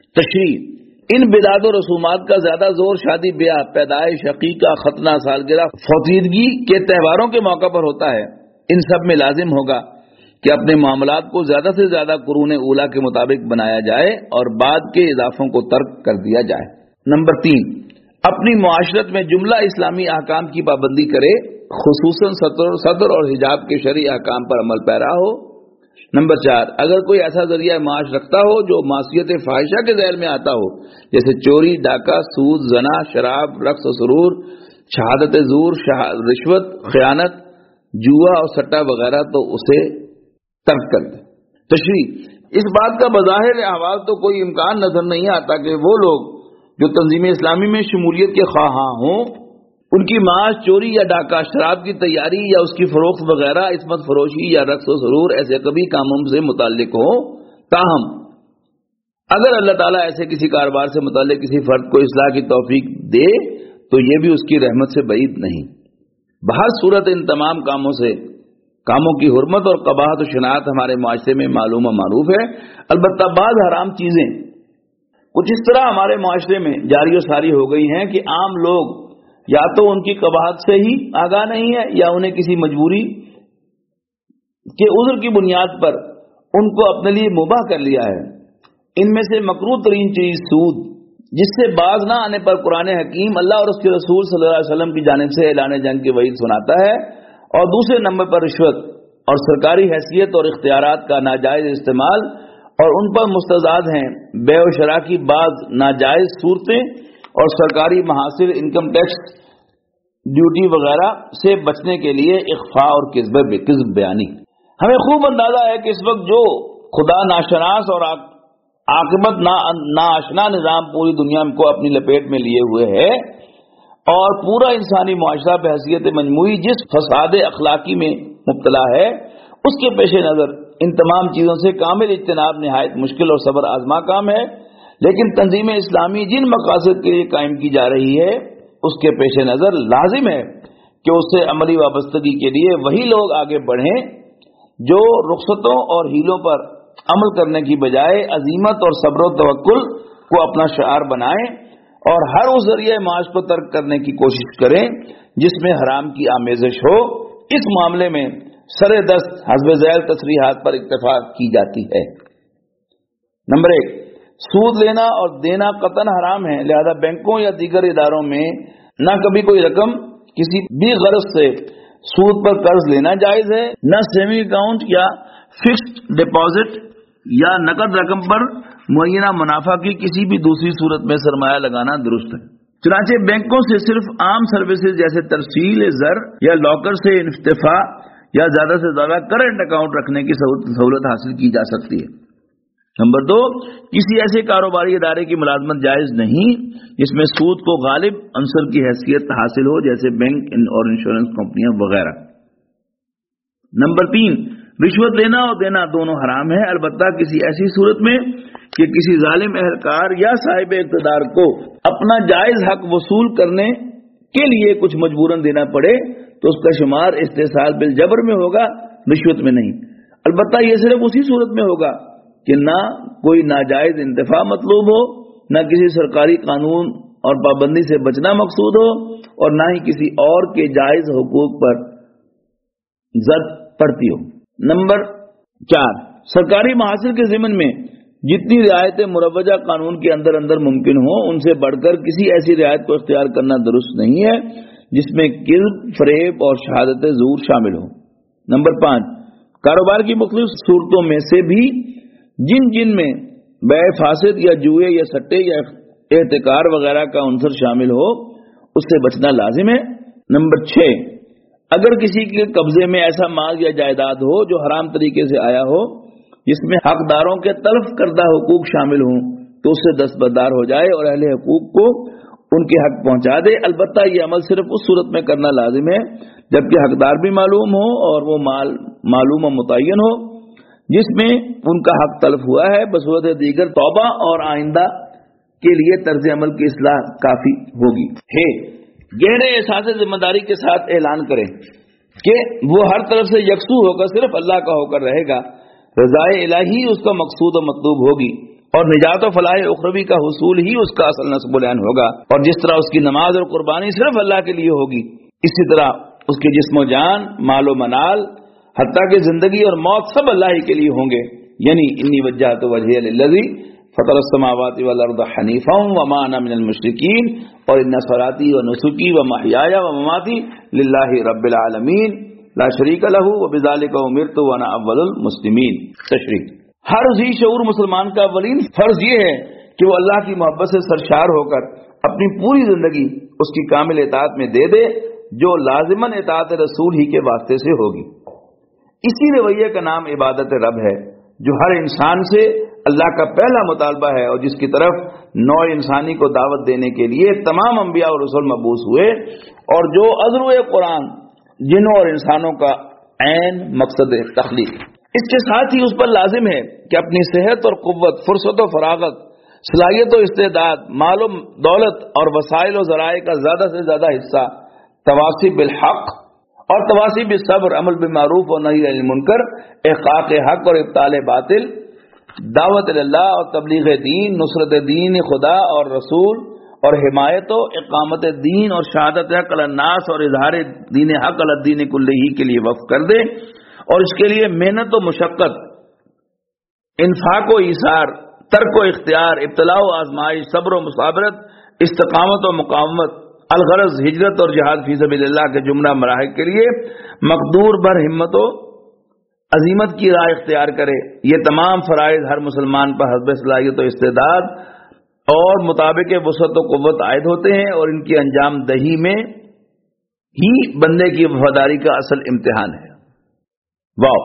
تشریح ان بدعات و رسومات کا زیادہ زور شادی بیاہ، پیدائش، عقیقہ، ختنہ، سالگرہ، فوتیدگی کے تہواروں کے موقع پر ہوتا ہے۔ ان سب میں لازم ہوگا کہ اپنے معاملات کو زیادہ سے زیادہ قرون اولیٰ کے مطابق بنایا جائے اور بعد کے اضافوں کو ترک کر دیا جائے۔ نمبر 3 اپنی معاشرت میں جملہ اسلامی احکام کی پابندی کرے، خصوصاً صدر اور حجاب کے شرعی احکام پر عمل پیرا ہو۔ نمبر 4 اگر کوئی ایسا ذریعہ معاش رکھتا ہو جو معصیت فاحشہ کے ذیل میں آتا ہو، جیسے چوری، ڈاکہ، سود، زنا، شراب، رقص و سرور، شہادت زور، رشوت، خیانت، جوا اور سٹا وغیرہ، تو اسے ترک کر دے۔ تشریح اس بات کا بظاہر احوال تو کوئی امکان نظر نہیں آتا کہ وہ لوگ جو تنظیم اسلامی میں شمولیت کے خواہاں ہوں ان کی معاش چوری یا ڈاکہ، شراب کی تیاری یا اس کی فروخت وغیرہ، عصمت فروشی یا رقص و سرور ایسے کبھی کاموں سے متعلق ہو۔ تاہم اگر اللہ تعالیٰ ایسے کسی کاروبار سے متعلق کسی فرد کو اصلاح کی توفیق دے تو یہ بھی اس کی رحمت سے بعید نہیں۔ بہر صورت ان تمام کاموں کی حرمت اور قباحت و شناعت ہمارے معاشرے میں معلوم و معروف ہے۔ البتہ بعض حرام چیزیں کچھ اس طرح ہمارے معاشرے میں جاری و ساری ہو گئی ہیں کہ عام لوگ یا تو ان کی قباحت سے ہی آگاہ نہیں ہے یا انہیں کسی مجبوری کے عذر کی بنیاد پر ان کو اپنے لیے مباح کر لیا ہے۔ ان میں سے مکروہ ترین چیز سود، جس سے باز نہ آنے پر قرآن حکیم اللہ اور اس کے رسول صلی اللہ علیہ وسلم کی جانب سے اعلان جنگ کی وعید سناتا ہے، اور دوسرے نمبر پر رشوت، اور سرکاری حیثیت اور اختیارات کا ناجائز استعمال، اور ان پر مستزاد ہیں بے و شرا کی بعض ناجائز صورتیں اور سرکاری محاصر، انکم ٹیکس، ڈیوٹی وغیرہ سے بچنے کے لیے اخفاء اور کذب بیانی۔ ہمیں خوب اندازہ ہے کہ اس وقت جو خدا ناشناس اور عاقبت ناآشنا نظام پوری دنیا کو اپنی لپیٹ میں لیے ہوئے ہے، اور پورا انسانی معاشرہ بحیثیت مجموعی جس فساد اخلاقی میں مبتلا ہے، اس کے پیش نظر ان تمام چیزوں سے کامل اجتناب نہایت مشکل اور صبر آزما کام ہے۔ لیکن تنظیم اسلامی جن مقاصد کے لیے قائم کی جا رہی ہے، اس کے پیش نظر لازم ہے کہ اس سے عملی وابستگی کے لیے وہی لوگ آگے بڑھیں جو رخصتوں اور ہیلوں پر عمل کرنے کی بجائے عزیمت اور صبر و توکل کو اپنا شعار بنائیں، اور ہر اس ذریعہ معاش کو ترک کرنے کی کوشش کریں جس میں حرام کی آمیزش ہو۔ اس معاملے میں سر دست حسب ذیل تصریحات پر اکتفا کی جاتی ہے۔ نمبر 1، سود لینا اور دینا قطعاً حرام ہے، لہذا بینکوں یا دیگر اداروں میں نہ کبھی کوئی رقم کسی بھی غرض سے سود پر قرض لینا جائز ہے، نہ سیونگ اکاؤنٹ یا فکسڈ ڈپازٹ یا نقد رقم پر معینہ منافع کی کسی بھی دوسری صورت میں سرمایہ لگانا درست ہے۔ چنانچہ بینکوں سے صرف عام سروسز جیسے ترسیل زر یا لاکر سے انفتاح یا زیادہ سے زیادہ کرنٹ اکاؤنٹ رکھنے کی سہولت حاصل کی جا سکتی ہے۔ نمبر 2، کسی ایسے کاروباری ادارے کی ملازمت جائز نہیں جس میں سود کو غالب عنصر کی حیثیت حاصل ہو، جیسے بینک اور انشورنس کمپنیاں وغیرہ۔ نمبر 3، رشوت لینا اور دینا دونوں حرام ہے، البتہ کسی ایسی صورت میں کہ کسی ظالم اہلکار یا صاحب اقتدار کو اپنا جائز حق وصول کرنے کے لیے کچھ مجبوراً دینا پڑے تو اس کا شمار استحصال بالجبر میں ہوگا، رشوت میں نہیں۔ البتہ یہ صرف اسی صورت میں ہوگا کہ نہ کوئی ناجائز انتفاع مطلوب ہو، نہ کسی سرکاری قانون اور پابندی سے بچنا مقصود ہو، اور نہ ہی کسی اور کے جائز حقوق پر زد پڑتی ہو۔ نمبر 4، سرکاری محاصر کے ضمن میں جتنی رعایتیں مروجہ قانون کے اندر ممکن ہوں، ان سے بڑھ کر کسی ایسی رعایت کو اختیار کرنا درست نہیں ہے جس میں کذب، فریب اور شہادت زور شامل ہوں۔ نمبر 5، کاروبار کی مختلف صورتوں میں سے بھی جن میں بیع فاسد یا جوئے یا سٹے یا احتکار وغیرہ کا عنصر شامل ہو، اس سے بچنا لازم ہے۔ نمبر 6، اگر کسی کے قبضے میں ایسا مال یا جائیداد ہو جو حرام طریقے سے آیا ہو، جس میں حقداروں کے تلف کردہ حقوق شامل ہوں، تو اس سے دستبردار ہو جائے اور اہل حقوق کو ان کے حق پہنچا دے۔ البتہ یہ عمل صرف اس صورت میں کرنا لازم ہے جبکہ حقدار بھی معلوم ہو اور وہ مال معلوم و متعین ہو جس میں ان کا حق تلف ہوا ہے۔ بصورت دیگر توبہ اور آئندہ کے لیے طرز عمل کی اصلاح کافی ہوگی۔ گہرے احساس ذمہ داری کے ساتھ اعلان کریں کہ وہ ہر طرف سے یکسو ہو کر صرف اللہ کا ہو کر رہے گا، رضائے الہی اس کا مقصود و مطلوب ہوگی، اور نجات و فلاح اخروی کا حصول ہی اس کا اصل نصب العین ہوگا، اور جس طرح اس کی نماز اور قربانی صرف اللہ کے لیے ہوگی، اسی طرح اس کے جسم و جان، مال و منال، حتیٰ کہ زندگی اور موت سب اللہ ہی کے لیے ہوں گے۔ یعنی انی وجہت وجہی للذی فطر السماوات والارض حنیفا وما انا من المشرکین، اور ان صلاتی و نسکی و محیای و مماتی للہ رب العالمین لا شریک لہ وبذالک امرت وانا اول المسلمین۔ تشریح: ہر ذی شعور مسلمان کا اولین فرض یہ ہے کہ وہ اللہ کی محبت سے سرشار ہو کر اپنی پوری زندگی اس کی کامل اطاعت میں دے دے، جو لازماً اطاعت رسول ہی کے واسطے سے ہوگی۔ اسی رویے کا نام عبادت رب ہے، جو ہر انسان سے اللہ کا پہلا مطالبہ ہے اور جس کی طرف نوع انسانی کو دعوت دینے کے لیے تمام انبیاء اور رسول مبعوث ہوئے، اور جو عذر قرآن جنوں اور انسانوں کا عین مقصد تخلیق۔ اس کے ساتھ ہی اس پر لازم ہے کہ اپنی صحت اور قوت، فرصت و فراغت، صلاحیت و استعداد، مال و دولت اور وسائل و ذرائع کا زیادہ سے زیادہ حصہ تواصی بالحق اور تواصی بالصبر، عمل بالمعروف اور نہی عن المنکر، احقاق حق اور ابطال باطل، دعوت اللہ اور تبلیغ دین، نصرت دین خدا اور رسول، اور حمایت و اقامت دین اور شہادت حق علی الناس اور اظہار دین حق علی الدین کلہ کے لیے وقف کر دے، اور اس کے لیے محنت و مشقت، انفاق و ایثار، ترک و اختیار، ابتلاء و آزمائش، صبر و مصابرت، استقامت و مقاومت، الغرض ہجرت اور جہاد فی سبیل اللہ کے جملہ مراحل کے لیے مقدور بر ہمت و عظیمت کی راہ اختیار کرے. یہ تمام فرائض ہر مسلمان پر حسب صلاحیت و استعداد اور مطابق وسعت و قوت عائد ہوتے ہیں، اور ان کی انجام دہی میں ہی بندے کی وفاداری کا اصل امتحان ہے. واو!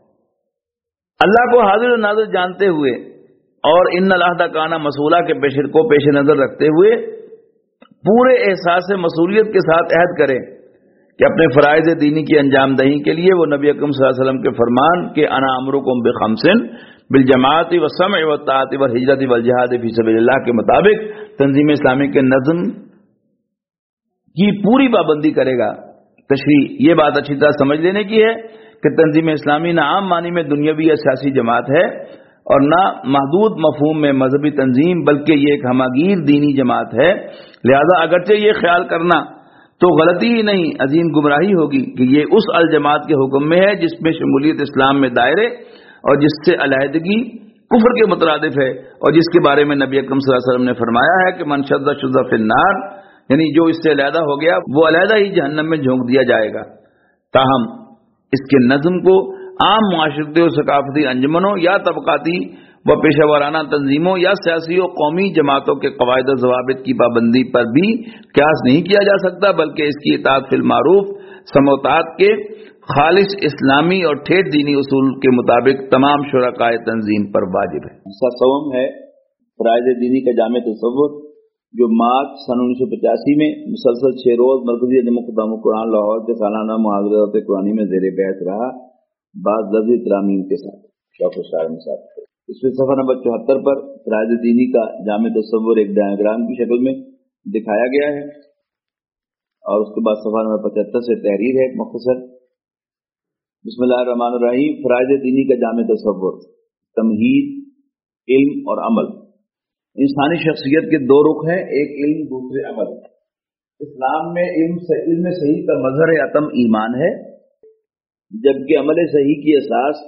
اللہ کو حاضر و ناظر جانتے ہوئے اور ان العہدہ کانا مسئولہ کے پیش نظر رکھتے ہوئے پورے احساس مسئولیت کے ساتھ عہد کرے کہ اپنے فرائض دینی کی انجام دہی کے لیے وہ نبی اکرم صلی اللہ علیہ وسلم کے فرمان کہ انا امرکم بخمسن بالجماعت والسمع والطاعت والہجرت والجہاد فی سبیل اللہ کے مطابق تنظیم اسلامی کے نظم کی پوری پابندی کرے گا. تشریح یہ بات اچھی طرح سمجھ لینے کی ہے کہ تنظیم اسلامی نہ عام معنی میں دنیاوی یا سیاسی جماعت ہے اور نہ محدود مفہوم میں مذہبی تنظیم، بلکہ یہ ایک ہماگیر دینی جماعت ہے. لہذا اگرچہ یہ خیال کرنا تو غلطی ہی نہیں، عظیم گمراہی ہوگی کہ یہ اس الجماعت کے حکم میں ہے جس میں شمولیت اسلام میں دائرے اور جس سے علیحدگی کفر کے مترادف ہے، اور جس کے بارے میں نبی اکرم صلی اللہ علیہ وسلم نے فرمایا ہے کہ من شذ فی النار، یعنی جو اس سے علیحدہ ہو گیا وہ علیحدہ ہی جہنم میں جھونک دیا جائے گا. تاہم اس کے نظم کو عام معاشرتی اور ثقافتی انجمنوں یا طبقاتی و پیشہ ورانہ تنظیموں یا سیاسی و قومی جماعتوں کے قواعد و ضوابط کی پابندی پر بھی قیاس نہیں کیا جا سکتا، بلکہ اس کی اطاعت فی المعروف سموتات کے خالص اسلامی اور ٹھیٹ دینی اصول کے مطابق تمام شرکائے تنظیم پر واجب ہے. سوم ہے فرائض دینی کا جامع تصور، جو مارچ سن 1985 میں مسلسل 6 روز مرکزی جمع خطام قرآن لاہور کے سالانہ محاضرات قرآنی میں زیر بحث رہا، بعض لفظی ترامیم کے ساتھ شوق و شاعر میں ساتھ. اس میں صفحہ نمبر 74 پر فرائض دینی کا جامع تصور ایک ڈائیگرام کی شکل میں دکھایا گیا ہے، اور اس کے بعد صفحہ نمبر 75 سے تحریر ہے مختصر. بسم اللہ الرحمن الرحیم. فرائض دینی کا جامع تصور، تمہید، علم اور عمل. انسانی شخصیت کے 2 رخ ہیں، ایک علم دوسرے عمل. اسلام میں علم صحیح کا مظہر عتم ایمان ہے، جبکہ عمل صحیح کی اساس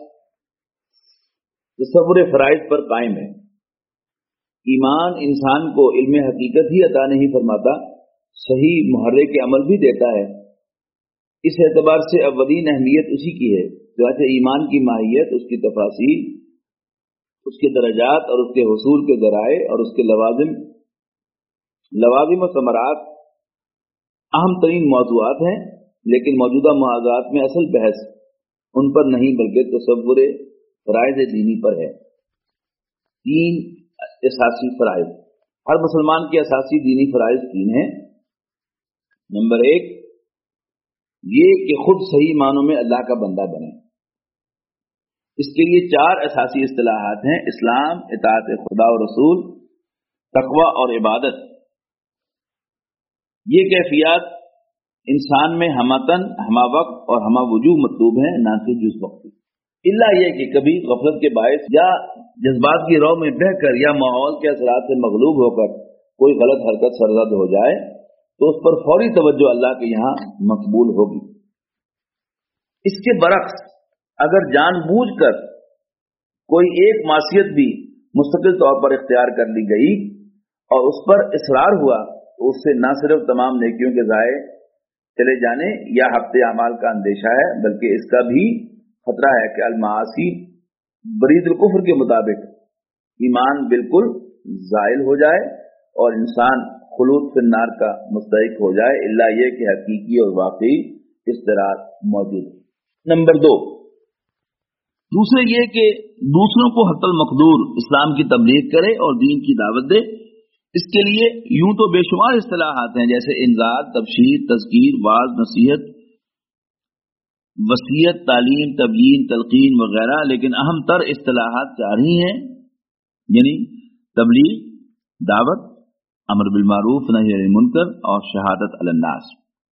تصور فرائض پر قائم ہے. ایمان انسان کو علم حقیقت ہی عطا نہیں فرماتا، صحیح محرک عمل بھی دیتا ہے. اس اعتبار سے اولین اہمیت اسی کی ہے. چنانچہ ایمان کی ماہیت، اس کی تفاصیل، اس کے درجات اور اس کے حصول کے ذرائع اور اس کے لوازم و ثمرات اہم ترین موضوعات ہیں، لیکن موجودہ محاذات میں اصل بحث ان پر نہیں بلکہ تصور فرائض دینی پر ہے. 3 اساسی فرائض. ہر مسلمان کے اساسی دینی فرائض 3 ہیں. نمبر 1 یہ کہ خود صحیح معنوں میں اللہ کا بندہ بنے. اس کے لیے 4 اساسی اصطلاحات ہیں: اسلام، اطاعت خدا و رسول، تقوی اور عبادت. یہ کیفیات انسان میں ہمتن، ہمہ وقت اور ہمہ وجوہ مطلوب ہیں، نہ کہ جز وقتی. الا یہ کہ کبھی غفلت کے باعث یا جذبات کی رو میں بہہ کر یا ماحول کے اثرات سے مغلوب ہو کر کوئی غلط حرکت سرزد ہو جائے تو اس پر فوری توجہ اللہ کے یہاں مقبول ہوگی. اس کے برعکس اگر جان بوجھ کر کوئی ایک معصیت بھی مستقل طور پر اختیار کر لی گئی اور اس پر اصرار ہوا تو اس سے نہ صرف تمام نیکیوں کے ضائع چلے جانے یا حبط اعمال کا اندیشہ ہے، بلکہ اس کا بھی خطرہ ہے کہ المعاصی برید الکفر کے مطابق ایمان بالکل زائل ہو جائے اور انسان خلود فی النار کا مستحق ہو جائے، الا یہ کہ حقیقی اور واقعی اضطرار موجود ہے. نمبر 2 دوسرے یہ کہ دوسروں کو حتی المقدور اسلام کی تبلیغ کرے اور دین کی دعوت دے. اس کے لیے یوں تو بے شمار اصطلاحات ہیں، جیسے انذار، تبشیر، تذکیر، واعظ، نصیحت، وصیت، تعلیم، تبیین، تلقین وغیرہ، لیکن اہم تر اصطلاحات 4 ہی ہیں، یعنی تبلیغ، دعوت، امر بالمعروف نہی عن المنکر اور شہادت علی الناس.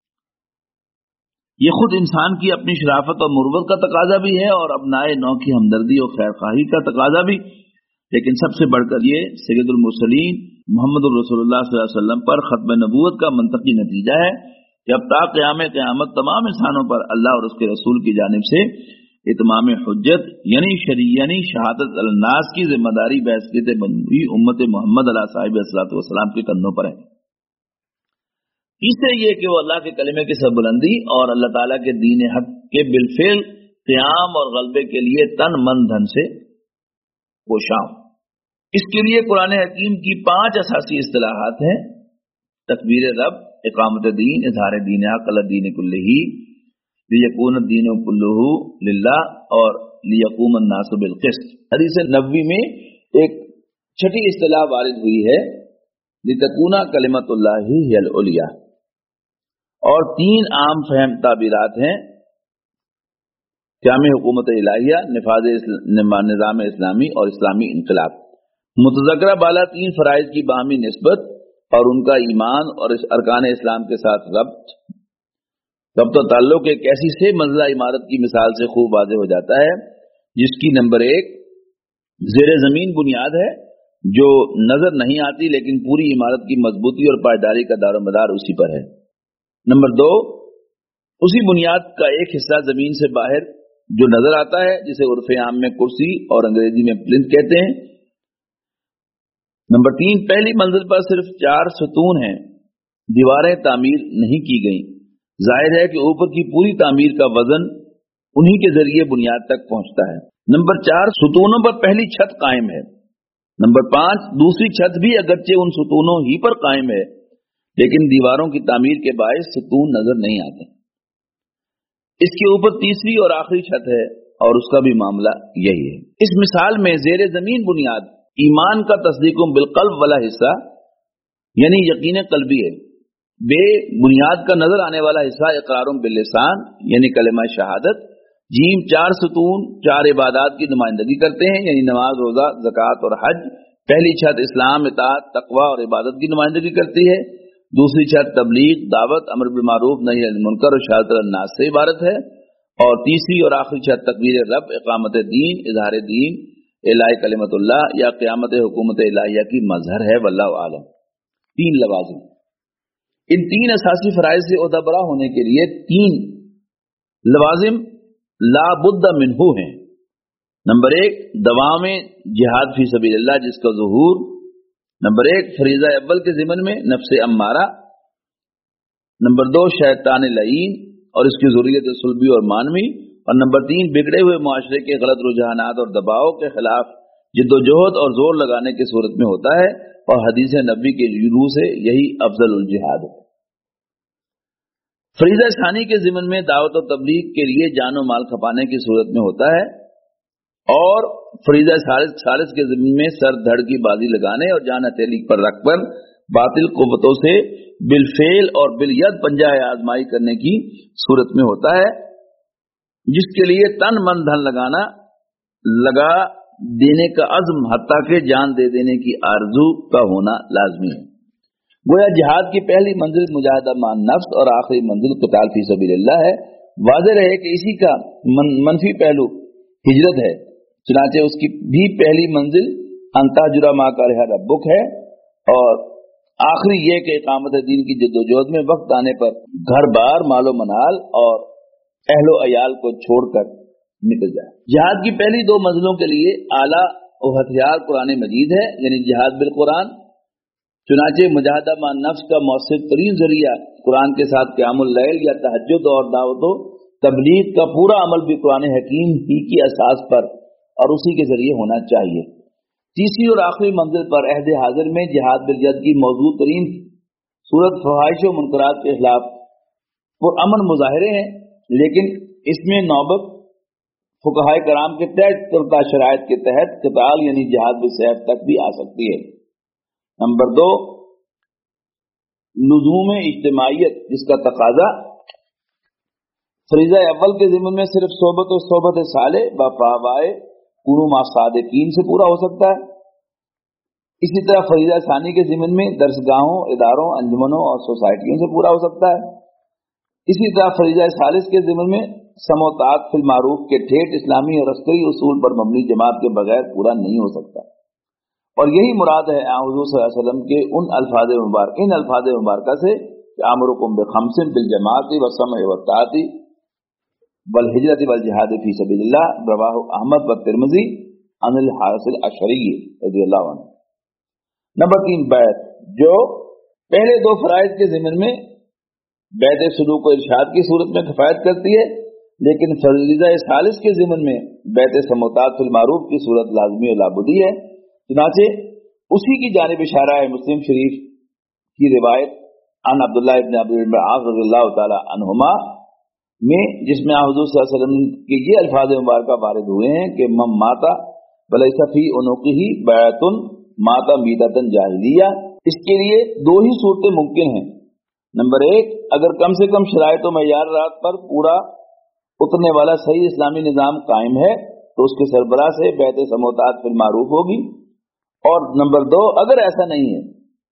یہ خود انسان کی اپنی شرافت اور مروت کا تقاضا بھی ہے اور ابنائے نو کی ہمدردی اور خیر خواہی کا تقاضا بھی، لیکن سب سے بڑھ کر یہ سید المرسلین محمد الرسول اللہ صلی اللہ علیہ وسلم پر ختم نبوت کا منطقی نتیجہ ہے کہ اب تا قیامت تمام انسانوں پر اللہ اور اس کے رسول کی جانب سے اتمام حجت یعنی شہادت علی الناس کی ذمہ داری بحیثیت بنی امت محمد علیہ صاحب الصلوۃ والسلام کے کندھوں پر ہے. اس سے یہ کہ وہ اللہ کے کلمے کی سربلندی اور اللہ تعالیٰ کے دین حق کے بالفعل قیام اور غلبے کے لیے تن من دھن سے کوشاں ہوں۔ اس کے لیے قرآن حکیم کی 5 اساسی اصطلاحات ہیں: تکبیر رب، اقامت دین، اظہار دین حق علی الدین کلہ، لیکون الدین کلہ للہ، اور لیقوم الناس بالقسط۔ حدیث نبوی میں ایک چھٹی اصطلاح وارد ہوئی ہے، لتکون کلمۃ اللہ ہی العلیٰ، اور 3 عام فہم تعبیرات ہیں: قیام حکومت الہیہ، نفاذ نظام اسلامی، اور اسلامی انقلاب۔ متذکرہ بالا 3 فرائض کی باہمی نسبت اور ان کا ایمان اور ارکان اسلام کے ساتھ ربط و تعلق ایک ایسی 6 منزلہ عمارت کی مثال سے خوب واضح ہو جاتا ہے، جس کی نمبر 1 زیر زمین بنیاد ہے جو نظر نہیں آتی، لیکن پوری عمارت کی مضبوطی اور پائیداری کا دار و مدار اسی پر ہے۔ نمبر 2 اسی بنیاد کا ایک حصہ زمین سے باہر جو نظر آتا ہے، جسے عرف عام میں کرسی اور انگریزی میں پلنتھ کہتے ہیں۔ نمبر 3 پہلی منزل پر صرف 4 ستون ہیں، دیواریں تعمیر نہیں کی گئیں، ظاہر ہے کہ اوپر کی پوری تعمیر کا وزن انہی کے ذریعے بنیاد تک پہنچتا ہے۔ نمبر 4 ستونوں پر پہلی چھت قائم ہے۔ نمبر 5 دوسری چھت بھی اگرچہ ان ستونوں ہی پر قائم ہے، لیکن دیواروں کی تعمیر کے باعث ستون نظر نہیں آتے۔ اس کے اوپر تیسری اور آخری چھت ہے، اور اس کا بھی معاملہ یہی ہے۔ اس مثال میں زیر زمین بنیاد ایمان کا تصدیق بالقلب والا حصہ یعنی یقین قلبی ہے، بے بنیاد کا نظر آنے والا حصہ اقرار باللسان یعنی کلمہ شہادت، جیم 4 ستون 4 عبادات کی نمائندگی کرتے ہیں، یعنی نماز، روزہ، زکوٰۃ اور حج۔ پہلی چھت اسلام، اطاعت، تقوی اور عبادت کی نمائندگی کرتی ہے، دوسری چھت تبلیغ، دعوت، امر بالمعروف، نہی عن المنکر اور شہادت الناس سے عبارت ہے، اور تیسری اور آخری چھت تکبیر رب، اقامت دین، اظہار دین، اعلاء کلمت اللہ یا قیامت حکومت الہیہ کی مظہر ہے، واللہ عالم۔ 3 لوازم۔ ان 3 اساسی فرائض سے عہدہ برا ہونے کے لیے 3 لوازم لا بد منہ ہیں۔ نمبر 1 دوام جہاد فی سبیل اللہ، جس کا ظہور نمبر 1 فریضہ اول کے ضمن میں نفس امارہ، نمبر 2 شیطان لعین اور اس کی ذریت سلبی اور مانوی، اور نمبر 3 بگڑے ہوئے معاشرے کے غلط رجحانات اور دباؤ کے خلاف جد و جہد اور زور لگانے کی صورت میں ہوتا ہے، اور حدیث نبی کے روح سے یہی افضل الجہاد ہے۔ فریضہ ثانی کے ضمن میں دعوت و تبلیغ کے لیے جان و مال کھپانے کی صورت میں ہوتا ہے، اور فریضہ ثالث کے ضمن میں سر دھڑ کی بازی لگانے اور جان ہتھیلی پر رکھ کر باطل قوتوں سے بالفعل اور بالید پنجہ آزمائی کرنے کی صورت میں ہوتا ہے، جس کے لیے تن من دھن لگا دینے کا عزم حتیٰ کہ جان دے دینے کی آرزو کا ہونا لازمی ہے۔ گویا جہاد کی پہلی منزل مجاہدہ مان نفس اور آخری منزل قتال فی سبیل اللہ ہے۔ واضح رہے کہ اسی کا منفی پہلو ہجرت ہے، چنانچہ اس کی بھی پہلی منزل انتا جرا ما کرہ ربک ہے، اور آخری یہ کہ اقامت دین کی جد و جہد میں وقت آنے پر گھر بار، مال و منال اور اہل و عیال کو چھوڑ کر نکل جائے۔ جہاد کی پہلی 2 منزلوں کے لیے آلہ و ہتھیار قرآن مجید ہے، یعنی جہاد بالقرآن، چنانچہ مجاہدہ مع نفس کا مؤثر ترین ذریعہ قرآن کے ساتھ قیام اللیل یا تہجد اور دعوت و تبلیغ کا پورا عمل بھی قرآن حکیم ہی کی اساس پر اور اسی کے ذریعے ہونا چاہیے۔ تیسری اور آخری منزل پر عہد حاضر میں جہاد بالجد کی موضوع ترین صورت فحائش و منکرات کے خلاف پرامن مظاہرے ہیں، لیکن اس میں نوبت فقہائے کرام کے طے کردہ شرائط کے تحت قتال یعنی جہاد بالسیف تک بھی آ سکتی ہے۔ نمبر 2 لزوم اجتماعیت، جس کا تقاضا فریضہ اول کے ضمن میں صرف صحبت و صحبت صالح بفاوائے کونوا مع صادقین سے پورا ہو سکتا ہے۔ اسی طرح فریضہ ثانی کے ضمن میں درسگاہوں، اداروں، انجمنوں اور سوسائٹیوں سے پورا ہو سکتا ہے۔ اسی طرح فریضہ ثالث کے ضمن میں سم و طاعت فی المعروف کے ٹھیٹ اسلامی اور عسکری اصول پر مبنی جماعت کے بغیر پورا نہیں ہو سکتا، اور یہی مراد ہے حضور صلی اللہ علیہ وسلم کے ان الفاظ مبارکہ سے کہ امرکم بخمس بالجماعت والسمع والطاعت والہجرت والجہاد فی سبیل اللہ، رواہ احمد والترمذی عن الحارث الاشعری رضی اللہ عنہ۔ نمبر 3 بیعت، جو پہلے 2 فرائض کے ضمن میں بیعت سلوک و ارشاد کی صورت میں کفایت کرتی ہے، لیکن फरीज़ा सालिस के ज़िम्न में बैत समोतात फिल मारूफ की सूरत लाजमी और लाबुदी है। चुनाचे उसी की जानिब इशारा है मुस्लिम शरीफ की रिवायत अन अब्दुल्लाह इब्न अब्दुल आस रज़ियल्लाहु ताला अन्हुमा में, जिसमें हुज़ूर सल्लल्लाहु अलैहि वसल्लम के ये अल्फाज मुबारका वारिद हुए हैं कि मम माता वलैसा फी उनुक़िही बैतुन माता मीततन जाहिलिया। इसके लिए दो ही सूरतें मुमकिन हैं। नंबर एक, अगर कम से कम शराइत व मयार रात पर पूरा उतरने वाला सही इस्लामी निज़ाम कायम है तो उसके सरबराह से बैत समोतात फिल मारूफ होगी। और नंबर दो, अगर ऐसा नहीं है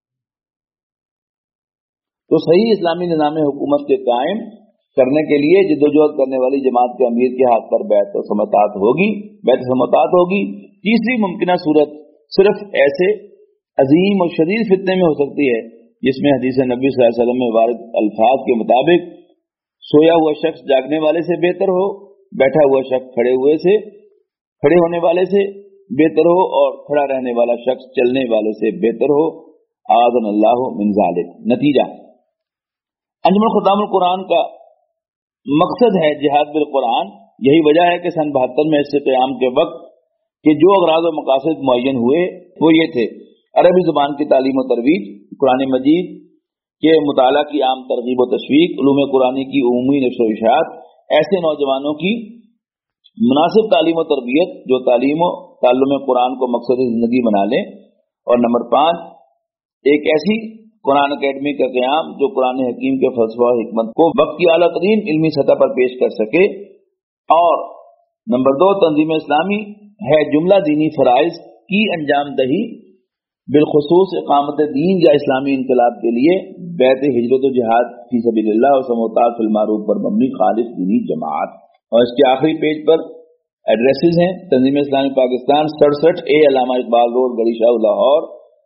तो सही इस्लामी निज़ाम हुकूमत के कायम करने के लिए जिद्दोजहद करने वाली जमात के अमीर के हाथ पर बैत समोतात होगी। तीसरी मुमकिना सूरत सिर्फ ऐसे अजीम और शदीद फितने में हो सकती है जिसमें हदीस नबी सल्लल्लाहु अलैहि वसल्लम में वारिद अल्फाज के मुताबिक सोया हुआ शख्स जागने वाले से बेहतर हो, बैठा हुआ शख्स खड़े होने वाले से बेहतर हो और खड़ा रहने वाला शख्स चलने वाले से बेहतर हो। आज़न अल्लाह मिन ज़ालिक। नतीजा, अंजुमन खुतामुल कुरान का मकसद है जिहाद बिल कुरान। यही वजह है कि सन 72 में इससे क़याम के वक्त के जो अगराज़ और मकासद मुअय्यन हुए वो ये थे: अरबी ज़ुबान की तालीम और तरवीज, कुरान मजीद के मुताला की आम तरगीब व तशवीक, उलूम कुरानी की उमूमी नशर व इशाअत, ऐसे नौजवानों की मुनासिब तालीम और तरबियत जो तालीम और ताल्लुम कुरान को मकसद ज़िंदगी बना लें। और नंबर 5, एक ऐसी कुरान अकेडमी का क़याम जो कुरान हकीम के फ़लसफ़ा और हिकमत को वक्त की आला तरीन इल्मी सतह पर पेश कर सके। और नंबर 2, तंजीम इस्लामी है जुमला दीनी फ़राइज़ की अंजाम दही, बिलखुसूस इकामत दीन या इस्लामी इनकलाब के लिए बैत हिजरत व जिहाद फी सबीलिल्लाह और समोतात फिल मारूफ पर मबनी खालिस दीनी जमात। और इसके आखिरी पेज पर एड्रेसेस हैं: तंजीम इस्लामी पाकिस्तान 67A अल्लामा इकबाल रोड, गली शाह, लाहौर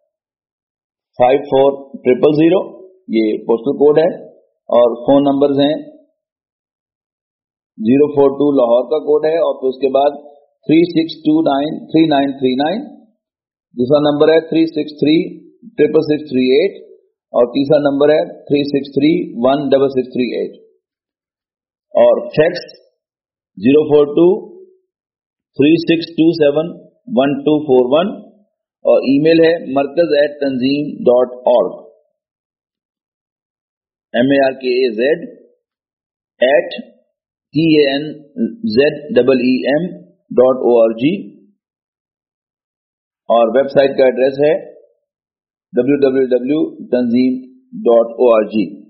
5400, ये पोस्टल कोड है। और फोन नंबर्स हैं 042 लाहौर का कोड है, और फिर उसके बाद 36293939, दूसरा नंबर है 3636638, और तीसरा नंबर है 3631668, और फैक्स 04236271241, और ईमेल है markaz@tanzeem.org, markaz@tanzeem.org, और वेबसाइट का एड्रेस है www.tanzeem.org।